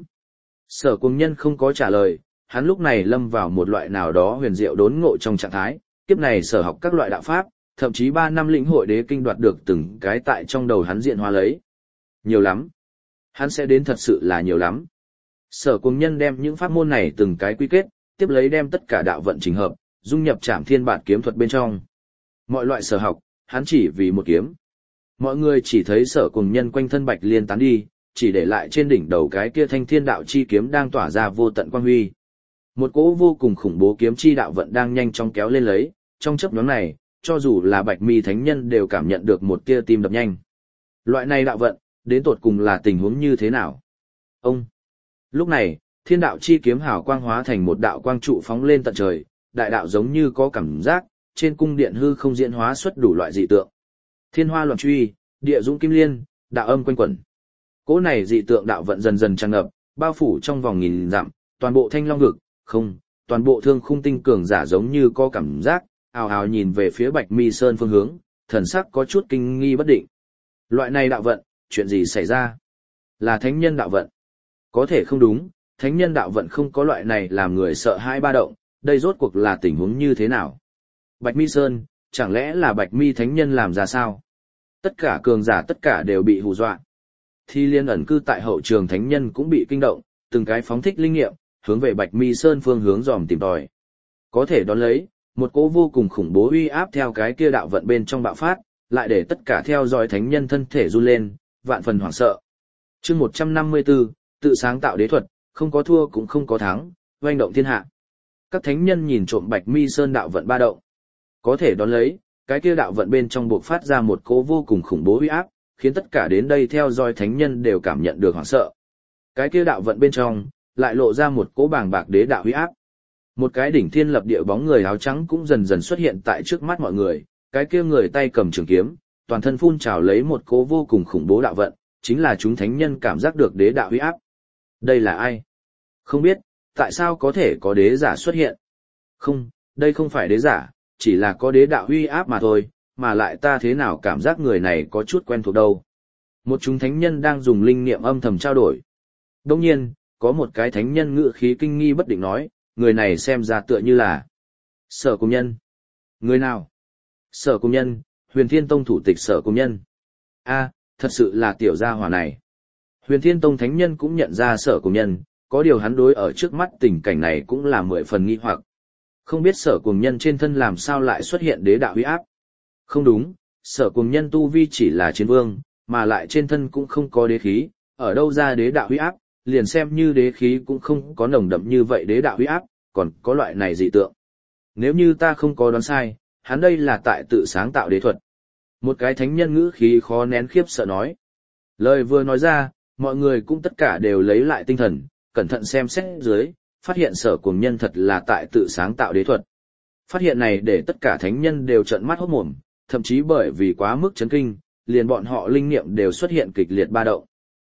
Sở Cuồng Nhân không có trả lời, hắn lúc này lâm vào một loại nào đó huyền diệu đốn ngộ trong trạng thái, kiếp này sở học các loại đạo pháp, thậm chí 3 năm lĩnh hội đế kinh đoạt được từng cái tại trong đầu hắn diện hóa lấy. Nhiều lắm. Hắn sẽ đến thật sự là nhiều lắm. Sở Cuồng Nhân đem những pháp môn này từng cái quy kết, tiếp lấy đem tất cả đạo vận chỉnh hợp, dung nhập Trảm Thiên Bản kiếm thuật bên trong. Mọi loại sở học, hắn chỉ vì một kiếm. Mọi người chỉ thấy Sở Cuồng Nhân quanh thân bạch liên tán đi, chỉ để lại trên đỉnh đầu cái kia thanh thiên đạo chi kiếm đang tỏa ra vô tận quang huy. Một cỗ vô cùng khủng bố kiếm chi đạo vận đang nhanh chóng kéo lên lấy, trong chớp nhoáng này, cho dù là Bạch Mi thánh nhân đều cảm nhận được một tia tim đập nhanh. Loại này đạo vận, đến tột cùng là tình huống như thế nào? Ông. Lúc này, thiên đạo chi kiếm hào quang hóa thành một đạo quang trụ phóng lên tận trời, đại đạo giống như có cảm giác, trên cung điện hư không diễn hóa xuất đủ loại dị tượng. Thiên hoa loạn truy, địa dũng kim liên, đạo âm quanh quẩn. Cỗ này dị tượng đạo vận dần dần tràn ngập, bao phủ trong vòng nghìn dặm, toàn bộ Thanh Long vực, không, toàn bộ Thương Khung tinh cường giả giống như có cảm giác, ào ào nhìn về phía Bạch Mi Sơn phương hướng, thần sắc có chút kinh nghi bất định. Loại này đạo vận, chuyện gì xảy ra? Là thánh nhân đạo vận. Có thể không đúng, thánh nhân đạo vận không có loại này làm người sợ hãi ba động, đây rốt cuộc là tình huống như thế nào? Bạch Mi Sơn, chẳng lẽ là Bạch Mi thánh nhân làm ra sao? Tất cả cường giả tất cả đều bị hù dọa. Thi liên ẩn cư tại hậu trường thánh nhân cũng bị kinh động, từng cái phóng thích linh nghiệm, hướng về Bạch Mi Sơn phương hướng dòm tìm tòi. Có thể đón lấy, một cỗ vô cùng khủng bố uy áp theo cái kia đạo vận bên trong bạo phát, lại để tất cả theo dõi thánh nhân thân thể run lên, vạn phần hoảng sợ. Chương 154, tự sáng tạo đế thuật, không có thua cũng không có thắng, oanh động thiên hạ. Các thánh nhân nhìn trộm Bạch Mi Sơn đạo vận ba động. Có thể đón lấy, cái kia đạo vận bên trong buộc phát ra một cỗ vô cùng khủng bố uy áp, khiến tất cả đến đây theo dõi thánh nhân đều cảm nhận được hoảng sợ. Cái kia đạo vận bên trong lại lộ ra một cỗ bàng bạc đế đạo uy áp. Một cái đỉnh thiên lập địa bóng người áo trắng cũng dần dần xuất hiện tại trước mắt mọi người, cái kia người tay cầm trường kiếm, toàn thân phun trào lấy một cỗ vô cùng khủng bố đạo vận, chính là chúng thánh nhân cảm giác được đế đạo uy áp. Đây là ai? Không biết, tại sao có thể có đế giả xuất hiện? Không, đây không phải đế giả, chỉ là có đế đạo uy áp mà thôi, mà lại ta thế nào cảm giác người này có chút quen thuộc đâu. Một chúng thánh nhân đang dùng linh niệm âm thầm trao đổi. Đồng nhiên, có một cái thánh nhân ngự khí kinh nghi bất định nói, người này xem ra tựa như là Sở Cuồng Nhân. Người nào? Sở Cuồng Nhân, Huyền Thiên Tông thủ tịch Sở Cuồng Nhân. A, thật sự là tiểu gia hỏa này. Huyền Thiên Tông thánh nhân cũng nhận ra Sở Cuồng Nhân, có điều hắn đối ở trước mắt tình cảnh này cũng là 10 phần nghi hoặc. Không biết Sở Cuồng Nhân trên thân làm sao lại xuất hiện đế đạo uy áp. Không đúng, Sở Cuồng Nhân tu vi chỉ là chiến vương, mà lại trên thân cũng không có đế khí, ở đâu ra đế đạo uy áp, liền xem như đế khí cũng không có nồng đậm như vậy đế đạo uy áp, còn có loại này dị tượng. Nếu như ta không có đoán sai, hắn đây là tại tự sáng tạo đế thuật. Một cái thánh nhân ngữ khí khó nén khiếp sợ nói. Lời vừa nói ra, mọi người cũng tất cả đều lấy lại tinh thần, cẩn thận xem xét dưới, phát hiện Sở Cuồng Nhân thật là tại tự sáng tạo đế thuật. Phát hiện này để tất cả thánh nhân đều trợn mắt hốt mồm, thậm chí bởi vì quá mức chấn kinh, liền bọn họ linh niệm đều xuất hiện kịch liệt ba động.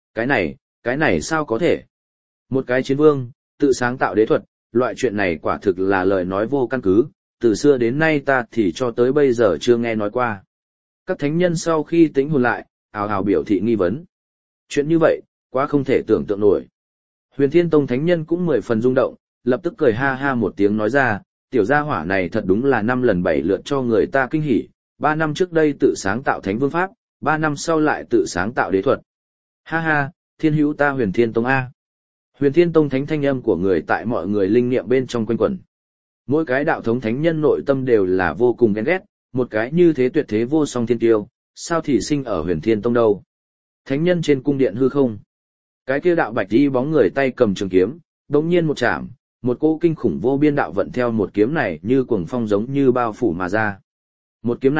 Cái này sao có thể? Một cái chiến vương, tự sáng tạo đế thuật, loại chuyện này quả thực là lời nói vô căn cứ, từ xưa đến nay ta thì cho tới bây giờ chưa nghe nói qua. Các thánh nhân sau khi tĩnh hồn lại, ào ào biểu thị nghi vấn. Chuyện như vậy, quá không thể tưởng tượng nổi. Huyền Thiên Tông thánh nhân cũng 10 phần rung động, lập tức cười ha ha một tiếng nói ra, tiểu gia hỏa này thật đúng là 5 lần 7 lượt cho người ta kinh hỉ, 3 năm trước đây tự sáng tạo thánh vương pháp, 3 năm sau lại tự sáng tạo đế thuật. Ha ha, thiên hữu ta Huyền Thiên Tông A. Huyền Thiên Tông thánh thanh âm của người tại mọi người linh niệm bên trong quanh quẩn. Mỗi cái đạo thống thánh nhân nội tâm đều là vô cùng ghen ghét, một cái như thế tuyệt thế vô song thiên tiêu, sao thì sinh ở Huyền Thiên Tông đâu. Thánh nhân trên cung điện hư không. Cái kia đạo bạch y bóng người tay cầm trường kiếm, đột nhiên một chạm, một cỗ kinh khủng vô biên đạo vận theo một kiếm này như cuồng phong giống như bao phủ mà ra. Một kiếm này,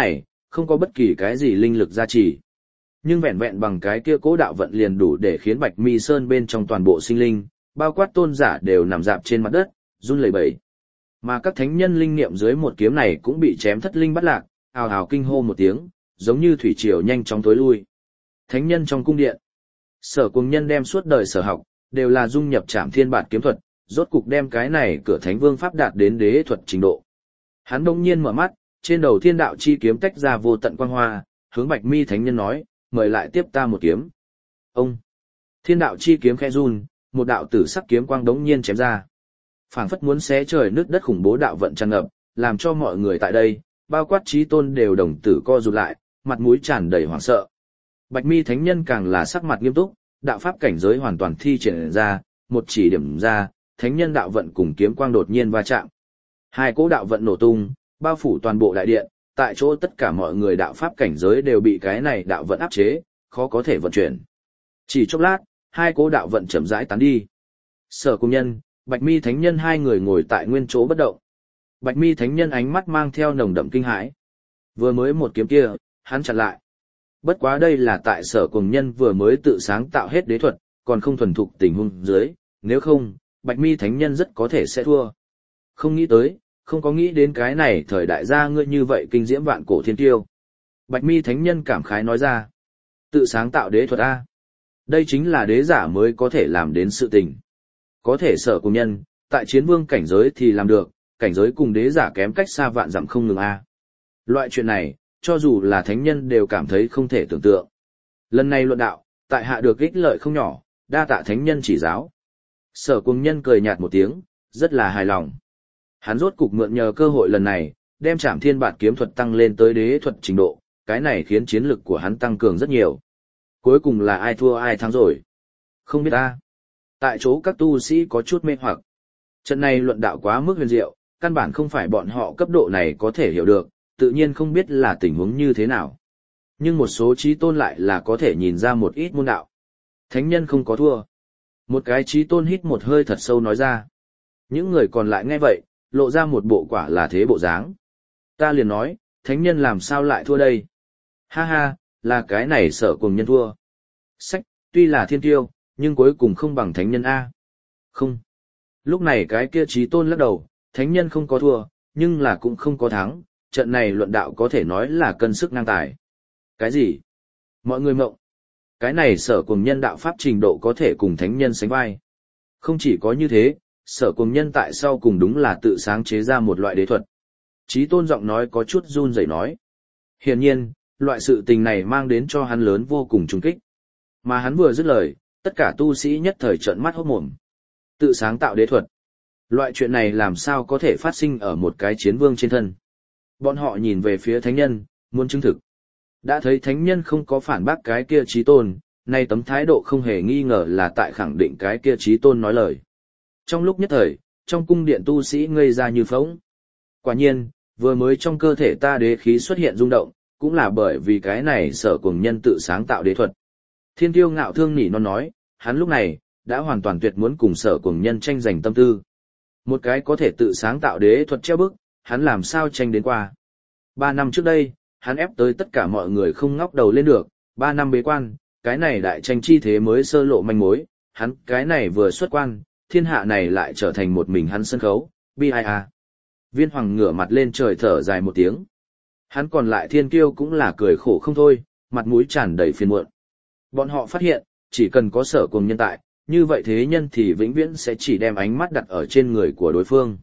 không có bất kỳ cái gì linh lực gia trì. Nhưng vẹn vẹn bằng cái kia cố đạo vận liền đủ để khiến Bạch Mi Sơn bên trong toàn bộ sinh linh, bao quát tôn giả đều nằm rạp trên mặt đất, run lẩy bẩy. Mà các thánh nhân linh niệm dưới một kiếm này cũng bị chém thất linh bắt lạc, ào ào kinh hô một tiếng, giống như thủy triều nhanh chóng tối lui. Thánh nhân trong cung điện, Sở Cuồng Nhân đem suốt đời sở học, đều là dung nhập Trảm Thiên Bạt kiếm thuật, rốt cục đem cái này cửa Thánh Vương pháp đạt đến đế thuật trình độ. Hắn bỗng nhiên mở mắt, trên đầu Thiên Đạo chi kiếm tách ra vô tận quang hoa, hướng Bạch Mi thánh nhân nói, mời lại tiếp ta một kiếm. Ông, Thiên Đạo chi kiếm khẽ run, một đạo tử sắc kiếm quang đống nhiên chém ra. Phảng phất muốn xé trời nứt đất khủng bố đạo vận tràn ngập, làm cho mọi người tại đây, bao quát chí tôn đều đồng tử co rụt lại, mặt mũi tràn đầy hoảng sợ. Bạch Mi thánh nhân càng là sắc mặt nghiêm túc, đạo pháp cảnh giới hoàn toàn thi triển ra, một chỉ điểm ra, thánh nhân đạo vận cùng kiếm quang đột nhiên va chạm. Hai cỗ đạo vận nổ tung, bao phủ toàn bộ đại điện, tại chỗ tất cả mọi người đạo pháp cảnh giới đều bị cái này đạo vận áp chế, khó có thể vận chuyển. Chỉ chốc lát, hai cỗ đạo vận chậm rãi tán đi. Sở Cuồng Nhân, Bạch Mi thánh nhân hai người ngồi tại nguyên chỗ bất động. Bạch Mi thánh nhân ánh mắt mang theo nồng đậm kinh hãi. Vừa mới một kiếm kia, hắn chặn lại. Bất quá đây là tại Sở Cuồng Nhân vừa mới tự sáng tạo hết đế thuật, còn không thuần thục tình huống dưới, nếu không, Bạch Mi thánh nhân rất có thể sẽ thua. Không nghĩ tới, không có nghĩ đến cái này thời đại gia ngươi như vậy kinh diễm vạn cổ thiên tiêu. Bạch Mi thánh nhân cảm khái nói ra, tự sáng tạo đế thuật a, đây chính là đế giả mới có thể làm đến sự tình. Có thể Sở Cuồng Nhân, tại chiến vương cảnh giới thì làm được, cảnh giới cùng đế giả kém cách xa vạn dặm không ngừng a. Loại chuyện này, cho dù là thánh nhân đều cảm thấy không thể tưởng tượng. Lần này luận đạo, tại hạ được ích lợi không nhỏ, đa tạ thánh nhân chỉ giáo. Sở Cuồng Nhân cười nhạt một tiếng, rất là hài lòng. Hắn rốt cục mượn nhờ cơ hội lần này, đem Trảm Thiên Bạt kiếm thuật tăng lên tới đế thuật trình độ, cái này khiến chiến lực của hắn tăng cường rất nhiều. Cuối cùng là ai thua ai thắng rồi? Không biết ta. Tại chỗ các tu sĩ có chút mê hoặc. Trận này luận đạo quá mức huyền diệu, căn bản không phải bọn họ cấp độ này có thể hiểu được, tự nhiên không biết là tình huống như thế nào. Nhưng một số chí tôn lại là có thể nhìn ra một ít môn đạo. Thánh nhân không có thua. Một cái chí tôn hít một hơi thật sâu nói ra. Những người còn lại nghe vậy, lộ ra một bộ quả là thế bộ dáng. Ta liền nói, thánh nhân làm sao lại thua đây? Ha ha, là cái này Sở Cuồng Nhân thua. Sách, tuy là thiên tiêu, nhưng cuối cùng không bằng thánh nhân A. Không. Lúc này cái kia chí tôn lắc đầu, thánh nhân không có thua, nhưng là cũng không có thắng, trận này luận đạo có thể nói là cân sức ngang tài. Cái gì? Mọi người mộng. Cái này Sở Cuồng Nhân đạo pháp trình độ có thể cùng thánh nhân sánh vai. Không chỉ có như thế, Sở Cuồng Nhân tại sau cùng đúng là tự sáng chế ra một loại đế thuật. Chí tôn giọng nói có chút run rẩy nói. Hiển nhiên, loại sự tình này mang đến cho hắn lớn vô cùng trùng kích. Mà hắn vừa dứt lời, tất cả tu sĩ nhất thời trợn mắt hốt mồm. Tự sáng tạo đế thuật. Loại chuyện này làm sao có thể phát sinh ở một cái chiến vương trên thân. Bọn họ nhìn về phía thánh nhân, muốn chứng thực. Đã thấy thánh nhân không có phản bác cái kia chí tôn, nay tấm thái độ không hề nghi ngờ là tại khẳng định cái kia chí tôn nói lời. Trong lúc nhất thời, trong cung điện tu sĩ ngây ra như phỗng. Quả nhiên, vừa mới trong cơ thể ta đế khí xuất hiện rung động, cũng là bởi vì cái này Sở Cuồng Nhân tự sáng tạo đế thuật. Thiên Tiêu ngạo thương nỉ non nói, hắn lúc này, đã hoàn toàn tuyệt muốn cùng Sở Cuồng Nhân tranh giành tâm tư. Một cái có thể tự sáng tạo đế thuật treo bức, hắn làm sao tranh đến qua. 3 năm trước đây, hắn ép tới tất cả mọi người không ngóc đầu lên được, 3 năm bế quan, cái này đại tranh chi thế mới sơ lộ manh mối, hắn cái này vừa xuất quan, thiên hạ này lại trở thành một mình hắn sân khấu, bi ai à. Viên Hoàng ngửa mặt lên trời thở dài một tiếng. Hắn còn lại thiên kiêu cũng là cười khổ không thôi, mặt mũi tràn đầy phiền muộn. Bọn họ phát hiện, chỉ cần có Sở Cuồng Nhân tại, như vậy thế nhân thì vĩnh viễn sẽ chỉ đem ánh mắt đặt ở trên người của đối phương.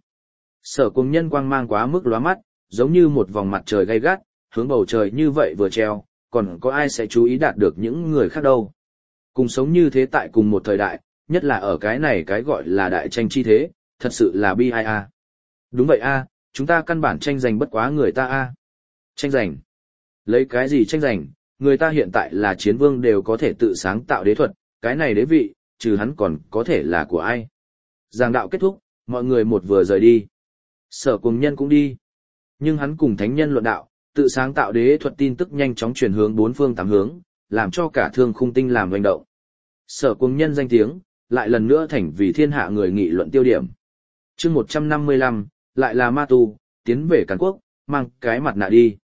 Sở Cuồng Nhân quang mang quá mức lóa mắt, giống như một vòng mặt trời gay gắt, hướng bầu trời như vậy vừa treo, còn có ai sẽ chú ý đạt được những người khác đâu. Cùng sống như thế tại cùng một thời đại, nhất là ở cái này cái gọi là đại tranh chi thế, thật sự là bi ai a. Đúng vậy a, chúng ta căn bản tranh giành bất quá người ta a. Tranh giành? Lấy cái gì tranh giành? Người ta hiện tại là chiến vương đều có thể tự sáng tạo đế thuật, cái này đế vị, trừ hắn còn có thể là của ai? Giảng đạo kết thúc, mọi người một vừa rời đi. Sở Cuồng Nhân cũng đi. Nhưng hắn cùng thánh nhân luận đạo, tự sáng tạo đế thuật tin tức nhanh chóng truyền hướng bốn phương tám hướng, làm cho cả Thương Khung Tinh làm hoành động. Sở Cuồng Nhân danh tiếng, lại lần nữa thành vì thiên hạ người nghị luận tiêu điểm. Chương 155, lại là ma tu, tiến về Càn Quốc, mang cái mặt nạ đi.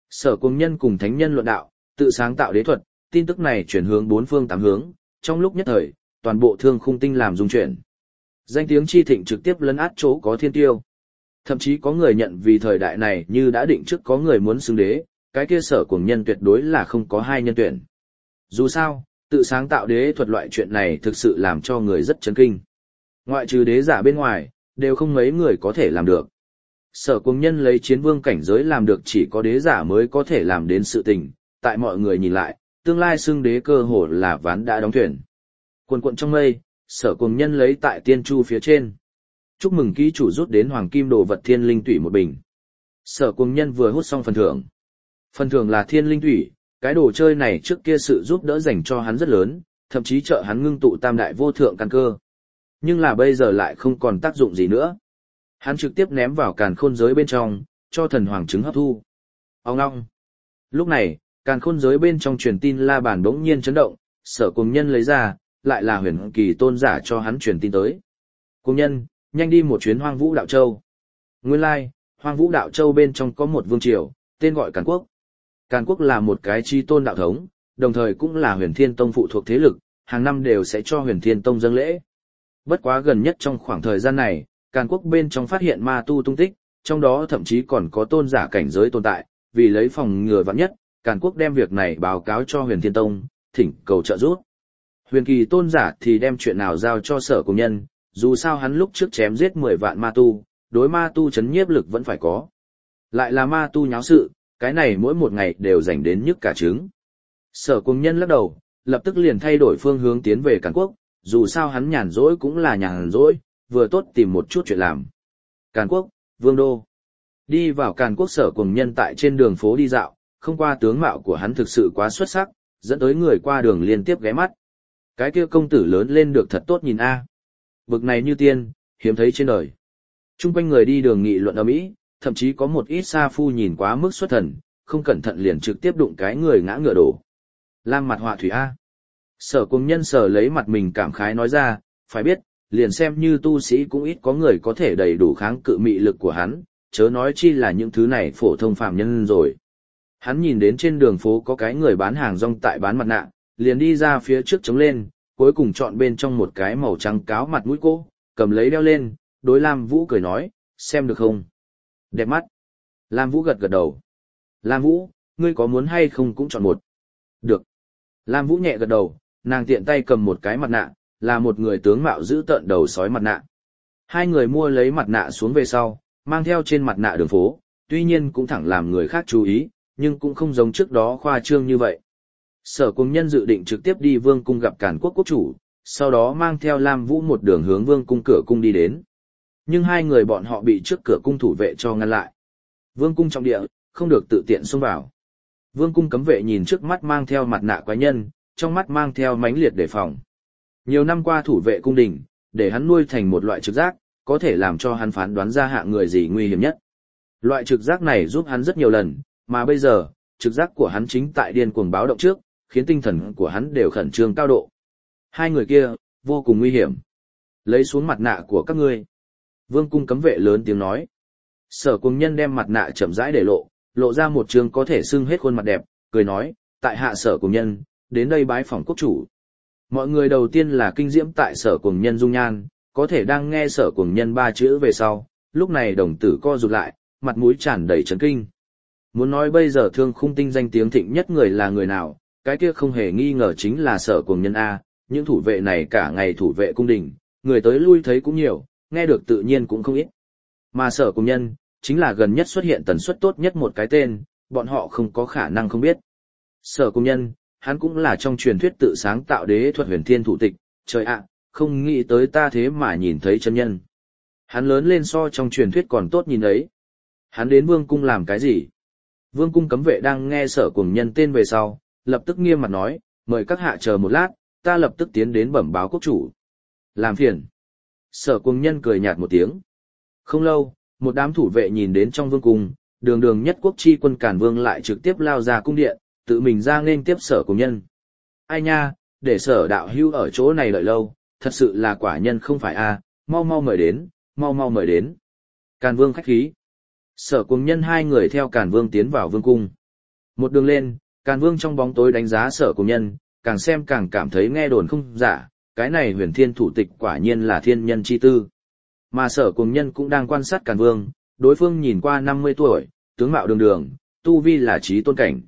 Sở Cuồng Nhân cùng thánh nhân luận đạo, tự sáng tạo đế thuật, tin tức này chuyển hướng bốn phương tám hướng, trong lúc nhất thời, toàn bộ Thương Khung Tinh làm rung chuyển. Danh tiếng chi thịnh trực tiếp lấn át chỗ có thiên tiêu. Thậm chí có người nhận vì thời đại này như đã định trước có người muốn xưng đế, cái kia Sở Cuồng Nhân tuyệt đối là không có hai nhân tuyển. Dù sao, tự sáng tạo đế thuật loại chuyện này thực sự làm cho người rất chấn kinh. Ngoại trừ đế giả bên ngoài, đều không mấy người có thể làm được. Sở Cuồng Nhân lấy chiến vương cảnh giới làm được chỉ có đế giả mới có thể làm đến sự tình, tại mọi người nhìn lại, tương lai xưng đế cơ hồ là ván đã đóng thuyền. Quần quận trong mây, Sở Cuồng Nhân lấy tại tiên chu phía trên. Chúc mừng ký chủ rút đến hoàng kim đồ vật thiên linh tủy một bình. Sở Cuồng Nhân vừa hút xong phần thưởng. Phần thưởng là thiên linh tủy, cái đồ chơi này trước kia sự giúp đỡ dành cho hắn rất lớn, thậm chí trợ hắn ngưng tụ tam đại vô thượng căn cơ. Nhưng là bây giờ lại không còn tác dụng gì nữa. Hắn trực tiếp ném vào càn khôn giới bên trong, cho thần hoàng trứng hấp thu. Ông ngong. Lúc này, càn khôn giới bên trong truyền tin la bàn bỗng nhiên chấn động, Sở Cuồng Nhân lấy ra, lại là huyền kỳ tôn giả cho hắn truyền tin tới. Cuồng Nhân, nhanh đi một chuyến Hoang Vũ Đạo Châu. Nguyên lai, Hoang Vũ Đạo Châu bên trong có một vương triều, tên gọi Càn Quốc. Càn Quốc là một cái chi tôn đạo thống, đồng thời cũng là Huyền Thiên Tông phụ thuộc thế lực, hàng năm đều sẽ cho Huyền Thiên Tông dâng lễ. Bất quá gần nhất trong khoảng thời gian này, Càn Quốc bên trong phát hiện ma tu tung tích, trong đó thậm chí còn có tôn giả cảnh giới tồn tại, vì lấy phòng ngừa vạn nhất, Càn Quốc đem việc này báo cáo cho Huyền Thiên Tông, thỉnh cầu trợ giúp. Huyền kỳ tôn giả thì đem chuyện nào giao cho Sở Cuồng Nhân, dù sao hắn lúc trước chém giết 10 vạn ma tu, đối ma tu chấn nhiếp lực vẫn phải có. Lại là ma tu nháo sự, cái này mỗi một ngày đều dành đến nhức cả trứng. Sở Cuồng Nhân lắc đầu, lập tức liền thay đổi phương hướng tiến về Càn Quốc, dù sao hắn nhàn rỗi cũng là nhàn rỗi, vừa tốt tìm một chút chuyện làm. Càn Quốc, Vương Đô. Đi vào Càn Quốc, Sở Cuồng Nhân tại trên đường phố đi dạo, không qua tướng mạo của hắn thực sự quá xuất sắc, dẫn tới người qua đường liên tiếp ghé mắt. Cái kia công tử lớn lên được thật tốt nhìn a. Bực này như tiên, hiếm thấy trên đời. Trung quanh người đi đường nghị luận ầm ĩ, thậm chí có một ít sa phu nhìn quá mức xuất thần, không cẩn thận liền trực tiếp đụng cái người ngã ngựa đổ. Lam mặt họa thủy a. Sở Cuồng Nhân sở lấy mặt mình cảm khái nói ra, phải biết, liền xem như tu sĩ cũng ít có người có thể đầy đủ kháng cự mị lực của hắn, chớ nói chi là những thứ này phổ thông phàm nhân rồi. Hắn nhìn đến trên đường phố có cái người bán hàng rong tại bán mặt nạ, liền đi ra phía trước chống lên, cuối cùng chọn bên trong một cái màu trắng cáo mặt mũi cô, cầm lấy đeo lên, đối Lam Vũ cười nói, xem được không? Đẹp mắt. Lam Vũ gật gật đầu. Lam Vũ, ngươi có muốn hay không cũng chọn một. Được. Lam Vũ nhẹ gật đầu, nàng tiện tay cầm một cái mặt nạ, là một người tướng mạo giữ tợn đầu sói mặt nạ. Hai người mua lấy mặt nạ xuống về sau, mang theo trên mặt nạ đường phố, tuy nhiên cũng thẳng làm người khác chú ý, nhưng cũng không giống trước đó khoa trương như vậy. Sở Cuồng Nhân dự định trực tiếp đi Vương cung gặp Càn Quốc quốc chủ, sau đó mang theo Lam Vũ một đường hướng Vương cung cửa cung đi đến. Nhưng hai người bọn họ bị trước cửa cung thủ vệ cho ngăn lại. Vương cung trọng địa, không được tự tiện xông vào. Vương cung cấm vệ nhìn trước mắt mang theo mặt nạ quái nhân, trong mắt mang theo mãnh liệt đề phòng. Nhiều năm qua thủ vệ cung đình, để hắn nuôi thành một loại trực giác, có thể làm cho hắn phán đoán ra hạng người gì nguy hiểm nhất. Loại trực giác này giúp hắn rất nhiều lần, mà bây giờ, trực giác của hắn chính tại điên cuồng báo động trước, khiến tinh thần của hắn đều khẩn trương cao độ. Hai người kia, vô cùng nguy hiểm. Lấy xuống mặt nạ của các ngươi. Vương cung cấm vệ lớn tiếng nói. Sở Cuồng Nhân đem mặt nạ chậm rãi để lộ ra một trương có thể xưng hết khuôn mặt đẹp, cười nói, tại hạ Sở Cuồng Nhân, đến đây bái phỏng quốc chủ. Mọi người đầu tiên là kinh diễm tại Sở Cuồng Nhân dung nhan, có thể đang nghe Sở Cuồng Nhân ba chữ về sau, lúc này đồng tử co rụt lại, mặt mũi tràn đầy chấn kinh. Muốn nói bây giờ Thương Khung Tinh danh tiếng thịnh nhất người là người nào, cái kia không hề nghi ngờ chính là Sở Cuồng Nhân a, những thủ vệ này cả ngày thủ vệ cung đình, người tới lui thấy cũng nhiều, nghe được tự nhiên cũng không ít. Mà Sở Cuồng Nhân, chính là gần nhất xuất hiện tần suất tốt nhất một cái tên, bọn họ không có khả năng không biết. Sở Cuồng Nhân, hắn cũng là trong truyền thuyết tự sáng tạo đế thuật huyền thiên thủ tịch, trời ạ, không nghĩ tới ta thế mà nhìn thấy chân nhân. Hắn lớn lên so trong truyền thuyết còn tốt nhìn ấy. Hắn đến Vương cung làm cái gì? Vương cung cấm vệ đang nghe Sở Cuồng Nhân tên về sau, lập tức nghiêm mặt nói, mời các hạ chờ một lát, ta lập tức tiến đến bẩm báo quốc chủ. Làm phiền. Sở Cuồng Nhân cười nhạt một tiếng. Không lâu, một đám thủ vệ nhìn đến trong vương cung, đường đường nhất quốc chi quân Càn Vương lại trực tiếp lao ra cung điện, tự mình ra nên tiếp Sở Cuồng Nhân. Ai nha, để Sở đạo hưu ở chỗ này đợi lâu, thật sự là quả nhân không phải a, mau mau mời đến, mau mau mời đến. Càn Vương khách khí. Sở Cuồng Nhân hai người theo Càn Vương tiến vào vương cung. Một đường lên, Càn Vương trong bóng tối đánh giá Sở Cùng Nhân, càng xem càng cảm thấy nghe đồn không giả, cái này huyền thiên thủ tịch quả nhiên là thiên nhân chi tư. Mà Sở Cùng Nhân cũng đang quan sát Càn Vương, đối phương nhìn qua 50 tuổi, tướng mạo đường đường, tu vi là trí tôn cảnh.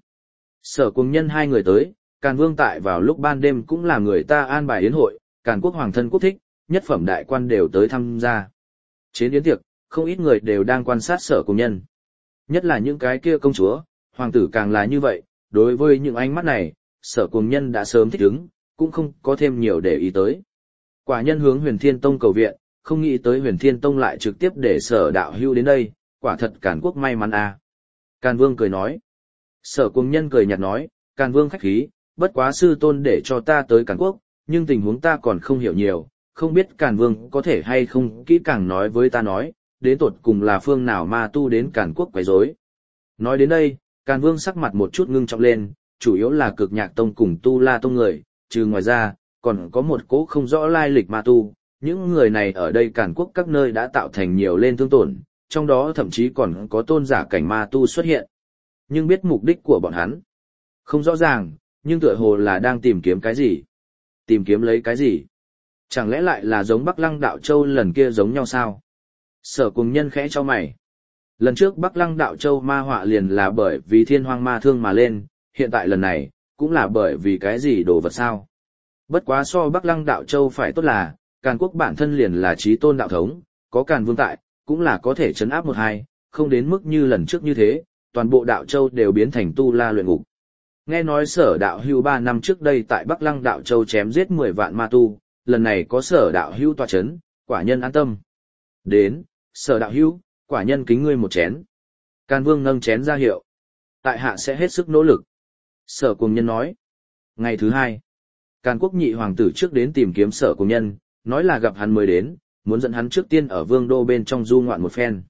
Sở Cùng Nhân hai người tới, Càn Vương tại vào lúc ban đêm cũng là người ta an bài yến hội, Càn quốc hoàng thân quốc thích, nhất phẩm đại quan đều tới tham gia. Trên yến tiệc, không ít người đều đang quan sát Sở Cùng Nhân. Nhất là những cái kia công chúa, hoàng tử càng là như vậy, đối với những ánh mắt này, Sở Cùng Nhân đã sớm thích ứng, cũng không có thêm nhiều để ý tới. Quả nhân hướng Huyền Thiên Tông cầu viện, không nghĩ tới Huyền Thiên Tông lại trực tiếp để Sở đạo hưu đến đây, quả thật Càn quốc may mắn à. Càn Vương cười nói. Sở Cùng Nhân cười nhạt nói, Càn Vương khách khí, bất quá sư tôn để cho ta tới Càn quốc, nhưng tình huống ta còn không hiểu nhiều, không biết Càn Vương có thể hay không kỹ càng nói với ta nói, đến tột cùng là phương nào ma tu đến Càn quốc quấy rối. Nói đến đây, Càn Vương sắc mặt một chút ngưng trọng lên, chủ yếu là Cực Nhạc Tông cùng Tu La Tông người, trừ ngoài ra, còn có một cỗ không rõ lai lịch ma tu, những người này ở đây Càn quốc các nơi đã tạo thành nhiều lên thương tổn, trong đó thậm chí còn có tôn giả cảnh ma tu xuất hiện. Nhưng biết mục đích của bọn hắn không rõ ràng, nhưng tựa hồ là đang tìm kiếm cái gì. Tìm kiếm lấy cái gì? Chẳng lẽ lại là giống Bắc Lăng Đạo Châu lần kia giống nhau sao? Sở Cùng Nhân khẽ cho mày. Lần trước Bắc Lăng Đạo Châu ma họa liền là bởi vì thiên hoang ma thương mà lên, hiện tại lần này, cũng là bởi vì cái gì đồ vật sao? Bất quá so Bắc Lăng Đạo Châu phải tốt là, Càn quốc bản thân liền là chí tôn đạo thống, có Càn Vương tại, cũng là có thể trấn áp một hai, không đến mức như lần trước như thế, toàn bộ Đạo Châu đều biến thành tu la luyện ngục. Nghe nói Sở đạo hưu 3 năm trước đây tại Bắc Lăng Đạo Châu chém giết 10 vạn ma tu, lần này có Sở đạo hưu tọa chấn, quả nhân an tâm. Đến, Sở đạo hưu, quả nhân kính ngươi một chén. Càn Vương nâng chén ra hiệu. Tại hạ sẽ hết sức nỗ lực. Sở Cùng Nhân nói. Ngày thứ 2, Càn quốc nhị hoàng tử trước đến tìm kiếm Sở Cùng Nhân, nói là gặp hắn mới đến, muốn dẫn hắn trước tiên ở vương đô bên trong du ngoạn một phen.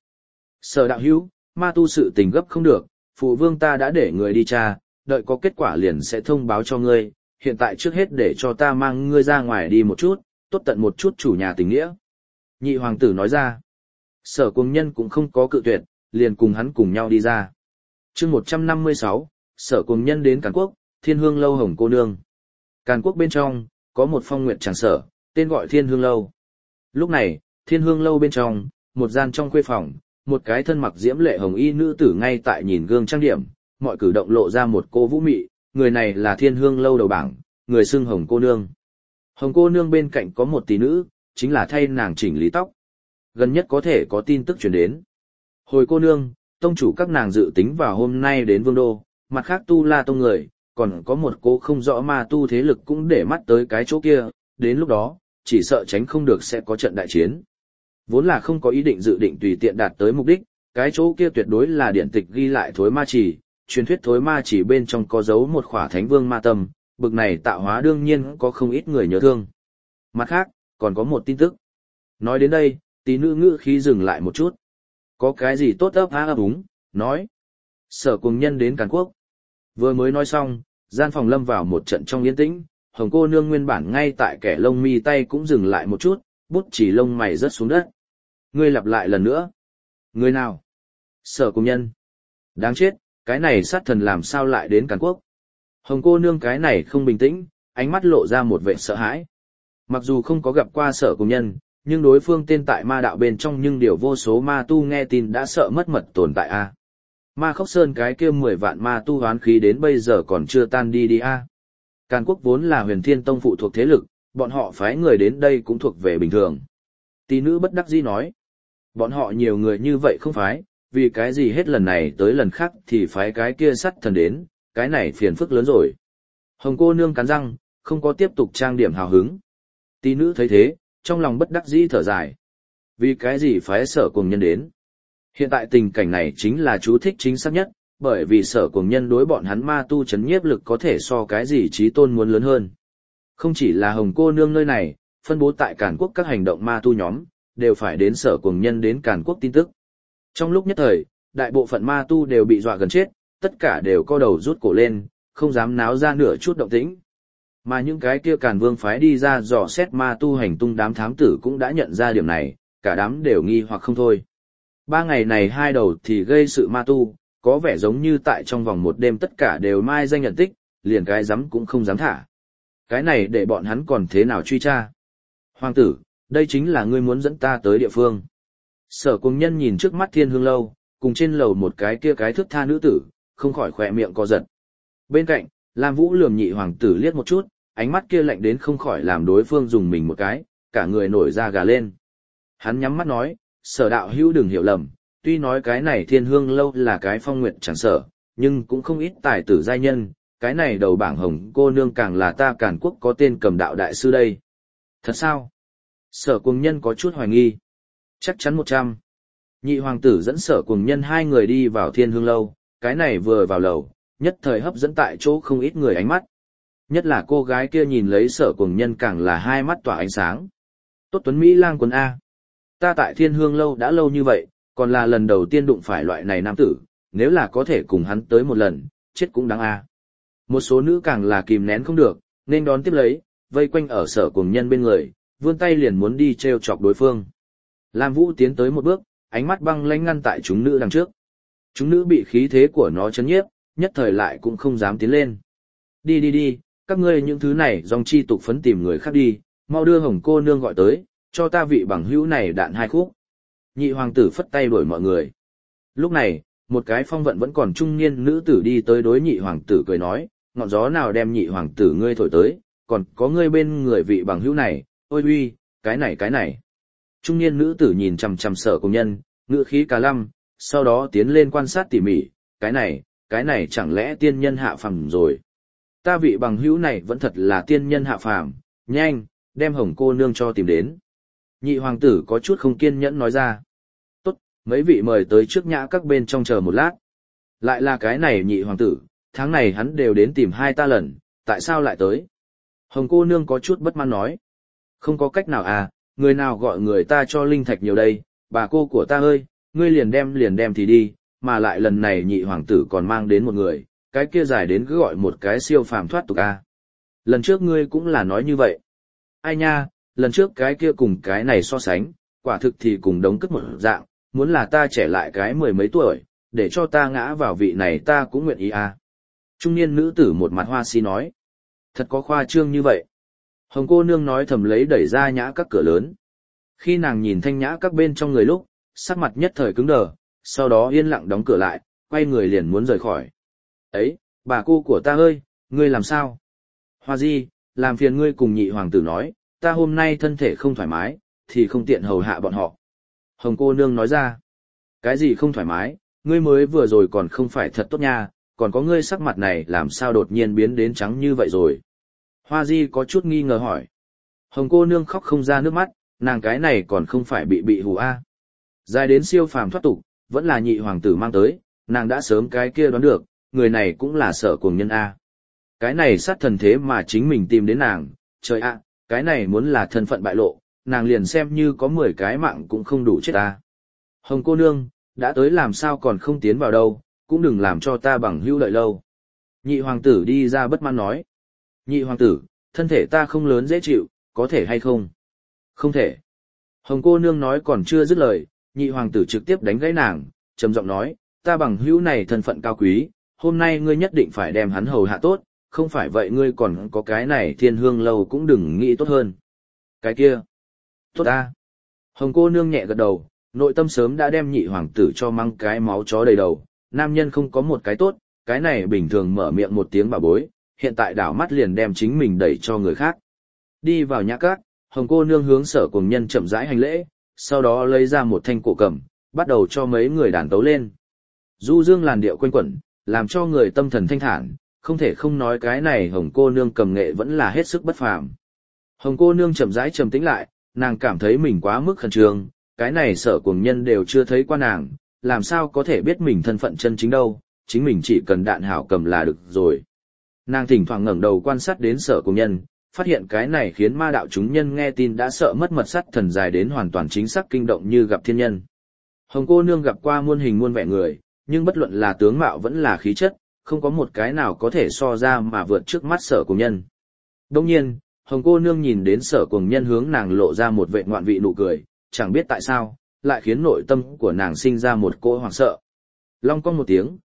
Sở đạo hữu, ma tu sự tình gấp không được, phụ vương ta đã để người đi tra, đợi có kết quả liền sẽ thông báo cho ngươi, hiện tại trước hết để cho ta mang ngươi ra ngoài đi một chút, tốt tận một chút chủ nhà tình nghĩa. Nhị hoàng tử nói ra. Sở Cùng Nhân cũng không có cự tuyệt, liền cùng hắn cùng nhau đi ra. Chương 156, Sở Cùng Nhân đến Càn quốc, Thiên Hương lâu Hồng cô nương. Càn quốc bên trong, có một phong nguyệt tràng sở, tên gọi Thiên Hương lâu. Lúc này, Thiên Hương lâu bên trong, một gian trong khuê phòng, một cái thân mặc diễm lệ hồng y nữ tử ngay tại nhìn gương trang điểm, mọi cử động lộ ra một cô vũ mị, người này là Thiên Hương lâu đầu bảng, người xưng Hồng cô nương. Hồng cô nương bên cạnh có một tỷ nữ, chính là thay nàng chỉnh lý tóc. Gần nhất có thể có tin tức truyền đến. Hồi cô nương, tông chủ các nàng dự tính vào hôm nay đến vương đô, mặt khác tu la tông người, còn có một cô không rõ ma tu thế lực cũng để mắt tới cái chỗ kia, đến lúc đó, chỉ sợ tránh không được sẽ có trận đại chiến. Vốn là không có ý định dự định tùy tiện đạt tới mục đích, cái chỗ kia tuyệt đối là điển tịch ghi lại thối ma chỉ, truyền thuyết thối ma chỉ bên trong có giấu một khỏa thánh vương ma tâm, bực này tạo hóa đương nhiên có không ít người nhớ thương. Mặt khác, còn có một tin tức. Nói đến đây, tí nữ ngữ khí dừng lại một chút. Có cái gì tốt ấp ấp úng, nói. Sở Cùng Nhân đến Càn quốc. Vừa mới nói xong, gian phòng lâm vào một trận trong yên tĩnh, Hồng cô nương nguyên bản ngay tại kẻ lông mi tay cũng dừng lại một chút, bút chỉ lông mày rớt xuống đất. Ngươi lặp lại lần nữa. Người nào? Sở Cùng Nhân. Đáng chết, cái này sát thần làm sao lại đến Càn quốc? Hồng cô nương cái này không bình tĩnh, ánh mắt lộ ra một vẻ sợ hãi. Mặc dù không có gặp qua Sở Cùng Nhân, nhưng đối phương tên tại ma đạo bên trong nhưng điều vô số ma tu nghe tin đã sợ mất mật tồn tại a. Ma Khốc Sơn cái kia 10 vạn ma tu hoán khí đến bây giờ còn chưa tan đi đi a. Càn quốc vốn là Huyền Thiên Tông phụ thuộc thế lực, bọn họ phái người đến đây cũng thuộc về bình thường. Tỷ nữ bất đắc dĩ nói, bọn họ nhiều người như vậy không phái, vì cái gì hết lần này tới lần khác thì phái cái kia sắt thần đến, cái này phiền phức lớn rồi. Hồng cô nương cắn răng, không có tiếp tục trang điểm hào hứng. Tỷ nữ thấy thế, trong lòng bất đắc dĩ thở dài. Vì cái gì phái Sở Cùng Nhân đến? Hiện tại tình cảnh này chính là chú thích chính xác nhất, bởi vì Sở Cùng Nhân đối bọn hắn ma tu chấn nhiếp lực có thể so cái gì chí tôn muốn lớn hơn. Không chỉ là Hồng cô nương nơi này, phân bố tại Càn quốc các hành động ma tu nhóm, đều phải đến Sở Cùng Nhân đến Càn quốc tin tức. Trong lúc nhất thời, đại bộ phận ma tu đều bị dọa gần chết, tất cả đều co đầu rút cổ lên, không dám náo ra nửa chút động tĩnh. Mà những cái kia Càn Vương phái đi ra dò xét ma tu hành tung đám thám tử cũng đã nhận ra điểm này, cả đám đều nghi hoặc không thôi. 3 ngày này hai đầu thì gây sự ma tu, có vẻ giống như tại trong vòng một đêm tất cả đều mai danh nhận tích, liền cái dám cũng không dám thả. Cái này để bọn hắn còn thế nào truy tra? Hoàng tử, đây chính là ngươi muốn dẫn ta tới địa phương. Sở Cuồng Nhân nhìn trước mắt Thiên Hương lâu, cùng trên lầu một cái kia cái thước tha nữ tử, không khỏi khỏe miệng co giật. Bên cạnh, Lam Vũ lườm nhị hoàng tử liếc một chút, ánh mắt kia lạnh đến không khỏi làm đối phương dùng mình một cái, cả người nổi da gà lên. Hắn nhắm mắt nói, Sở đạo hữu đừng hiểu lầm, tuy nói cái này Thiên Hương lâu là cái phong nguyệt chẳng sở, nhưng cũng không ít tài tử giai nhân, cái này đầu bảng hồng cô nương càng là ta Càn Quốc có tên Cầm Đạo đại sư đây. Thật sao? Sở Cuồng Nhân có chút hoài nghi. Chắc chắn 100. Nhị hoàng tử dẫn Sở Cuồng Nhân hai người đi vào Thiên Hương lâu, cái này vừa vào lầu, nhất thời hấp dẫn tại chỗ không ít người ánh mắt. Nhất là cô gái kia nhìn lấy Sở Cuồng Nhân càng là hai mắt tỏa ánh sáng. Tốt tuấn Mỹ lang quân A. Ta tại Thiên Hương lâu đã lâu như vậy, còn là lần đầu tiên đụng phải loại này nam tử, nếu là có thể cùng hắn tới một lần, chết cũng đáng A. Một số nữ càng là kìm nén không được, nên đón tiếp lấy, vây quanh ở Sở Cuồng Nhân bên người, vươn tay liền muốn đi treo chọc đối phương. Lam Vũ tiến tới một bước, ánh mắt băng lãnh ngăn tại chúng nữ đằng trước. Chúng nữ bị khí thế của nó chấn nhiếp, nhất thời lại cũng không dám tiến lên. Đi đi đi, các ngươi những thứ này dòng chi tục phấn tìm người khác đi, mau đưa Hồng cô nương gọi tới, cho ta vị bằng hữu này đạn hai khúc. Nhị hoàng tử phất tay đuổi mọi người. Lúc này, một cái phong vận vẫn còn trung niên nữ tử đi tới đối nhị hoàng tử cười nói, ngọn gió nào đem nhị hoàng tử ngươi thổi tới, còn có ngươi bên người vị bằng hữu này, ôi uy, cái này. Trung niên nữ tử nhìn chằm chằm Sở Cuồng Nhân, ngữ khí cà lăm, sau đó tiến lên quan sát tỉ mỉ, cái này chẳng lẽ tiên nhân hạ phàm rồi. Ta vị bằng hữu này vẫn thật là tiên nhân hạ phàm, nhanh, đem Hồng cô nương cho tìm đến. Nhị hoàng tử có chút không kiên nhẫn nói ra. Tốt, mấy vị mời tới trước nhã các bên trong chờ một lát. Lại là cái này nhị hoàng tử, tháng này hắn đều đến tìm hai ta lần, tại sao lại tới? Hồng cô nương có chút bất mãn nói. Không có cách nào à, người nào gọi người ta cho linh thạch nhiều đây, bà cô của ta ơi, ngươi liền đem thì đi, mà lại lần này nhị hoàng tử còn mang đến một người, cái kia dài đến cứ gọi một cái siêu phàm thoát tục a. Lần trước ngươi cũng là nói như vậy. Ai nha, lần trước cái kia cùng cái này so sánh, quả thực thì cùng đống cất một dạng, muốn là ta trẻ lại cái mười mấy tuổi, để cho ta ngã vào vị này ta cũng nguyện ý a. Trung niên nữ tử một mặt hoa si nói. Thật có khoa trương như vậy. Hồng cô nương nói thầm lấy đẩy ra nhã các cửa lớn. Khi nàng nhìn thanh nhã các bên trong người lúc, sắc mặt nhất thời cứng đờ, sau đó yên lặng đóng cửa lại, quay người liền muốn rời khỏi. Ấy, bà cô của ta ơi, ngươi làm sao? Hoa di, làm phiền ngươi cùng nhị hoàng tử nói, ta hôm nay thân thể không thoải mái, thì không tiện hầu hạ bọn họ. Hồng cô nương nói ra, cái gì không thoải mái, ngươi mới vừa rồi còn không phải thật tốt nha, còn có ngươi sắc mặt này làm sao đột nhiên biến đến trắng như vậy rồi. Hoa di có chút nghi ngờ hỏi. Hồng cô nương khóc không ra nước mắt, nàng cái này còn không phải bị hù a. Dài đến siêu phàm thoát tục, vẫn là nhị hoàng tử mang tới, nàng đã sớm cái kia đoán được, người này cũng là Sở Cuồng Nhân a. Cái này sát thần thế mà chính mình tìm đến nàng, trời ạ, cái này muốn là thân phận bại lộ, nàng liền xem như có 10 cái mạng cũng không đủ chết ta. Hồng cô nương, đã tới làm sao còn không tiến vào đâu, cũng đừng làm cho ta bằng hữu đợi lâu. Nhị hoàng tử đi ra bất mãn nói. Nhị hoàng tử, thân thể ta không lớn dễ chịu, có thể hay không? Không thể. Hồng cô nương nói còn chưa dứt lời, nhị hoàng tử trực tiếp đánh gãy nàng, trầm giọng nói, ta bằng hữu này thân phận cao quý, hôm nay ngươi nhất định phải đem hắn hầu hạ tốt, không phải vậy ngươi còn có cái này Thiên Hương lâu cũng đừng nghĩ tốt hơn. Cái kia. Tốt ta. Hồng cô nương nhẹ gật đầu, nội tâm sớm đã đem nhị hoàng tử cho mang cái máu chó đầy đầu, nam nhân không có một cái tốt, cái này bình thường mở miệng một tiếng bà bối, hiện tại đảo mắt liền đem chính mình đẩy cho người khác. Đi vào nhã các, Hồng cô nương hướng Sở Cuồng Nhân chậm rãi hành lễ, sau đó lấy ra một thanh cổ cầm, bắt đầu cho mấy người đàn tấu lên. Du dương làn điệu quanh quẩn, làm cho người tâm thần thanh thản, không thể không nói cái này Hồng cô nương cầm nghệ vẫn là hết sức bất phàm. Hồng cô nương chậm rãi trầm tĩnh lại, nàng cảm thấy mình quá mức khẩn trương, cái này Sở Cuồng Nhân đều chưa thấy qua nàng, làm sao có thể biết mình thân phận chân chính đâu, chính mình chỉ cần đạn hảo cầm là được rồi. Nàng thỉnh thoảng ngẩng đầu quan sát đến Sở Cuồng Nhân, phát hiện cái này khiến ma đạo chúng nhân nghe tin đã sợ mất mật sắt thần dài đến hoàn toàn chính xác kinh động như gặp thiên nhân. Hồng cô nương gặp qua muôn hình muôn vẻ người, nhưng bất luận là tướng mạo vẫn là khí chất, không có một cái nào có thể so ra mà vượt trước mắt Sở Cuồng Nhân. Đồng nhiên, Hồng cô nương nhìn đến Sở Cuồng Nhân hướng nàng lộ ra một vệ ngoạn vị nụ cười, chẳng biết tại sao, lại khiến nội tâm của nàng sinh ra một cỗ hoảng sợ. Long cong một tiếng,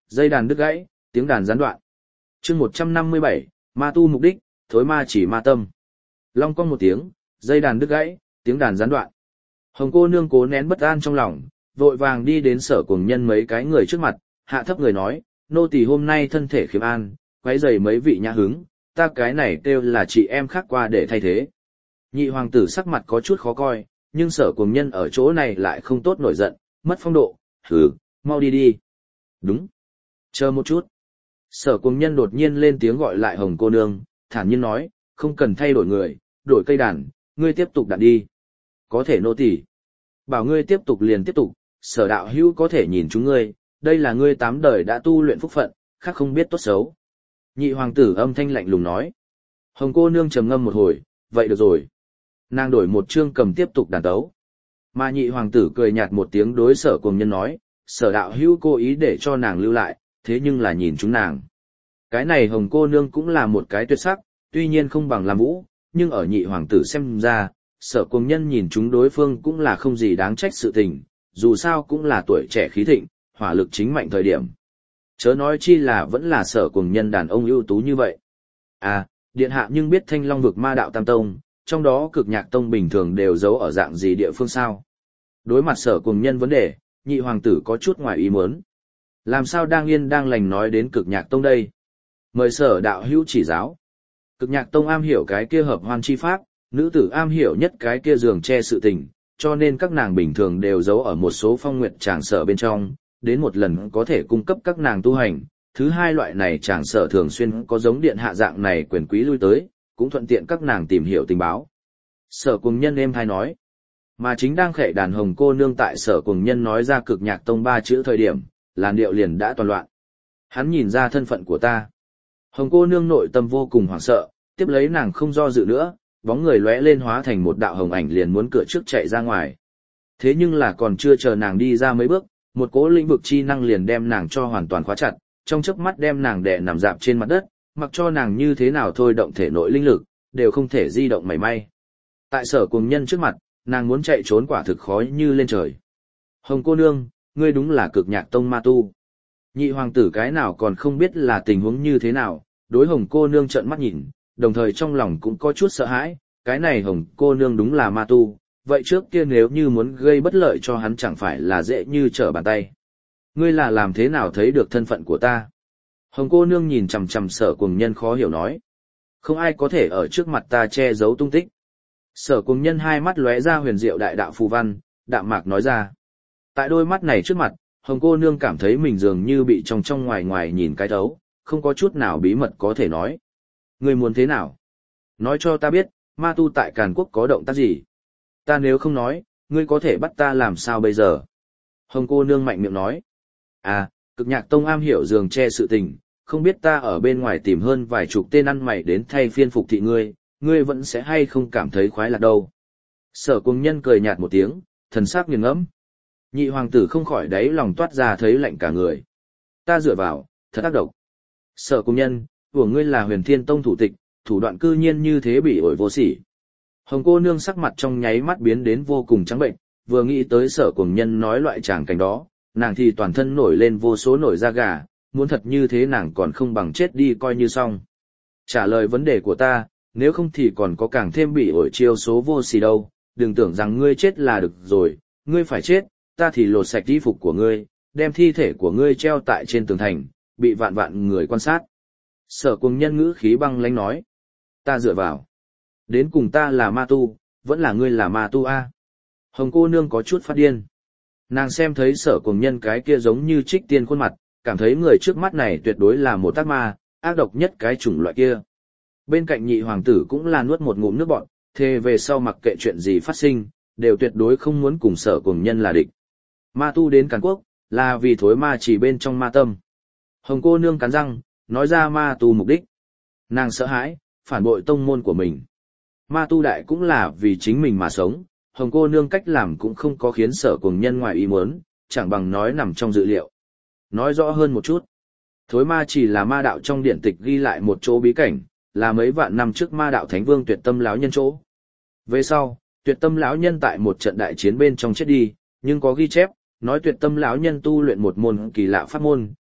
Dây đàn đứt gãy, tiếng đàn gián đoạn. Chương 157, ma tu mục đích, thối ma chỉ ma tâm. Long cong một tiếng, dây đàn đứt gãy, tiếng đàn gián đoạn. Hồng cô nương cố nén bất an trong lòng, vội vàng đi đến Sở Cuồng Nhân mấy cái người trước mặt, hạ thấp người nói, nô tỳ hôm nay thân thể khiếm an, quấy rầy mấy vị nhã hứng, ta cái này kêu là chị em khác qua để thay thế. Nhị hoàng tử sắc mặt có chút khó coi, nhưng Sở Cuồng Nhân ở chỗ này lại không tốt nổi giận, mất phong độ, hừ, mau đi đi. Đúng. Chờ một chút. Sở Cuồng Nhân đột nhiên lên tiếng gọi lại Hồng cô nương, thản nhiên nói, không cần thay đổi người, đổi cây đàn, ngươi tiếp tục đàn đi. Có thể nô tỳ. Bảo ngươi tiếp tục liền tiếp tục, Sở đạo hữu có thể nhìn chúng ngươi, đây là ngươi 8 đời đã tu luyện phúc phận, khác không biết tốt xấu. Nhị hoàng tử âm thanh lạnh lùng nói. Hồng cô nương trầm ngâm một hồi, vậy được rồi. Nàng đổi một chương cầm tiếp tục đàn tấu. Mà nhị hoàng tử cười nhạt một tiếng đối Sở Cuồng Nhân nói, Sở đạo hữu cố ý để cho nàng lưu lại, thế nhưng là nhìn chúng nàng. Cái này Hồng cô nương cũng là một cái tuyệt sắc, tuy nhiên không bằng Lam Vũ, nhưng ở nhị hoàng tử xem ra, Sở Cuồng Nhân nhìn chúng đối phương cũng là không gì đáng trách sự tình, dù sao cũng là tuổi trẻ khí thịnh, hỏa lực chính mạnh thời điểm. Chớ nói chi là vẫn là Sở Cuồng Nhân đàn ông ưu tú như vậy. À, điện hạ nhưng biết Thanh Long vực ma đạo tam tông, trong đó Cực Nhạc tông bình thường đều giấu ở dạng gì địa phương sao? Đối mặt Sở Cuồng Nhân vấn đề, nhị hoàng tử có chút ngoài ý muốn. Làm sao đang yên đang lành nói đến Cực Nhạc tông đây? Mời Sở đạo hữu chỉ giáo. Cực Nhạc tông am hiểu cái kia hợp hoan chi pháp, nữ tử am hiểu nhất cái kia giường che sự tình, cho nên các nàng bình thường đều giấu ở một số phong nguyệt tràng sở bên trong, đến một lần có thể cung cấp các nàng tu hành. Thứ hai, loại này tràng sở thường xuyên có giống điện hạ dạng này quyền quý lui tới, cũng thuận tiện các nàng tìm hiểu tình báo. Sở Cuồng Nhân êm hay nói, mà chính đang khệ đàn Hồng cô nương tại Sở Cuồng Nhân nói ra Cực Nhạc tông 3 chữ thời điểm, làn điệu liền đã toàn loạn. Hắn nhìn ra thân phận của ta. Hồng cô nương nội tâm vô cùng hoảng sợ, tiếp lấy nàng không do dự nữa, bóng người lóe lên hóa thành một đạo hồng ảnh liền muốn cửa trước chạy ra ngoài. Thế nhưng là còn chưa chờ nàng đi ra mấy bước, một cỗ lĩnh vực chi năng liền đem nàng cho hoàn toàn khóa chặt, trong chớp mắt đem nàng đè nằm dạp trên mặt đất, mặc cho nàng như thế nào thôi động thể nội linh lực, đều không thể di động mảy may. Tại Sở Cuồng Nhân trước mặt, nàng muốn chạy trốn quả thực khó như lên trời. Hồng cô nương, ngươi đúng là Cực Nhạc tông ma tu. Nhị hoàng tử cái nào còn không biết là tình huống như thế nào, đối Hồng cô nương trợn mắt nhìn, đồng thời trong lòng cũng có chút sợ hãi, cái này Hồng cô nương đúng là ma tu, vậy trước kia nếu như muốn gây bất lợi cho hắn chẳng phải là dễ như trở bàn tay. Ngươi là làm thế nào thấy được thân phận của ta? Hồng cô nương nhìn chằm chằm Sở Cuồng Nhân khó hiểu nói. Không ai có thể ở trước mặt ta che giấu tung tích. Sở Cuồng Nhân hai mắt lóe ra huyền diệu đại đạo phù văn, đạm mạc nói ra. Tại đôi mắt này trước mặt, Hồng cô nương cảm thấy mình dường như bị trong trong ngoài ngoài nhìn cái thấu, không có chút nào bí mật có thể nói. Ngươi muốn thế nào? Nói cho ta biết, ma tu tại Càn Quốc có động tác gì? Ta nếu không nói, ngươi có thể bắt ta làm sao bây giờ? Hồng cô nương mạnh miệng nói. À, Cực Nhạc tông am hiểu giường che sự tình, không biết ta ở bên ngoài tìm hơn vài chục tên ăn mày đến thay phiên phục thị ngươi, ngươi vẫn sẽ hay không cảm thấy khoái lạc đâu. Sở Cuồng Nhân cười nhạt một tiếng, thần sắc nghiền ngẫm. Nhị hoàng tử không khỏi đáy lòng toát ra thấy lạnh cả người. Ta dựa vào, thật ác độc. Sở Cuồng Nhân, của ngươi là Huyền Thiên tông thủ tịch, thủ đoạn cư nhiên như thế bị ổi vô sỉ. Hồng cô nương sắc mặt trong nháy mắt biến đến vô cùng trắng bệnh, vừa nghĩ tới Sở Cuồng Nhân nói loại tràng cảnh đó, nàng thì toàn thân nổi lên vô số nổi da gà, muốn thật như thế nàng còn không bằng chết đi coi như xong. Trả lời vấn đề của ta, nếu không thì còn có càng thêm bị ổi chiêu số vô sỉ đâu, đừng tưởng rằng ngươi chết là được rồi, ngươi phải chết, ta thì lột sạch y phục của ngươi, đem thi thể của ngươi treo tại trên tường thành, bị vạn vạn người quan sát. Sở Cuồng Nhân ngữ khí băng lãnh nói, ta dựa vào. Đến cùng ta là ma tu, vẫn là ngươi là ma tu a? Hồng cô nương có chút phát điên. Nàng xem thấy Sở Cuồng Nhân cái kia giống như trích tiên khuôn mặt, cảm thấy người trước mắt này tuyệt đối là một ác ma, ác độc nhất cái chủng loại kia. Bên cạnh nhị hoàng tử cũng là nuốt một ngụm nước bọt, thề về sau mặc kệ chuyện gì phát sinh, đều tuyệt đối không muốn cùng Sở Cuồng Nhân là địch. Ma tu đến Càn Quốc, là vì thối ma chỉ bên trong ma tâm. Hồng cô nương cắn răng, nói ra ma tu mục đích. Nàng sợ hãi, phản bội tông môn của mình. Ma tu đại cũng là vì chính mình mà sống, Hồng cô nương cách làm cũng không có khiến Sở Cuồng Nhân ngoài ý muốn, chẳng bằng nói nằm trong dự liệu. Nói rõ hơn một chút. Thối ma chỉ là ma đạo trong điển tịch ghi lại một chỗ bí cảnh, là mấy vạn năm trước ma đạo thánh vương Tuyệt Tâm lão nhân chỗ. Về sau, Tuyệt Tâm lão nhân tại một trận đại chiến bên trong chết đi, nhưng có ghi chép, nói Tuyệt Tâm lão nhân tu luyện một môn kỳ lạ pháp môn,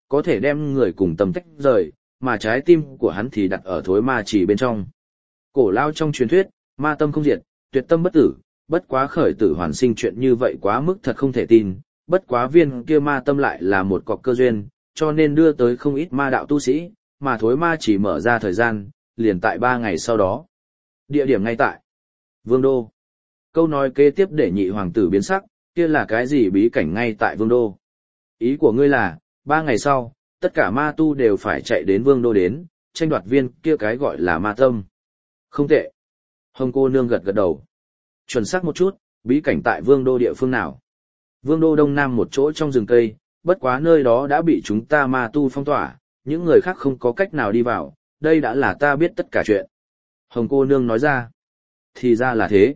có thể đem người cùng tâm tách rời, mà trái tim của hắn thì đặt ở thối ma chỉ bên trong. Cổ lao trong truyền thuyết, ma tâm không diệt, tuyệt tâm bất tử, bất quá khởi tử hoàn sinh chuyện như vậy quá mức thật không thể tin, bất quá viên kia ma tâm lại là một cọc cơ duyên, cho nên đưa tới không ít ma đạo tu sĩ, mà thối ma chỉ mở ra thời gian, liền tại 3 ngày sau đó. Địa điểm ngay tại Vương Đô. Câu nói kế tiếp để nhị hoàng tử biến sắc, kia là cái gì bí cảnh ngay tại Vương Đô? Ý của ngươi là, 3 ngày sau, tất cả ma tu đều phải chạy đến Vương Đô đến, tranh đoạt viên kia cái gọi là ma tâm. Không tệ. Hồng cô nương gật gật đầu. Chuẩn xác một chút, bí cảnh tại Vương Đô địa phương nào? Vương Đô đông nam một chỗ trong rừng cây, bất quá nơi đó đã bị chúng ta ma tu phong tỏa, những người khác không có cách nào đi vào, đây đã là ta biết tất cả chuyện. Hồng cô nương nói ra. Thì ra là thế.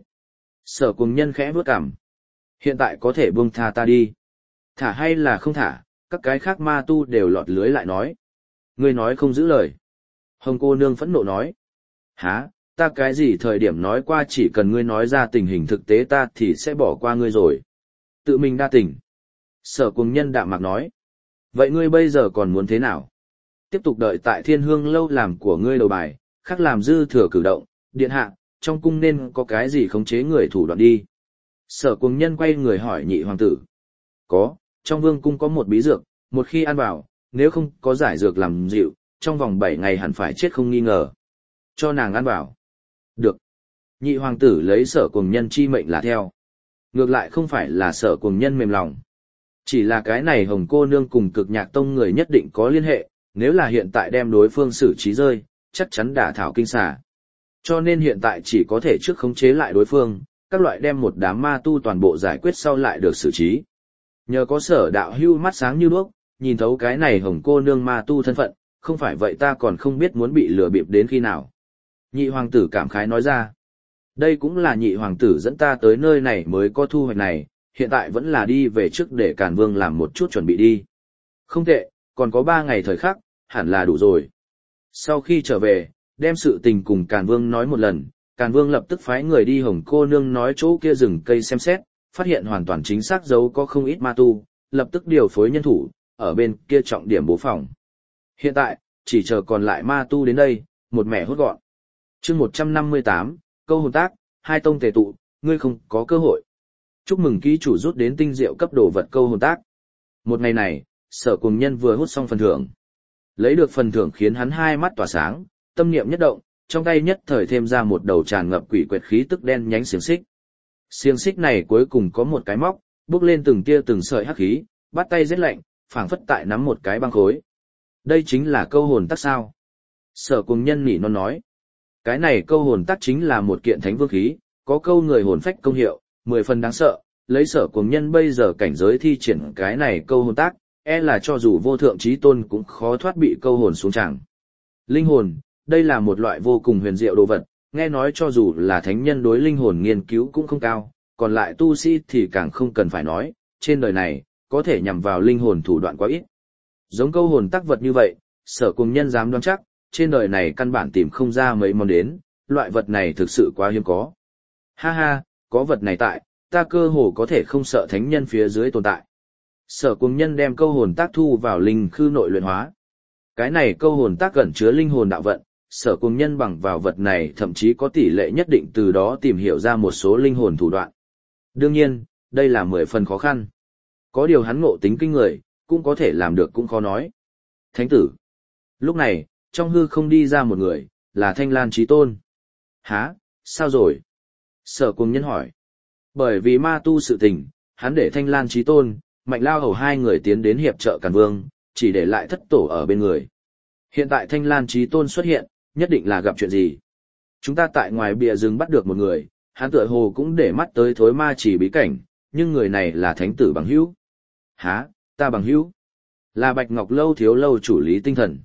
Sở Cuồng Nhân khẽ vuốt cằm. Hiện tại có thể buông tha ta đi. Thả hay là không thả, các cái khác ma tu đều lọt lưới lại nói. Ngươi nói không giữ lời. Hồng cô nương phẫn nộ nói. Hả, ta cái gì thời điểm nói qua chỉ cần ngươi nói ra tình hình thực tế ta thì sẽ bỏ qua ngươi rồi. Tự mình đa tình. Sở Cuồng Nhân đạm mạc nói. Vậy ngươi bây giờ còn muốn thế nào? Tiếp tục đợi tại Thiên Hương lâu làm của ngươi đầu bài, khác làm dư thừa cử động, điện hạ, trong cung nên có cái gì khống chế người thủ đoạn đi. Sở Cuồng Nhân quay người hỏi nhị hoàng tử. Có, trong vương cung có một bí dược, một khi ăn vào, nếu không có giải dược làm dịu, trong vòng 7 ngày hẳn phải chết không nghi ngờ. Cho nàng ăn vào. Được. Nhị hoàng tử lấy Sở Cuồng Nhân chi mệnh là theo. Ngược lại không phải là Sở Cuồng Nhân mềm lòng. Chỉ là cái này Hồng cô nương cùng Cực Nhạc tông người nhất định có liên hệ, nếu là hiện tại đem đối phương xử trí rơi, chắc chắn đả thảo kinh xà. Cho nên hiện tại chỉ có thể trước khống chế lại đối phương, các loại đem một đám ma tu toàn bộ giải quyết sau lại được xử trí. Nhờ có Sở đạo hưu mắt sáng như đuốc, nhìn thấu cái này Hồng cô nương ma tu thân phận, không phải vậy ta còn không biết muốn bị lừa bịp đến khi nào. Nhị hoàng tử cảm khái nói ra. Đây cũng là nhị hoàng tử dẫn ta tới nơi này mới có thu hoạch này, hiện tại vẫn là đi về trước để Càn Vương làm một chút chuẩn bị đi. Không tệ, còn có 3 ngày thời khắc, hẳn là đủ rồi. Sau khi trở về, đem sự tình cùng Càn Vương nói một lần, Càn Vương lập tức phái người đi Hồng cô nương nói chỗ kia rừng cây xem xét, phát hiện hoàn toàn chính xác dấu có không ít ma tu, lập tức điều phối nhân thủ, ở bên kia trọng điểm bố phòng. Hiện tại, chỉ chờ còn lại ma tu đến đây, một mẻ hốt gọn. Chương 158, câu hồn tác, 2 tông tề tụ, ngươi không có cơ hội. Chúc mừng ký chủ rút đến tinh diệu cấp đồ vật câu hồn tác. Một ngày này, Sở Cuồng Nhân vừa hút xong phần thưởng. Lấy được phần thưởng khiến hắn hai mắt tỏa sáng, tâm niệm nhất động, trong tay nhất thời thêm ra một đầu tràn ngập quỷ quệt khí tức đen nhánh xiềng xích. Xiềng xích này cuối cùng có một cái móc, bước lên từng tia từng sợi hắc khí, bắt tay rét lạnh, phảng phất tại nắm một cái băng khối. Đây chính là câu hồn tác sao? Sở Cuồng Nhân nỉ non nói. Cái này câu hồn tác chính là một kiện thánh vương khí, có câu người hồn phách công hiệu, 10 phần đáng sợ, lấy Sở Cuồng Nhân bây giờ cảnh giới thi triển cái này câu hồn tác, e là cho dù vô thượng chí tôn cũng khó thoát bị câu hồn xuống tràng. Linh hồn, đây là một loại vô cùng huyền diệu đồ vật, nghe nói cho dù là thánh nhân đối linh hồn nghiên cứu cũng không cao, còn lại tu sĩ thì càng không cần phải nói, trên đời này, có thể nhằm vào linh hồn thủ đoạn quá ít. Giống câu hồn tác vật như vậy, Sở Cuồng Nhân dám đoán chắc, trên đời này căn bản tìm không ra mấy món đến, loại vật này thực sự quá hiếm có. Ha ha, có vật này tại, ta cơ hồ có thể không sợ thánh nhân phía dưới tồn tại. Sở Cuồng Nhân đem câu hồn tác thu vào linh khư nội luyện hóa. Cái này câu hồn tác gần chứa linh hồn đạo vận, Sở Cuồng Nhân bằng vào vật này thậm chí có tỷ lệ nhất định từ đó tìm hiểu ra một số linh hồn thủ đoạn. Đương nhiên, đây là 10 phần khó khăn. Có điều hắn ngộ tính kinh người, cũng có thể làm được cũng khó nói. Thánh tử. Lúc này, trong hư không đi ra một người, là Thanh Lan Chí Tôn. Hả, sao rồi? Sở Cuồng Nhân hỏi. Bởi vì ma tu sự tình, hắn để Thanh Lan Chí Tôn, Mạnh Lao Hầu 2 người tiến đến hiệp trợ Càn Vương, chỉ để lại thất tổ ở bên người. Hiện tại Thanh Lan Chí Tôn xuất hiện, nhất định là gặp chuyện gì. Chúng ta tại ngoài bìa rừng bắt được một người, hắn tựa hồ cũng để mắt tới thối ma chỉ bí cảnh, nhưng người này là thánh tử bằng hữu. Hả, ta bằng hữu? Là Bạch Ngọc Lâu thiếu lâu chủ Lý Tinh Thần.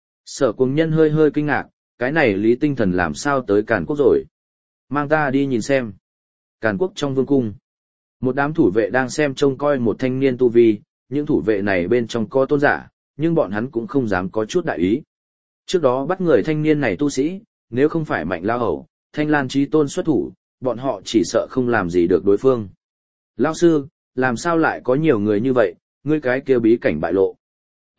Sở Cuồng Nhân hơi hơi kinh ngạc, cái này Lý Tinh Thần làm sao tới Càn Quốc rồi? Mang ta đi nhìn xem. Càn Quốc trong vương cung. Một đám thủ vệ đang xem trông coi một thanh niên tu vi, những thủ vệ này bên trong có tôn giả, nhưng bọn hắn cũng không dám có chút đại ý. Trước đó bắt người thanh niên này tu sĩ, nếu không phải Mạnh Lao Hầu, Thanh Lan Chí Tôn xuất thủ, bọn họ chỉ sợ không làm gì được đối phương. Lao sư, làm sao lại có nhiều người như vậy, ngươi cái kia bí cảnh bại lộ.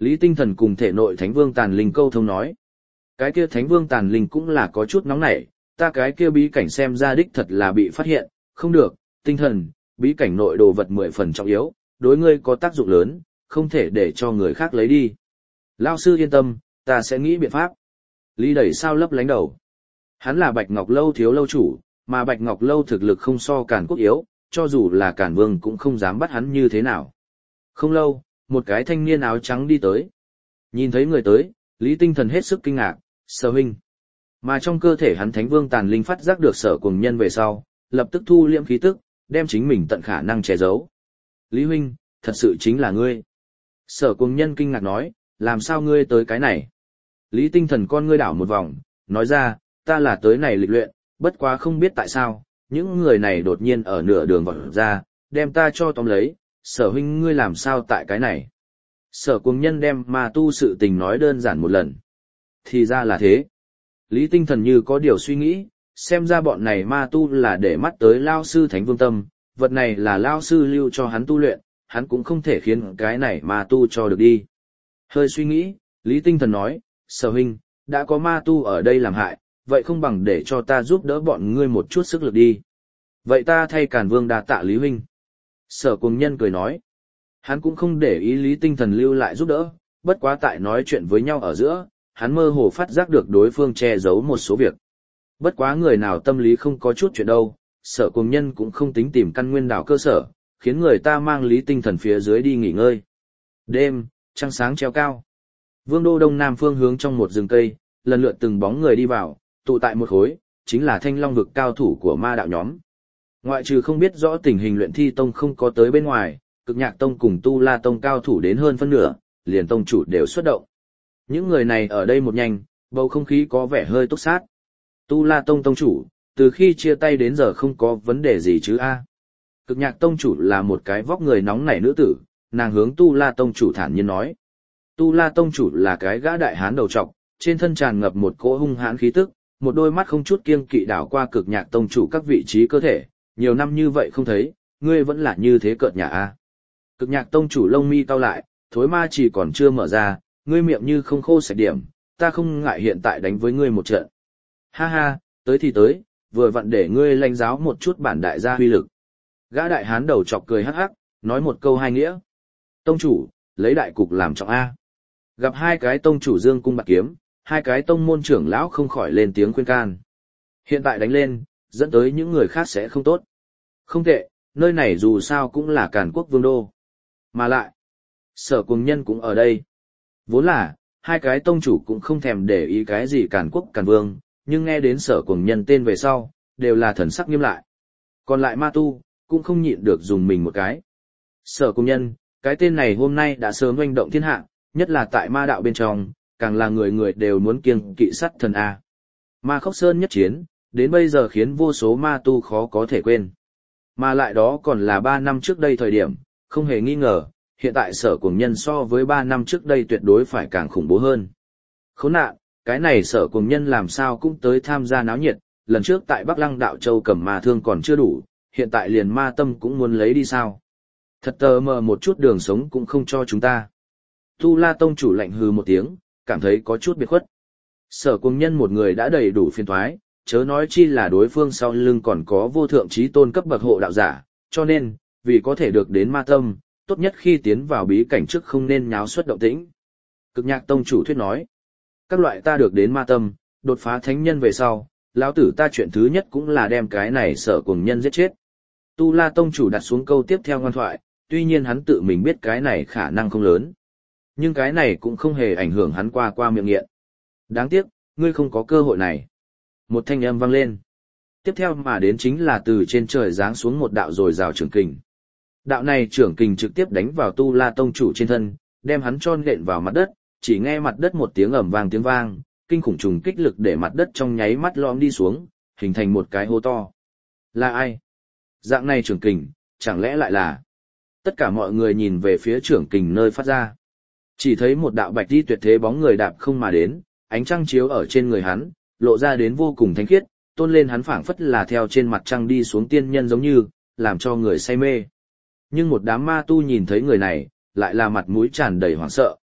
Lý Tinh Thần cùng thể nội Thánh Vương Tàn Linh câu thông nói. Cái kia Thánh Vương Tàn Linh cũng là có chút nóng nảy, ta cái kia bí cảnh xem ra đích thật là bị phát hiện, không được, Tinh Thần, bí cảnh nội đồ vật 10 phần trọng yếu, đối ngươi có tác dụng lớn, không thể để cho người khác lấy đi. Lão sư yên tâm, ta sẽ nghĩ biện pháp. Lý đẩy sao lấp lánh đầu. Hắn là Bạch Ngọc Lâu thiếu lâu chủ, mà Bạch Ngọc Lâu thực lực không so Càn Quốc yếu, cho dù là Càn Vương cũng không dám bắt hắn như thế nào. Không lâu, một cái thanh niên áo trắng đi tới. Nhìn thấy người tới, Lý Tinh Thần hết sức kinh ngạc, Sở huynh. Mà trong cơ thể hắn Thánh Vương Tàn Linh phát giác được Sở Cuồng Nhân về sau, lập tức thu liễm khí tức, đem chính mình tận khả năng che giấu. Lý huynh, thật sự chính là ngươi. Sở Cuồng Nhân kinh ngạc nói, làm sao ngươi tới cái này? Lý Tinh Thần con ngươi đảo một vòng, nói ra, ta là tới này lịch luyện, bất quá không biết tại sao, những người này đột nhiên ở nửa đường vọt ra, đem ta cho tóm lấy, Sở huynh ngươi làm sao tại cái này? Sở Cuồng Nhân đem ma tu sự tình nói đơn giản một lần. Thì ra là thế. Lý Tinh Thần như có điều suy nghĩ, xem ra bọn này ma tu là để mắt tới Lao sư Thánh Vương Tâm, vật này là Lao sư lưu cho hắn tu luyện, hắn cũng không thể khiến cái này ma tu cho được đi. Hơi suy nghĩ, Lý Tinh Thần nói, Sở huynh, đã có ma tu ở đây làm hại, vậy không bằng để cho ta giúp đỡ bọn ngươi một chút sức lực đi. Vậy ta thay Càn Vương đa tạ Lý huynh. Sở Cuồng Nhân cười nói, hắn cũng không để ý Lý Tinh Thần lưu lại giúp đỡ, bất quá tại nói chuyện với nhau ở giữa, hắn mơ hồ phát giác được đối phương che giấu một số việc. Bất quá người nào tâm lý không có chút chuyện đâu, Sở Cuồng Nhân cũng không tính tìm căn nguyên đảo cơ sở, khiến người ta mang Lý Tinh Thần phía dưới đi nghỉ ngơi. Đêm, trăng sáng treo cao. Vương đô đông nam phương hướng trong một rừng cây, lần lượt từng bóng người đi vào, tụ tại một khối, chính là Thanh Long vực cao thủ của ma đạo nhóm. Ngoại trừ không biết rõ tình hình luyện thi tông không có tới bên ngoài, Cực Nhạc tông cùng Tu La tông cao thủ đến hơn phân nửa, liền tông chủ đều xuất động. Những người này ở đây một nhanh, bầu không khí có vẻ hơi túc sát. Tu La tông tông chủ, từ khi chia tay đến giờ không có vấn đề gì chứ a? Cực Nhạc tông chủ là một cái vóc người nóng nảy nữ tử, nàng hướng Tu La tông chủ thản nhiên nói. Tu La tông chủ là cái gã đại hán đầu trọc, trên thân tràn ngập một cỗ hung hãn khí tức, một đôi mắt không chút kiêng kỵ đảo qua Cực Nhạc tông chủ các vị trí cơ thể, nhiều năm như vậy không thấy, ngươi vẫn là như thế cợt nhả a. Cực Nhạc tông chủ lông mi cau lại, thối ma chỉ còn chưa mở ra, ngươi miệng như không khô sạch điểm, ta không ngại hiện tại đánh với ngươi một trận. Ha ha, tới thì tới, vừa vặn để ngươi lãnh giáo một chút bản đại gia huy lực. Gã đại hán đầu chọc cười hắc hắc, nói một câu hai nghĩa. Tông chủ, lấy đại cục làm trọng a. Gặp hai cái tông chủ dương cung bạc kiếm, hai cái tông môn trưởng lão không khỏi lên tiếng khuyên can. Hiện tại đánh lên, dẫn tới những người khác sẽ không tốt. Không tệ, nơi này dù sao cũng là Càn Quốc vương đô. Mà lại, Sở Cuồng Nhân cũng ở đây. Vốn là, hai cái tông chủ cũng không thèm để ý cái gì Càn Quốc Càn Vương, nhưng nghe đến Sở Cuồng Nhân tên về sau, đều là thần sắc nghiêm lại. Còn lại ma tu, cũng không nhịn được dùng mình một cái. Sở Cuồng Nhân, cái tên này hôm nay đã sớm oanh động thiên hạ, nhất là tại ma đạo bên trong, càng là người người đều muốn kiêng kỵ sắt thần A. Ma Khốc Sơn nhất chiến, đến bây giờ khiến vô số ma tu khó có thể quên. Mà lại đó còn là 3 năm trước đây thời điểm, không hề nghi ngờ, hiện tại Sở Cuồng Nhân so với 3 năm trước đây tuyệt đối phải càng khủng bố hơn. Khốn nạn, cái này Sở Cuồng Nhân làm sao cũng tới tham gia náo nhiệt, lần trước tại Bắc Lăng Đạo Châu cầm ma thương còn chưa đủ, hiện tại liền ma tâm cũng muốn lấy đi sao. Thật tờ mờ một chút đường sống cũng không cho chúng ta. Tu La tông chủ lạnh hừ một tiếng, cảm thấy có chút biệt khuất. Sở Cuồng Nhân một người đã đầy đủ phiền toái, chớ nói chi là đối phương sau lưng còn có vô thượng chí tôn cấp bậc hộ đạo giả, cho nên, vì có thể được đến ma tâm, tốt nhất khi tiến vào bí cảnh trước không nên nháo xuất động tĩnh. Cực Nhạc tông chủ thuyết nói, các loại ta được đến ma tâm, đột phá thánh nhân về sau, lão tử ta chuyện thứ nhất cũng là đem cái này Sở Cuồng Nhân giết chết. Tu La tông chủ đặt xuống câu tiếp theo ngoan thoại, tuy nhiên hắn tự mình biết cái này khả năng không lớn. Nhưng cái này cũng không hề ảnh hưởng hắn qua miệng nghiện. Đáng tiếc, ngươi không có cơ hội này. Một thanh âm vang lên. Tiếp theo mà đến chính là từ trên trời giáng xuống một đạo dồi dào trưởng kình. Đạo này trưởng kình trực tiếp đánh vào Tu La tông chủ trên thân, đem hắn cho nện vào mặt đất, chỉ nghe mặt đất một tiếng ầm vang tiếng vang, kinh khủng trùng kích lực để mặt đất trong nháy mắt lõm đi xuống, hình thành một cái hố to. Là ai? Dạng này trưởng kình, chẳng lẽ lại là... Tất cả mọi người nhìn về phía trưởng kình nơi phát ra. Chỉ thấy một đạo bạch đi tuyệt thế bóng người đạp không mà đến, ánh trăng chiếu ở trên người hắn, lộ ra đến vô cùng thánh khiết, tôn lên hắn phảng phất là theo trên mặt trăng đi xuống tiên nhân giống như, làm cho người say mê. Nhưng một đám ma tu nhìn thấy người này, lại là mặt mũi tràn đầy hoảng sợ.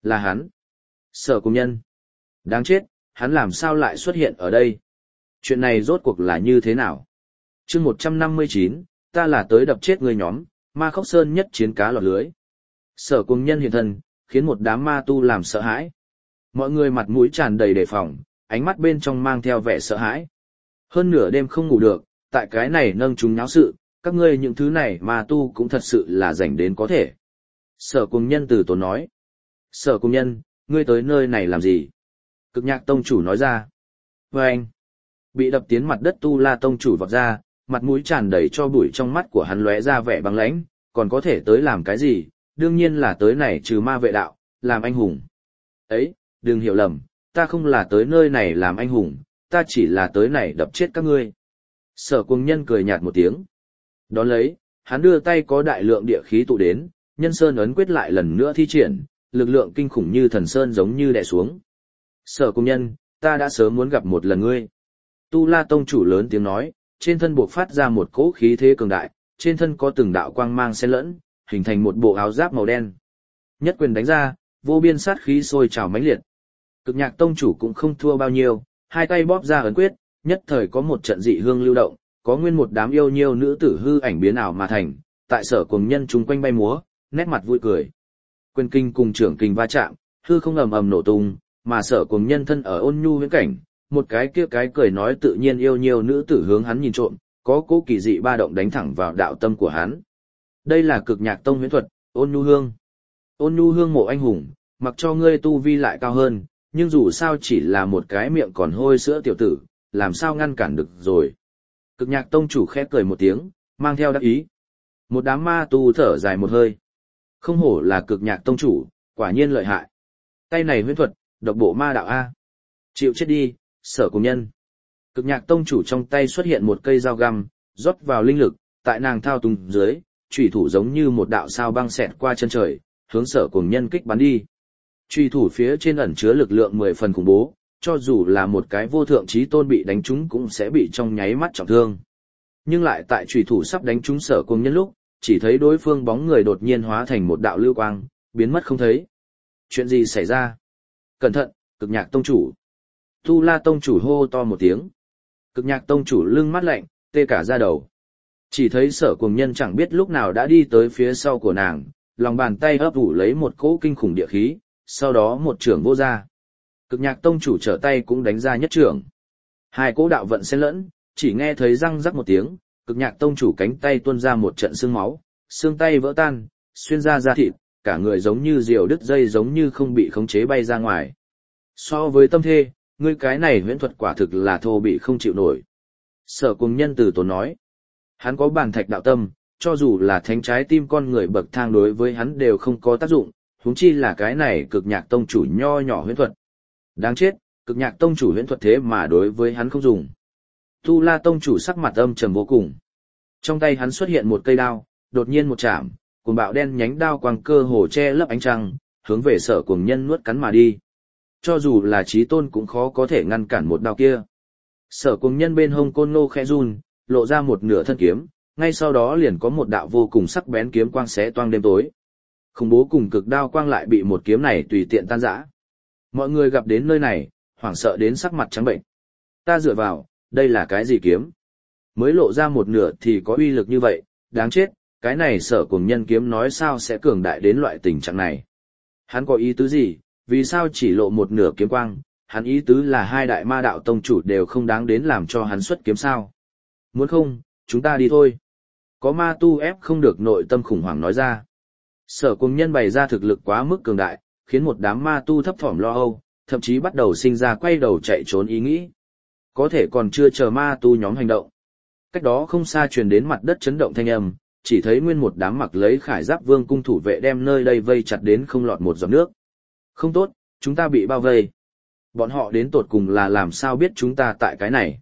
Là hắn. Sở Cùng Nhân. Đáng chết, hắn làm sao lại xuất hiện ở đây? Chuyện này rốt cuộc là như thế nào? Chương 159, ta là tới đập chết người nhóm, Ma Khốc Sơn nhất chiến cá lọt lưới. Sở Cùng Nhân hiện thân, khiến một đám ma tu làm sợ hãi. Mọi người mặt mũi tràn đầy đề phòng, ánh mắt bên trong mang theo vẻ sợ hãi. Hơn nửa đêm không ngủ được, tại cái này nâng chúng nháo sự, các ngươi những thứ này ma tu cũng thật sự là rảnh đến có thể. Sở Cùng Nhân từ tốn nói. Sở Cùng Nhân, ngươi tới nơi này làm gì? Cực Nhạc Tông chủ nói ra. Và anh, bị đập tiến mặt đất Tu La Tông chủ vọt ra, mặt mũi tràn đầy cho bụi trong mắt của hắn lóe ra vẻ băng lãnh, còn có thể tới làm cái gì? Đương nhiên là tới này trừ ma vệ đạo, làm anh hùng. Ấy, đừng hiểu lầm, ta không là tới nơi này làm anh hùng, ta chỉ là tới này đập chết các ngươi. Sở Cùng Nhân cười nhạt một tiếng. Đón lấy, hắn đưa tay có đại lượng địa khí tụ đến, Nhân Sơn ấn quyết lại lần nữa thi triển, lực lượng kinh khủng như thần sơn giống như đè xuống. Sở Cùng Nhân, ta đã sớm muốn gặp một lần ngươi. Tu La Tông chủ lớn tiếng nói, trên thân buộc phát ra một cỗ khí thế cường đại, trên thân có từng đạo quang mang xen lẫn, hình thành một bộ áo giáp màu đen. Nhất quyền đánh ra, vô biên sát khí sôi trào mãnh liệt. Cực Nhạc Tông chủ cũng không thua bao nhiêu, hai tay bóp ra ấn quyết, nhất thời có một trận dị hương lưu động, có nguyên một đám yêu nhiêu nữ tử hư ảnh biến ảo mà thành, tại Sở Cùng Nhân chúng quanh bay múa, nét mặt vui cười. Quyền kinh cùng trưởng kinh va chạm, hư không ầm ầm nổ tung, mà Sở Cùng Nhân thân ở ôn nhu huyễn cảnh, một cái kia cái cười nói tự nhiên yêu nhiêu nữ tử hướng hắn nhìn trộm, có cố kỳ dị ba động đánh thẳng vào đạo tâm của hắn. Đây là Cực Nhạc Tông huyễn thuật, Ôn Nhu Hương. Ôn Nhu Hương mộ anh hùng, mặc cho ngươi tu vi lại cao hơn, nhưng dù sao chỉ là một cái miệng còn hôi sữa tiểu tử, làm sao ngăn cản được rồi. Cực Nhạc Tông chủ khẽ cười một tiếng, mang theo đắc ý. Một đám ma tu thở dài một hơi. Không hổ là Cực Nhạc Tông chủ, quả nhiên lợi hại. Tay này huyễn thuật, độc bộ ma đạo A. Chịu chết đi, Sở Cùng Nhân. Cực Nhạc Tông chủ trong tay xuất hiện một cây dao găm, rót vào linh lực, tại nàng thao túng dưới, chủy thủ giống như một đạo sao băng xẹt qua chân trời, hướng Sở Cùng Nhân kích bắn đi. Chủy thủ phía trên ẩn chứa lực lượng 10 phần khủng bố, cho dù là một cái vô thượng chí tôn bị đánh trúng cũng sẽ bị trong nháy mắt trọng thương. Nhưng lại tại chủy thủ sắp đánh trúng Sở Cùng Nhân lúc, chỉ thấy đối phương bóng người đột nhiên hóa thành một đạo lưu quang, biến mất không thấy. Chuyện gì xảy ra? Cẩn thận, Cực Nhạc Tông chủ. Tu La Tông chủ hô to một tiếng. Cực Nhạc Tông chủ lưng mắt lạnh, tê cả da đầu. Chỉ thấy Sở Cùng Nhân chẳng biết lúc nào đã đi tới phía sau của nàng, lòng bàn tay ấp ủ lấy một cỗ kinh khủng địa khí, sau đó một trưởng vô ra. Cực Nhạc Tông chủ trở tay cũng đánh ra nhất trưởng. Hai cỗ đạo vận xen lẫn, chỉ nghe thấy răng rắc một tiếng, Cực Nhạc Tông chủ cánh tay tuôn ra một trận xương máu, xương tay vỡ tan, xuyên ra da thịt, cả người giống như diều đứt dây giống như không bị khống chế bay ra ngoài. So với tâm thê, ngươi cái này huyễn thuật quả thực là thô bị không chịu nổi. Sở Cùng Nhân từ tốn nói. Hắn có bản thạch đạo tâm, cho dù là thánh trái tim con người bậc thang đối với hắn đều không có tác dụng, huống chi là cái này Cực Nhạc Tông chủ nho nhỏ huyễn thuật. Đáng chết, Cực Nhạc Tông chủ huyễn thuật thế mà đối với hắn không dùng. Tu La Tông chủ sắc mặt âm trầm vô cùng. Trong tay hắn xuất hiện một cây đao, đột nhiên một chạm, cuồng bạo đen nhánh đao quang cơ hồ che lấp ánh trăng, hướng về Sở Cùng Nhân nuốt cắn mà đi. Cho dù là chí tôn cũng khó có thể ngăn cản một đao kia. Sở Cùng Nhân bên hông côn ngô khẽ run, lộ ra một nửa thân kiếm, ngay sau đó liền có một đạo vô cùng sắc bén kiếm quang xé toang đêm tối. Khủng bố cùng cực đao quang lại bị một kiếm này tùy tiện tan rã. Mọi người gặp đến nơi này, hoảng sợ đến sắc mặt trắng bệnh. Ta dựa vào, đây là cái gì kiếm? Mới lộ ra một nửa thì có uy lực như vậy, đáng chết, cái này Sở Cùng Nhân kiếm nói sao sẽ cường đại đến loại tình trạng này. Hắn có ý tứ gì, vì sao chỉ lộ một nửa kiếm quang, hắn ý tứ là hai đại ma đạo tông chủ đều không đáng đến làm cho hắn xuất kiếm sao. Muốn không, chúng ta đi thôi. Có ma tu ép không được nội tâm khủng hoảng nói ra. Sở Cùng Nhân bày ra thực lực quá mức cường đại, khiến một đám ma tu thấp thỏm lo âu, thậm chí bắt đầu sinh ra quay đầu chạy trốn ý nghĩ. Có thể còn chưa chờ ma tu nhóm hành động. Cách đó không xa truyền đến mặt đất chấn động thanh âm, chỉ thấy nguyên một đám mặc lấy khải giáp vương cung thủ vệ đem nơi đây vây chặt đến không lọt một giọt nước. Không tốt, chúng ta bị bao vây. Bọn họ đến tột cùng là làm sao biết chúng ta tại cái này?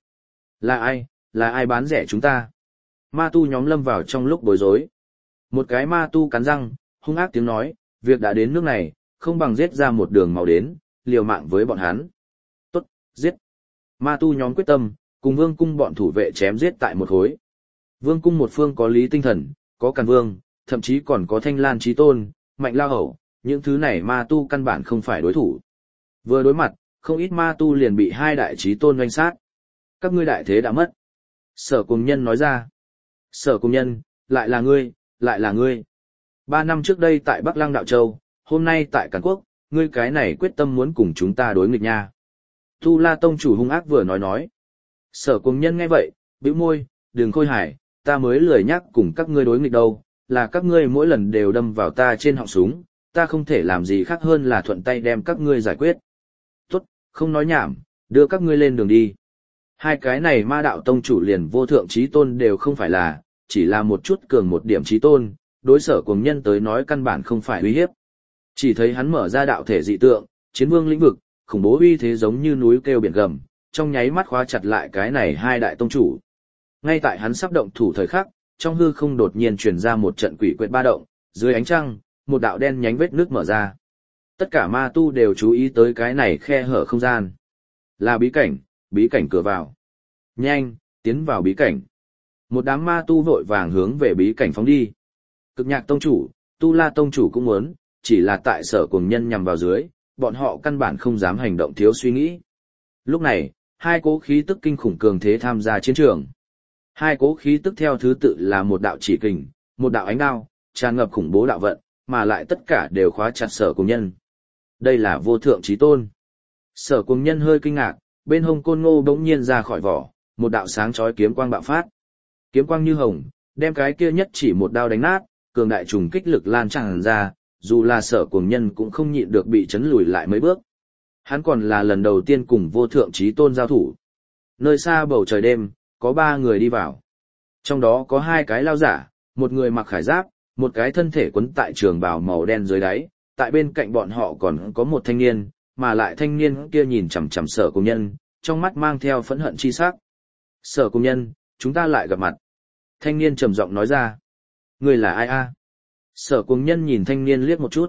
Là ai bán rẻ chúng ta? Ma tu nhóm lâm vào trong lúc bối rối. Một cái ma tu cắn răng, hung ác tiếng nói, việc đã đến nước này, không bằng giết ra một đường màu đến, liều mạng với bọn hắn. Tốt, giết. Ma tu nhóm quyết tâm, cùng vương cung bọn thủ vệ chém giết tại một khối. Vương cung một phương có Lý Tinh Thần, có Càn Vương, thậm chí còn có Thanh Lan Chí Tôn, Mạnh Lao Hậu, những thứ này ma tu căn bản không phải đối thủ. Vừa đối mặt, không ít ma tu liền bị hai đại chí tôn doanh sát. Các ngươi đại thế đã mất. Sở Cùng Nhân nói ra. Sở Cùng Nhân, lại là ngươi, lại là ngươi. 3 năm trước đây tại Bắc Lăng Đạo Châu, hôm nay tại Càn Quốc, ngươi cái này quyết tâm muốn cùng chúng ta đối nghịch nha. Tu La Tông chủ hung ác vừa nói. Sở Cùng Nhân nghe vậy, bĩu môi, đừng khôi hài, ta mới lười nhắc cùng các ngươi đối nghịch đâu, là các ngươi mỗi lần đều đâm vào ta trên họng súng, ta không thể làm gì khác hơn là thuận tay đem các ngươi giải quyết. Tốt, không nói nhảm, đưa các ngươi lên đường đi. Hai cái này ma đạo tông chủ liền vô thượng chí tôn đều không phải là, chỉ là một chút cường một điểm chí tôn, đối Sở Cùng Nhân tới nói căn bản không phải uy hiếp. Chỉ thấy hắn mở ra đạo thể dị tượng, chiến vương lĩnh vực, khủng bố uy thế giống như núi kêu biển gầm, trong nháy mắt khóa chặt lại cái này hai đại tông chủ. Ngay tại hắn sắp động thủ thời khắc, trong hư không đột nhiên truyền ra một trận quỷ quyệt ba động, dưới ánh trăng, một đạo đen nhánh vết nước mở ra. Tất cả ma tu đều chú ý tới cái này khe hở không gian. Là bí cảnh cửa vào. Nhanh, tiến vào bí cảnh. Một đám ma tu vội vàng hướng về bí cảnh phóng đi. Cực Nhạc tông chủ, Tu La tông chủ cũng muốn, chỉ là tại Sở Cùng Nhân nhằm vào dưới, bọn họ căn bản không dám hành động thiếu suy nghĩ. Lúc này, hai cỗ khí tức kinh khủng cường thế tham gia chiến trường. Hai cỗ khí tức theo thứ tự là một đạo chỉ kình, một đạo ánh đao, tràn ngập khủng bố đạo vận, mà lại tất cả đều khóa chặt Sở Cùng Nhân. Đây là vô thượng chí tôn. Sở Cùng Nhân hơi kinh ngạc, bên hông côn ngô bỗng nhiên ra khỏi vỏ, một đạo sáng chói kiếm quang bạo phát. Kiếm quang như hồng, đem cái kia nhất chỉ một đao đánh nát, cường đại trùng kích lực lan tràn ra, dù là Sở Cùng Nhân cũng không nhịn được bị chấn lùi lại mấy bước. Hắn còn là lần đầu tiên cùng vô thượng chí tôn giao thủ. Nơi xa bầu trời đêm, có 3 người đi vào. Trong đó có 2 cái lao giả, một người mặc khải giáp, một cái thân thể quấn tại trường bào màu đen dưới đáy, tại bên cạnh bọn họ còn có một thanh niên, mà lại thanh niên kia nhìn chằm chằm Sở Cùng Nhân, trong mắt mang theo phẫn hận chi sắc. Sở Cùng Nhân, chúng ta lại gặp mặt. Thanh niên trầm giọng nói ra. Ngươi là ai a? Sở Cùng Nhân nhìn thanh niên liếc một chút.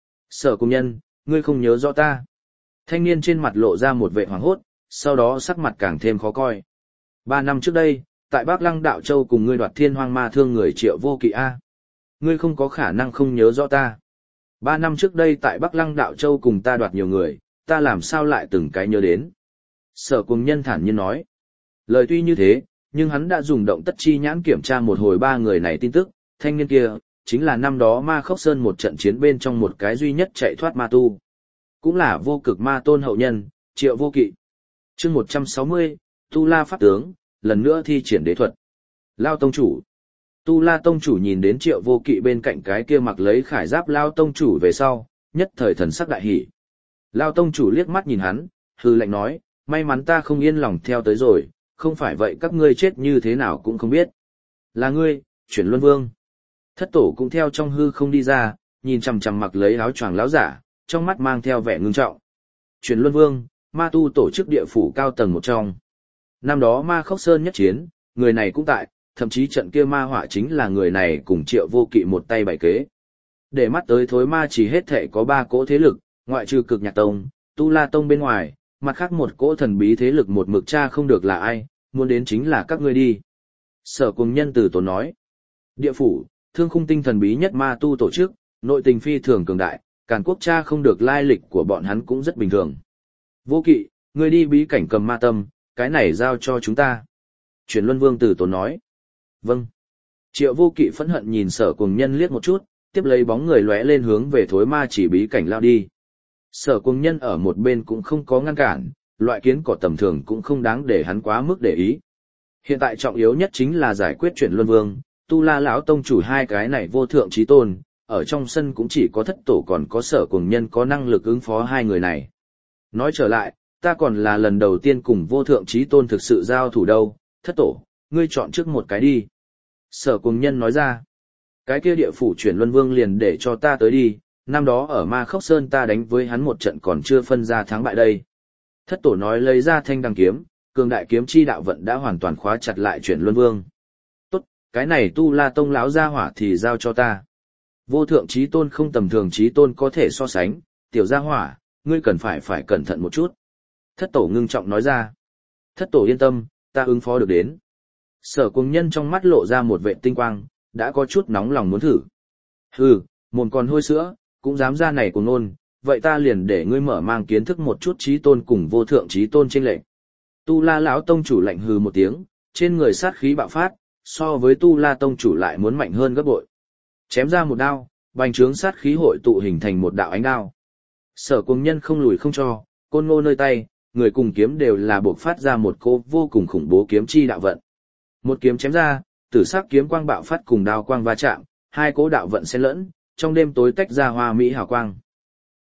Sở Cùng Nhân, ngươi không nhớ rõ ta. Thanh niên trên mặt lộ ra một vẻ hoảng hốt, sau đó sắc mặt càng thêm khó coi. 3 năm trước đây, tại Bắc Lăng Đạo Châu cùng ngươi đoạt Thiên Hoang Ma Thương người Triệu Vô Kỵ a. Ngươi không có khả năng không nhớ rõ ta. 3 năm trước đây tại Bắc Lăng Đạo Châu cùng ta đoạt nhiều người, ta làm sao lại từng cái nhớ đến. Sở Cùng Nhân thản nhiên nói. Lời tuy như thế, nhưng hắn đã dùng động tất chi nhãn kiểm tra một hồi 3 người này tin tức, thanh niên kia, chính là năm đó Ma Khốc Sơn một trận chiến bên trong một cái duy nhất chạy thoát ma tu. Cũng là vô cực ma tôn hậu nhân, Triệu Vô Kỵ. Chương 160, Tu La Pháp Tướng, lần nữa thi triển đế thuật. Lao tông chủ. Tu La tông chủ nhìn đến Triệu Vô Kỵ bên cạnh cái kia mặc lấy khải giáp Lao tông chủ về sau, nhất thời thần sắc đại hỉ. Lao tông chủ liếc mắt nhìn hắn, hừ lạnh nói, may mắn ta không yên lòng theo tới rồi, không phải vậy các ngươi chết như thế nào cũng không biết. Là ngươi, Chuyển Luân Vương. Thất tổ cũng theo trong hư không đi ra, nhìn chằm chằm mặc lấy áo choàng láo giả, trong mắt mang theo vẻ ngưng trọng. Chuyển Luân Vương, ma tu tổ chức địa phủ cao tầng một trong. Năm đó Ma Khốc Sơn nhất chiến, người này cũng tại, thậm chí trận kia ma họa chính là người này cùng Triệu Vô Kỵ một tay bày kế. Để mắt tới thối ma chỉ hết thể có 3 cỗ thế lực, ngoại trừ Cực Nhạc Tông, Tu La Tông bên ngoài, mặt khác một cỗ thần bí thế lực một mực cha không được là ai, muốn đến chính là các ngươi đi. Sở Cùng Nhân từ tốn nói. Địa phủ, thương khung tinh thần bí nhất ma tu tổ chức, nội tình phi thường cường đại, Càn Quốc cha không được lai lịch của bọn hắn cũng rất bình thường. Vô Kỵ, ngươi đi bí cảnh cầm ma tâm, cái này giao cho chúng ta. Chuyển Luân Vương từ tốn nói. Vâng. Triệu Vô Kỵ phẫn hận nhìn Sở Cùng Nhân liếc một chút, tiếp lấy bóng người lóe lên hướng về thối ma chỉ bí cảnh lao đi. Sở Cùng Nhân ở một bên cũng không có ngăn cản, loại kiến cỏ tầm thường cũng không đáng để hắn quá mức để ý. Hiện tại trọng yếu nhất chính là giải quyết Chuyển Luân Vương, Tu La lão tông chủ 2 cái này vô thượng chí tôn, ở trong sân cũng chỉ có thất tổ còn có Sở Cùng Nhân có năng lực ứng phó 2 người này. Nói trở lại, ta còn là lần đầu tiên cùng vô thượng chí tôn thực sự giao thủ đâu, thất tổ, ngươi chọn trước một cái đi. Sở Cùng Nhân nói ra, cái kia địa phủ Chuyển Luân Vương liền để cho ta tới đi, năm đó ở Ma Khốc Sơn ta đánh với hắn một trận còn chưa phân ra thắng bại đây. Thất tổ nói lấy ra thanh đăng kiếm, cường đại kiếm chi đạo vận đã hoàn toàn khóa chặt lại Chuyển Luân Vương. Tốt, cái này Tu La Tông láo ra hỏa thì giao cho ta. Vô thượng chí tôn không tầm thường chí tôn có thể so sánh, tiểu gia hỏa, ngươi cần phải cẩn thận một chút. Thất tổ ngưng trọng nói ra. Thất tổ yên tâm, ta ứng phó được đến. Sở Cùng Nhân trong mắt lộ ra một vệ tinh quang, đã có chút nóng lòng muốn thử. Hừ, mồm còn hôi sữa, cũng dám ra này cùng nôn, vậy ta liền để ngươi mở mang kiến thức một chút trí tôn cùng vô thượng trí tôn trên lệnh. Tu La lão tông chủ lạnh hừ một tiếng, trên người sát khí bạo phát, so với Tu La tông chủ lại muốn mạnh hơn gấp bội. Chém ra một đao, bành trướng sát khí hội tụ hình thành một đạo ánh đao. Sở Cuồng Nhân không lùi không cho, côn ngô nơi tay, người cùng kiếm đều là bộc phát ra một cỗ vô cùng khủng bố kiếm chi đạo vận. Một kiếm chém ra, tử sắc kiếm quang bạo phát cùng đao quang va chạm, hai cỗ đạo vận xen lẫn, trong đêm tối tách ra hoa mỹ hào quang.